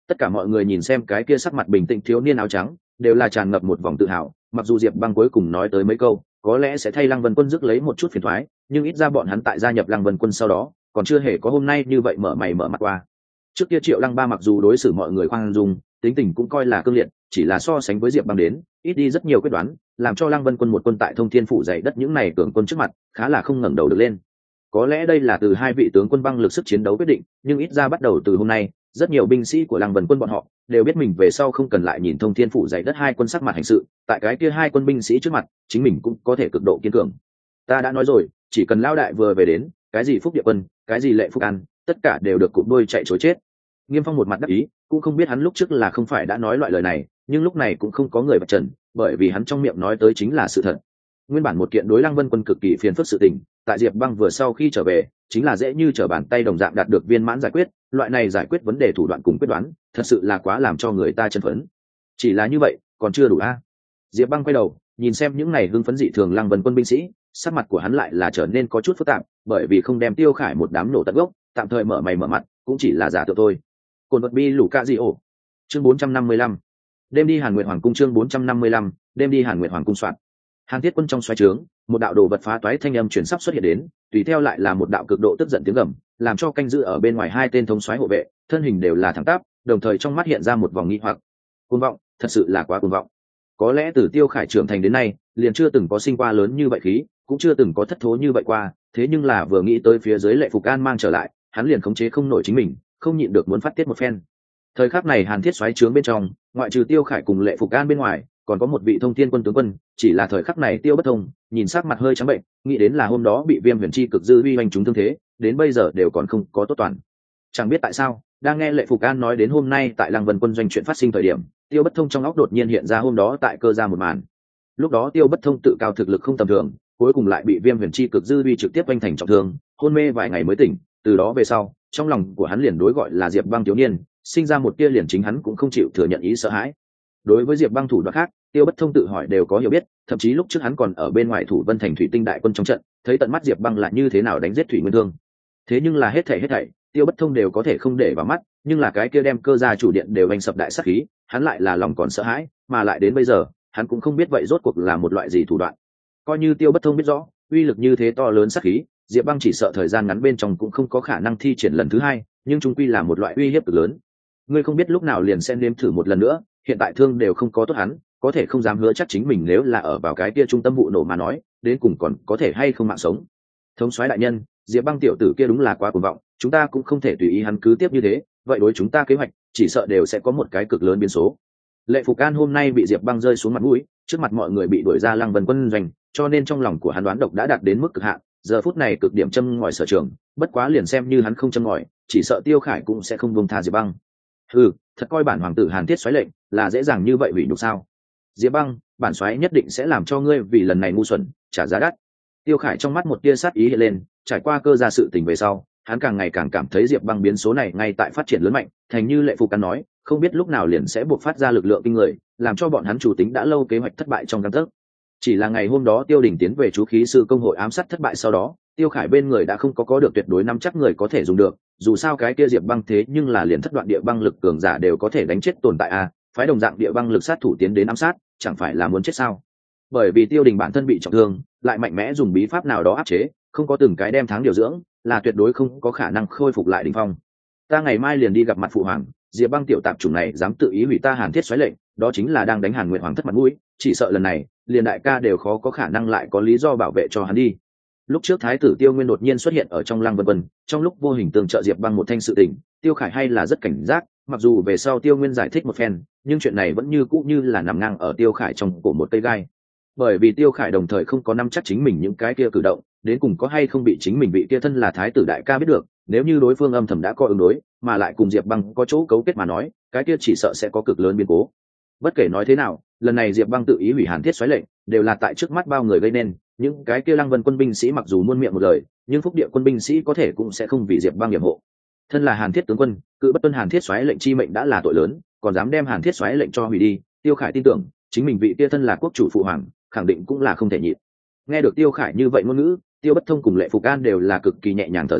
Speaker 1: Tất cả mọi người nhìn xem cái kia sắc mặt bình tĩnh thiếu niên áo trắng đều là tràn ngập một vòng tự hào. Mặc dù Diệp Băng cuối cùng nói tới mấy câu có lẽ sẽ thay Lăng Vân Quân rước lấy một chút phiền toái, nhưng ít ra bọn hắn tại gia nhập Lăng Vân Quân sau đó còn chưa hề có hôm nay như vậy mở mày mở mặt qua. Trước kia Triệu Lăng Ba mặc dù đối xử mọi người khoan dung, tính tình cũng coi là cương liệt, chỉ là so sánh với Diệp Băng đến ít đi rất nhiều quyết đoán, làm cho Lăng Vân Quân một quân tại Thông Thiên phủ dày đất những này cường quân trước mặt khá là không ngẩng đầu được lên. Có lẽ đây là từ hai vị tướng quân băng lực sức chiến đấu quyết định, nhưng ít ra bắt đầu từ hôm nay rất nhiều binh sĩ của Lăng Vân Quân bọn họ đều biết mình về sau không cần lại nhìn Thông Thiên phủ dày đất hai quân sắc mặt hành sự, tại cái kia hai quân binh sĩ trước mặt chính mình cũng có thể cực độ kiên cường. Ta đã nói rồi, chỉ cần Lão đại vừa về đến, cái gì Phúc Địa Quân, cái gì Lệ Phúc An, tất cả đều được cụm đôi chạy trối chết. Nghiêm Phong một mặt đắc ý, cũng không biết hắn lúc trước là không phải đã nói loại lời này, nhưng lúc này cũng không có người vạch trần, bởi vì hắn trong miệng nói tới chính là sự thật. Nguyên bản một kiện đối Lăng Vân Quân cực kỳ phiền phức sự tình, tại Diệp Băng vừa sau khi trở về, chính là dễ như trở bàn tay đồng dạng đạt được viên mãn giải quyết, loại này giải quyết vấn đề thủ đoạn cùng quyết đoán, thật sự là quá làm cho người ta chấn phấn. Chỉ là như vậy, còn chưa đủ a. À? Diệp Băng quay đầu, nhìn xem những này hưng phấn dị thường Lăng Vân Quân binh sĩ, sắc mặt của hắn lại là trở nên có chút phức tạp, bởi vì không đem Tiêu Khải một đám nổ tận gốc, tạm thời mở mày mở mặt, cũng chỉ là giả tượng thôi. Cồn vật bi lũ ca di ổ. Chương bốn trăm năm mươi lăm. Đêm đi Hàn Nguyệt Hoàng cung chương bốn trăm năm mươi lăm, đêm đi Hàn Nguyệt Hoàng cung soạn. Hàn Thiết Quân trong xoáy trướng, một đạo đồ vật phá toái thanh âm chuyển sắp xuất hiện đến, tùy theo lại là một đạo cực độ tức giận tiếng gầm, làm cho canh giữ ở bên ngoài hai tên thống soái hộ vệ, thân hình đều là thẳng tắp, đồng thời trong mắt hiện ra một vòng nghi hoặc. Cuồng vọng, thật sự là quá cuồng vọng. Có lẽ từ Tiêu Khải trưởng thành đến nay, liền chưa từng có sinh qua lớn như vậy khí, cũng chưa từng có thất thố như vậy qua, thế nhưng là vừa nghĩ tới phía dưới Lệ Phục An mang trở lại, hắn liền khống chế không nổi chính mình, không nhịn được muốn phát tiết một phen. Thời khắc này Hàn Thiết xoáy trướng bên trong, ngoại trừ Tiêu Khải cùng Lệ Phục An bên ngoài, còn có một vị Thông Thiên Quân tướng quân, chỉ là thời khắc này Tiêu Bất Thông nhìn sắc mặt hơi trắng bệnh, nghĩ đến là hôm đó bị Viêm Huyền Chi cực dư uy hoành chúng thương thế, đến bây giờ đều còn không có tốt toàn. Chẳng biết tại sao, đang nghe Lệ Phục An nói đến hôm nay tại Lăng Vân Quân doanh chuyện phát sinh thời điểm, Tiêu Bất Thông trong óc đột nhiên hiện ra hôm đó tại Cơ Gia một màn. Lúc đó Tiêu Bất Thông tự cao thực lực không tầm thường, cuối cùng lại bị Viêm Huyền Chi cực dư uy trực tiếp oanh thành trọng thương, hôn mê vài ngày mới tỉnh, từ đó về sau, trong lòng của hắn liền đối gọi là Diệp Băng thiếu niên, sinh ra một tia liền chính hắn cũng không chịu thừa nhận ý sợ hãi. Đối với Diệp Băng thủ đoạn khác, Tiêu Bất Thông tự hỏi đều có hiểu biết, thậm chí lúc trước hắn còn ở bên ngoài Thủ Vân Thành thủy tinh đại quân trong trận, thấy tận mắt Diệp Băng là như thế nào đánh giết Thủy Nguyên Thương. Thế nhưng là hết thảy hết thảy, Tiêu Bất Thông đều có thể không để vào mắt, nhưng là cái kia đem Cơ Gia chủ điện đều anh sập đại sát khí, hắn lại là lòng còn sợ hãi, mà lại đến bây giờ, hắn cũng không biết vậy rốt cuộc là một loại gì thủ đoạn. Coi như Tiêu Bất Thông biết rõ, uy lực như thế to lớn sát khí, Diệp Băng chỉ sợ thời gian ngắn bên trong cũng không có khả năng thi triển lần thứ hai, nhưng chung quy là một loại uy hiếp cực lớn. Ngươi không biết lúc nào liền sẽ nếm thử một lần nữa, hiện tại thương đều không có tốt hắn, có thể không dám hứa chắc chính mình nếu là ở vào cái kia trung tâm vụ nổ mà nói, đến cùng còn có thể hay không mạng sống. Thống soái đại nhân, Diệp Băng tiểu tử kia đúng là quá cuồng vọng, chúng ta cũng không thể tùy ý hắn cứ tiếp như thế, vậy đối chúng ta kế hoạch, chỉ sợ đều sẽ có một cái cực lớn biến số. Lệ Phục An hôm nay bị Diệp Băng rơi xuống mặt mũi, trước mặt mọi người bị đuổi ra Lăng Vân Quân doanh, cho nên trong lòng của hắn đoán độc đã đạt đến mức cực hạn, giờ phút này cực điểm châm ngòi sở trường, bất quá liền xem như hắn không châm ngòi, chỉ sợ Tiêu Khải cũng sẽ không buông tha Diệp Băng. Ừ, thật coi bản hoàng tử Hàn Thiết xoáy lệnh là dễ dàng như vậy hủy nhục sao? Diệp Băng, bản xoáy nhất định sẽ làm cho ngươi vì lần này ngu xuẩn trả giá đắt. Tiêu Khải trong mắt một tia sát ý hiện lên, trải qua Cơ Gia sự tình về sau, hắn càng ngày càng cảm thấy Diệp Băng biến số này ngay tại phát triển lớn mạnh, thành như Lệ Phục Căn nói, không biết lúc nào liền sẽ buộc phát ra lực lượng kinh người, làm cho bọn hắn chủ tính đã lâu kế hoạch thất bại trong gang tấc. Chỉ là ngày hôm đó Tiêu Đình tiến về chú khí sư công hội ám sát thất bại sau đó, Tiêu Khải bên người đã không có có được tuyệt đối nắm chắc người có thể dùng được, dù sao cái kia Diệp Băng thế nhưng là liền thất đoạn địa băng lực cường giả đều có thể đánh chết tồn tại a, phái đồng dạng địa băng lực sát thủ tiến đến ám sát, chẳng phải là muốn chết sao? Bởi vì Tiêu Đình bản thân bị trọng thương, lại mạnh mẽ dùng bí pháp nào đó áp chế, không có từng cái đem tháng điều dưỡng, là tuyệt đối không có khả năng khôi phục lại đỉnh phong. Ta ngày mai liền đi gặp mặt phụ hoàng, Diệp Băng tiểu tạp chủng này dám tự ý hủy ta Hàn Thiết xoáy lệnh, đó chính là đang đánh Hàn Nguyệt Hoàng thất mặt mũi, chỉ sợ lần này, liền đại ca đều khó có khả năng lại có lý do bảo vệ cho hắn đi. Lúc trước thái tử Tiêu Nguyên đột nhiên xuất hiện ở trong Lăng Vân Vân, trong lúc vô hình tương trợ Diệp Băng một thanh sự tình, Tiêu Khải hay là rất cảnh giác, mặc dù về sau Tiêu Nguyên giải thích một phen, nhưng chuyện này vẫn như cũ như là nằm ngang ở Tiêu Khải trong cổ một cây gai. Bởi vì Tiêu Khải đồng thời không có nắm chắc chính mình những cái kia cử động, đến cùng có hay không bị chính mình bị kia thân là thái tử đại ca biết được, nếu như đối phương âm thầm đã có ứng đối, mà lại cùng Diệp Băng có chỗ cấu kết mà nói, cái kia chỉ sợ sẽ có cực lớn biến cố. Bất kể nói thế nào, lần này Diệp Băng tự ý hủy Hàn Thiết xoáy lệnh, đều là tại trước mắt bao người gây nên, những cái kia Lăng Vân quân binh sĩ mặc dù muôn miệng một lời, nhưng Phúc Địa quân binh sĩ có thể cũng sẽ không vì Diệp Băng yểm hộ. Thân là Hàn Thiết tướng quân, cự bất tuân Hàn Thiết xoáy lệnh chi mệnh đã là tội lớn, còn dám đem Hàn Thiết xoáy lệnh cho hủy đi, Tiêu Khải tin tưởng, chính mình vị kia thân là quốc chủ phụ hoàng, khẳng định cũng là không thể nhịn. Nghe được Tiêu Khải như vậy ngôn ngữ, Tiêu Bất Thông cùng Lệ Phục An đều là cực kỳ nhẹ nhàng thở ra,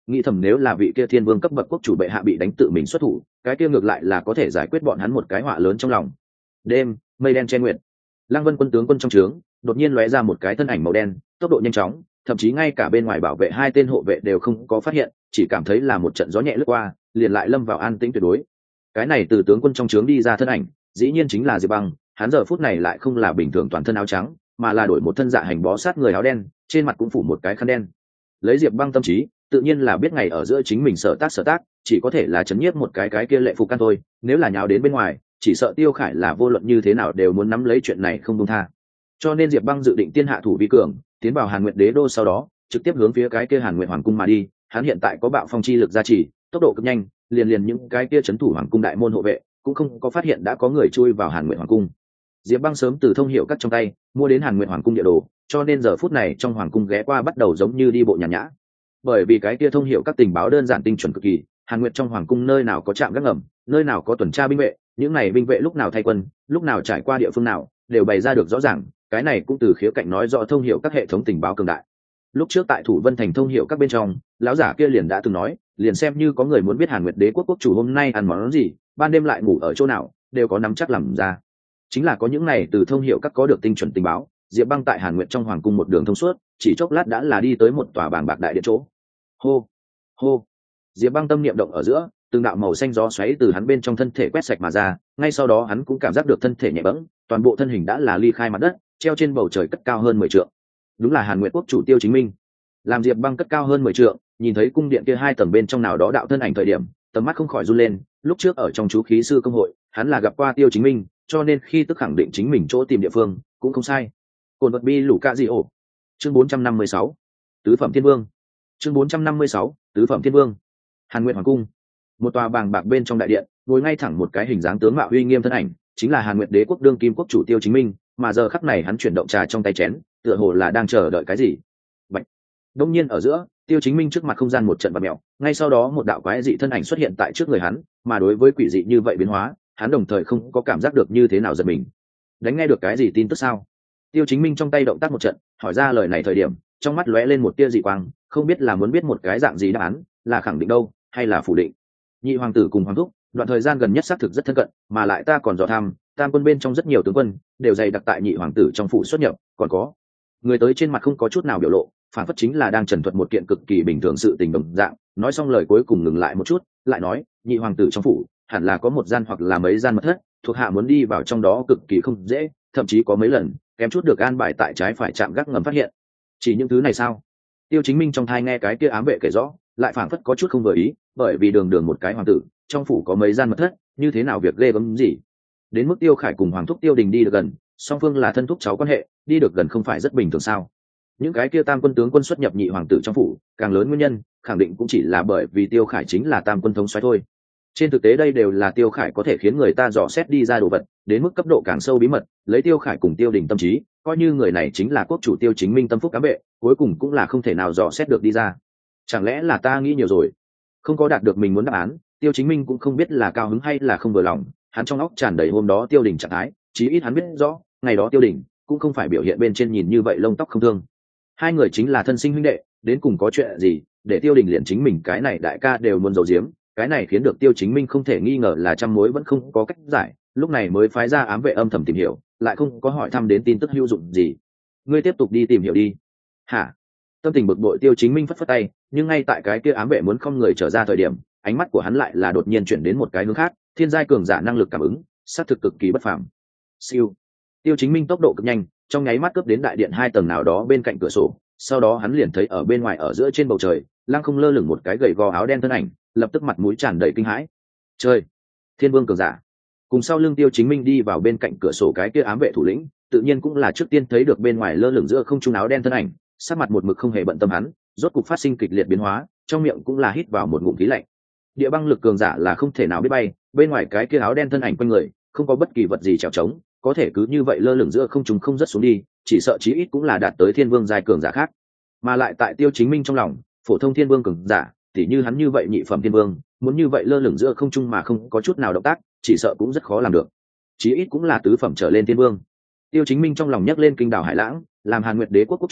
Speaker 1: nghĩ thầm nếu là vị kia thiên vương cấp bậc quốc chủ bệ hạ bị đánh tự mình xuất thủ, cái kia ngược lại là có thể giải quyết bọn hắn một cái họa lớn trong lòng. Đêm, mây đen che nguyệt, Lăng Vân quân tướng quân trong trướng đột nhiên lóe ra một cái thân ảnh màu đen, tốc độ nhanh chóng, thậm chí ngay cả bên ngoài bảo vệ hai tên hộ vệ đều không có phát hiện, chỉ cảm thấy là một trận gió nhẹ lướt qua, liền lại lâm vào an tĩnh tuyệt đối. Cái này từ tướng quân trong trướng đi ra thân ảnh, dĩ nhiên chính là Diệp Băng, hắn giờ phút này lại không là bình thường toàn thân áo trắng, mà là đổi một thân dạ hành bó sát người áo đen, trên mặt cũng phủ một cái khăn đen. Lấy Diệp Băng tâm trí, tự nhiên là biết ngày ở giữa chính mình sở tác sở tác, chỉ có thể là chấn nhiếp một cái cái kia lệ phục can thôi, nếu là nhào đến bên ngoài, chỉ sợ Tiêu Khải là vô luận như thế nào đều muốn nắm lấy chuyện này không buông tha. Cho nên Diệp Băng dự định tiên hạ thủ vi cường, tiến vào Hàn Nguyệt Đế đô sau đó, trực tiếp hướng phía cái kia Hàn Nguyệt Hoàng cung mà đi, hắn hiện tại có bạo phong chi lực gia trì, tốc độ cực nhanh, liền liền những cái kia trấn thủ Hoàng cung đại môn hộ vệ, cũng không có phát hiện đã có người chui vào Hàn Nguyệt Hoàng cung. Diệp Băng sớm từ thông hiểu các trong tay mua đến Hàn Nguyệt Hoàng cung địa đồ, cho nên giờ phút này trong hoàng cung ghé qua bắt đầu giống như đi bộ nhàn nhã. Bởi vì cái kia thông hiểu các tình báo đơn giản tinh chuẩn cực kỳ, Hàn Nguyệt trong hoàng cung nơi nào có trạm gác ngầm, nơi nào có tuần tra binh vệ, những này binh vệ lúc nào thay quân, lúc nào trải qua địa phương nào, đều bày ra được rõ ràng, cái này cũng từ khía cạnh nói rõ thông hiểu các hệ thống tình báo cường đại. Lúc trước tại Thủ Vân thành thông hiểu các bên trong, lão giả kia liền đã từng nói, liền xem như có người muốn biết Hàn Nguyệt Đế quốc quốc chủ hôm nay ăn món gì, ban đêm lại ngủ ở chỗ nào, đều có nắm chắc làm ra. Chính là có những này từ thông hiểu các có được tinh chuẩn tình báo, Diệp Băng tại Hàn Nguyệt trong hoàng cung một đường thông suốt, chỉ chốc lát đã là đi tới một tòa bảng bạc đại điện chỗ. Hô, hô. Diệp Băng tâm niệm động ở giữa, từng đạo màu xanh gió xoáy từ hắn bên trong thân thể quét sạch mà ra, ngay sau đó hắn cũng cảm giác được thân thể nhẹ bẫng, toàn bộ thân hình đã là ly khai mặt đất, treo trên bầu trời cất cao hơn mười trượng. Đúng là Hàn Nguyệt quốc chủ Tiêu Chính Minh. Làm Diệp Băng cất cao hơn mười trượng, nhìn thấy cung điện kia hai tầng bên trong nào đó đạo thân ảnh thời điểm, tầm mắt không khỏi run lên, lúc trước ở trong chú khí sư công hội, hắn là gặp qua Tiêu Chính Minh, cho nên khi tức khẳng định chính mình chỗ tìm địa phương, cũng không sai. Cồn vật bi lũ ca gì ổ. Chương bốn trăm năm mươi sáu, Tứ phẩm thiên vương. Chương bốn trăm năm mươi sáu, Tứ phẩm thiên vương. Hàn Nguyệt hoàng cung, một tòa bàng bạc bên trong đại điện, ngồi ngay thẳng một cái hình dáng tướng mạo uy nghiêm thân ảnh, chính là Hàn Nguyệt Đế quốc đương kim quốc chủ Tiêu Chính Minh, mà giờ khắc này hắn chuyển động trà trong tay chén, tựa hồ là đang chờ đợi cái gì. Bạch. Đông nhiên ở giữa, Tiêu Chính Minh trước mặt không gian một trận bạt mèo, ngay sau đó một đạo quái dị thân ảnh xuất hiện tại trước người hắn, mà đối với quỷ dị như vậy biến hóa, hắn đồng thời không có cảm giác được như thế nào giật mình. Đánh nghe được cái gì tin tức sao? Tiêu Chính Minh trong tay động tác một trận, hỏi ra lời này thời điểm, trong mắt lóe lên một tia dị quang, không biết là muốn biết một cái dạng gì đáp án, là khẳng định đâu, hay là phủ định. Nhị hoàng tử cùng hoàng thúc, đoạn thời gian gần nhất xác thực rất thân cận, mà lại ta còn dò thăm, tam quân bên trong rất nhiều tướng quân đều dày đặc tại nhị hoàng tử trong phủ xuất nhập, còn có người tới trên mặt không có chút nào biểu lộ, phản phất chính là đang trần thuật một kiện cực kỳ bình thường sự tình đồng dạng. Nói xong lời cuối cùng ngừng lại một chút, lại nói, nhị hoàng tử trong phủ hẳn là có một gian hoặc là mấy gian mật thất, thuộc hạ muốn đi vào trong đó cực kỳ không dễ, thậm chí có mấy lần kém chút được an bài tại trái phải chạm gác ngầm phát hiện. Chỉ những thứ này sao? Tiêu Chính Minh trong thai nghe cái kia ám vệ kể rõ, lại phảng phất có chút không vừa ý, bởi vì đường đường một cái hoàng tử, trong phủ có mấy gian mật thất, như thế nào việc ghê gớm gì? Đến mức Tiêu Khải cùng hoàng thúc Tiêu Đình đi được gần, song phương là thân thúc cháu quan hệ, đi được gần không phải rất bình thường sao? Những cái kia tam quân tướng quân xuất nhập nhị hoàng tử trong phủ, càng lớn nguyên nhân, khẳng định cũng chỉ là bởi vì Tiêu Khải chính là tam quân thống soái thôi. Trên thực tế đây đều là Tiêu Khải có thể khiến người ta dò xét đi ra đồ vật, đến mức cấp độ càng sâu bí mật, lấy Tiêu Khải cùng Tiêu Đình tâm trí, coi như người này chính là quốc chủ Tiêu Chính Minh tâm phúc ám vệ, cuối cùng cũng là không thể nào dò xét được đi ra. Chẳng lẽ là ta nghĩ nhiều rồi? Không có đạt được mình muốn đáp án, Tiêu Chính Minh cũng không biết là cao hứng hay là không vừa lòng, hắn trong óc tràn đầy hôm đó Tiêu Đình trạng thái, chí ít hắn biết rõ, ngày đó Tiêu Đình cũng không phải biểu hiện bên trên nhìn như vậy lông tóc không thương. Hai người chính là thân sinh huynh đệ, đến cùng có chuyện gì, để Tiêu Đình liền chính mình cái này đại ca đều muốn giấu giếm, cái này khiến được Tiêu Chính Minh không thể nghi ngờ là trăm mối vẫn không có cách giải, lúc này mới phái ra ám vệ âm thầm tìm hiểu, lại không có hỏi thăm đến tin tức hữu dụng gì. Ngươi tiếp tục đi tìm hiểu đi. Hả? Tâm tình bực bội Tiêu Chính Minh phất phất tay, nhưng ngay tại cái kia ám vệ muốn không người trở ra thời điểm, ánh mắt của hắn lại là đột nhiên chuyển đến một cái hướng khác, thiên giai cường giả năng lực cảm ứng, sát thực cực kỳ bất phàm. Siêu. Tiêu Chính Minh tốc độ cực nhanh, trong nháy mắt cướp đến đại điện hai tầng nào đó bên cạnh cửa sổ, sau đó hắn liền thấy ở bên ngoài ở giữa trên bầu trời, lăng không lơ lửng một cái gầy gò áo đen thân ảnh, lập tức mặt mũi tràn đầy kinh hãi. Trời, thiên vương cường giả. Cùng sau lưng Tiêu Chính Minh đi vào bên cạnh cửa sổ cái kia ám vệ thủ lĩnh, tự nhiên cũng là trước tiên thấy được bên ngoài lơ lửng giữa không trung áo đen thân ảnh, sắc mặt một mực không hề bận tâm hắn, rốt cục phát sinh kịch liệt biến hóa, trong miệng cũng là hít vào một ngụm khí lạnh. Địa băng lực cường giả là không thể nào biết bay, bên ngoài cái kia áo đen thân ảnh quanh người, không có bất kỳ vật gì trèo trống, có thể cứ như vậy lơ lửng giữa không trung không rất xuống đi, chỉ sợ chí ít cũng là đạt tới thiên vương giai cường giả khác. Mà lại tại Tiêu Chính Minh trong lòng, phổ thông thiên vương cường giả, tỉ như hắn như vậy nhị phẩm thiên vương, muốn như vậy lơ lửng giữa không trung mà không có chút nào động tác, chỉ sợ cũng rất khó làm được. Chí ít cũng là tứ phẩm trở lên thiên vương. Tiêu Chính Minh trong lòng nhấc lên kinh đảo hải lãng, làm Hàn Nguyệt Đế quốc quốc chủ,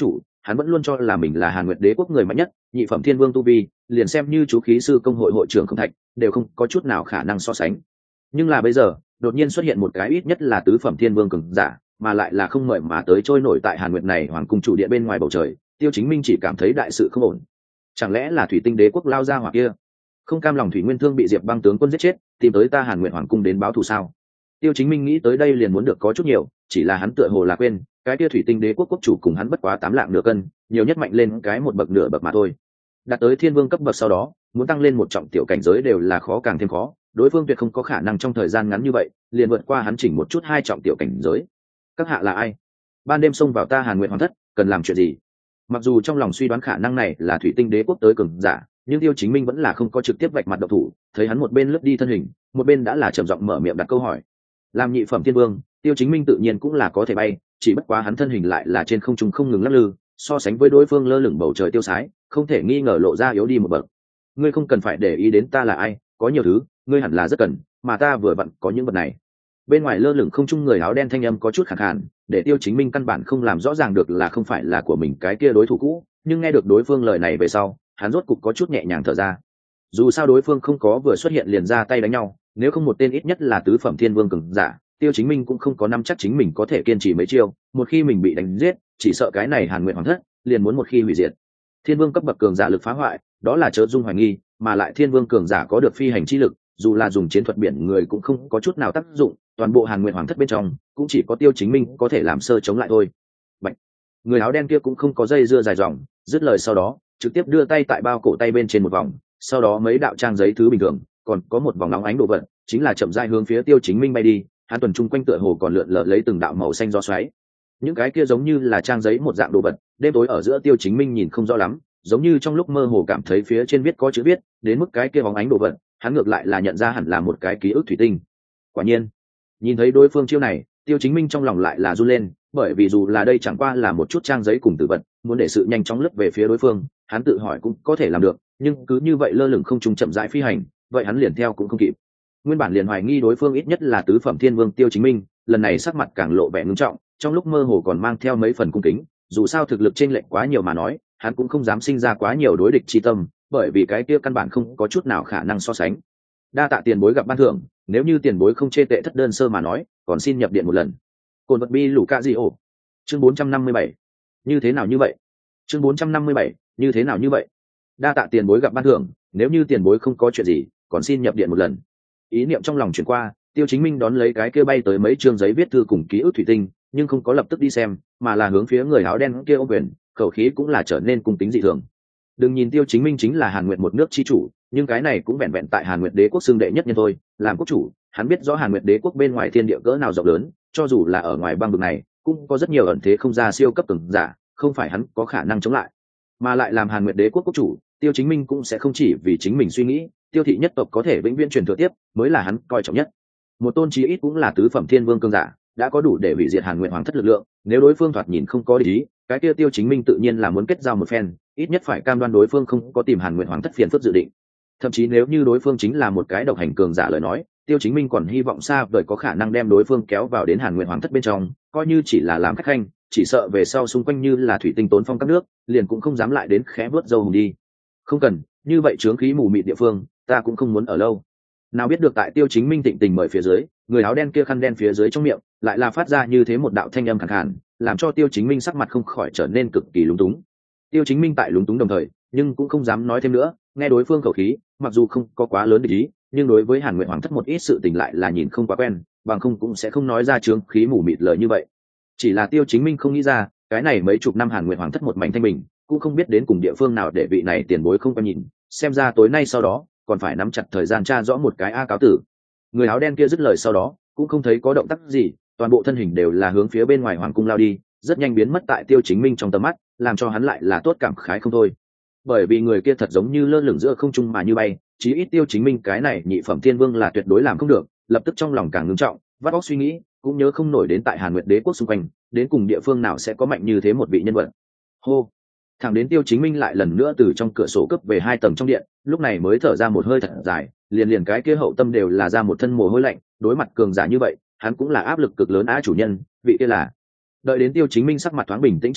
Speaker 1: hắn vẫn luôn cho là mình là Hàn Nguyệt Đế quốc người mạnh nhất, nhị phẩm thiên vương tu vi, liền xem như chú khí sư công hội hội trưởng Không Thạch, đều không có chút nào khả năng so sánh. Nhưng là bây giờ, đột nhiên xuất hiện một cái ít nhất là tứ phẩm thiên vương cường giả, mà lại là không mời mà tới trôi nổi tại Hàn Nguyệt này hoàng cung chủ điện bên ngoài bầu trời, Tiêu Chính Minh chỉ cảm thấy đại sự không ổn. Chẳng lẽ là Thủy Tinh Đế quốc lao ra hỏa kia? Không cam lòng Thủy Nguyên Thương bị Diệp Băng tướng quân giết chết, tìm tới ta Hàn Nguyệt hoàng cung đến báo thù sao? Tiêu Chính Minh nghĩ tới đây liền muốn được có chút nhiều, chỉ là hắn tựa hồ là quên, cái kia Thủy Tinh Đế quốc quốc chủ cùng hắn bất quá tám lạng nửa cân, nhiều nhất mạnh lên cái một bậc nửa bậc mà thôi. Đạt tới thiên vương cấp bậc sau đó, muốn tăng lên một trọng tiểu cảnh giới đều là khó càng thêm khó, đối phương tuyệt không có khả năng trong thời gian ngắn như vậy liền vượt qua hắn chỉnh một chút hai trọng tiểu cảnh giới. Các hạ là ai? Ban đêm xông vào ta Hàn Nguyệt hoàng thất, cần làm chuyện gì? Mặc dù trong lòng suy đoán khả năng này là Thủy Tinh Đế quốc tới cường giả, nhưng Tiêu Chính Minh vẫn là không có trực tiếp vạch mặt độc thủ, thấy hắn một bên lướt đi thân hình, một bên đã là trầm giọng mở miệng đặt câu hỏi. Làm nhị phẩm thiên vương, Tiêu Chính Minh tự nhiên cũng là có thể bay, chỉ bất quá hắn thân hình lại là trên không trung không ngừng lắc lư, so sánh với đối phương lơ lửng bầu trời tiêu sái, không thể nghi ngờ lộ ra yếu đi một bậc. Ngươi không cần phải để ý đến ta là ai, có nhiều thứ, ngươi hẳn là rất cần, mà ta vừa vặn có những vật này. Bên ngoài lơ lửng không trung người áo đen thanh âm có chút khàn khàn, để Tiêu Chính Minh căn bản không làm rõ ràng được là không phải là của mình cái kia đối thủ cũ, nhưng nghe được đối phương lời này về sau, hắn rốt cục có chút nhẹ nhàng thở ra. Dù sao đối phương không có vừa xuất hiện liền ra tay đánh nhau, nếu không một tên ít nhất là tứ phẩm thiên vương cường giả, Tiêu Chính Minh cũng không có nắm chắc chính mình có thể kiên trì mấy chiêu, một khi mình bị đánh giết, chỉ sợ cái này Hàn Nguyệt hoàng thất liền muốn một khi hủy diệt. Thiên vương cấp bậc cường giả lực phá hoại, đó là chớ dung hoài nghi, mà lại thiên vương cường giả có được phi hành chi lực, dù là dùng chiến thuật biển người cũng không có chút nào tác dụng, toàn bộ Hàn Nguyệt hoàng thất bên trong cũng chỉ có Tiêu Chính Minh có thể làm sơ chống lại thôi. Bạch. Người áo đen kia cũng không có dây dưa dài dòng, dứt lời sau đó trực tiếp đưa tay tại bao cổ tay bên trên một vòng, sau đó mấy đạo trang giấy thứ bình thường, còn có một vòng nóng ánh đồ vật, chính là chậm rãi hướng phía Tiêu Chính Minh bay đi. Hắn tuần trung quanh tựa hồ còn lượn lờ lấy từng đạo màu xanh gió xoáy, những cái kia giống như là trang giấy một dạng đồ vật, đêm tối ở giữa Tiêu Chính Minh nhìn không rõ lắm, giống như trong lúc mơ hồ cảm thấy phía trên viết có chữ viết, đến mức cái kia bóng ánh đồ vật, hắn ngược lại là nhận ra hẳn là một cái ký ức thủy tinh. Quả nhiên, nhìn thấy đối phương chiêu này, Tiêu Chính Minh trong lòng lại là run lên, bởi vì dù là đây chẳng qua là một chút trang giấy cùng tử vật, muốn để sự nhanh chóng lướt về phía đối phương, hắn tự hỏi cũng có thể làm được, nhưng cứ như vậy lơ lửng không trung chậm rãi phi hành, vậy hắn liền theo cũng không kịp. Nguyên bản liền hoài nghi đối phương ít nhất là tứ phẩm thiên vương Tiêu Chính Minh, lần này sắc mặt càng lộ vẻ ngưng trọng, trong lúc mơ hồ còn mang theo mấy phần cung kính, dù sao thực lực chênh lệch quá nhiều mà nói, hắn cũng không dám sinh ra quá nhiều đối địch chi tâm, bởi vì cái kia căn bản không có chút nào khả năng so sánh. Đa tạ tiền bối gặp ban thưởng, nếu như tiền bối không chê tệ thất đơn sơ mà nói, còn xin nhập điện một lần. Cồn vật bi lũ ca gì ổ. Chương bốn trăm năm mươi bảy. Như thế nào như vậy? Chương bốn trăm năm mươi bảy, như thế nào như vậy? Đa tạ tiền bối gặp ban thưởng, nếu như tiền bối không có chuyện gì, còn xin nhập điện một lần. Ý niệm trong lòng chuyển qua, Tiêu Chính Minh đón lấy cái kia bay tới mấy chương giấy viết thư cùng ký ức thủy tinh, nhưng không có lập tức đi xem, mà là hướng phía người áo đen kia ôm quyền, khẩu khí cũng là trở nên cung kính dị thường. Đừng nhìn Tiêu Chính Minh chính là Hàn Nguyệt một nước chi chủ, nhưng cái này cũng vẹn vẹn tại Hàn Nguyệt Đế quốc xưng đệ nhất nhân thôi, làm quốc chủ, hắn biết rõ Hàn Nguyệt Đế quốc bên ngoài thiên địa cỡ nào rộng lớn, cho dù là ở ngoài băng vực này, cũng có rất nhiều ẩn thế không ra siêu cấp cường giả, không phải hắn có khả năng chống lại. Mà lại làm Hàn Nguyệt Đế quốc quốc chủ, Tiêu Chính Minh cũng sẽ không chỉ vì chính mình suy nghĩ, Tiêu thị nhất tộc có thể vĩnh viễn truyền thừa tiếp, mới là hắn coi trọng nhất. Một tôn chí ít cũng là tứ phẩm thiên vương cường giả, đã có đủ để hủy diệt Hàn Nguyệt hoàng thất lực lượng, nếu đối phương thoạt nhìn không có ý, cái kia Tiêu Chính Minh tự nhiên là muốn kết giao một phen, ít nhất phải cam đoan đối phương không có tìm Hàn Nguyệt hoàng thất phiền phức dự định. Thậm chí nếu như đối phương chính là một cái độc hành cường giả lời nói, Tiêu Chính Minh còn hy vọng xa vời có khả năng đem đối phương kéo vào đến Hàn Nguyệt hoàng thất bên trong, coi như chỉ là làm khách khanh, chỉ sợ về sau xung quanh như là thủy tinh tốn phong các nước, liền cũng không dám lại đến khẽ vớt dâu hùng đi. Không cần, như vậy chướng khí mù mịt địa phương, ta cũng không muốn ở lâu. Nào biết được tại Tiêu Chính Minh thịnh tình mời phía dưới, người áo đen kia khăn đen phía dưới trong miệng lại là phát ra như thế một đạo thanh âm khàn khàn, làm cho Tiêu Chính Minh sắc mặt không khỏi trở nên cực kỳ lúng túng. Tiêu Chính Minh tại lúng túng đồng thời, nhưng cũng không dám nói thêm nữa, nghe đối phương khẩu khí, mặc dù không có quá lớn để ý, nhưng đối với Hàn Nguyệt hoàng thất một ít sự tình lại là nhìn không quá quen, bằng không cũng sẽ không nói ra chướng khí mù mịt lời như vậy. Chỉ là Tiêu Chính Minh không nghĩ ra, cái này mấy chục năm Hàn Nguyệt hoàng thất một mảnh thanh bình, cũng không biết đến cùng địa phương nào để vị này tiền bối không có nhìn, xem ra tối nay sau đó còn phải nắm chặt thời gian tra rõ một cái a cáo tử. Người áo đen kia dứt lời sau đó cũng không thấy có động tác gì, toàn bộ thân hình đều là hướng phía bên ngoài hoàng cung lao đi, rất nhanh biến mất tại Tiêu Chính Minh trong tầm mắt, làm cho hắn lại là tốt cảm khái không thôi. Bởi vì người kia thật giống như lơ lửng giữa không trung mà như bay, chí ít Tiêu Chính Minh cái này nhị phẩm thiên vương là tuyệt đối làm không được, lập tức trong lòng càng ngưng trọng, vắt óc suy nghĩ, cũng nhớ không nổi đến tại Hàn Nguyệt Đế quốc xung quanh, đến cùng địa phương nào sẽ có mạnh như thế một vị nhân vật. Hô, thẳng đến Tiêu Chính Minh lại lần nữa từ trong cửa sổ cấp về hai tầng trong điện, lúc này mới thở ra một hơi thật dài, liền liền cái kia hậu tâm đều là ra một thân mồ hôi lạnh, đối mặt cường giả như vậy, hắn cũng là áp lực cực lớn á chủ nhân, vị kia là. Đợi đến Tiêu Chính Minh sắc mặt thoáng bình tĩnh trở lại,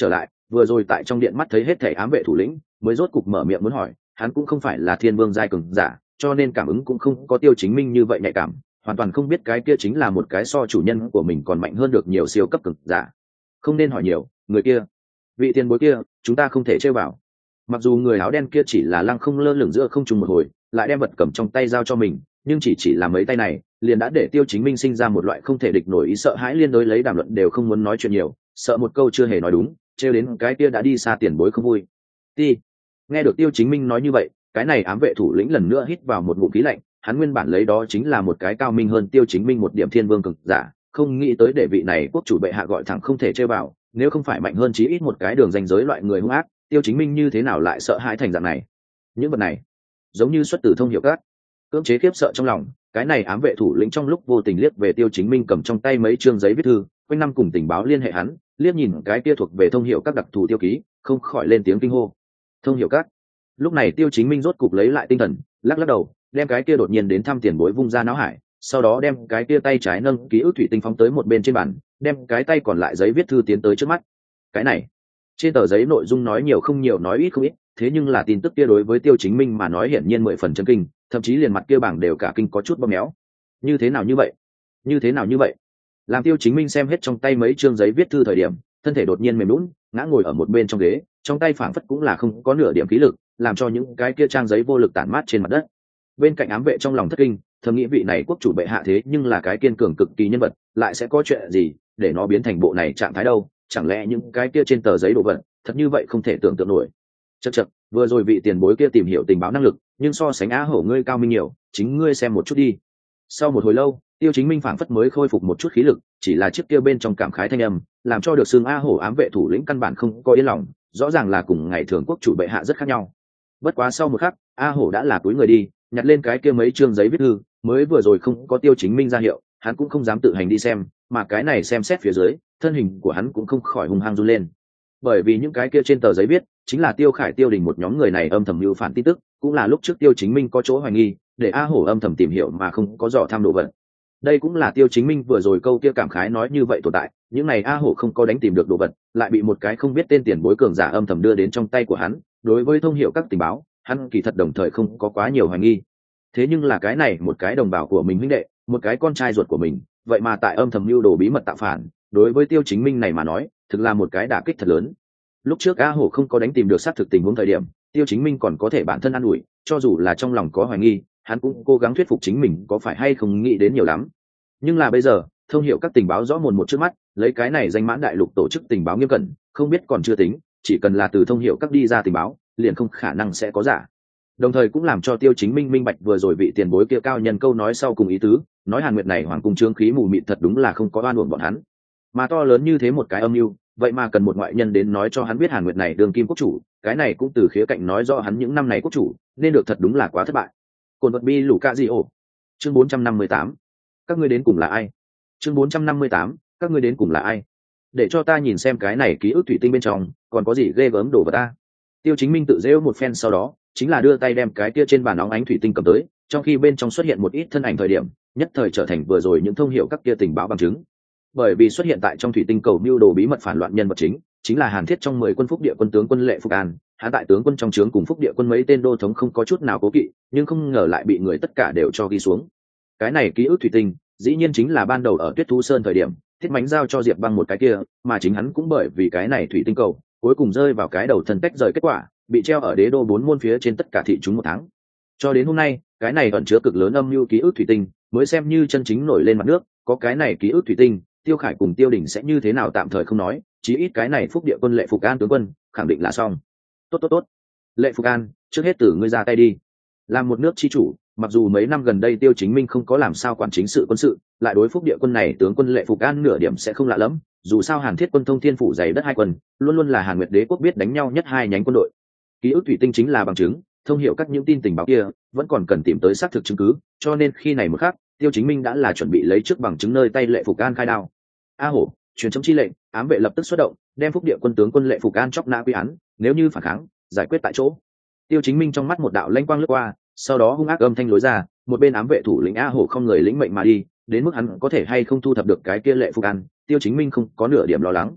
Speaker 1: vừa rồi tại trong điện mắt thấy hết thẻ ám vệ thủ lĩnh mới rốt cục mở miệng muốn hỏi. Hắn cũng không phải là thiên vương giai cường giả, cho nên cảm ứng cũng không có Tiêu Chính Minh như vậy nhạy cảm, hoàn toàn không biết cái kia chính là một cái so chủ nhân của mình còn mạnh hơn được nhiều siêu cấp cường giả. Không nên hỏi nhiều, người kia, vị tiền bối kia, chúng ta không thể chơi vào. Mặc dù người áo đen kia chỉ là lăng không lơ lửng giữa không trung một hồi, lại đem vật cầm trong tay giao cho mình, nhưng chỉ chỉ là mấy tay này liền đã để Tiêu Chính Minh sinh ra một loại không thể địch nổi ý sợ hãi, liên đối lấy đàm luận đều không muốn nói chuyện nhiều, sợ một câu chưa hề nói đúng trêu đến cái kia đã đi xa tiền bối không vui. Ti. Nghe được Tiêu Chính Minh nói như vậy, cái này ám vệ thủ lĩnh lần nữa hít vào một ngụm khí lạnh. Hắn nguyên bản lấy đó chính là một cái cao minh hơn Tiêu Chính Minh một điểm thiên vương cường giả, không nghĩ tới để vị này quốc chủ bệ hạ gọi thẳng không thể chơi vào, nếu không phải mạnh hơn chí ít một cái đường ranh giới loại người hung ác, Tiêu Chính Minh như thế nào lại sợ hãi thành dạng này. Những vật này giống như xuất từ thông hiệu các, cưỡng chế khiếp sợ trong lòng, cái này ám vệ thủ lĩnh trong lúc vô tình liếc về Tiêu Chính Minh cầm trong tay mấy chương giấy viết thư, quanh năm cùng tình báo liên hệ hắn, liếc nhìn cái kia thuộc về thông hiệu các đặc thù tiêu ký, không khỏi lên tiếng kinh hô. Thông hiệu các. Lúc này Tiêu Chính Minh rốt cục lấy lại tinh thần, lắc lắc đầu, đem cái kia đột nhiên đến thăm tiền bối vung ra não hải, sau đó đem cái kia tay trái nâng ký ức thủy tinh phóng tới một bên trên bàn, đem cái tay còn lại giấy viết thư tiến tới trước mắt. Cái này, trên tờ giấy nội dung nói nhiều không nhiều, nói ít không ít, thế nhưng là tin tức kia đối với Tiêu Chính Minh mà nói hiển nhiên mười phần chấn kinh, thậm chí liền mặt kia bảng đều cả kinh có chút bóp méo. Như thế nào như vậy? Như thế nào như vậy? Làm Tiêu Chính Minh xem hết trong tay mấy chương giấy viết thư thời điểm, thân thể đột nhiên mềm nhũn, ngã ngồi ở một bên trong ghế, trong tay phảng phất cũng là không có nửa điểm khí lực, làm cho những cái kia trang giấy vô lực tản mát trên mặt đất. Bên cạnh ám vệ trong lòng thất kinh, thầm nghĩ vị này quốc chủ bệ hạ thế nhưng là cái kiên cường cực kỳ nhân vật, lại sẽ có chuyện gì để nó biến thành bộ này trạng thái đâu? Chẳng lẽ những cái kia trên tờ giấy đồ vật thật như vậy không thể tưởng tượng nổi? Chậc chậc, vừa rồi vị tiền bối kia tìm hiểu tình báo năng lực, nhưng so sánh Á Hổ ngươi cao minh nhiều, chính ngươi xem một chút đi. Sau một hồi lâu, Tiêu Chính Minh phảng phất mới khôi phục một chút khí lực, chỉ là chiếc kia bên trong cảm khái thanh âm, làm cho được xương A Hổ ám vệ thủ lĩnh căn bản không có yên lòng, rõ ràng là cùng ngày thường quốc chủ bệ hạ rất khác nhau. Bất quá sau một khắc, A Hổ đã là túi người đi, nhặt lên cái kia mấy chương giấy viết thư, mới vừa rồi không có Tiêu Chính Minh ra hiệu, hắn cũng không dám tự hành đi xem, mà cái này xem xét phía dưới, thân hình của hắn cũng không khỏi hung hăng run lên. Bởi vì những cái kia trên tờ giấy viết, chính là Tiêu Khải Tiêu Đình một nhóm người này âm thầm mưu phản tin tức, cũng là lúc trước Tiêu Chính Minh có chỗ hoài nghi, để A Hổ âm thầm tìm hiểu mà không có dò tham đồ vật. Đây cũng là Tiêu Chính Minh vừa rồi câu kia cảm khái nói như vậy tồn tại, những này A Hổ không có đánh tìm được đồ vật, lại bị một cái không biết tên tiền bối cường giả âm thầm đưa đến trong tay của hắn, đối với thông hiệu các tình báo, hắn kỳ thật đồng thời không có quá nhiều hoài nghi. Thế nhưng là cái này một cái đồng bào của mình huynh đệ, một cái con trai ruột của mình, vậy mà tại âm thầm mưu đồ bí mật tạo phản, đối với Tiêu Chính Minh này mà nói, thực là một cái đả kích thật lớn. Lúc trước A Hổ không có đánh tìm được xác thực tình huống thời điểm, Tiêu Chính Minh còn có thể bản thân an ủi, cho dù là trong lòng có hoài nghi, hắn cũng cố gắng thuyết phục chính mình có phải hay không nghĩ đến nhiều lắm. Nhưng là bây giờ, thông hiệu các tình báo rõ mồn một trước mắt, lấy cái này danh mãn đại lục tổ chức tình báo nghiêm cẩn, không biết còn chưa tính, chỉ cần là từ thông hiệu các đi ra tình báo, liền không khả năng sẽ có giả. Đồng thời cũng làm cho Tiêu Chính Minh minh bạch vừa rồi vị tiền bối kia cao nhân câu nói sau cùng ý tứ, nói Hàn Nguyệt này hoàng cung trương khí mù mịt thật đúng là không có oan uổng bọn hắn. Mà to lớn như thế một cái âm mưu, vậy mà cần một ngoại nhân đến nói cho hắn biết Hàn Nguyệt này đường kim quốc chủ, cái này cũng từ khía cạnh nói rõ hắn những năm này quốc chủ, nên được thật đúng là quá thất bại. Cồn vật bi lũ ca gì ổ. Chương bốn trăm năm mươi tám. Các ngươi đến cùng là ai? Chương bốn trăm năm mươi tám. Các ngươi đến cùng là ai? Để cho ta nhìn xem cái này ký ức thủy tinh bên trong, còn có gì ghê gớm đồ vật ta. Tiêu Chính Minh tự giễu một phen sau đó, chính là đưa tay đem cái kia trên bàn óng ánh thủy tinh cầm tới, trong khi bên trong xuất hiện một ít thân ảnh thời điểm, nhất thời trở thành vừa rồi những thông hiệu các kia tình báo bằng chứng. Bởi vì xuất hiện tại trong thủy tinh cầu mưu đồ bí mật phản loạn nhân vật chính, chính là Hàn Thiết trong mười quân Phúc Địa quân tướng quân Lệ Phục An, hắn tại tướng quân trong trướng cùng Phúc Địa quân mấy tên đô thống không có chút nào cố kỵ, nhưng không ngờ lại bị người tất cả đều cho ghi xuống. Cái này ký ức thủy tinh, dĩ nhiên chính là ban đầu ở Tuyết Thú Sơn thời điểm, Thiết Mánh giao cho Diệp Băng một cái kia, mà chính hắn cũng bởi vì cái này thủy tinh cầu, cuối cùng rơi vào cái đầu thân tách rời kết quả, bị treo ở đế đô bốn môn phía trên tất cả thị chúng một tháng. Cho đến hôm nay, cái này ẩn chứa cực lớn âm mưu ký ức thủy tinh, mới xem như chân chính nổi lên mặt nước, có cái này ký ức thủy tinh, Tiêu Khải cùng Tiêu Đình sẽ như thế nào tạm thời không nói, chí ít cái này Phúc Địa quân Lệ Phục An tướng quân, khẳng định là xong. Tốt tốt tốt. Lệ Phục An, trước hết từ ngươi ra tay đi. Làm một nước chi chủ, mặc dù mấy năm gần đây Tiêu Chính Minh không có làm sao quản chính sự quân sự, lại đối Phúc Địa quân này tướng quân Lệ Phục An nửa điểm sẽ không lạ lẫm, dù sao Hàn Thiết quân thông thiên phủ dày đất hai quân, luôn luôn là Hàn Nguyệt Đế quốc biết đánh nhau nhất hai nhánh quân đội. Ký ức thủy tinh chính là bằng chứng, thông hiệu các những tin tình báo kia, vẫn còn cần tìm tới xác thực chứng cứ, cho nên khi này một khắc, Tiêu Chính Minh đã là chuẩn bị lấy trước bằng chứng nơi tay Lệ Phục An khai đao. A Hổ, truyền chấm chi lệnh, ám vệ lập tức xuất động, đem Phúc Địa quân tướng quân Lệ Phục An chóc nã quy án, nếu như phản kháng, giải quyết tại chỗ. Tiêu Chính Minh trong mắt một đạo lanh quang lướt qua, sau đó hung ác âm thanh lối ra, một bên ám vệ thủ lĩnh A Hổ không người lĩnh mệnh mà đi, đến mức hắn có thể hay không thu thập được cái kia Lệ Phục An, Tiêu Chính Minh không có nửa điểm lo lắng.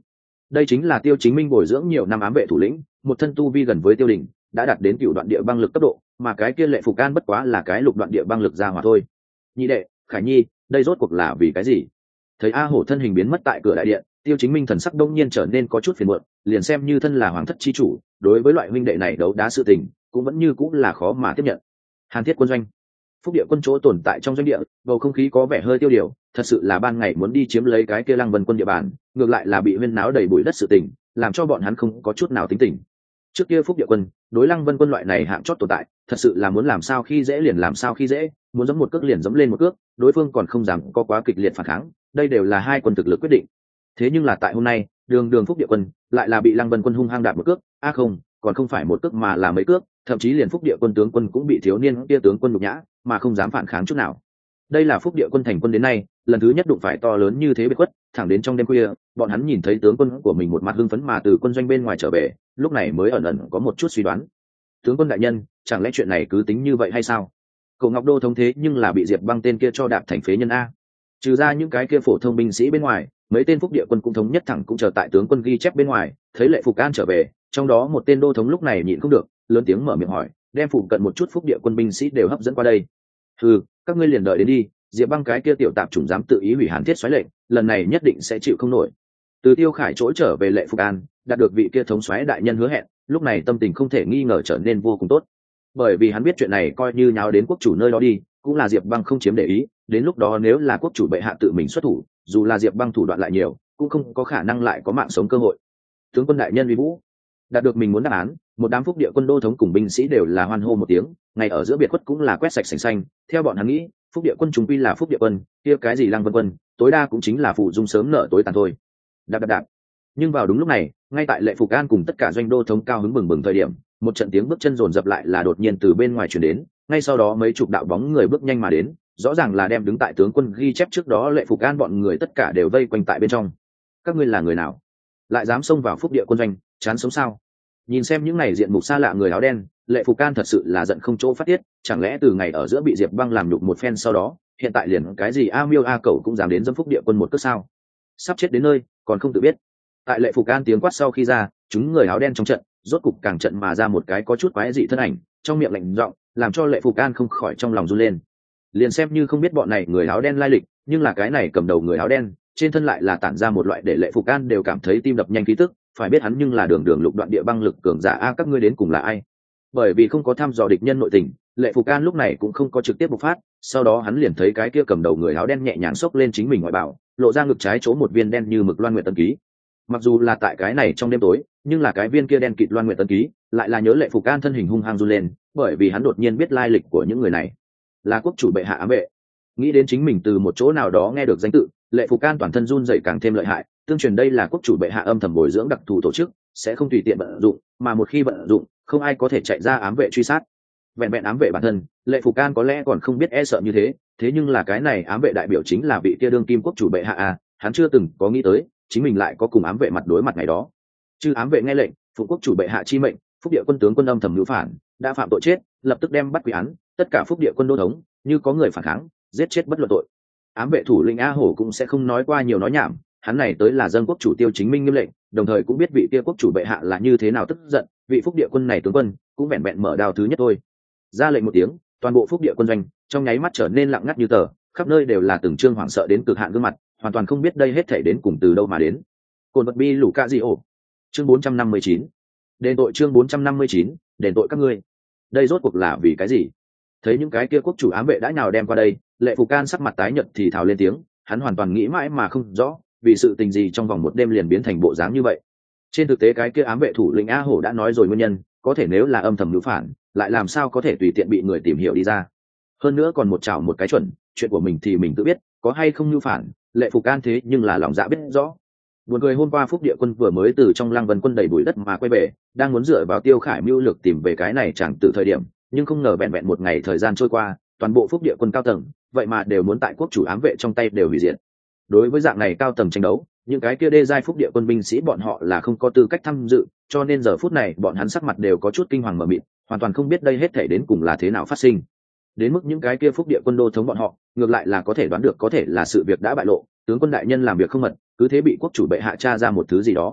Speaker 1: đây chính là Tiêu Chính Minh bồi dưỡng nhiều năm ám vệ thủ lĩnh, một thân tu vi gần với Tiêu Đình, đã đạt đến cựu đoạn địa băng lực cấp độ, mà cái kia Lệ Phục Can bất quá là cái lục đoạn địa băng lực ra hỏa thôi. Nhị đệ, Khải Nhi, đây rốt cuộc là vì cái gì? Thấy A Hổ thân hình biến mất tại cửa đại điện, Tiêu Chính Minh thần sắc đông nhiên trở nên có chút phiền muộn, liền xem như thân là hoàng thất chi chủ, đối với loại huynh đệ này đấu đá sự tình, cũng vẫn như cũng là khó mà tiếp nhận. Hàn Thiết quân doanh, Phúc Địa quân chỗ tồn tại trong doanh địa, bầu không khí có vẻ hơi tiêu điều, thật sự là ban ngày muốn đi chiếm lấy cái kia Lăng Vân quân địa bàn, ngược lại là bị huyên náo đầy bụi đất sự tình, làm cho bọn hắn không có chút nào tính tình. Trước kia Phúc Địa quân, đối Lăng Vân quân loại này hạng chót tồn tại, thật sự là muốn làm sao khi dễ liền làm sao khi dễ, muốn giẫm một cước liền giẫm lên một cước, đối phương còn không dám có quá kịch liệt phản kháng, đây đều là hai quân thực lực quyết định. Thế nhưng là tại hôm nay, đường đường Phúc Địa quân lại là bị Lăng Vân quân hung hăng đạp một cước, a à không, còn không phải một cước mà là mấy cước, thậm chí liền Phúc Địa quân tướng quân cũng bị thiếu niên kia tướng quân nhục nhã, mà không dám phản kháng chút nào. Đây là Phúc Địa quân thành quân đến nay lần thứ nhất đụng phải to lớn như thế biệt khuất, thẳng đến trong đêm khuya, bọn hắn nhìn thấy tướng quân của mình một mặt hưng phấn mà từ quân doanh bên ngoài trở về, lúc này mới ẩn ẩn có một chút suy đoán. Tướng quân đại nhân, chẳng lẽ chuyện này cứ tính như vậy hay sao? Cậu Ngọc Đô thống thế nhưng là bị Diệp Băng tên kia cho đạp thành phế nhân a. Trừ ra những cái kia phổ thông binh sĩ bên ngoài, mấy tên Phúc Địa quân cũng thống nhất thẳng cũng chờ tại tướng quân ghi chép bên ngoài, thấy Lệ Phục An trở về, trong đó một tên đô thống lúc này nhịn không được, lớn tiếng mở miệng hỏi, đem phụ cận một chút Phúc Địa quân binh sĩ đều hấp dẫn qua đây. Ừ, các ngươi liền đợi đến đi, Diệp Băng cái kia tiểu tạp chủng dám tự ý hủy Hàn Thiết xoáy lệnh, lần này nhất định sẽ chịu không nổi. Từ Tiêu Khải chỗ trở về Lệ Phục An, đạt được vị kia thống soái đại nhân hứa hẹn, lúc này tâm tình không thể nghi ngờ trở nên vô cùng tốt, bởi vì hắn biết chuyện này coi như nháo đến quốc chủ nơi đó đi, cũng là Diệp Băng không chiếm để ý, đến lúc đó nếu là quốc chủ bệ hạ tự mình xuất thủ, dù là Diệp Băng thủ đoạn lại nhiều, cũng không có khả năng lại có mạng sống cơ hội. Tướng quân đại nhân uy vũ, đạt được mình muốn đáp án, một đám Phúc Địa quân đô thống cùng binh sĩ đều là hoan hô một tiếng, ngày ở giữa biệt khuất cũng là quét sạch sành xanh. Theo bọn hắn nghĩ, Phúc Địa quân chúng quy là Phúc Địa quân, kia cái gì Lăng Vân quân, tối đa cũng chính là phụ dung sớm nợ tối tàn thôi. Đạp đạp đạp. Nhưng vào đúng lúc này, ngay tại Lệ Phục An cùng tất cả doanh đô thống cao hứng bừng bừng thời điểm, một trận tiếng bước chân rồn rập lại là đột nhiên từ bên ngoài truyền đến, ngay sau đó mấy chục đạo bóng người bước nhanh mà đến, rõ ràng là đem đứng tại tướng quân ghi chép trước đó Lệ Phục An bọn người tất cả đều vây quanh tại bên trong. Các ngươi là người nào? Lại dám xông vào Phúc Địa quân doanh, chán sống sao? Nhìn xem những này diện mục xa lạ người áo đen, Lệ Phục Can thật sự là giận không chỗ phát tiết, chẳng lẽ từ ngày ở giữa bị Diệp Băng làm nhục một phen sau đó, hiện tại liền cái gì a miêu a cẩu cũng dám đến dâm Phúc Địa quân một cước sao? Sắp chết đến nơi, còn không tự biết. Tại Lệ Phục Can tiếng quát sau khi ra, chúng người áo đen trong trận, rốt cục càng trận mà ra một cái có chút quái dị thân ảnh, trong miệng lạnh giọng, làm cho Lệ Phục Can không khỏi trong lòng run lên. Liền xem như không biết bọn này người áo đen lai lịch, nhưng là cái này cầm đầu người áo đen, trên thân lại là tản ra một loại để Lệ Phục Can đều cảm thấy tim đập nhanh khí tức, phải biết hắn nhưng là đường đường lục đoạn địa băng lực cường giả a, các ngươi đến cùng là ai? Bởi vì không có thăm dò địch nhân nội tình, Lệ Phục Can lúc này cũng không có trực tiếp bộc phát, sau đó hắn liền thấy cái kia cầm đầu người áo đen nhẹ nhàng xốc lên chính mình ngoại bảo, lộ ra ngực trái chỗ một viên đen như mực loan nguyệt tân ký. Mặc dù là tại cái này trong đêm tối, nhưng là cái viên kia đen kịt loan nguyệt tân ký lại là nhớ Lệ Phục Can thân hình hung hăng run lên, bởi vì hắn đột nhiên biết lai lịch của những người này, là quốc chủ bệ hạ ám vệ. Nghĩ đến chính mình từ một chỗ nào đó nghe được danh tự, Lệ Phục Can toàn thân run rẩy càng thêm lợi hại, tương truyền đây là quốc chủ bệ hạ âm thầm bồi dưỡng đặc thù tổ chức, sẽ không tùy tiện vận dụng, mà một khi vận dụng, không ai có thể chạy ra ám vệ truy sát. Vẹn vẹn ám vệ bản thân, Lệ Phục Can có lẽ còn không biết e sợ như thế, thế nhưng là cái này ám vệ đại biểu chính là vị kia đương kim quốc chủ bệ hạ à, hắn chưa từng có nghĩ tới, chính mình lại có cùng ám vệ mặt đối mặt ngày đó. Chư ám vệ nghe lệnh, phụ quốc chủ bệ hạ chi mệnh, Phúc Địa quân tướng quân âm thầm mưu phản, đã phạm tội chết, lập tức đem bắt quy án, tất cả Phúc Địa quân đô thống, như có người phản kháng, giết chết bất luận tội. Ám vệ thủ lĩnh A Hổ cũng sẽ không nói qua nhiều nói nhảm, hắn này tới là dân quốc chủ Tiêu Chính Minh nghiêm lệnh, đồng thời cũng biết vị kia quốc chủ bệ hạ là như thế nào tức giận, vị Phúc Địa quân này tướng quân cũng vẹn vẹn mở đao thứ nhất thôi. Ra lệnh một tiếng, toàn bộ Phúc Địa quân doanh trong nháy mắt trở nên lặng ngắt như tờ, khắp nơi đều là từng trương hoảng sợ đến cực hạn gương mặt, hoàn toàn không biết đây hết thảy đến cùng từ đâu mà đến. Cồn vật bi lũ ca gì ổ. Chương bốn trăm năm mươi chín. Đền tội chương bốn trăm năm mươi chín, đền tội các ngươi. Đây rốt cuộc là vì cái gì? Thấy những cái kia quốc chủ ám vệ đã nào đem qua đây, Lệ Phục Can sắc mặt tái nhợt thì thào lên tiếng, hắn hoàn toàn nghĩ mãi mà không rõ, vì sự tình gì trong vòng một đêm liền biến thành bộ dáng như vậy. Trên thực tế cái kia ám vệ thủ lĩnh A Hổ đã nói rồi nguyên nhân, có thể nếu là âm thầm mưu phản, lại làm sao có thể tùy tiện bị người tìm hiểu đi ra. Hơn nữa còn một chảo một cái chuẩn, chuyện của mình thì mình tự biết, có hay không mưu phản, Lệ Phục Can thế nhưng là lòng dạ biết rõ. Buồn cười hôm qua Phúc Địa quân vừa mới từ trong Lăng Vân quân đầy bụi đất mà quay về, đang muốn dựa vào Tiêu Khải mưu lược tìm về cái này chẳng từ thời điểm, nhưng không ngờ vẹn vẹn một ngày thời gian trôi qua, toàn bộ Phúc Địa quân cao tầng, vậy mà đều muốn tại quốc chủ ám vệ trong tay đều hủy diệt. Đối với dạng này cao tầng tranh đấu, những cái kia đê giai Phúc Địa quân binh sĩ bọn họ là không có tư cách tham dự, cho nên giờ phút này bọn hắn sắc mặt đều có chút kinh hoàng mờ mịt, hoàn toàn không biết đây hết thảy đến cùng là thế nào phát sinh. Đến mức những cái kia Phúc Địa quân đô thống bọn họ, ngược lại là có thể đoán được có thể là sự việc đã bại lộ, tướng quân đại nhân làm việc không mật, cứ thế bị quốc chủ bệ hạ tra ra một thứ gì đó,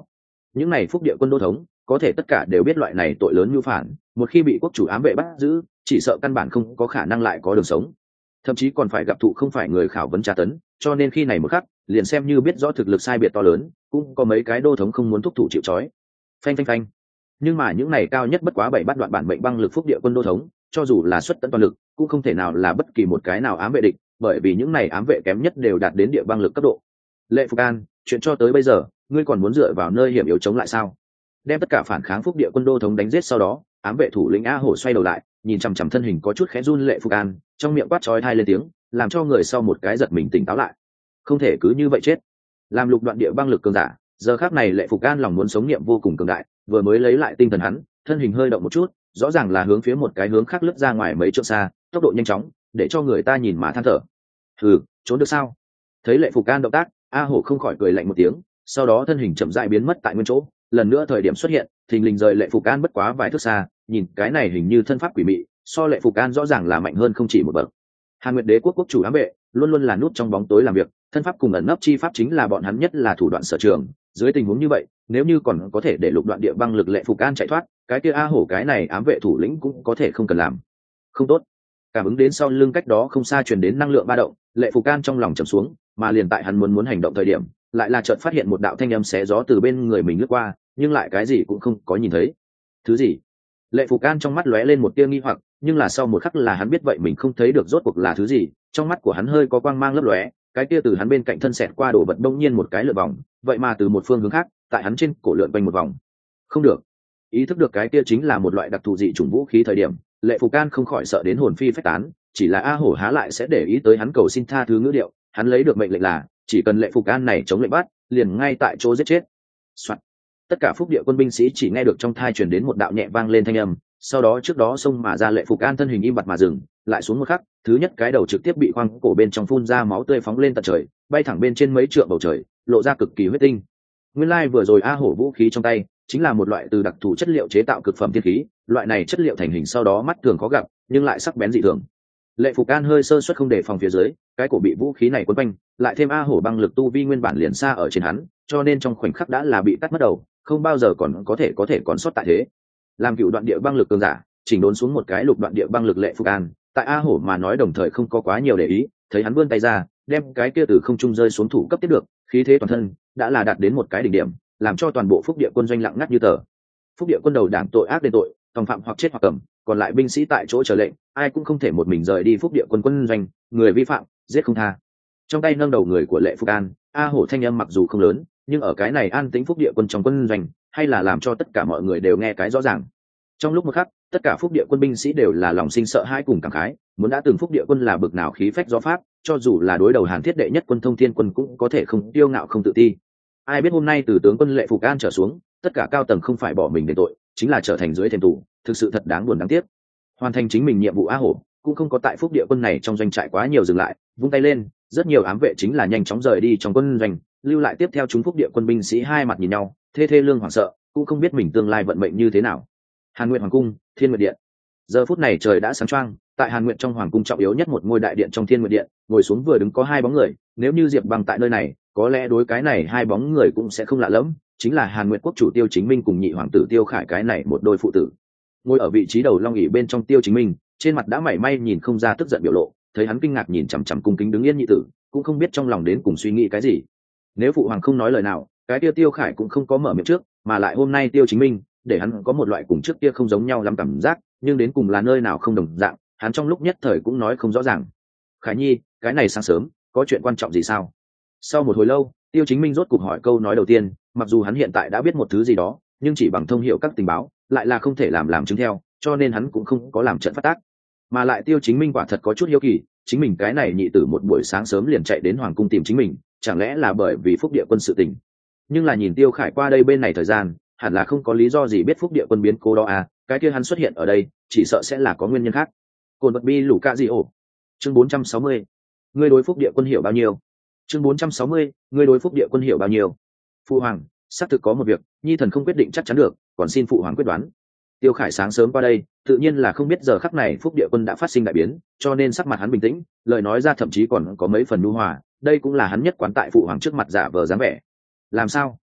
Speaker 1: những này phúc địa quân đô thống có thể tất cả đều biết loại này tội lớn như phản, một khi bị quốc chủ ám vệ bắt giữ chỉ sợ căn bản không có khả năng lại có đường sống, thậm chí còn phải gặp thụ không phải người khảo vấn tra tấn. Cho nên khi này một khắc liền xem như biết rõ thực lực sai biệt to lớn cũng có mấy cái đô thống không muốn thúc thủ chịu trói. Phanh phanh phanh. Nhưng mà những này cao nhất bất quá bảy bắt đoạn bản mệnh băng lực phúc địa quân đô thống cho dù là xuất tận toàn lực cũng không thể nào là bất kỳ một cái nào ám vệ địch, bởi vì những này ám vệ kém nhất đều đạt đến địa băng lực cấp độ. Lệ Phục An, chuyện cho tới bây giờ ngươi còn muốn dựa vào nơi hiểm yếu chống lại sao? Đem tất cả phản kháng phúc địa quân đô thống đánh giết sau đó, ám vệ thủ lĩnh A Hổ xoay đầu lại nhìn chằm chằm thân hình có chút khẽ run Lệ Phục An, trong miệng quát chói tai lên tiếng, làm cho người sau một cái giật mình tỉnh táo lại. Không thể cứ như vậy chết. Làm lục đoạn địa băng lực cường giả, giờ khắc này Lệ Phục An lòng muốn sống niệm vô cùng cường đại, vừa mới lấy lại tinh thần hắn, thân hình hơi động một chút, rõ ràng là hướng phía một cái hướng khác lướt ra ngoài mấy trượng xa, tốc độ nhanh chóng để cho người ta nhìn mà than thở. Hừ, trốn được sao? Thấy Lệ Phục An động tác, A Hổ không khỏi cười lạnh một tiếng, sau đó thân hình chậm rãi biến mất tại nguyên chỗ, lần nữa thời điểm xuất hiện thình lình rời Lệ Phục An bất quá vài thước xa, nhìn cái này hình như thân pháp quỷ mị, so Lệ Phục An rõ ràng là mạnh hơn không chỉ một bậc. Hàn Nguyệt Đế quốc quốc chủ ám vệ luôn luôn là nút trong bóng tối làm việc, thân pháp cùng ẩn nấp chi pháp chính là bọn hắn nhất là thủ đoạn sở trường. Dưới tình huống như vậy, nếu như còn có thể để lục đoạn địa băng lực Lệ Phục An chạy thoát, cái kia A Hổ cái này ám vệ thủ lĩnh cũng có thể không cần làm. Không tốt. Cảm ứng đến sau lưng cách đó không xa truyền đến năng lượng ba động, Lệ Phục An trong lòng trầm xuống, mà liền tại hắn muốn muốn hành động thời điểm, lại là chợt phát hiện một đạo thanh âm xé gió từ bên người mình lướt qua, nhưng lại cái gì cũng không có nhìn thấy. Thứ gì? Lệ Phục An trong mắt lóe lên một tia nghi hoặc, nhưng là sau một khắc là hắn biết vậy mình không thấy được rốt cuộc là thứ gì, trong mắt của hắn hơi có quang mang lấp lóe, cái kia từ hắn bên cạnh thân xẹt qua đổ vật đông nhiên một cái lượn vòng, vậy mà từ một phương hướng khác, tại hắn trên cổ lượn quanh một vòng. Không được. Ý thức được cái kia chính là một loại đặc thù dị chủng vũ khí thời điểm, Lệ Phục An không khỏi sợ đến hồn phi phách tán, chỉ là A Hổ há lại sẽ để ý tới hắn cầu xin tha thứ ngữ điệu, hắn lấy được mệnh lệnh là chỉ cần Lệ Phục An này chống lệnh bắt, liền ngay tại chỗ giết chết. Soạn. Tất cả phúc địa quân binh sĩ chỉ nghe được trong thai truyền đến một đạo nhẹ vang lên thanh âm, sau đó trước đó xông mà ra Lệ Phục An thân hình im bặt mà dừng lại xuống một khắc, thứ nhất cái đầu trực tiếp bị khoang cổ bên trong phun ra máu tươi phóng lên tận trời, bay thẳng bên trên mấy trượng bầu trời, lộ ra cực kỳ huyết tinh. Nguyên lai like vừa rồi A Hổ vũ khí trong tay chính là một loại từ đặc thù chất liệu chế tạo cực phẩm thiên khí, loại này chất liệu thành hình sau đó mắt thường khó gặp nhưng lại sắc bén dị thường. Lệ Phục An hơi sơ suất không đề phòng phía dưới, cái cổ bị vũ khí này quấn quanh, lại thêm A Hổ băng lực tu vi nguyên bản liền xa ở trên hắn, cho nên trong khoảnh khắc đã là bị cắt mất đầu, không bao giờ còn có thể có thể còn sót tại thế. Làm cựu đoạn địa băng lực cường giả, chỉnh đốn xuống một cái lục đoạn địa băng lực Lệ Phục An, tại A Hổ mà nói đồng thời không có quá nhiều để ý, thấy hắn vươn tay ra, đem cái kia từ không trung rơi xuống thủ cấp tiếp được, khí thế toàn thân đã là đạt đến một cái đỉnh điểm, làm cho toàn bộ phúc địa quân doanh lặng ngắt như tờ. Phúc địa quân đầu đảng tội ác đền tội, tòng phạm hoặc chết hoặc cầm, còn lại binh sĩ tại chỗ chờ lệnh, ai cũng không thể một mình rời đi phúc địa quân quân doanh, người vi phạm giết không tha. Trong tay nâng đầu người của Lệ Phục An, A Hổ thanh âm mặc dù không lớn, nhưng ở cái này an tĩnh phúc địa quân trong quân doanh, hay là làm cho tất cả mọi người đều nghe cái rõ ràng. Trong lúc một khắc, tất cả phúc địa quân binh sĩ đều là lòng sinh sợ hãi cùng cảm khái, muốn đã từng phúc địa quân là bực nào khí phách gió pháp, cho dù là đối đầu Hàn Thiết đệ nhất quân Thông Thiên quân cũng có thể không tiêu ngạo không tự ti. Ai biết hôm nay từ tướng quân Lệ Phục An trở xuống, tất cả cao tầng không phải bỏ mình đền tội, chính là trở thành dưới thềm tù, thực sự thật đáng buồn đáng tiếc. Hoàn thành chính mình nhiệm vụ A Hổ cũng không có tại phúc địa quân này trong doanh trại quá nhiều dừng lại, vung tay lên, rất nhiều ám vệ chính là nhanh chóng rời đi trong quân doanh, lưu lại tiếp theo chúng phúc địa quân binh sĩ hai mặt nhìn nhau, thê thê lương hoảng sợ, cũng không biết mình tương lai vận mệnh như thế nào. Hàn Nguyệt Hoàng cung, Thiên Nguyệt Điện. Giờ phút này trời đã sáng choang, tại Hàn Nguyệt trong hoàng cung trọng yếu nhất một ngôi đại điện trong Thiên Nguyệt Điện, ngồi xuống vừa đứng có hai bóng người, nếu như Diệp Băng tại nơi này, có lẽ đối cái này hai bóng người cũng sẽ không lạ lẫm, chính là Hàn Nguyệt quốc chủ Tiêu Chính Minh cùng nhị hoàng tử Tiêu Khải cái này một đôi phụ tử. Ngồi ở vị trí đầu long ỷ bên trong Tiêu Chính Minh, trên mặt đã mảy may nhìn không ra tức giận biểu lộ, thấy hắn kinh ngạc nhìn chằm chằm cung kính đứng yên nhị tử, cũng không biết trong lòng đến cùng suy nghĩ cái gì. Nếu phụ hoàng không nói lời nào, cái kia Tiêu Khải cũng không có mở miệng trước, mà lại hôm nay Tiêu Chính Minh để hắn có một loại cùng trước kia không giống nhau lắm cảm giác, nhưng đến cùng là nơi nào không đồng dạng, hắn trong lúc nhất thời cũng nói không rõ ràng. Khải Nhi, cái này sáng sớm, có chuyện quan trọng gì sao? Sau một hồi lâu, Tiêu Chính Minh rốt cục hỏi câu nói đầu tiên, mặc dù hắn hiện tại đã biết một thứ gì đó, nhưng chỉ bằng thông hiểu các tình báo, lại là không thể làm làm chứng theo, cho nên hắn cũng không có làm trận phát tác. Mà lại Tiêu Chính Minh quả thật có chút hiếu kỳ, chính mình cái này nhị tử một buổi sáng sớm liền chạy đến hoàng cung tìm chính mình, chẳng lẽ là bởi vì phúc địa quân sự tình. Nhưng là nhìn Tiêu Khải qua đây bên này thời gian, hẳn là không có lý do gì biết phúc địa quân biến cố đó à, cái kia hắn xuất hiện ở đây chỉ sợ sẽ là có nguyên nhân khác. Cồn vật bi lũ ca gì ổ. Chương bốn trăm sáu mươi. Ngươi đối phúc địa quân hiểu bao nhiêu? Chương bốn trăm sáu mươi. Ngươi đối phúc địa quân hiểu bao nhiêu? Phụ hoàng, xác thực có một việc, nhi thần không quyết định chắc chắn được, còn xin phụ hoàng quyết đoán. Tiêu Khải sáng sớm qua đây, tự nhiên là không biết giờ khắc này phúc địa quân đã phát sinh đại biến, cho nên sắc mặt hắn bình tĩnh, lời nói ra thậm chí còn có mấy phần nhu hòa, đây cũng là hắn nhất quán tại phụ hoàng trước mặt giả vờ dáng vẻ. Làm sao?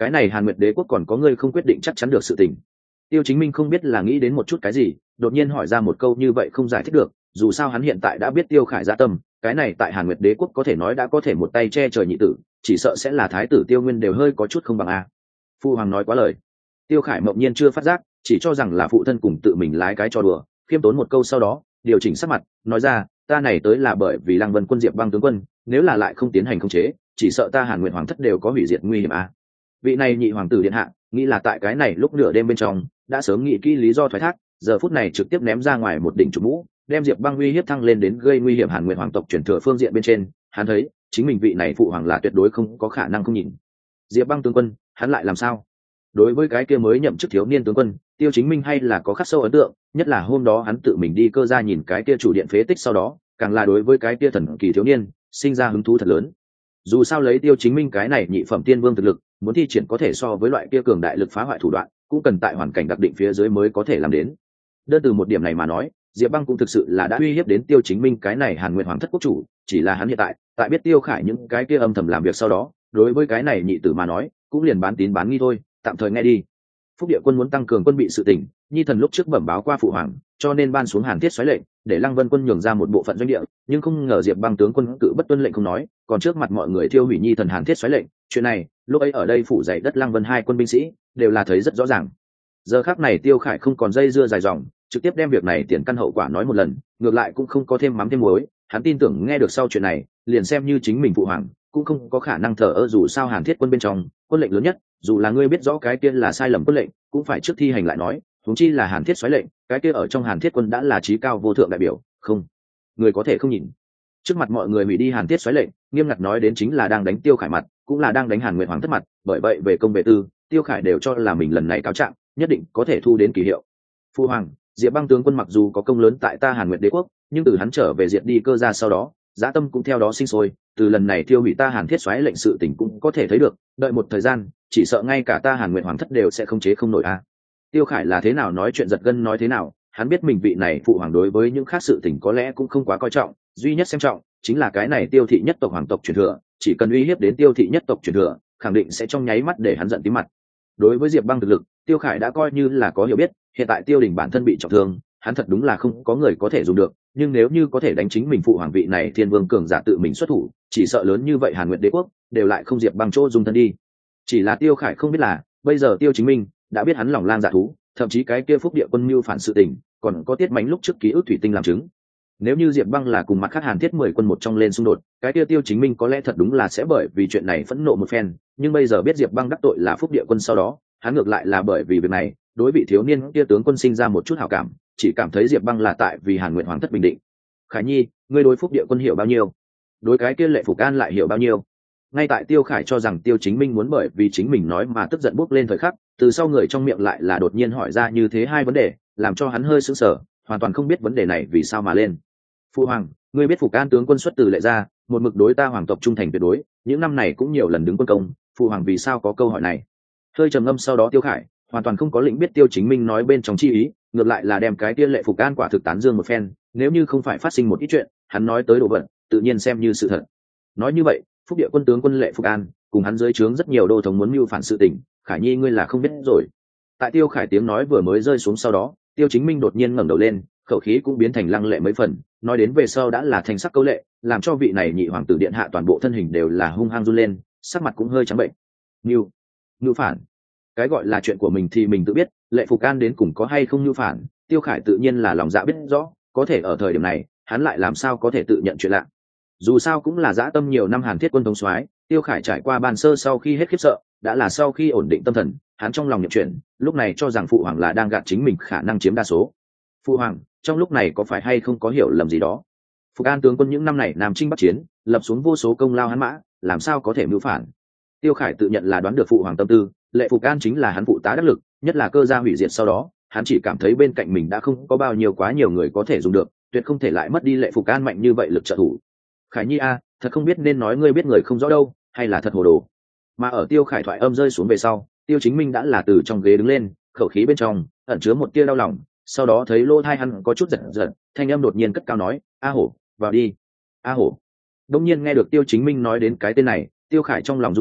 Speaker 1: cái này Hàn Nguyệt Đế quốc còn có ngươi không quyết định chắc chắn được sự tình. Tiêu Chính Minh không biết là nghĩ đến một chút cái gì, đột nhiên hỏi ra một câu như vậy không giải thích được, dù sao hắn hiện tại đã biết Tiêu Khải dạ tâm, cái này tại Hàn Nguyệt Đế quốc có thể nói đã có thể một tay che trời nhị tử, chỉ sợ sẽ là thái tử Tiêu Nguyên đều hơi có chút không bằng a. Phu hoàng nói quá lời. Tiêu Khải mộng nhiên chưa phát giác, chỉ cho rằng là phụ thân cùng tự mình lái cái trò đùa, khiêm tốn một câu sau đó, điều chỉnh sắc mặt, nói ra, ta này tới là bởi vì Lăng Vân quân Diệp Băng tướng quân, nếu là lại không tiến hành khống chế, chỉ sợ ta Hàn Nguyệt hoàng thất đều có hủy diệt nguy hiểm a. Vị này nhị hoàng tử điện hạ, nghĩ là tại cái này lúc nửa đêm bên trong, đã sớm nghĩ kỹ lý do thoái thác, giờ phút này trực tiếp ném ra ngoài một đỉnh chủ mũ, đem Diệp Băng uy hiếp thăng lên đến gây nguy hiểm Hàn Nguyệt hoàng tộc truyền thừa phương diện bên trên, hắn thấy, chính mình vị này phụ hoàng là tuyệt đối không có khả năng không nhìn. Diệp Băng tướng quân, hắn lại làm sao? Đối với cái kia mới nhậm chức thiếu niên tướng quân, Tiêu Chính Minh hay là có khắc sâu ấn tượng, nhất là hôm đó hắn tự mình đi cơ ra nhìn cái kia chủ điện phế tích sau đó, càng là đối với cái kia thần kỳ thiếu niên sinh ra hứng thú thật lớn. Dù sao lấy Tiêu Chính Minh cái này nhị phẩm tiên vương thực lực, muốn thi triển có thể so với loại kia cường đại lực phá hoại thủ đoạn, cũng cần tại hoàn cảnh đặc định phía dưới mới có thể làm đến. Đơn từ một điểm này mà nói, Diệp Băng cũng thực sự là đã uy hiếp đến Tiêu Chính Minh cái này Hàn Nguyệt hoàng thất quốc chủ, chỉ là hắn hiện tại, tại biết Tiêu Khải những cái kia âm thầm làm việc sau đó, đối với cái này nhị tử mà nói, cũng liền bán tín bán nghi thôi, tạm thời nghe đi. Phúc Địa quân muốn tăng cường quân bị sự tỉnh, Nhi thần lúc trước bẩm báo qua phụ hoàng, cho nên ban xuống Hàn Thiết xoáy lệnh, để Lăng Vân quân nhường ra một bộ phận doanh địa, nhưng không ngờ Diệp Băng tướng quân cự bất tuân lệnh không nói, còn trước mặt mọi người thiêu hủy Nhi thần Hàn Thiết xoáy lệnh, chuyện này, lúc ấy ở đây phủ dày đất Lăng Vân hai quân binh sĩ đều là thấy rất rõ ràng. Giờ khắc này Tiêu Khải không còn dây dưa dài dòng, trực tiếp đem việc này tiền căn hậu quả nói một lần, ngược lại cũng không có thêm mắm thêm muối, hắn tin tưởng nghe được sau chuyện này, liền xem như chính mình phụ hoàng, cũng không có khả năng thờ ơ, dù sao Hàn Thiết quân bên trong, quân lệnh lớn nhất, dù là ngươi biết rõ cái kia là sai lầm quân lệnh, cũng phải trước thi hành lại nói, huống chi là Hàn Thiết xoáy lệnh, cái kia ở trong Hàn Thiết quân đã là trí cao vô thượng đại biểu, không, người có thể không nhìn. Trước mặt mọi người hủy đi Hàn Thiết xoáy lệnh, nghiêm ngặt nói đến chính là đang đánh Tiêu Khải mặt, cũng là đang đánh Hàn Nguyệt hoàng thất mặt, bởi vậy về công về tư, Tiêu Khải đều cho là mình lần này cáo trạng, nhất định có thể thu đến kỳ hiệu. Phu hoàng, Diệp Băng tướng quân mặc dù có công lớn tại ta Hàn Nguyệt đế quốc, nhưng từ hắn trở về diệt đi cơ gia sau đó, dã tâm cũng theo đó sinh sôi, từ lần này tiêu hủy ta Hàn Thiết xoáy lệnh sự tình cũng có thể thấy được, đợi một thời gian, chỉ sợ ngay cả ta Hàn Nguyệt hoàng thất đều sẽ không chế không nổi a. À. Tiêu Khải là thế nào nói chuyện giật gân nói thế nào, hắn biết mình vị này phụ hoàng đối với những khác sự tình có lẽ cũng không quá coi trọng, duy nhất xem trọng chính là cái này Tiêu thị nhất tộc hoàng tộc truyền thừa, chỉ cần uy hiếp đến Tiêu thị nhất tộc truyền thừa, khẳng định sẽ trong nháy mắt để hắn giận tím mặt. Đối với Diệp Băng thực lực, Tiêu Khải đã coi như là có hiểu biết, hiện tại Tiêu Đình bản thân bị trọng thương, hắn thật đúng là không có người có thể dùng được, nhưng nếu như có thể đánh chính mình phụ hoàng vị này thiên vương cường giả tự mình xuất thủ, chỉ sợ lớn như vậy Hàn Nguyệt đế quốc đều lại không Diệp Băng chỗ dung thân đi. Chỉ là Tiêu Khải không biết là, bây giờ Tiêu Chính Minh đã biết hắn lòng lang dạ thú, thậm chí cái kia Phúc Địa quân mưu phản sự tình, còn có Tiết Mánh lúc trước ký ức thủy tinh làm chứng. Nếu như Diệp Băng là cùng mặt khác Hàn Thiết mười quân một trong lên xung đột, cái kia Tiêu Chính Minh có lẽ thật đúng là sẽ bởi vì chuyện này phẫn nộ một phen, nhưng bây giờ biết Diệp Băng đắc tội là Phúc Địa quân sau đó, hắn ngược lại là bởi vì việc này, đối vị thiếu niên kia tướng quân sinh ra một chút hảo cảm, chỉ cảm thấy Diệp Băng là tại vì Hàn Nguyệt hoàng thất bình định. Khải Nhi, ngươi đối Phúc Địa quân hiểu bao nhiêu? Đối cái kia Lệ Phục An lại hiểu bao nhiêu? Ngay tại Tiêu Khải cho rằng Tiêu Chính Minh muốn bởi vì chính mình nói mà tức giận bốc lên thời khắc, từ sau người trong miệng lại là đột nhiên hỏi ra như thế hai vấn đề, làm cho hắn hơi sững sờ, hoàn toàn không biết vấn đề này vì sao mà lên. Phu hoàng, ngươi biết Phục An tướng quân xuất từ Lệ gia, một mực đối ta hoàng tộc trung thành tuyệt đối, những năm này cũng nhiều lần đứng quân công, phu hoàng vì sao có câu hỏi này? Hơi trầm ngâm sau đó Tiêu Khải hoàn toàn không có lĩnh biết Tiêu Chính Minh nói bên trong chi ý, ngược lại là đem cái kia Lệ Phục An quả thực tán dương một phen, nếu như không phải phát sinh một ít chuyện, hắn nói tới đồ vật, tự nhiên xem như sự thật. Nói như vậy, Phúc Địa quân tướng quân Lệ Phục An, cùng hắn dưới trướng rất nhiều đô thống muốn mưu phản sự tình, Khải Nhi ngươi là không biết rồi. Tại Tiêu Khải tiếng nói vừa mới rơi xuống sau đó, Tiêu Chính Minh đột nhiên ngẩng đầu lên, khẩu khí cũng biến thành lăng lệ mấy phần, nói đến về sau đã là thành sắc câu lệ, làm cho vị này nhị hoàng tử điện hạ toàn bộ thân hình đều là hung hăng run lên, sắc mặt cũng hơi trắng bệnh. Mưu, mưu phản. Cái gọi là chuyện của mình thì mình tự biết, Lệ Phục An đến cùng có hay không mưu phản, Tiêu Khải tự nhiên là lòng dạ biết rõ, có thể ở thời điểm này, hắn lại làm sao có thể tự nhận chuyện lạ. Dù sao cũng là dã tâm nhiều năm Hàn Thiết quân thống soái, Tiêu Khải trải qua ban sơ sau khi hết khiếp sợ, đã là sau khi ổn định tâm thần, hắn trong lòng nhận chuyện, lúc này cho rằng phụ hoàng là đang gạt chính mình khả năng chiếm đa số. Phụ hoàng, trong lúc này có phải hay không có hiểu lầm gì đó? Phục An tướng quân những năm này Nam Chinh Bắc Chiến, lập xuống vô số công lao hắn mã, làm sao có thể mưu phản? Tiêu Khải tự nhận là đoán được phụ hoàng tâm tư, Lệ Phục An chính là hắn phụ tá đắc lực, nhất là cơ gia hủy diệt sau đó, hắn chỉ cảm thấy bên cạnh mình đã không có bao nhiêu quá nhiều người có thể dùng được, tuyệt không thể lại mất đi Lệ Phục An mạnh như vậy lực trợ thủ. Khải Nhi a, thật không biết nên nói ngươi biết người không rõ đâu, hay là thật hồ đồ. Mà ở Tiêu Khải thoại âm rơi xuống về sau, Tiêu Chính Minh đã là từ trong ghế đứng lên, khẩu khí bên trong ẩn chứa một tia đau lòng, sau đó thấy lô thai hắn có chút giật giật, thanh âm đột nhiên cất cao nói, a hổ, vào đi. A hổ. Đông nhiên nghe được Tiêu Chính Minh nói đến cái tên này, Tiêu Khải trong lòng run lên,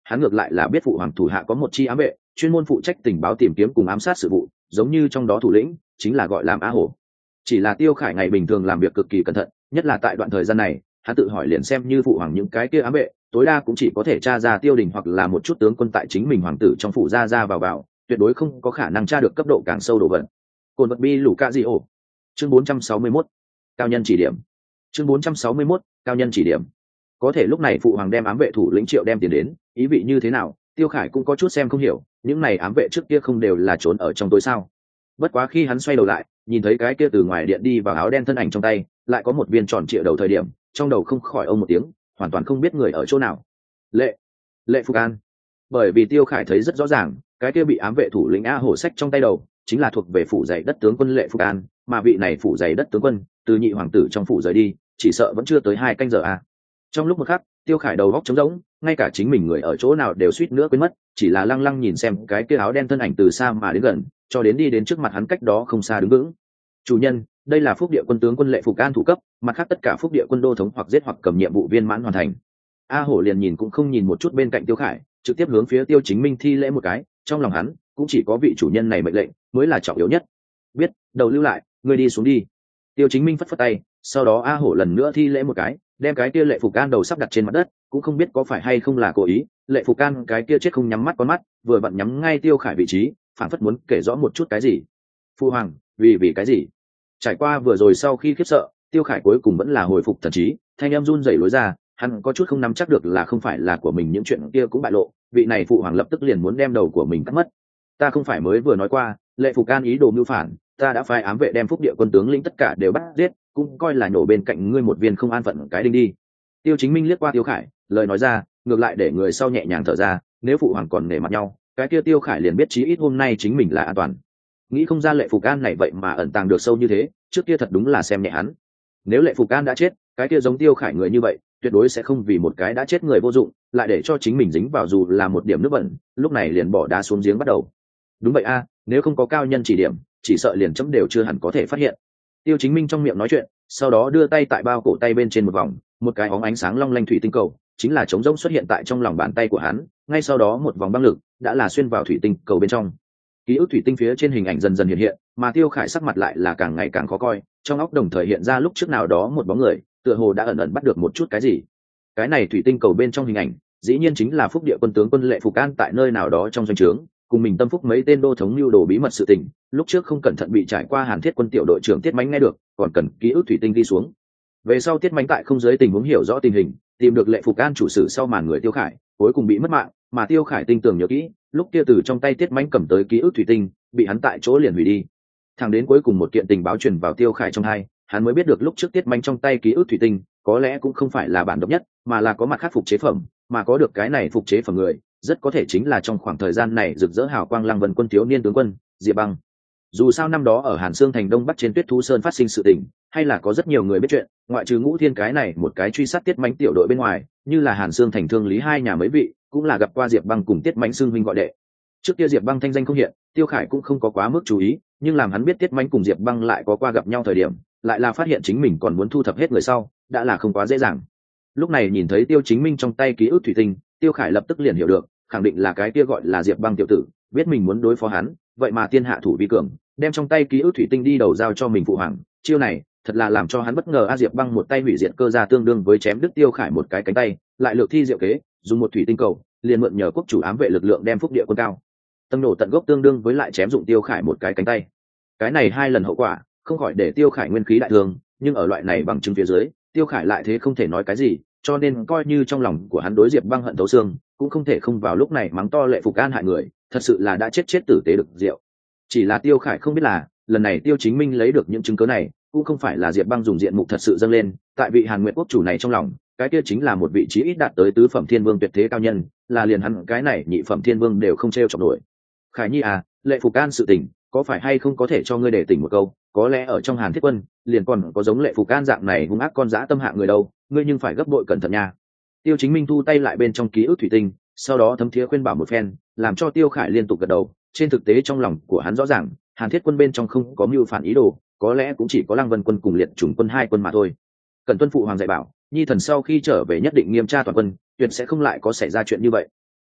Speaker 1: hắn ngược lại là biết phụ hoàng thủ hạ có một chi ám vệ chuyên môn phụ trách tình báo tìm kiếm cùng ám sát sự vụ, giống như trong đó thủ lĩnh chính là gọi làm Á Hổ. Chỉ là Tiêu Khải ngày bình thường làm việc cực kỳ cẩn thận, nhất là tại đoạn thời gian này, hắn tự hỏi liền xem như phụ hoàng những cái kia ám vệ, tối đa cũng chỉ có thể tra ra Tiêu Đình hoặc là một chút tướng quân tại chính mình hoàng tử trong phủ ra ra vào vào, tuyệt đối không có khả năng tra được cấp độ càng sâu độ vận. Cồn vật bi lũ ca di ổ. Chương bốn trăm sáu mươi mốt. Cao nhân chỉ điểm. Chương bốn trăm sáu mươi mốt. Cao nhân chỉ điểm. Có thể lúc này phụ hoàng đem ám vệ thủ lĩnh Triệu đem tiền đến, ý vị như thế nào, Tiêu Khải cũng có chút xem không hiểu, những này ám vệ trước kia không đều là trốn ở trong tối sao? Bất quá khi hắn xoay đầu lại, nhìn thấy cái kia từ ngoài điện đi vào áo đen thân ảnh trong tay, lại có một viên tròn trịa đầu thời điểm, trong đầu không khỏi ông một tiếng, hoàn toàn không biết người ở chỗ nào. Lệ, Lệ Phục An. Bởi vì Tiêu Khải thấy rất rõ ràng, cái kia bị ám vệ thủ lĩnh A Hổ sách trong tay đầu, chính là thuộc về phủ dày đất tướng quân Lệ Phục An, mà vị này phủ dày đất tướng quân, từ nhị hoàng tử trong phủ rời đi, chỉ sợ vẫn chưa tới hai canh giờ à. Trong lúc một khắc, Tiêu Khải đầu góc trống rỗng, ngay cả chính mình người ở chỗ nào đều suýt nữa quên mất, chỉ là lăng lăng nhìn xem cái kia áo đen thân ảnh từ xa mà đến gần, cho đến đi đến trước mặt hắn cách đó không xa đứng vững. Chủ nhân, đây là phúc địa quân tướng quân Lệ Phục An thủ cấp, mặt khác tất cả phúc địa quân đô thống hoặc giết hoặc cầm nhiệm vụ viên mãn hoàn thành. A Hổ liền nhìn cũng không nhìn một chút bên cạnh Tiêu Khải, trực tiếp hướng phía Tiêu Chính Minh thi lễ một cái, trong lòng hắn cũng chỉ có vị chủ nhân này mệnh lệnh mới là trọng yếu nhất. Biết, đầu lưu lại, ngươi đi xuống đi. Tiêu Chính Minh phất phất tay, sau đó A Hổ lần nữa thi lễ một cái, đem cái kia Lệ Phục An đầu sắp đặt trên mặt đất, cũng không biết có phải hay không là cố ý, Lệ Phục An cái kia chết không nhắm mắt con mắt, vừa vặn nhắm ngay Tiêu Khải vị trí, phản phất muốn kể rõ một chút cái gì. Phu hoàng, vì vì cái gì? Trải qua vừa rồi sau khi khiếp sợ, Tiêu Khải cuối cùng vẫn là hồi phục thần trí, thanh em run rẩy lối ra, hắn có chút không nắm chắc được là không phải là của mình những chuyện kia cũng bại lộ, vị này phụ hoàng lập tức liền muốn đem đầu của mình cắt mất. Ta không phải mới vừa nói qua, Lệ Phục An ý đồ mưu phản, ta đã phái ám vệ đem phúc địa quân tướng lĩnh tất cả đều bắt giết, cũng coi là nổ bên cạnh ngươi một viên không an phận cái đinh đi. Tiêu Chính Minh liếc qua Tiêu Khải, lời nói ra, ngược lại để người sau nhẹ nhàng thở ra, nếu phụ hoàng còn nể mặt nhau, cái kia Tiêu Khải liền biết chí ít hôm nay chính mình là an toàn. Nghĩ không ra Lệ Phục An này vậy mà ẩn tàng được sâu như thế, trước kia thật đúng là xem nhẹ hắn. Nếu Lệ Phục An đã chết, cái kia giống Tiêu Khải người như vậy, tuyệt đối sẽ không vì một cái đã chết người vô dụng, lại để cho chính mình dính vào dù là một điểm nước bẩn, lúc này liền bỏ đá xuống giếng bắt đầu. Đúng vậy a, nếu không có cao nhân chỉ điểm, chỉ sợ liền chấm đều chưa hẳn có thể phát hiện. Tiêu Chính Minh trong miệng nói chuyện, sau đó đưa tay tại bao cổ tay bên trên một vòng, một cái óng ánh sáng long lanh thủy tinh cầu, chính là trống rỗng xuất hiện tại trong lòng bàn tay của hắn, ngay sau đó một vòng băng lực đã là xuyên vào thủy tinh cầu bên trong. Ký ức thủy tinh phía trên hình ảnh dần dần hiện hiện, mà Tiêu Khải sắc mặt lại là càng ngày càng khó coi, trong óc đồng thời hiện ra lúc trước nào đó một bóng người, tựa hồ đã ẩn ẩn bắt được một chút cái gì. Cái này thủy tinh cầu bên trong hình ảnh, dĩ nhiên chính là phúc địa quân tướng quân Lệ Phục An tại nơi nào đó trong doanh trướng, cùng mình tâm phúc mấy tên đô thống lưu đồ bí mật sự tình, lúc trước không cẩn thận bị trải qua Hàn Thiết quân tiểu đội trưởng Tiết Mánh nghe được, còn cần ký ức thủy tinh đi xuống. Về sau Tiết Mánh tại không giới tình huống hiểu rõ tình hình, tìm được Lệ Phục An chủ sử sau màn người Tiêu Khải, cuối cùng bị mất mạng, mà Tiêu Khải tinh tường nhớ kỹ, lúc kia từ trong tay Tiết Mánh cầm tới ký ức thủy tinh, bị hắn tại chỗ liền hủy đi. Thẳng đến cuối cùng một kiện tình báo truyền vào Tiêu Khải trong hai, hắn mới biết được lúc trước Tiết Mánh trong tay ký ức thủy tinh, có lẽ cũng không phải là bản độc nhất, mà là có mặt khác phục chế phẩm, mà có được cái này phục chế phẩm người, rất có thể chính là trong khoảng thời gian này rực rỡ hào quang Lăng Vân quân thiếu niên tướng quân Diệp Băng. Dù sao năm đó ở Hàn Xương thành đông bắc trên Tuyết Thú Sơn phát sinh sự tình, hay là có rất nhiều người biết chuyện, ngoại trừ Ngũ Thiên cái này một cái truy sát Tiết Mánh tiểu đội bên ngoài, như là Hàn Xương thành Thương Lý hai nhà mấy vị, cũng là gặp qua Diệp Băng cùng Tiết Mánh xưng huynh gọi đệ. Trước kia Diệp Băng thanh danh không hiện, Tiêu Khải cũng không có quá mức chú ý, nhưng làm hắn biết Tiết Mánh cùng Diệp Băng lại có qua gặp nhau thời điểm, lại là phát hiện chính mình còn muốn thu thập hết người sau, đã là không quá dễ dàng. Lúc này nhìn thấy Tiêu Chính Minh trong tay ký ức thủy tinh, Tiêu Khải lập tức liền hiểu được, khẳng định là cái kia gọi là Diệp Băng tiểu tử, biết mình muốn đối phó hắn, vậy mà tiên hạ thủ vi cường, đem trong tay ký ức thủy tinh đi đầu giao cho mình phụ hoàng, chiêu này thật là làm cho hắn bất ngờ. A Diệp Băng một tay hủy diệt cơ gia tương đương với chém đứt Tiêu Khải một cái cánh tay, lại lược thi diệu kế, dùng một thủy tinh cầu, liền mượn nhờ quốc chủ ám vệ lực lượng đem phúc địa quân cao tầng nổ tận gốc, tương đương với lại chém dụng Tiêu Khải một cái cánh tay. Cái này hai lần hậu quả, không khỏi để Tiêu Khải nguyên khí đại thương, nhưng ở loại này bằng chứng phía dưới, Tiêu Khải lại thế không thể nói cái gì, cho nên coi như trong lòng của hắn đối Diệp Băng hận thấu xương, cũng không thể không vào lúc này mắng to Lệ Phục An hại người, thật sự là đã chết chết tử tế được rượu. Chỉ là Tiêu Khải không biết là, lần này Tiêu Chính Minh lấy được những chứng cứ này, cũng không phải là Diệp Băng dùng diện mục thật sự dâng lên, tại vị Hàn Nguyệt quốc chủ này trong lòng, cái kia chính là một vị trí ít đạt tới tứ phẩm thiên vương tuyệt thế cao nhân, là liền hắn cái này nhị phẩm thiên vương đều không trêu chọc nổi. Khải Nhi à, Lệ Phục An sự tình, có phải hay không có thể cho ngươi để tỉnh một câu, có lẽ ở trong Hàn Thiết quân, liền còn có giống Lệ Phục An dạng này hung ác con dã tâm hạ người đâu, ngươi nhưng phải gấp bội cẩn thận nha. Tiêu Chính Minh thu tay lại bên trong ký ức thủy tinh, sau đó thấm thía khuyên bảo một phen, làm cho Tiêu Khải liên tục gật đầu. Trên thực tế trong lòng của hắn rõ ràng, Hàn Thiết quân bên trong không có mưu phản ý đồ, có lẽ cũng chỉ có Lăng Vân quân cùng Liệt Chủng quân hai quân mà thôi. Cần tuân phụ hoàng dạy bảo, nhi thần sau khi trở về nhất định nghiêm tra toàn quân, tuyệt sẽ không lại có xảy ra chuyện như vậy.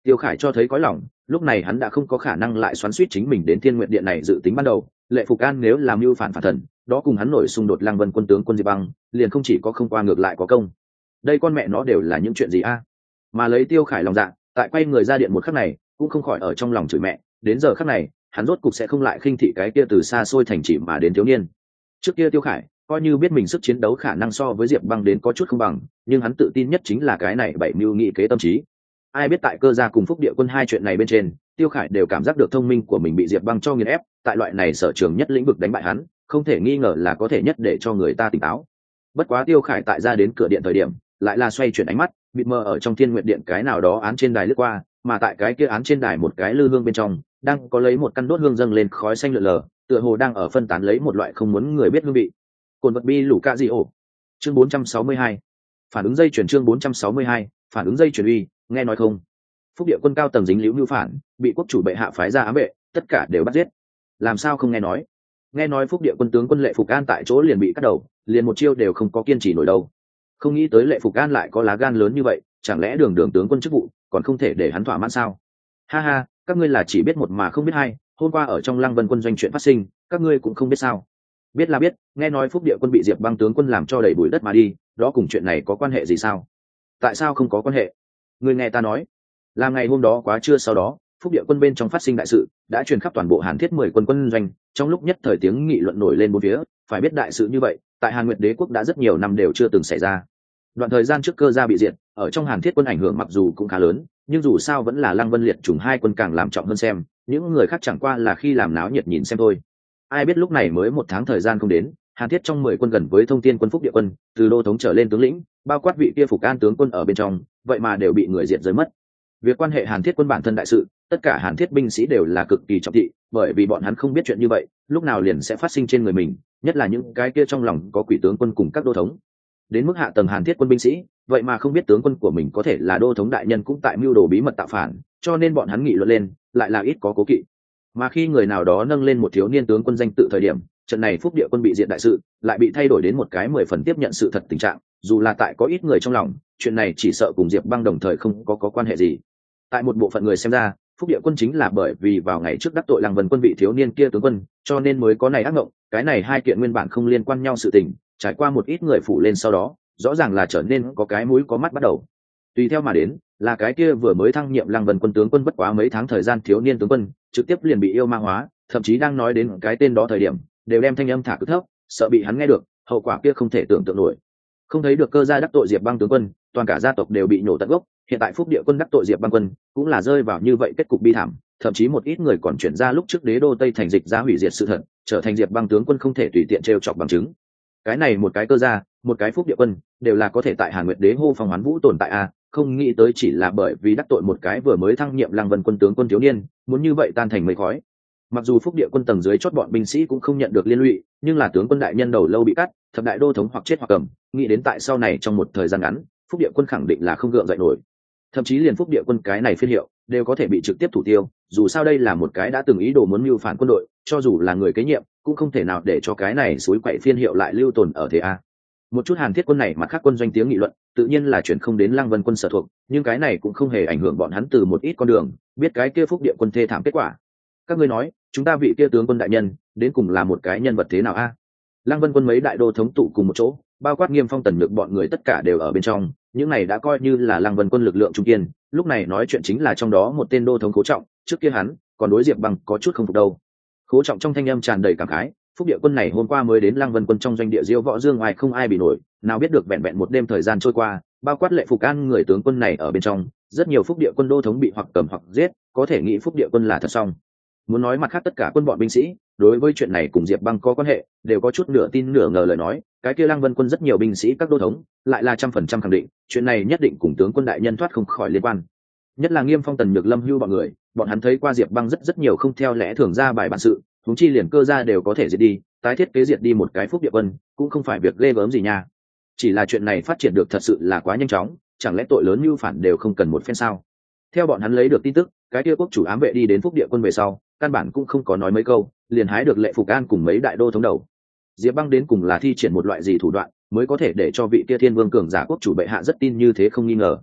Speaker 1: Tiêu Khải cho thấy có lòng, lúc này hắn đã không có khả năng lại xoắn xuýt chính mình đến Thiên Nguyệt Điện này dự tính ban đầu. Lệ Phục An nếu làm mưu phản phản thần, đó cùng hắn nổi xung đột Lăng Vân quân tướng quân Diệp Băng, liền không chỉ có không qua ngược lại có công. Đây con mẹ nó đều là những chuyện gì a? Mà lấy Tiêu Khải lòng dạ, tại quay người ra điện một khắc này, cũng không khỏi ở trong lòng chửi mẹ. Đến giờ khắc này, hắn rốt cục sẽ không lại khinh thị cái kia từ xa xôi thành trì mà đến thiếu niên. Trước kia Tiêu Khải coi như biết mình sức chiến đấu khả năng so với Diệp Băng đến có chút không bằng, nhưng hắn tự tin nhất chính là cái này bảy mưu nghị kế tâm trí. Ai biết tại Cơ Gia cùng Phúc Địa quân hai chuyện này bên trên, Tiêu Khải đều cảm giác được thông minh của mình bị Diệp Băng cho nghiền ép, tại loại này sở trường nhất lĩnh vực đánh bại hắn, không thể nghi ngờ là có thể nhất để cho người ta tỉnh táo. Bất quá Tiêu Khải tại ra đến cửa điện thời điểm, lại là xoay chuyển ánh mắt, mịt mờ ở trong Thiên Nguyệt Điện cái nào đó án trên đài lướt qua, mà tại cái kia án trên đài một cái lư hương bên trong, đang có lấy một căn đốt hương dâng lên khói xanh lượn lờ, tựa hồ đang ở phân tán lấy một loại không muốn người biết hương vị. Cồn vật bi lũ ca gì ổ. Chương bốn trăm sáu mươi hai. Phản ứng dây chuyển chương bốn trăm sáu mươi hai, phản ứng dây chuyển uy, nghe nói không? Phúc Địa quân cao tầng dính líu mưu phản, bị quốc chủ bệ hạ phái ra ám vệ, tất cả đều bắt giết. Làm sao không nghe nói? Nghe nói Phúc Địa quân tướng quân Lệ Phục An tại chỗ liền bị cắt đầu, liền một chiêu đều không có kiên trì nổi đâu. Không nghĩ tới Lệ Phục An lại có lá gan lớn như vậy, chẳng lẽ đường đường tướng quân chức vụ, còn không thể để hắn thỏa mãn sao? Ha ha, các ngươi là chỉ biết một mà không biết hai, hôm qua ở trong Lăng Vân quân doanh chuyện phát sinh, các ngươi cũng không biết sao? Biết là biết, nghe nói Phúc Địa quân bị Diệp Băng tướng quân làm cho đầy bụi đất mà đi, đó cùng chuyện này có quan hệ gì sao? Tại sao không có quan hệ? Ngươi nghe ta nói, là ngày hôm đó quá trưa sau đó, Phúc Địa quân bên trong phát sinh đại sự, đã truyền khắp toàn bộ Hàn Thiết mười quân quân doanh, trong lúc nhất thời tiếng nghị luận nổi lên bốn phía, phải biết đại sự như vậy, tại Hàn Nguyệt Đế quốc đã rất nhiều năm đều chưa từng xảy ra. Đoạn thời gian trước Cơ Gia bị diệt, ở trong Hàn Thiết quân ảnh hưởng mặc dù cũng khá lớn, nhưng dù sao vẫn là Lăng Vân liệt trùng hai quân càng làm trọng hơn xem, những người khác chẳng qua là khi làm náo nhiệt nhìn xem thôi. Ai biết lúc này mới một tháng thời gian không đến, Hàn Thiết trong mười quân gần với Thông Thiên quân Phúc Địa quân, từ đô thống trở lên tướng lĩnh, bao quát vị kia Phục An tướng quân ở bên trong, vậy mà đều bị người diệt rơi mất. Việc quan hệ Hàn Thiết quân bản thân đại sự, tất cả Hàn Thiết binh sĩ đều là cực kỳ trọng thị, bởi vì bọn hắn không biết chuyện như vậy, lúc nào liền sẽ phát sinh trên người mình, nhất là những cái kia trong lòng có quỷ tướng quân cùng các đô thống. Đến mức hạ tầng Hàn Thiết quân binh sĩ, vậy mà không biết tướng quân của mình có thể là đô thống đại nhân cũng tại mưu đồ bí mật tạo phản, cho nên bọn hắn nghị luận lên, lại là ít có cố kỵ. Mà khi người nào đó nâng lên một thiếu niên tướng quân danh tự thời điểm, trận này Phúc Địa quân bị diệt đại sự, lại bị thay đổi đến một cái mười phần tiếp nhận sự thật tình trạng, dù là tại có ít người trong lòng, chuyện này chỉ sợ cùng Diệp Băng đồng thời không có có quan hệ gì. Tại một bộ phận người xem ra, Phúc Địa quân chính là bởi vì vào ngày trước đắc tội Lăng Vân quân vị thiếu niên kia tướng quân, cho nên mới có này ác mộng, cái này hai kiện nguyên bản không liên quan nhau sự tình, trải qua một ít người phủ lên sau đó, rõ ràng là trở nên có cái mũi có mắt bắt đầu. Tùy theo mà đến, là cái kia vừa mới thăng nhiệm Lăng Vân quân tướng quân bất quá mấy tháng thời gian thiếu niên tướng quân, trực tiếp liền bị yêu ma hóa, thậm chí đang nói đến cái tên đó thời điểm, đều đem thanh âm thả cực thấp, sợ bị hắn nghe được, hậu quả kia không thể tưởng tượng nổi. Không thấy được Cơ Gia đắc tội Diệp Băng tướng quân, toàn cả gia tộc đều bị nhổ tận gốc, hiện tại Phúc Địa quân đắc tội Diệp Băng quân, cũng là rơi vào như vậy kết cục bi thảm, thậm chí một ít người còn chuyển ra lúc trước đế đô Tây thành dịch ra hủy diệt sự thật, trở thành Diệp Băng tướng quân không thể tùy tiện trêu chọc bằng chứng. Cái này một cái Cơ Gia, một cái Phúc Địa quân, đều là có thể tại Hàn Nguyệt Đế hô phong hoán vũ tồn tại a, không nghĩ tới chỉ là bởi vì đắc tội một cái vừa mới thăng nhiệm Lăng Vân quân tướng quân thiếu niên, muốn như vậy tan thành mây khói. Mặc dù Phúc Địa quân tầng dưới chót bọn binh sĩ cũng không nhận được liên lụy, nhưng là tướng quân đại nhân đầu lâu bị cắt, thập đại đô thống hoặc chết hoặc cầm, nghĩ đến tại sau này trong một thời gian ngắn, Phúc Địa quân khẳng định là không gượng dậy nổi. Thậm chí liền Phúc Địa quân cái này phiên hiệu đều có thể bị trực tiếp thủ tiêu, dù sao đây là một cái đã từng ý đồ muốn mưu phản quân đội, cho dù là người kế nhiệm cũng không thể nào để cho cái này suối quậy phiên hiệu lại lưu tồn ở thế a. Một chút Hàn Thiết quân này mặt khác quân doanh tiếng nghị luận, tự nhiên là chuyển không đến Lăng Vân quân sở thuộc, nhưng cái này cũng không hề ảnh hưởng bọn hắn từ một ít con đường, biết cái kia Phúc Địa quân thê thảm kết quả. Các ngươi nói, chúng ta vị kia tướng quân đại nhân, đến cùng là một cái nhân vật thế nào a? Lăng Vân quân mấy đại đô thống tụ cùng một chỗ, bao quát Nghiêm Phong Tần Nhược bọn người tất cả đều ở bên trong, những này đã coi như là Lăng Vân quân lực lượng trung kiên, lúc này nói chuyện chính là trong đó một tên đô thống Cố Trọng, trước kia hắn còn đối Diệp Băng có chút không phục đâu. Cố Trọng trong thanh âm tràn đầy cảm khái, Phúc Địa quân này hôm qua mới đến Lăng Vân quân trong doanh địa Diêu Võ Dương ngoài không ai bị nổi, nào biết được vẹn vẹn một đêm thời gian trôi qua, bao quát Lệ Phục An người tướng quân này ở bên trong, rất nhiều Phúc Địa quân đô thống bị hoặc cầm hoặc giết, có thể nghĩ Phúc Địa quân là thật xong. Muốn nói mặt khác tất cả quân bọn binh sĩ, đối với chuyện này cùng Diệp Băng có quan hệ, đều có chút nửa tin nửa ngờ lời nói, cái kia Lăng Vân quân rất nhiều binh sĩ các đô thống, lại là trăm phần trăm khẳng định, chuyện này nhất định cùng tướng quân đại nhân thoát không khỏi liên quan. Nhất là Nghiêm Phong Tần Nhược Lâm Hưu bọn người, bọn hắn thấy qua Diệp Băng rất rất nhiều không theo lẽ thường ra bài bản sự, huống chi liền Cơ Gia đều có thể diệt đi, tái thiết kế diệt đi một cái Phúc Địa quân, cũng không phải việc ghê gớm gì nha. Chỉ là chuyện này phát triển được thật sự là quá nhanh chóng, chẳng lẽ tội lớn mưu phản đều không cần một phen sao? Theo bọn hắn lấy được tin tức, cái kia quốc chủ ám vệ đi đến Phúc Địa quân về sau, căn bản cũng không có nói mấy câu, liền hái được Lệ Phục An cùng mấy đại đô thống đầu. Diệp Băng đến cùng là thi triển một loại gì thủ đoạn, mới có thể để cho vị kia Thiên Vương cường giả quốc chủ bệ hạ rất tin như thế không nghi ngờ.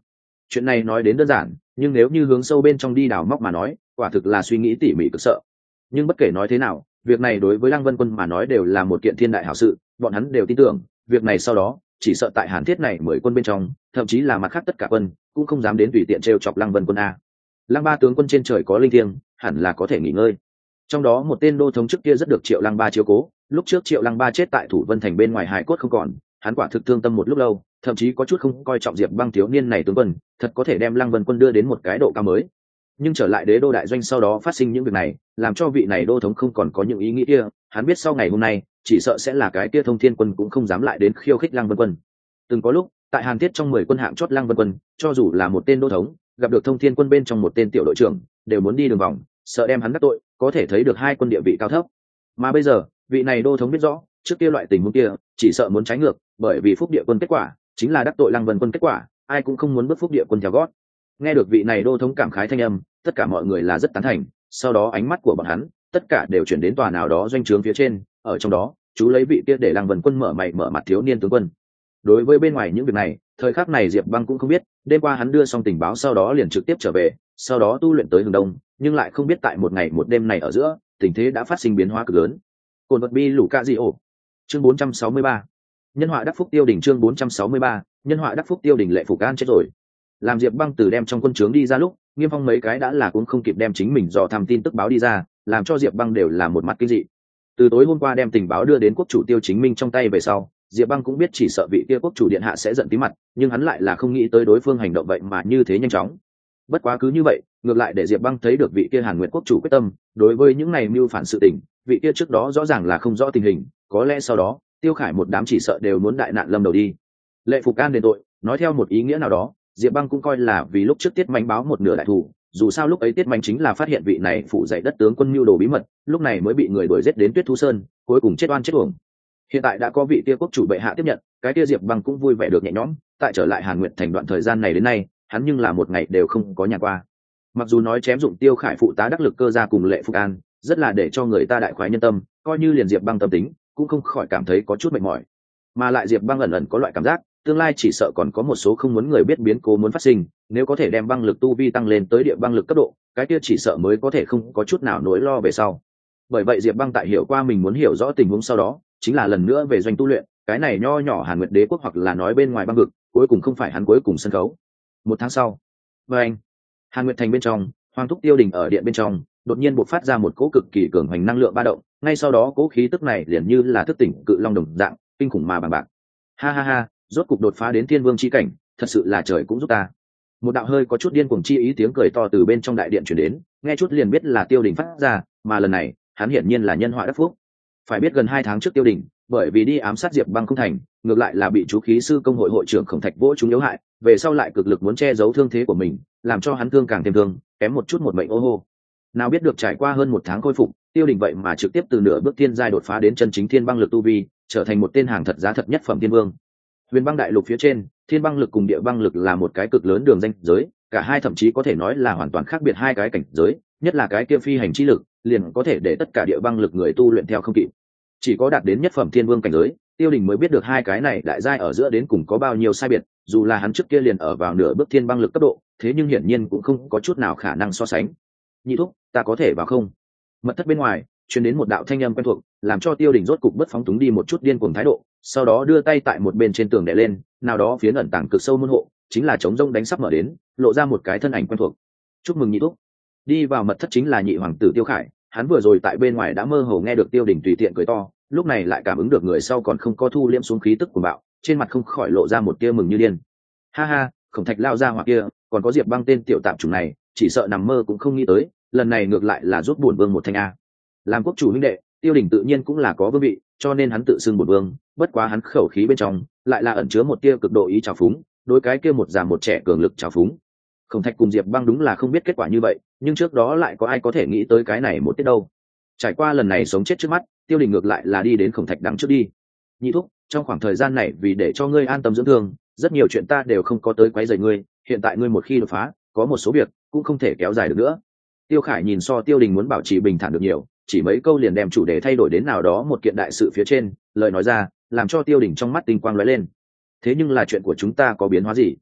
Speaker 1: chuyện này nói đến đơn giản, nhưng nếu như hướng sâu bên trong đi đào móc mà nói, quả thực là suy nghĩ tỉ mỉ cực sợ. Nhưng bất kể nói thế nào, việc này đối với Lăng Vân Quân mà nói đều là một kiện thiên đại hảo sự, bọn hắn đều tin tưởng việc này sau đó chỉ sợ tại Hàn Thiết này mười quân bên trong, thậm chí là mặt khác tất cả quân cũng không dám đến tùy tiện trêu chọc Lăng Vân Quân a. Lăng Ba tướng quân trên trời có linh thiêng, hẳn là có thể nghỉ ngơi. Trong đó một tên đô thống trước kia rất được Triệu Lăng Ba chiếu cố, lúc trước Triệu Lăng Ba chết tại Thủ Vân thành bên ngoài hải cốt không còn, hắn quả thực thương tâm một lúc lâu, thậm chí có chút không coi trọng Diệp Băng thiếu niên này tướng quân, thật có thể đem Lăng Vân Quân đưa đến một cái độ cao mới. Nhưng trở lại đế đô đại doanh sau đó phát sinh những việc này, làm cho vị này đô thống không còn có những ý nghĩ kia, hắn biết sau ngày hôm nay chỉ sợ sẽ là cái kia Thông Thiên quân cũng không dám lại đến khiêu khích Lăng Vân Quân. Từng có lúc tại Hàn Thiết trong mười quân hạng chót Lăng Vân Quân, cho dù là một tên đô thống gặp được Thông Thiên quân bên trong một tên tiểu đội trưởng, đều muốn đi đường vòng, sợ đem hắn đắc tội, có thể thấy được hai quân địa vị cao thấp. Mà bây giờ vị này đô thống biết rõ trước kia loại tình huống kia chỉ sợ muốn trái ngược, bởi vì Phúc Địa quân kết quả chính là đắc tội Lăng Vân Quân kết quả, ai cũng không muốn bước Phúc Địa quân theo gót. Nghe được vị này đô thống cảm khái thanh âm, tất cả mọi người là rất tán thành, sau đó ánh mắt của bọn hắn tất cả đều chuyển đến tòa nào đó doanh trướng phía trên, ở trong đó chú lấy vị kia để Lăng Vân Quân mở mày mở mặt thiếu niên tướng quân. Đối với bên ngoài những việc này, thời khắc này Diệp Băng cũng không biết, đêm qua hắn đưa xong tình báo sau đó liền trực tiếp trở về, sau đó tu luyện tới hướng đông, nhưng lại không biết tại một ngày một đêm này ở giữa, tình thế đã phát sinh biến hóa cực lớn. Cồn vật bi lũ ca di ổ. Chương bốn trăm sáu mươi ba. Nhân họa đắc phúc tiêu đỉnh. Chương bốn trăm sáu mươi ba. Nhân họa đắc phúc tiêu đỉnh. Lệ Phục An chết rồi. Làm Diệp Băng từ đem trong quân trướng đi ra lúc, Nghiêm Phong mấy cái đã là cũng không kịp đem chính mình dò thăm tin tức báo đi ra, làm cho Diệp Băng đều là một mặt kinh dị. Từ tối hôm qua đem tình báo đưa đến quốc chủ Tiêu Chính Minh trong tay về sau, Diệp Băng cũng biết chỉ sợ vị kia quốc chủ điện hạ sẽ giận tí mặt, nhưng hắn lại là không nghĩ tới đối phương hành động vậy mà như thế nhanh chóng. Bất quá cứ như vậy, ngược lại để Diệp Băng thấy được vị kia Hàn Nguyệt quốc chủ quyết tâm, đối với những này mưu phản sự tình, vị kia trước đó rõ ràng là không rõ tình hình, có lẽ sau đó, Tiêu Khải một đám chỉ sợ đều muốn đại nạn lâm đầu đi. Lệ Phục An đền tội, nói theo một ý nghĩa nào đó, Diệp Băng cũng coi là vì lúc trước Tiết Mạnh báo một nửa đại thủ, dù sao lúc ấy Tiết Mạnh chính là phát hiện vị này phụ dạy đất tướng quân mưu đồ bí mật, lúc này mới bị người đuổi giết đến Tuyết Thú Sơn, cuối cùng chết oan chết uổng. Hiện tại đã có vị kia quốc chủ bệ hạ tiếp nhận, cái kia Diệp Băng cũng vui vẻ được nhẹ nhõm, tại trở lại Hàn Nguyệt thành đoạn thời gian này đến nay, hắn nhưng là một ngày đều không có nhà qua. Mặc dù nói chém dụng Tiêu Khải phụ tá đắc lực cơ gia cùng Lệ Phục An, rất là để cho người ta đại khoái nhân tâm, coi như liền Diệp Băng tâm tính, cũng không khỏi cảm thấy có chút mệt mỏi. Mà lại Diệp Băng ẩn ẩn có loại cảm giác, tương lai chỉ sợ còn có một số không muốn người biết biến cố muốn phát sinh, nếu có thể đem băng lực tu vi tăng lên tới địa băng lực cấp độ, cái kia chỉ sợ mới có thể không có chút nào nỗi lo về sau. Bởi vậy Diệp Băng tại hiểu qua mình muốn hiểu rõ tình huống sau đó, chính là lần nữa về doanh tu luyện, cái này nho nhỏ Hàn Nguyệt Đế quốc hoặc là nói bên ngoài băng vực, cuối cùng không phải hắn cuối cùng sân khấu. Một tháng sau, với anh, Hàn Nguyệt thành bên trong, Hoàng Thúc Tiêu Đình ở điện bên trong, đột nhiên bộc phát ra một cỗ cực kỳ cường hành năng lượng ba động, ngay sau đó cỗ khí tức này liền như là thức tỉnh cự long đồng dạng, kinh khủng mà bằng bạc. Ha ha ha, rốt cục đột phá đến thiên vương chi cảnh, thật sự là trời cũng giúp ta. Một đạo hơi có chút điên cuồng chi ý tiếng cười to từ bên trong đại điện truyền đến, nghe chút liền biết là Tiêu Đình phát ra, mà lần này, hắn hiển nhiên là nhân họa đắc phúc. Phải biết gần hai tháng trước Tiêu Đình, bởi vì đi ám sát Diệp Băng không thành, ngược lại là bị chú khí sư công hội hội trưởng Khổng Thạch vỗ trúng yếu hại, về sau lại cực lực muốn che giấu thương thế của mình, làm cho hắn thương càng thêm thương, kém một chút một mệnh ô hô. Nào biết được trải qua hơn một tháng khôi phục, Tiêu Đình vậy mà trực tiếp từ nửa bước thiên giai đột phá đến chân chính thiên băng lực tu vi, trở thành một tên hàng thật giá thật nhất phẩm thiên vương. Huyền băng đại lục phía trên, thiên băng lực cùng địa băng lực là một cái cực lớn đường ranh giới, cả hai thậm chí có thể nói là hoàn toàn khác biệt hai cái cảnh giới, nhất là cái kia phi hành chi lực, liền có thể để tất cả địa băng lực người tu luyện theo không kịp. Chỉ có đạt đến nhất phẩm thiên vương cảnh giới, Tiêu Đình mới biết được hai cái này đại giai ở giữa đến cùng có bao nhiêu sai biệt, dù là hắn trước kia liền ở vào nửa bước thiên băng lực cấp độ, thế nhưng hiển nhiên cũng không có chút nào khả năng so sánh. Nhị thúc, ta có thể vào không? Mật thất bên ngoài truyền đến một đạo thanh âm quen thuộc, làm cho Tiêu Đình rốt cục bất phóng túng đi một chút điên cuồng thái độ, sau đó đưa tay tại một bên trên tường đè lên, nào đó phiến ẩn tàng cực sâu môn hộ, chính là trống rông đánh sắp mở đến, lộ ra một cái thân ảnh quen thuộc. Chúc mừng nhị thúc. Đi vào mật thất chính là nhị hoàng tử Tiêu Khải, hắn vừa rồi tại bên ngoài đã mơ hồ nghe được Tiêu Đình tùy tiện cười to, lúc này lại cảm ứng được người sau còn không có thu liễm xuống khí tức của bạo, trên mặt không khỏi lộ ra một tia mừng như điên. Ha ha, Khổng Thạch lao ra hoặc kia, còn có Diệp Băng tên tiểu tạp chủng này, chỉ sợ nằm mơ cũng không nghĩ tới, lần này ngược lại là giúp bổn vương một thanh a. Làm quốc chủ huynh đệ, Tiêu Đình tự nhiên cũng là có vương vị, cho nên hắn tự xưng bổn vương, bất quá hắn khẩu khí bên trong lại là ẩn chứa một tia cực độ ý trào phúng, đối cái kia một già một trẻ cường lực trào phúng. Khổng Thạch cùng Diệp Băng đúng là không biết kết quả như vậy, nhưng trước đó lại có ai có thể nghĩ tới cái này một tiết đâu. Trải qua lần này sống chết trước mắt, Tiêu Đình ngược lại là đi đến Khổng Thạch đằng trước đi. Nhị thúc, trong khoảng thời gian này vì để cho ngươi an tâm dưỡng thương, rất nhiều chuyện ta đều không có tới quấy rầy ngươi, hiện tại ngươi một khi đột phá, có một số việc cũng không thể kéo dài được nữa. Tiêu Khải nhìn so Tiêu Đình muốn bảo trì bình thản được nhiều, chỉ mấy câu liền đem chủ đề thay đổi đến nào đó một kiện đại sự phía trên, lời nói ra làm cho Tiêu Đình trong mắt tinh quang lóe lên. Thế nhưng là chuyện của chúng ta có biến hóa gì?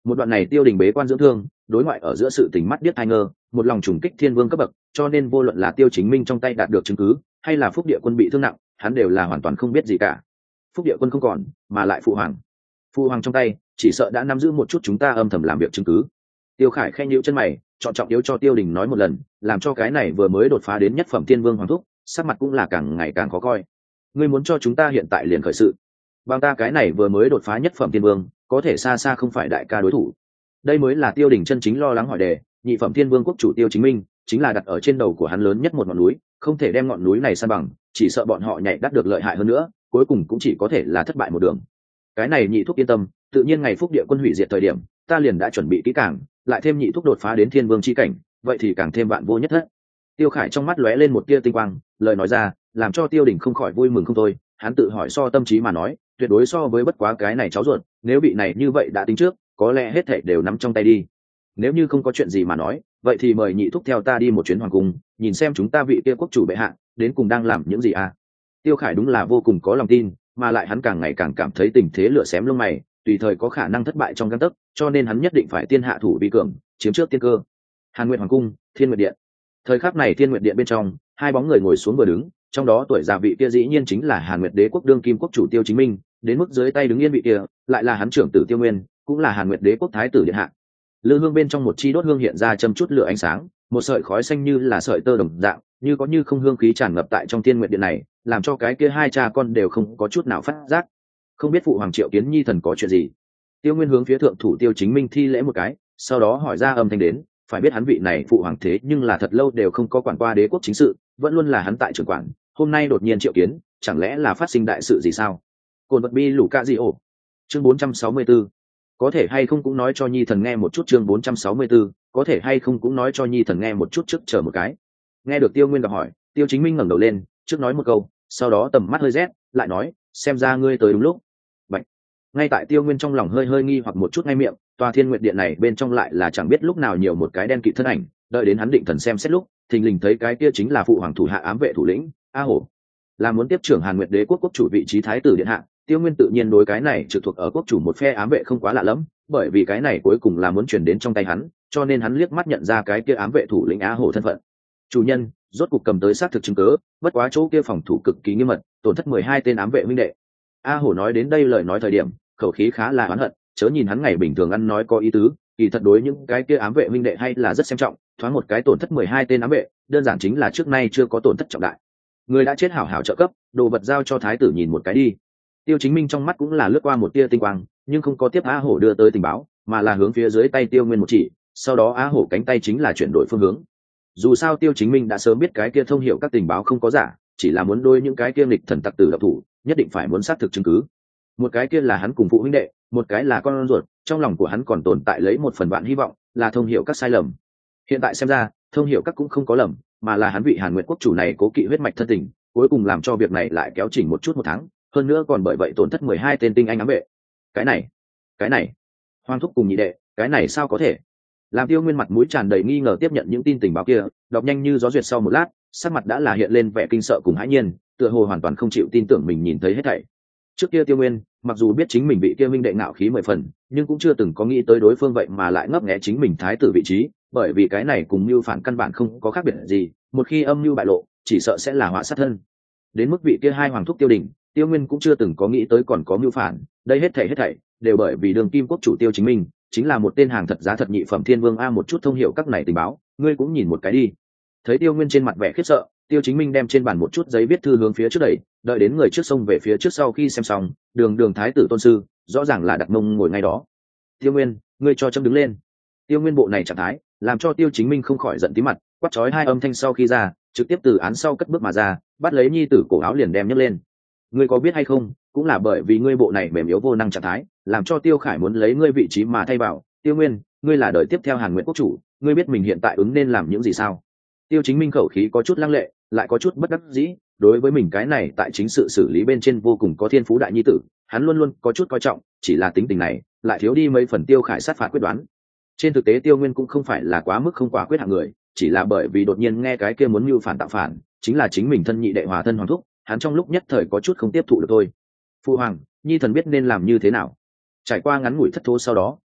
Speaker 1: Một đoạn này Tiêu Đình bế quan dưỡng thương, đối ngoại ở giữa sự tình mắt điếc tai ngơ, một lòng trùng kích thiên vương cấp bậc, cho nên vô luận là Tiêu Chính Minh trong tay đạt được chứng cứ, hay là Phúc Địa Quân bị thương nặng, hắn đều là hoàn toàn không biết gì cả. Phúc Địa Quân không còn, mà lại phụ hoàng, phụ hoàng trong tay, chỉ sợ đã nắm giữ một chút chúng ta âm thầm làm việc chứng cứ. Tiêu Khải khen nhíu chân mày, chọn trọng yếu cho Tiêu Đình nói một lần, làm cho cái này vừa mới đột phá đến nhất phẩm thiên vương hoàng thúc, sắc mặt cũng là càng ngày càng khó coi. Ngươi muốn cho chúng ta hiện tại liền khởi sự? Bằng ta cái này vừa mới đột phá nhất phẩm thiên vương, có thể xa xa không phải đại ca đối thủ. Đây mới là Tiêu Đình chân chính lo lắng hỏi đề. Nhị phẩm thiên vương quốc chủ Tiêu Chính Minh chính là đặt ở trên đầu của hắn lớn nhất một ngọn núi, không thể đem ngọn núi này san bằng, chỉ sợ bọn họ nhảy đắt được lợi hại hơn nữa, cuối cùng cũng chỉ có thể là thất bại một đường. Cái này nhị thúc yên tâm, tự nhiên ngày Phúc Địa Quân hủy diệt thời điểm, ta liền đã chuẩn bị kỹ càng, lại thêm nhị thúc đột phá đến thiên vương chi cảnh, vậy thì càng thêm vạn vô nhất thất. Tiêu Khải trong mắt lóe lên một tia tinh quang, lời nói ra làm cho Tiêu Đình không khỏi vui mừng không thôi. Hắn tự hỏi so tâm trí mà nói, tuyệt đối so với bất quá cái này cháu ruột, nếu bị này như vậy đã tính trước, có lẽ hết thảy đều nắm trong tay đi. Nếu như không có chuyện gì mà nói, vậy thì mời nhị thúc theo ta đi một chuyến hoàng cung, nhìn xem chúng ta vị kia quốc chủ bệ hạ đến cùng đang làm những gì à. Tiêu Khải đúng là vô cùng có lòng tin, mà lại hắn càng ngày càng cảm thấy tình thế lửa xém lông mày, tùy thời có khả năng thất bại trong gang tấc, cho nên hắn nhất định phải tiên hạ thủ vi cường, chiếm trước tiên cơ. Hàn Nguyệt hoàng cung, Thiên Nguyệt điện. Thời khắc này Thiên Nguyệt điện bên trong, hai bóng người ngồi xuống vừa đứng, trong đó tuổi già vị kia dĩ nhiên chính là Hàn Nguyệt đế quốc đương kim quốc chủ Tiêu Chính Minh, đến mức dưới tay đứng yên vị kia lại là hắn trưởng tử Tiêu Nguyên, cũng là Hàn Nguyệt đế quốc thái tử điện hạ. Lư hương bên trong một chi đốt hương hiện ra châm chút lửa ánh sáng, một sợi khói xanh như là sợi tơ đồng dạng, như có như không hương khí tràn ngập tại trong Thiên Nguyệt điện này, làm cho cái kia hai cha con đều không có chút nào phát giác. Không biết phụ hoàng Triệu Kiến Nhi thần có chuyện gì? Tiêu Nguyên hướng phía thượng thủ Tiêu Chính Minh thi lễ một cái, sau đó hỏi ra âm thanh đến, phải biết hắn vị này phụ hoàng thế nhưng là thật lâu đều không có quản qua đế quốc chính sự, vẫn luôn là hắn tại trưởng quản, hôm nay đột nhiên triệu kiến, chẳng lẽ là phát sinh đại sự gì sao? Cồn vật bi lũ ca gì ổ? Chương bốn trăm sáu mươi 4. Có thể hay không cũng nói cho Nhi thần nghe một chút. Chương bốn trăm sáu mươi 4. Có thể hay không cũng nói cho Nhi thần nghe một chút. Trước chờ một cái. Nghe được Tiêu Nguyên gặp hỏi, Tiêu Chính Minh ngẩng đầu lên, trước nói một câu, sau đó tầm mắt hơi rét, lại nói, xem ra ngươi tới đúng lúc. Bạch. Ngay tại Tiêu Nguyên trong lòng hơi hơi nghi hoặc một chút ngay miệng, tòa Thiên Nguyệt điện này bên trong lại là chẳng biết lúc nào nhiều một cái đen kịt thân ảnh, đợi đến hắn định thần xem xét lúc, thình lình thấy cái kia chính là phụ hoàng thủ hạ ám vệ thủ lĩnh A Hổ, là muốn tiếp trưởng Hàn Nguyệt đế quốc quốc chủ vị trí thái tử điện hạ. Tiêu Nguyên tự nhiên đối cái này trực thuộc ở quốc chủ một phe ám vệ không quá lạ lẫm, bởi vì cái này cuối cùng là muốn truyền đến trong tay hắn, cho nên hắn liếc mắt nhận ra cái kia ám vệ thủ lĩnh A Hổ thân phận. Chủ nhân, rốt cục cầm tới xác thực chứng cứ, bất quá chỗ kia phòng thủ cực kỳ nghiêm mật, tổn thất mười hai tên ám vệ huynh đệ. A Hổ nói đến đây lời nói thời điểm, khẩu khí khá là oán hận, chớ nhìn hắn ngày bình thường ăn nói có ý tứ, kỳ thật đối những cái kia ám vệ huynh đệ hay là rất xem trọng, thoáng một cái tổn thất mười hai tên ám vệ, đơn giản chính là trước nay chưa có tổn thất trọng đại. Người đã chết hảo hảo trợ cấp, đồ vật giao cho thái tử nhìn một cái đi. Tiêu Chính Minh trong mắt cũng là lướt qua một tia tinh quang, nhưng không có tiếp A Hổ đưa tới tình báo, mà là hướng phía dưới tay Tiêu Nguyên một chỉ, sau đó A Hổ cánh tay chính là chuyển đổi phương hướng. Dù sao Tiêu Chính Minh đã sớm biết cái kia thông hiểu các tình báo không có giả, chỉ là muốn đôi những cái kia nghịch thần tặc tử độc thủ, nhất định phải muốn xác thực chứng cứ. Một cái kia là hắn cùng phụ huynh đệ, một cái là con ruột, trong lòng của hắn còn tồn tại lấy một phần vạn hy vọng, là thông hiểu các sai lầm. Hiện tại xem ra, thông hiểu các cũng không có lầm, mà là hắn vị Hàn Nguyệt quốc chủ này cố kỵ huyết mạch thân tình, cuối cùng làm cho việc này lại kéo chỉnh một chút một tháng, hơn nữa còn bởi vậy tổn thất mười hai tên tinh anh ám vệ. Cái này, cái này, Hoàng thúc cùng nhị đệ, cái này sao có thể? Làm Tiêu Nguyên mặt mũi tràn đầy nghi ngờ tiếp nhận những tin tình báo kia, đọc nhanh như gió duyệt sau một lát, sắc mặt đã là hiện lên vẻ kinh sợ cùng hãi nhiên, tựa hồ hoàn toàn không chịu tin tưởng mình nhìn thấy hết thảy. Trước kia Tiêu Nguyên, mặc dù biết chính mình bị kia minh đệ ngạo khí mười phần, nhưng cũng chưa từng có nghĩ tới đối phương vậy mà lại ngấp nghé chính mình thái tử vị trí, bởi vì cái này cùng mưu phản căn bản không có khác biệt gì, một khi âm mưu bại lộ, chỉ sợ sẽ là họa sát thân. Đến mức vị kia hai hoàng thúc Tiêu Đình, Tiêu Nguyên cũng chưa từng có nghĩ tới còn có mưu phản, đây hết thảy hết thảy đều bởi vì đường kim quốc chủ Tiêu Chính Minh chính là một tên hàng thật giá thật nhị phẩm thiên vương a. Một chút thông hiểu các này tình báo, ngươi cũng nhìn một cái đi. Thấy Tiêu Nguyên trên mặt vẻ khiếp sợ, Tiêu Chính Minh đem trên bàn một chút giấy viết thư hướng phía trước đẩy, đợi đến người trước sông về phía trước sau khi xem xong, đường đường thái tử tôn sư rõ ràng là đặt mông ngồi ngay đó. Tiêu Nguyên, ngươi cho chấm đứng lên. Tiêu Nguyên bộ này trạng thái làm cho Tiêu Chính Minh không khỏi giận tí mặt, quát chói hai âm thanh sau khi ra, trực tiếp từ án sau cất bước mà ra, bắt lấy nhi tử cổ áo liền đem nhấc lên. Ngươi có biết hay không, cũng là bởi vì ngươi bộ này mềm yếu vô năng trạng thái, làm cho Tiêu Khải muốn lấy ngươi vị trí mà thay vào. Tiêu Nguyên, ngươi là đời tiếp theo Hàn Nguyệt quốc chủ, ngươi biết mình hiện tại ứng nên làm những gì sao? Tiêu Chính Minh khẩu khí có chút lăng lệ, lại có chút bất đắc dĩ, đối với mình cái này tại chính sự xử lý bên trên vô cùng có thiên phú đại nhi tử, hắn luôn luôn có chút coi trọng, chỉ là tính tình này lại thiếu đi mấy phần Tiêu Khải sát phạt quyết đoán. Trên thực tế Tiêu Nguyên cũng không phải là quá mức không quả quyết hạng người, chỉ là bởi vì đột nhiên nghe cái kia muốn mưu phản tạo phản, chính là chính mình thân nhị đệ hòa thân hoàng thúc, hắn trong lúc nhất thời có chút không tiếp thụ được thôi. Phu hoàng, nhi thần biết nên làm như thế nào. Trải qua ngắn ngủi thất thố sau đó,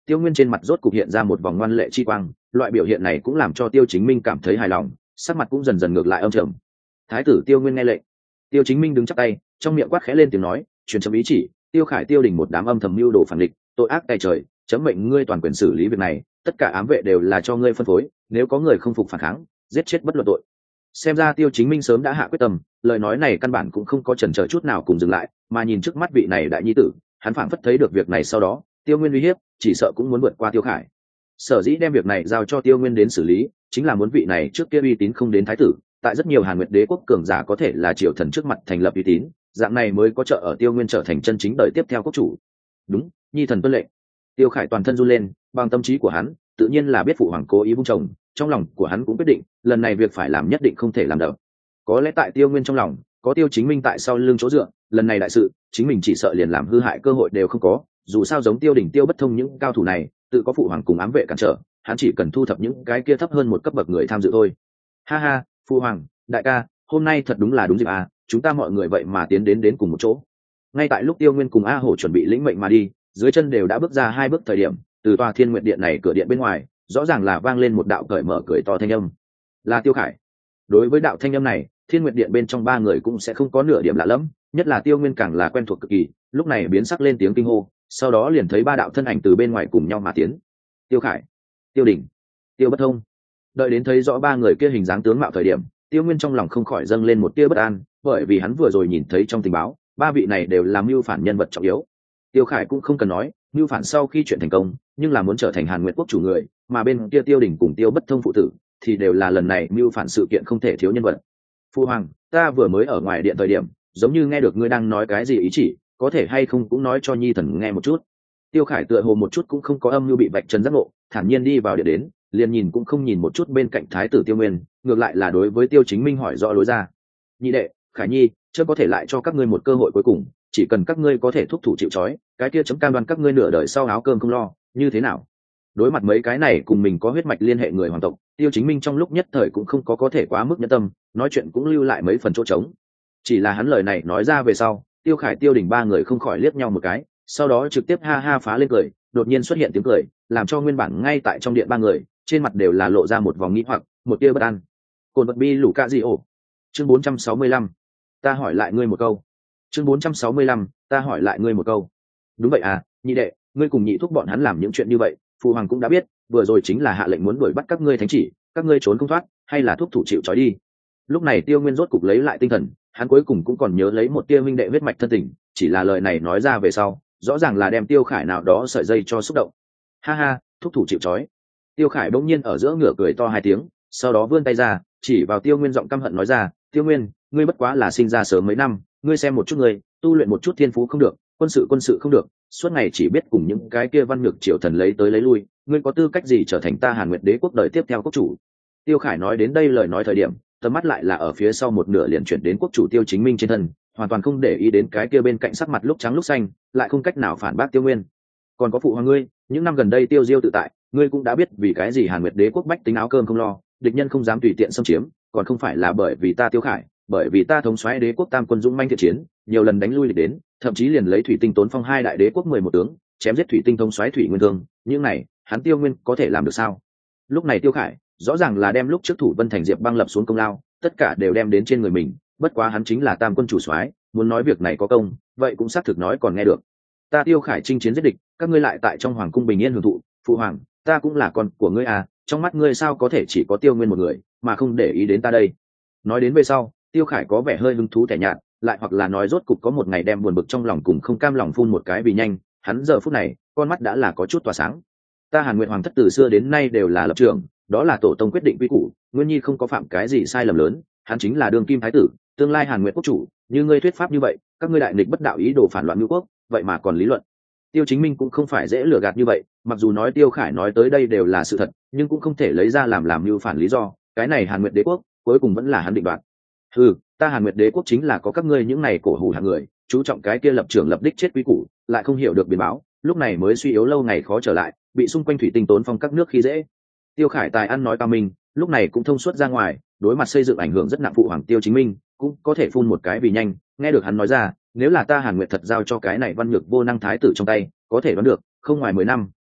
Speaker 1: Tiêu Nguyên trên mặt rốt cục hiện ra một vòng ngoan lệ chi quang, loại biểu hiện này cũng làm cho Tiêu Chính Minh cảm thấy hài lòng, sắc mặt cũng dần dần ngược lại âm trầm. Thái tử Tiêu Nguyên nghe lệnh. Tiêu Chính Minh đứng chắp tay, trong miệng quát khẽ lên tiếng nói, truyền chấm ý chỉ, Tiêu Khải Tiêu Đình một đám âm thầm mưu đồ phản địch, tội ác tày trời, chấm mệnh ngươi toàn quyền xử lý việc này, tất cả ám vệ đều là cho ngươi phân phối, nếu có người không phục phản kháng, giết chết bất luận tội. Xem ra Tiêu Chính Minh sớm đã hạ quyết tâm, lời nói này căn bản cũng không có chần chờ chút nào cùng dừng lại, mà nhìn trước mắt vị này đại nhi tử, hắn phảng phất thấy được việc này sau đó, Tiêu Nguyên uy hiếp, chỉ sợ cũng muốn vượt qua Tiêu Khải. Sở dĩ đem việc này giao cho Tiêu Nguyên đến xử lý, chính là muốn vị này trước kia uy tín không đến thái tử, tại rất nhiều Hàn Nguyệt đế quốc cường giả có thể là triều thần trước mặt thành lập uy tín, dạng này mới có trợ ở Tiêu Nguyên trở thành chân chính đời tiếp theo quốc chủ. Đúng, nhi thần tuân lệnh. Tiêu Khải toàn thân run lên, bằng tâm trí của hắn, tự nhiên là biết phụ hoàng cố ý vung chồng, trong lòng của hắn cũng quyết định, lần này việc phải làm nhất định không thể làm đập. Có lẽ tại Tiêu Nguyên trong lòng, có Tiêu Chính Minh tại sau lưng chỗ dựa, lần này đại sự, chính mình chỉ sợ liền làm hư hại cơ hội đều không có, dù sao giống Tiêu Đỉnh Tiêu Bất Thông những cao thủ này, tự có phụ hoàng cùng ám vệ cản trở, hắn chỉ cần thu thập những cái kia thấp hơn một cấp bậc người tham dự thôi. Ha ha, phụ hoàng, đại ca, hôm nay thật đúng là đúng dịp à, chúng ta mọi người vậy mà tiến đến đến cùng một chỗ. Ngay tại lúc Tiêu Nguyên cùng A Hổ chuẩn bị lĩnh mệnh mà đi, dưới chân đều đã bước ra hai bước thời điểm, từ tòa Thiên Nguyệt Điện này cửa điện bên ngoài, rõ ràng là vang lên một đạo cởi mở cười to thanh âm. Là Tiêu Khải. Đối với đạo thanh âm này, Thiên Nguyệt Điện bên trong ba người cũng sẽ không có nửa điểm lạ lẫm, nhất là Tiêu Nguyên càng là quen thuộc cực kỳ, lúc này biến sắc lên tiếng kinh hô, sau đó liền thấy ba đạo thân ảnh từ bên ngoài cùng nhau mà tiến. Tiêu Khải, Tiêu Đỉnh, Tiêu Bất Thông. Đợi đến thấy rõ ba người kia hình dáng tướng mạo thời điểm, Tiêu Nguyên trong lòng không khỏi dâng lên một tia bất an, bởi vì hắn vừa rồi nhìn thấy trong tình báo, ba vị này đều là mưu phản nhân vật trọng yếu. Tiêu Khải cũng không cần nói, mưu phản sau khi chuyện thành công, nhưng là muốn trở thành Hàn Nguyệt quốc chủ người, mà bên kia Tiêu Đỉnh cùng Tiêu Bất Thông phụ tử, thì đều là lần này mưu phản sự kiện không thể thiếu nhân vật. Phu hoàng, ta vừa mới ở ngoài điện thời điểm, giống như nghe được ngươi đang nói cái gì ý chỉ, có thể hay không cũng nói cho nhi thần nghe một chút. Tiêu Khải tựa hồ một chút cũng không có âm mưu bị vạch trần giác ngộ, thản nhiên đi vào điện đến, liền nhìn cũng không nhìn một chút bên cạnh thái tử Tiêu Nguyên, ngược lại là đối với Tiêu Chính Minh hỏi rõ lối ra. Nhị đệ, Khải nhi, chưa có thể lại cho các ngươi một cơ hội cuối cùng, chỉ cần các ngươi có thể thúc thủ chịu trói, cái kia chấm cam đoan các ngươi nửa đời sau áo cơm không lo, như thế nào? Đối mặt mấy cái này cùng mình có huyết mạch liên hệ người hoàng tộc, Tiêu Chính Minh trong lúc nhất thời cũng không có có thể quá mức nhẫn tâm, nói chuyện cũng lưu lại mấy phần chỗ trống. Chỉ là hắn lời này nói ra về sau, Tiêu Khải Tiêu Đỉnh ba người không khỏi liếc nhau một cái, sau đó trực tiếp ha ha phá lên cười, đột nhiên xuất hiện tiếng cười, làm cho nguyên bản ngay tại trong điện ba người, trên mặt đều là lộ ra một vòng nghi hoặc, một tia bất an. Cồn vật bi lũ cạ gì ổ. Chương bốn trăm sáu mươi lăm. Ta hỏi lại ngươi một câu. Chương bốn trăm sáu mươi lăm. Ta hỏi lại ngươi một câu. Đúng vậy à, nhị đệ, ngươi cùng nhị thúc bọn hắn làm những chuyện như vậy, phụ hoàng cũng đã biết, vừa rồi chính là hạ lệnh muốn đuổi bắt các ngươi thánh chỉ, các ngươi trốn không thoát, hay là thúc thủ chịu trói đi. Lúc này Tiêu Nguyên rốt cục lấy lại tinh thần, hắn cuối cùng cũng còn nhớ lấy một tia huynh đệ huyết mạch thân tình, chỉ là lời này nói ra về sau, rõ ràng là đem Tiêu Khải nào đó sợi dây cho xúc động. Ha ha, thúc thủ chịu trói. Tiêu Khải bỗng nhiên ở giữa ngửa cười to hai tiếng, sau đó vươn tay ra, chỉ vào Tiêu Nguyên giọng căm hận nói ra, Tiêu Nguyên, ngươi bất quá là sinh ra sớm mấy năm, ngươi xem một chút ngươi, tu luyện một chút thiên phú không được, quân sự quân sự không được, suốt ngày chỉ biết cùng những cái kia văn nhược triều thần lấy tới lấy lui, ngươi có tư cách gì trở thành ta Hàn Nguyệt đế quốc đời tiếp theo quốc chủ? Tiêu Khải nói đến đây lời nói thời điểm, tầm mắt lại là ở phía sau một nửa liền chuyển đến quốc chủ Tiêu Chính Minh trên thân, hoàn toàn không để ý đến cái kia bên cạnh sắc mặt lúc trắng lúc xanh, lại không cách nào phản bác Tiêu Nguyên. Còn có phụ hoàng ngươi, những năm gần đây Tiêu Diêu tự tại, ngươi cũng đã biết vì cái gì Hàn Nguyệt đế quốc bách tính áo cơm không lo, địch nhân không dám tùy tiện xâm chiếm, còn không phải là bởi vì ta Tiêu Khải, bởi vì ta thống soái đế quốc tam quân dũng manh thiện chiến, nhiều lần đánh lui địch đến, thậm chí liền lấy thủy tinh tốn phong hai đại đế quốc mười một tướng, chém giết thủy tinh thống soái thủy nguyên thương, những này, hắn Tiêu Nguyên có thể làm được sao? Lúc này Tiêu Khải, rõ ràng là đem lúc trước thủ Vân Thành Diệp băng lập xuống công lao, tất cả đều đem đến trên người mình, bất quá hắn chính là tam quân chủ soái, muốn nói việc này có công, vậy cũng xác thực nói còn nghe được. Ta Tiêu Khải chinh chiến giết địch, các ngươi lại tại trong hoàng cung bình yên hưởng thụ, phụ hoàng, ta cũng là con của ngươi à, trong mắt ngươi sao có thể chỉ có Tiêu Nguyên một người, mà không để ý đến ta đây. Nói đến về sau, Tiêu Khải có vẻ hơi hứng thú tẻ nhạt, lại hoặc là nói rốt cục có một ngày đem buồn bực trong lòng cùng không cam lòng phun một cái vì nhanh, hắn giờ phút này, con mắt đã là có chút tỏa sáng. Ta Hàn Nguyệt hoàng thất từ xưa đến nay đều là lập trường, đó là tổ tông quyết định quy củ, Nguyên Nhi không có phạm cái gì sai lầm lớn, hắn chính là đương kim thái tử, tương lai Hàn Nguyệt quốc chủ, như ngươi thuyết pháp như vậy, các ngươi đại nghịch bất đạo ý đồ phản loạn ngũ quốc, vậy mà còn lý luận. Tiêu Chính Minh cũng không phải dễ lừa gạt như vậy, mặc dù nói Tiêu Khải nói tới đây đều là sự thật, nhưng cũng không thể lấy ra làm làm mưu phản lý do, cái này Hàn Nguyệt đế quốc, cuối cùng vẫn là hắn định đoạt. Ừ, ta Hàn Nguyệt đế quốc chính là có các ngươi những này cổ hủ hạng người, chú trọng cái kia lập trường lập đích chết quý củ, lại không hiểu được biến báo, lúc này mới suy yếu lâu ngày khó trở lại, bị xung quanh thủy tinh tốn phong các nước khi dễ. Tiêu Khải tài ăn nói cao minh, lúc này cũng thông suốt ra ngoài, đối mặt xây dựng ảnh hưởng rất nặng phụ hoàng Tiêu Chính Minh, cũng có thể phun một cái vì nhanh, nghe được hắn nói ra, nếu là ta Hàn Nguyệt thật giao cho cái này văn nhược vô năng thái tử trong tay, có thể đoán được, không ngoài mười năm,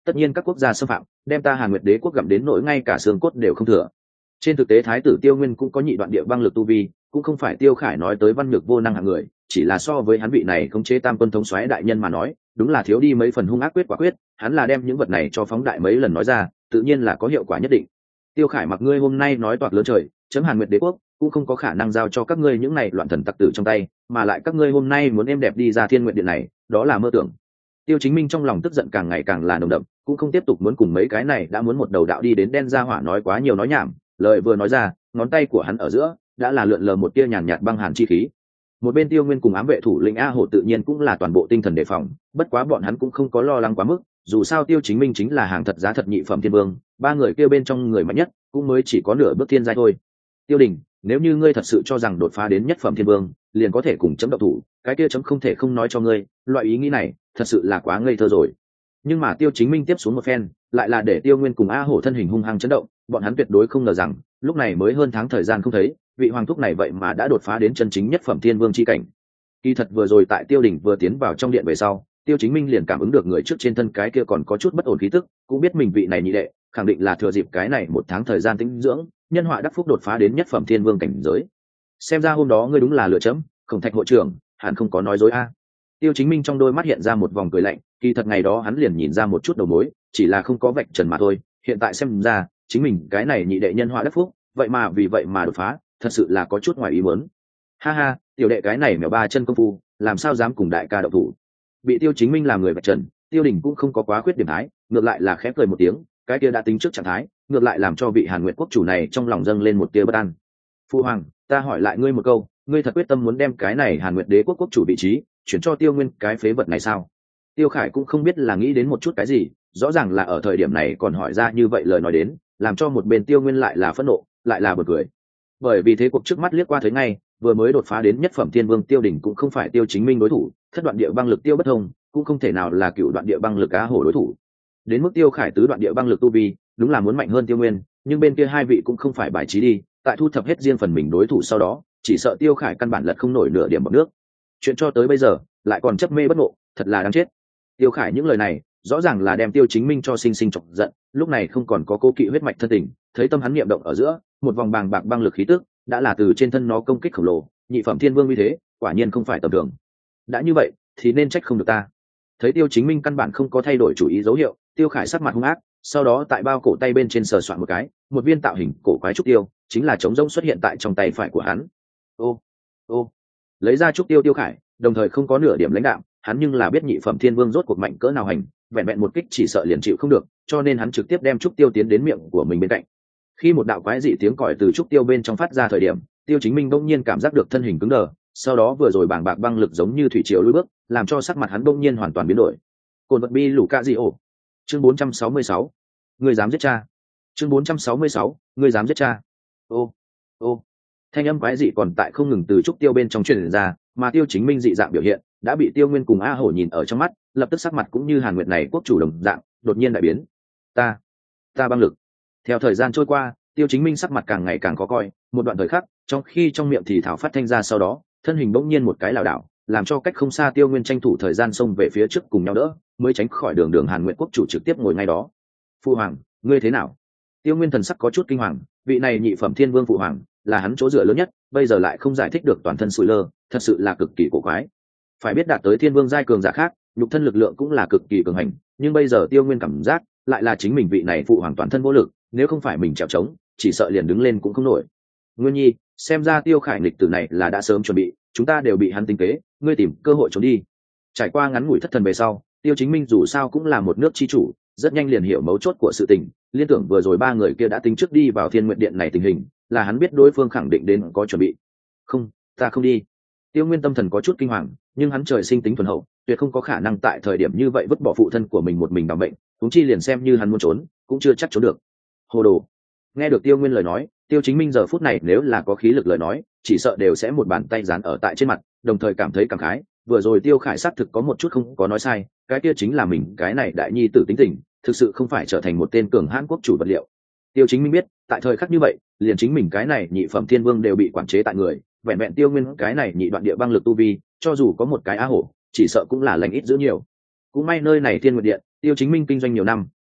Speaker 1: tất nhiên các quốc gia xâm phạm, đem ta Hàn Nguyệt Đế quốc gặm đến nỗi ngay cả xương cốt đều không thừa. Trên thực tế thái tử Tiêu Nguyên cũng có nhị đoạn địa băng lực tu vi, cũng không phải Tiêu Khải nói tới văn nhược vô năng hạng người, chỉ là so với hắn vị này khống chế tam quân thống soái đại nhân mà nói, đúng là thiếu đi mấy phần hung ác quyết quả quyết, hắn là đem những vật này cho phóng đại mấy lần nói ra, tự nhiên là có hiệu quả nhất định. Tiêu Khải mặc ngươi hôm nay nói toạc lớn trời, chấm Hàn Nguyệt Đế quốc cũng không có khả năng giao cho các ngươi những này loạn thần tặc tử trong tay, mà lại các ngươi hôm nay muốn êm đẹp đi ra Thiên Nguyệt Điện này, đó là mơ tưởng. Tiêu Chính Minh trong lòng tức giận càng ngày càng là nồng đậm, cũng không tiếp tục muốn cùng mấy cái này đã muốn một đầu đạo đi đến đen ra hỏa nói quá nhiều nói nhảm, lời vừa nói ra, ngón tay của hắn ở giữa đã là lượn lờ một tia nhàn nhạt băng hàn chi khí. Một bên Tiêu Nguyên cùng ám vệ thủ lĩnh A Hổ tự nhiên cũng là toàn bộ tinh thần đề phòng, bất quá bọn hắn cũng không có lo lắng quá mức, dù sao Tiêu Chính Minh chính là hàng thật giá thật nhị phẩm thiên vương, ba người kia bên trong người mạnh nhất cũng mới chỉ có nửa bước thiên giai thôi. Tiêu Đình, nếu như ngươi thật sự cho rằng đột phá đến nhất phẩm thiên vương liền có thể cùng chấm động thủ, cái kia chấm không thể không nói cho ngươi, loại ý nghĩ này thật sự là quá ngây thơ rồi. Nhưng mà Tiêu Chính Minh tiếp xuống một phen, lại là để Tiêu Nguyên cùng A Hổ thân hình hung hăng chấn động, bọn hắn tuyệt đối không ngờ rằng, lúc này mới hơn tháng thời gian không thấy, vị hoàng thúc này vậy mà đã đột phá đến chân chính nhất phẩm thiên vương chi cảnh. Kỳ thật vừa rồi tại Tiêu Đình vừa tiến vào trong điện về sau, Tiêu Chính Minh liền cảm ứng được người trước trên thân cái kia còn có chút bất ổn khí tức, cũng biết mình vị này nhị đệ, khẳng định là thừa dịp cái này một tháng thời gian tĩnh dưỡng, nhân họa đắc phúc đột phá đến nhất phẩm thiên vương cảnh giới. Xem ra hôm đó ngươi đúng là lựa chấm, Khổng Thạch hội trưởng, hẳn không có nói dối a. Tiêu Chính Minh trong đôi mắt hiện ra một vòng cười lạnh, kỳ thật ngày đó hắn liền nhìn ra một chút đầu mối, chỉ là không có vạch trần mà thôi, hiện tại xem ra, chính mình cái này nhị đệ nhân họa đắc phúc, vậy mà vì vậy mà đột phá, thật sự là có chút ngoài ý muốn. Ha ha, tiểu đệ cái này mèo ba chân công phu, làm sao dám cùng đại ca động thủ. Bị Tiêu Chính Minh làm người vạch trần, Tiêu Đình cũng không có quá khuyết điểm thái, ngược lại là khẽ cười một tiếng, cái kia đã tính trước trạng thái, ngược lại làm cho vị Hàn Nguyệt quốc chủ này trong lòng dâng lên một tia bất an. Phu hoàng, ta hỏi lại ngươi một câu, ngươi thật quyết tâm muốn đem cái này Hàn Nguyệt Đế quốc quốc chủ vị trí chuyển cho Tiêu Nguyên cái phế vật này sao? Tiêu Khải cũng không biết là nghĩ đến một chút cái gì, rõ ràng là ở thời điểm này còn hỏi ra như vậy lời nói đến, làm cho một bên Tiêu Nguyên lại là phẫn nộ, lại là bật cười. Bởi vì thế cuộc trước mắt liếc qua thấy ngay, vừa mới đột phá đến nhất phẩm thiên vương Tiêu Đình cũng không phải Tiêu Chính Minh đối thủ, thất đoạn địa băng lực Tiêu Bất Thông cũng không thể nào là cựu đoạn địa băng lực Á Hổ đối thủ. Đến mức Tiêu Khải tứ đoạn địa băng lực tu vi, đúng là muốn mạnh hơn Tiêu Nguyên, nhưng bên kia hai vị cũng không phải bài trí đi, tại thu thập hết riêng phần mình đối thủ sau đó, chỉ sợ Tiêu Khải căn bản lật không nổi nửa điểm bọt nước. Chuyện cho tới bây giờ, lại còn chấp mê bất ngộ, thật là đáng chết. Tiêu Khải những lời này, rõ ràng là đem Tiêu Chính Minh cho sinh sinh chọc giận, lúc này không còn có cố kỵ huyết mạch thân tình, thấy tâm hắn niệm động ở giữa, một vòng bàng bạc băng lực khí tức, đã là từ trên thân nó công kích khổng lồ, nhị phẩm thiên vương như thế, quả nhiên không phải tầm thường. Đã như vậy, thì nên trách không được ta. Thấy Tiêu Chính Minh căn bản không có thay đổi chủ ý dấu hiệu, Tiêu Khải sắc mặt hung ác, sau đó tại bao cổ tay bên trên sờ soạn một cái, một viên tạo hình cổ quái trúc tiêu, chính là trống rỗng xuất hiện tại trong tay phải của hắn. Ô, ô, lấy ra trúc tiêu Tiêu Khải, đồng thời không có nửa điểm lãnh đạm, hắn nhưng là biết nhị phẩm thiên vương rốt cuộc mạnh cỡ nào hành, vẹn vẹn một kích chỉ sợ liền chịu không được, cho nên hắn trực tiếp đem trúc tiêu tiến đến miệng của mình bên cạnh. Khi một đạo quái dị tiếng còi từ trúc tiêu bên trong phát ra thời điểm, Tiêu Chính Minh bỗng nhiên cảm giác được thân hình cứng đờ, sau đó vừa rồi bàng bạc băng lực giống như thủy triều lùi bước, làm cho sắc mặt hắn bỗng nhiên hoàn toàn biến đổi. Cồn vật bi lũ cạ gì ổ. Chương bốn trăm sáu mươi sáu. Ngươi dám giết cha. Chương bốn trăm sáu mươi sáu. Ngươi dám giết cha. Ô, ô. Thanh âm quái dị còn tại không ngừng từ trúc tiêu bên trong truyền ra, mà Tiêu Chính Minh dị dạng biểu hiện, đã bị Tiêu Nguyên cùng A Hổ nhìn ở trong mắt, lập tức sắc mặt cũng như Hàn Nguyệt này quốc chủ đồng dạng, đột nhiên đại biến. Ta, ta băng lực. Theo thời gian trôi qua, Tiêu Chính Minh sắc mặt càng ngày càng khó coi, một đoạn thời khắc, trong khi trong miệng thì thảo phát thanh ra sau đó, thân hình bỗng nhiên một cái lảo đảo, làm cho cách không xa Tiêu Nguyên tranh thủ thời gian xông về phía trước cùng nhau đỡ, mới tránh khỏi đường đường Hàn Nguyệt quốc chủ trực tiếp ngồi ngay đó. Phụ hoàng, ngươi thế nào? Tiêu Nguyên thần sắc có chút kinh hoàng, vị này nhị phẩm thiên vương phụ hoàng, là hắn chỗ dựa lớn nhất, bây giờ lại không giải thích được toàn thân sủi lơ, thật sự là cực kỳ cổ quái. Phải biết đạt tới thiên vương giai cường giả khác, nhục thân lực lượng cũng là cực kỳ cường hành, nhưng bây giờ Tiêu Nguyên cảm giác lại là chính mình vị này phụ hoàng toàn thân vô lực, nếu không phải mình trèo trống, chỉ sợ liền đứng lên cũng không nổi. Nguyên Nhi, xem ra Tiêu Khải nghịch tử này là đã sớm chuẩn bị, chúng ta đều bị hắn tính kế, ngươi tìm cơ hội trốn đi. Trải qua ngắn ngủi thất thần về sau, Tiêu Chính Minh dù sao cũng là một nước chi chủ, rất nhanh liền hiểu mấu chốt của sự tình, liên tưởng vừa rồi ba người kia đã tính trước đi vào Thiên Nguyệt Điện này tình hình, là hắn biết đối phương khẳng định đến có chuẩn bị. Không, ta không đi. Tiêu Nguyên tâm thần có chút kinh hoàng, nhưng hắn trời sinh tính thuần hậu, tuyệt không có khả năng tại thời điểm như vậy vứt bỏ phụ thân của mình một mình đảm bệnh, huống chi liền xem như hắn muốn trốn, cũng chưa chắc trốn được. Hồ đồ. Nghe được Tiêu Nguyên lời nói, Tiêu Chính Minh giờ phút này nếu là có khí lực lời nói, chỉ sợ đều sẽ một bàn tay dán ở tại trên mặt, đồng thời cảm thấy cảm khái, vừa rồi Tiêu Khải xác thực có một chút không có nói sai, cái kia chính là mình cái này đại nhi tử tính tình, thực sự không phải trở thành một tên cường hãn quốc chủ vật liệu. Tiêu Chính Minh biết, tại thời khắc như vậy, liền chính mình cái này nhị phẩm thiên vương đều bị quản chế tại người, vẹn vẹn Tiêu Nguyên cái này nhị đoạn địa băng lực tu vi, cho dù có một cái á hổ, chỉ sợ cũng là lành ít giữ nhiều. Cũng may nơi này Thiên Nguyệt Điện, Tiêu Chính Minh kinh doanh nhiều năm,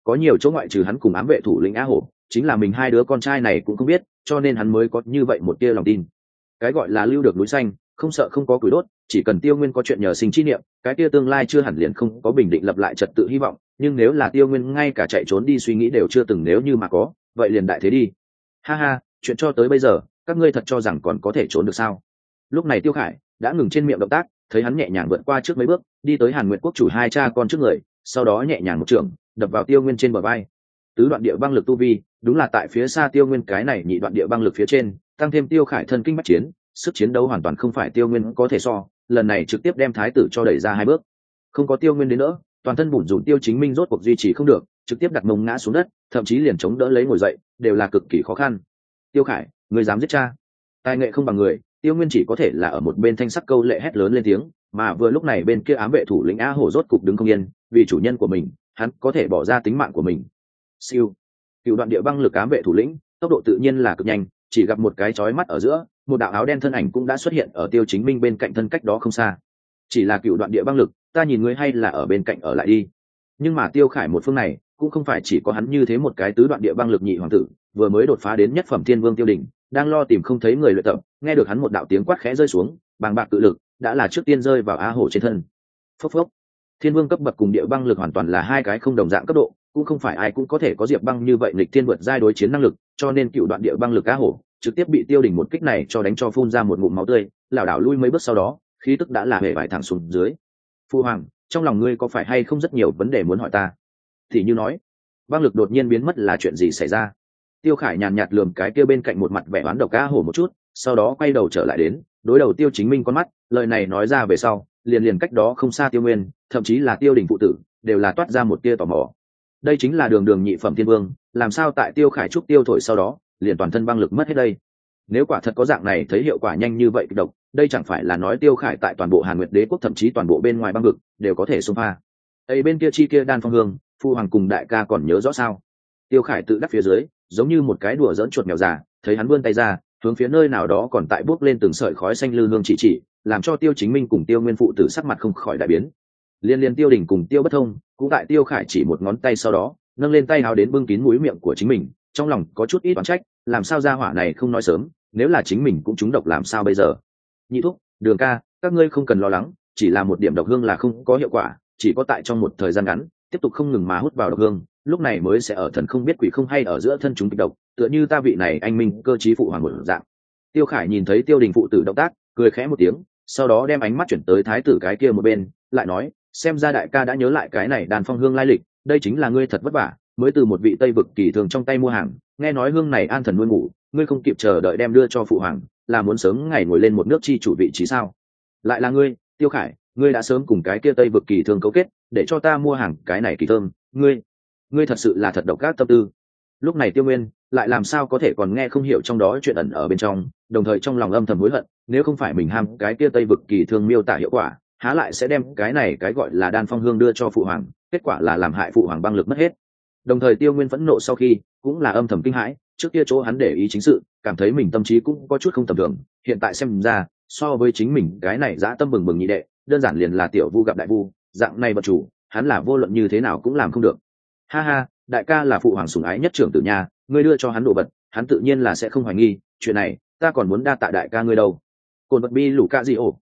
Speaker 1: có nhiều chỗ ngoại trừ hắn cùng ám vệ thủ lĩnh á hổ, chính là mình hai đứa con trai này cũng không biết, cho nên hắn mới có như vậy một tia lòng tin. Cái gọi là lưu được núi xanh, không sợ không có củi đốt, chỉ cần Tiêu Nguyên có chuyện nhờ sinh chi niệm, cái kia tương lai chưa hẳn liền không có bình định lập lại trật tự hy vọng, nhưng nếu là Tiêu Nguyên ngay cả chạy trốn đi suy nghĩ đều chưa từng nếu như mà có, vậy liền đại thế đi. Ha ha, chuyện cho tới bây giờ, các ngươi thật cho rằng còn có thể trốn được sao? Lúc này Tiêu Khải đã ngừng trên miệng động tác, thấy hắn nhẹ nhàng vượt qua trước mấy bước, đi tới Hàn Nguyệt quốc chủ hai cha con trước người, sau đó nhẹ nhàng một trường đập vào Tiêu Nguyên trên bờ vai. Tứ đoạn địa băng lực tu vi, đúng là tại phía xa Tiêu Nguyên cái này nhị đoạn địa băng lực phía trên, tăng thêm Tiêu Khải thân kinh bách chiến, sức chiến đấu hoàn toàn không phải Tiêu Nguyên có thể so, lần này trực tiếp đem thái tử cho đẩy ra hai bước. Không có Tiêu Nguyên đến nữa, toàn thân bủn rủn Tiêu Chính Minh rốt cuộc duy trì không được, trực tiếp đặt mông ngã xuống đất, thậm chí liền chống đỡ lấy ngồi dậy, đều là cực kỳ khó khăn. Tiêu Khải, ngươi dám giết cha? Tài nghệ không bằng người, Tiêu Nguyên chỉ có thể là ở một bên thanh sắc câu lệ hét lớn lên tiếng, mà vừa lúc này bên kia ám vệ thủ lĩnh Á Hổ rốt cục đứng không yên, vì chủ nhân của mình, hắn có thể bỏ ra tính mạng của mình. Siêu, cựu đoạn địa băng lực ám vệ thủ lĩnh, tốc độ tự nhiên là cực nhanh, chỉ gặp một cái chói mắt ở giữa, một đạo áo đen thân ảnh cũng đã xuất hiện ở Tiêu Chính Minh bên cạnh thân cách đó không xa. Chỉ là cựu đoạn địa băng lực, ta nhìn ngươi hay là ở bên cạnh ở lại đi. Nhưng mà Tiêu Khải một phương này, cũng không phải chỉ có hắn như thế một cái tứ đoạn địa băng lực nhị hoàng tử, vừa mới đột phá đến nhất phẩm thiên vương Tiêu Đình, đang lo tìm không thấy người luyện tập, nghe được hắn một đạo tiếng quát khẽ rơi xuống, bàng bạc cự lực đã là trước tiên rơi vào Á Hổ trên thân. Phốc phốc. Thiên vương cấp bậc cùng địa băng lực hoàn toàn là hai cái không đồng dạng cấp độ, cũng không phải ai cũng có thể có diệp băng như vậy nghịch thiên vượt giai đối chiến năng lực, cho nên cựu đoạn địa băng lực Á Hổ trực tiếp bị Tiêu Đình một kích này cho đánh cho phun ra một ngụm máu tươi, lảo đảo lui mấy bước sau đó, khí tức đã là hề vải thẳng xuống dưới. Phu hoàng, trong lòng ngươi có phải hay không rất nhiều vấn đề muốn hỏi ta? Thì như nói, băng lực đột nhiên biến mất là chuyện gì xảy ra? Tiêu Khải nhàn nhạt lườm cái kia bên cạnh một mặt vẻ oán độc Á Hổ một chút, sau đó quay đầu trở lại đến, đối đầu Tiêu Chính Minh con mắt, lời này nói ra về sau, liền liền cách đó không xa Tiêu Nguyên, thậm chí là Tiêu Đình phụ tử, đều là toát ra một tia tò mò. Đây chính là đường đường nhị phẩm thiên vương, làm sao tại Tiêu Khải trúc tiêu thổi sau đó, liền toàn thân băng lực mất hết đây? Nếu quả thật có dạng này thấy hiệu quả nhanh như vậy kịch độc, đây chẳng phải là nói Tiêu Khải tại toàn bộ Hàn Nguyệt Đế quốc thậm chí toàn bộ bên ngoài băng vực đều có thể xông pha. Ấy bên kia chi kia Đan Phong Hương, phu hoàng cùng đại ca còn nhớ rõ sao? Tiêu Khải tự đắc phía dưới, giống như một cái đùa giỡn chuột mèo già, thấy hắn vươn tay ra, hướng phía nơi nào đó còn tại bốc lên từng sợi khói xanh lư hương chỉ chỉ, làm cho Tiêu Chính Minh cùng Tiêu Nguyên phụ tử sắc mặt không khỏi đại biến. Liên liên Tiêu Đình cùng Tiêu Bất Thông, cũng tại Tiêu Khải chỉ một ngón tay sau đó, nâng lên tay háo đến bưng kín mũi miệng của chính mình, trong lòng có chút ít oán trách, làm sao gia hỏa này không nói sớm, nếu là chính mình cũng trúng độc làm sao bây giờ? Nhị thúc, Đường ca, các ngươi không cần lo lắng, chỉ là một điểm độc hương là không có hiệu quả, chỉ có tại trong một thời gian ngắn, tiếp tục không ngừng mà hút vào độc hương, lúc này mới sẽ ở thần không biết quỷ không hay ở giữa thân chúng kịch độc, tựa như ta vị này anh minh cơ trí phụ hoàng một dạng. Tiêu Khải nhìn thấy Tiêu Đình phụ tử động tác, cười khẽ một tiếng, sau đó đem ánh mắt chuyển tới thái tử cái kia một bên, lại nói, xem ra đại ca đã nhớ lại cái này Đan Phong hương lai lịch, đây chính là ngươi thật vất vả, mới từ một vị Tây vực kỳ thường trong tay mua hàng, nghe nói hương này an thần nuôi ngủ, ngươi không kịp chờ đợi đem đưa cho phụ hoàng, là muốn sớm ngày ngồi lên một nước chi chủ vị trí sao? Lại là ngươi, Tiêu Khải, ngươi đã sớm cùng cái kia Tây vực kỳ thương cấu kết, để cho ta mua hàng cái này kỳ thơm, ngươi, ngươi thật sự là thật độc ác tâm tư. Lúc này Tiêu Nguyên lại làm sao có thể còn nghe không hiểu trong đó chuyện ẩn ở bên trong, đồng thời trong lòng âm thầm hối hận, nếu không phải mình ham cái kia Tây vực kỳ thương miêu tả hiệu quả, há lại sẽ đem cái này cái gọi là Đan Phong hương đưa cho phụ hoàng, kết quả là làm hại phụ hoàng băng lực mất hết. Đồng thời Tiêu Nguyên phẫn nộ sau khi, cũng là âm thầm kinh hãi, trước kia chỗ hắn để ý chính sự, cảm thấy mình tâm trí cũng có chút không tầm thường, hiện tại xem ra, so với chính mình cái này dã tâm bừng bừng nhị đệ, đơn giản liền là tiểu vu gặp đại vu, dạng này vật chủ, hắn là vô luận như thế nào cũng làm không được. Ha ha, đại ca là phụ hoàng sủng ái nhất trưởng tử nhà, ngươi đưa cho hắn đồ vật, hắn tự nhiên là sẽ không hoài nghi, chuyện này, ta còn muốn đa tạ đại ca ngươi đâu. Cồn vật bi lũ ca gì ổ,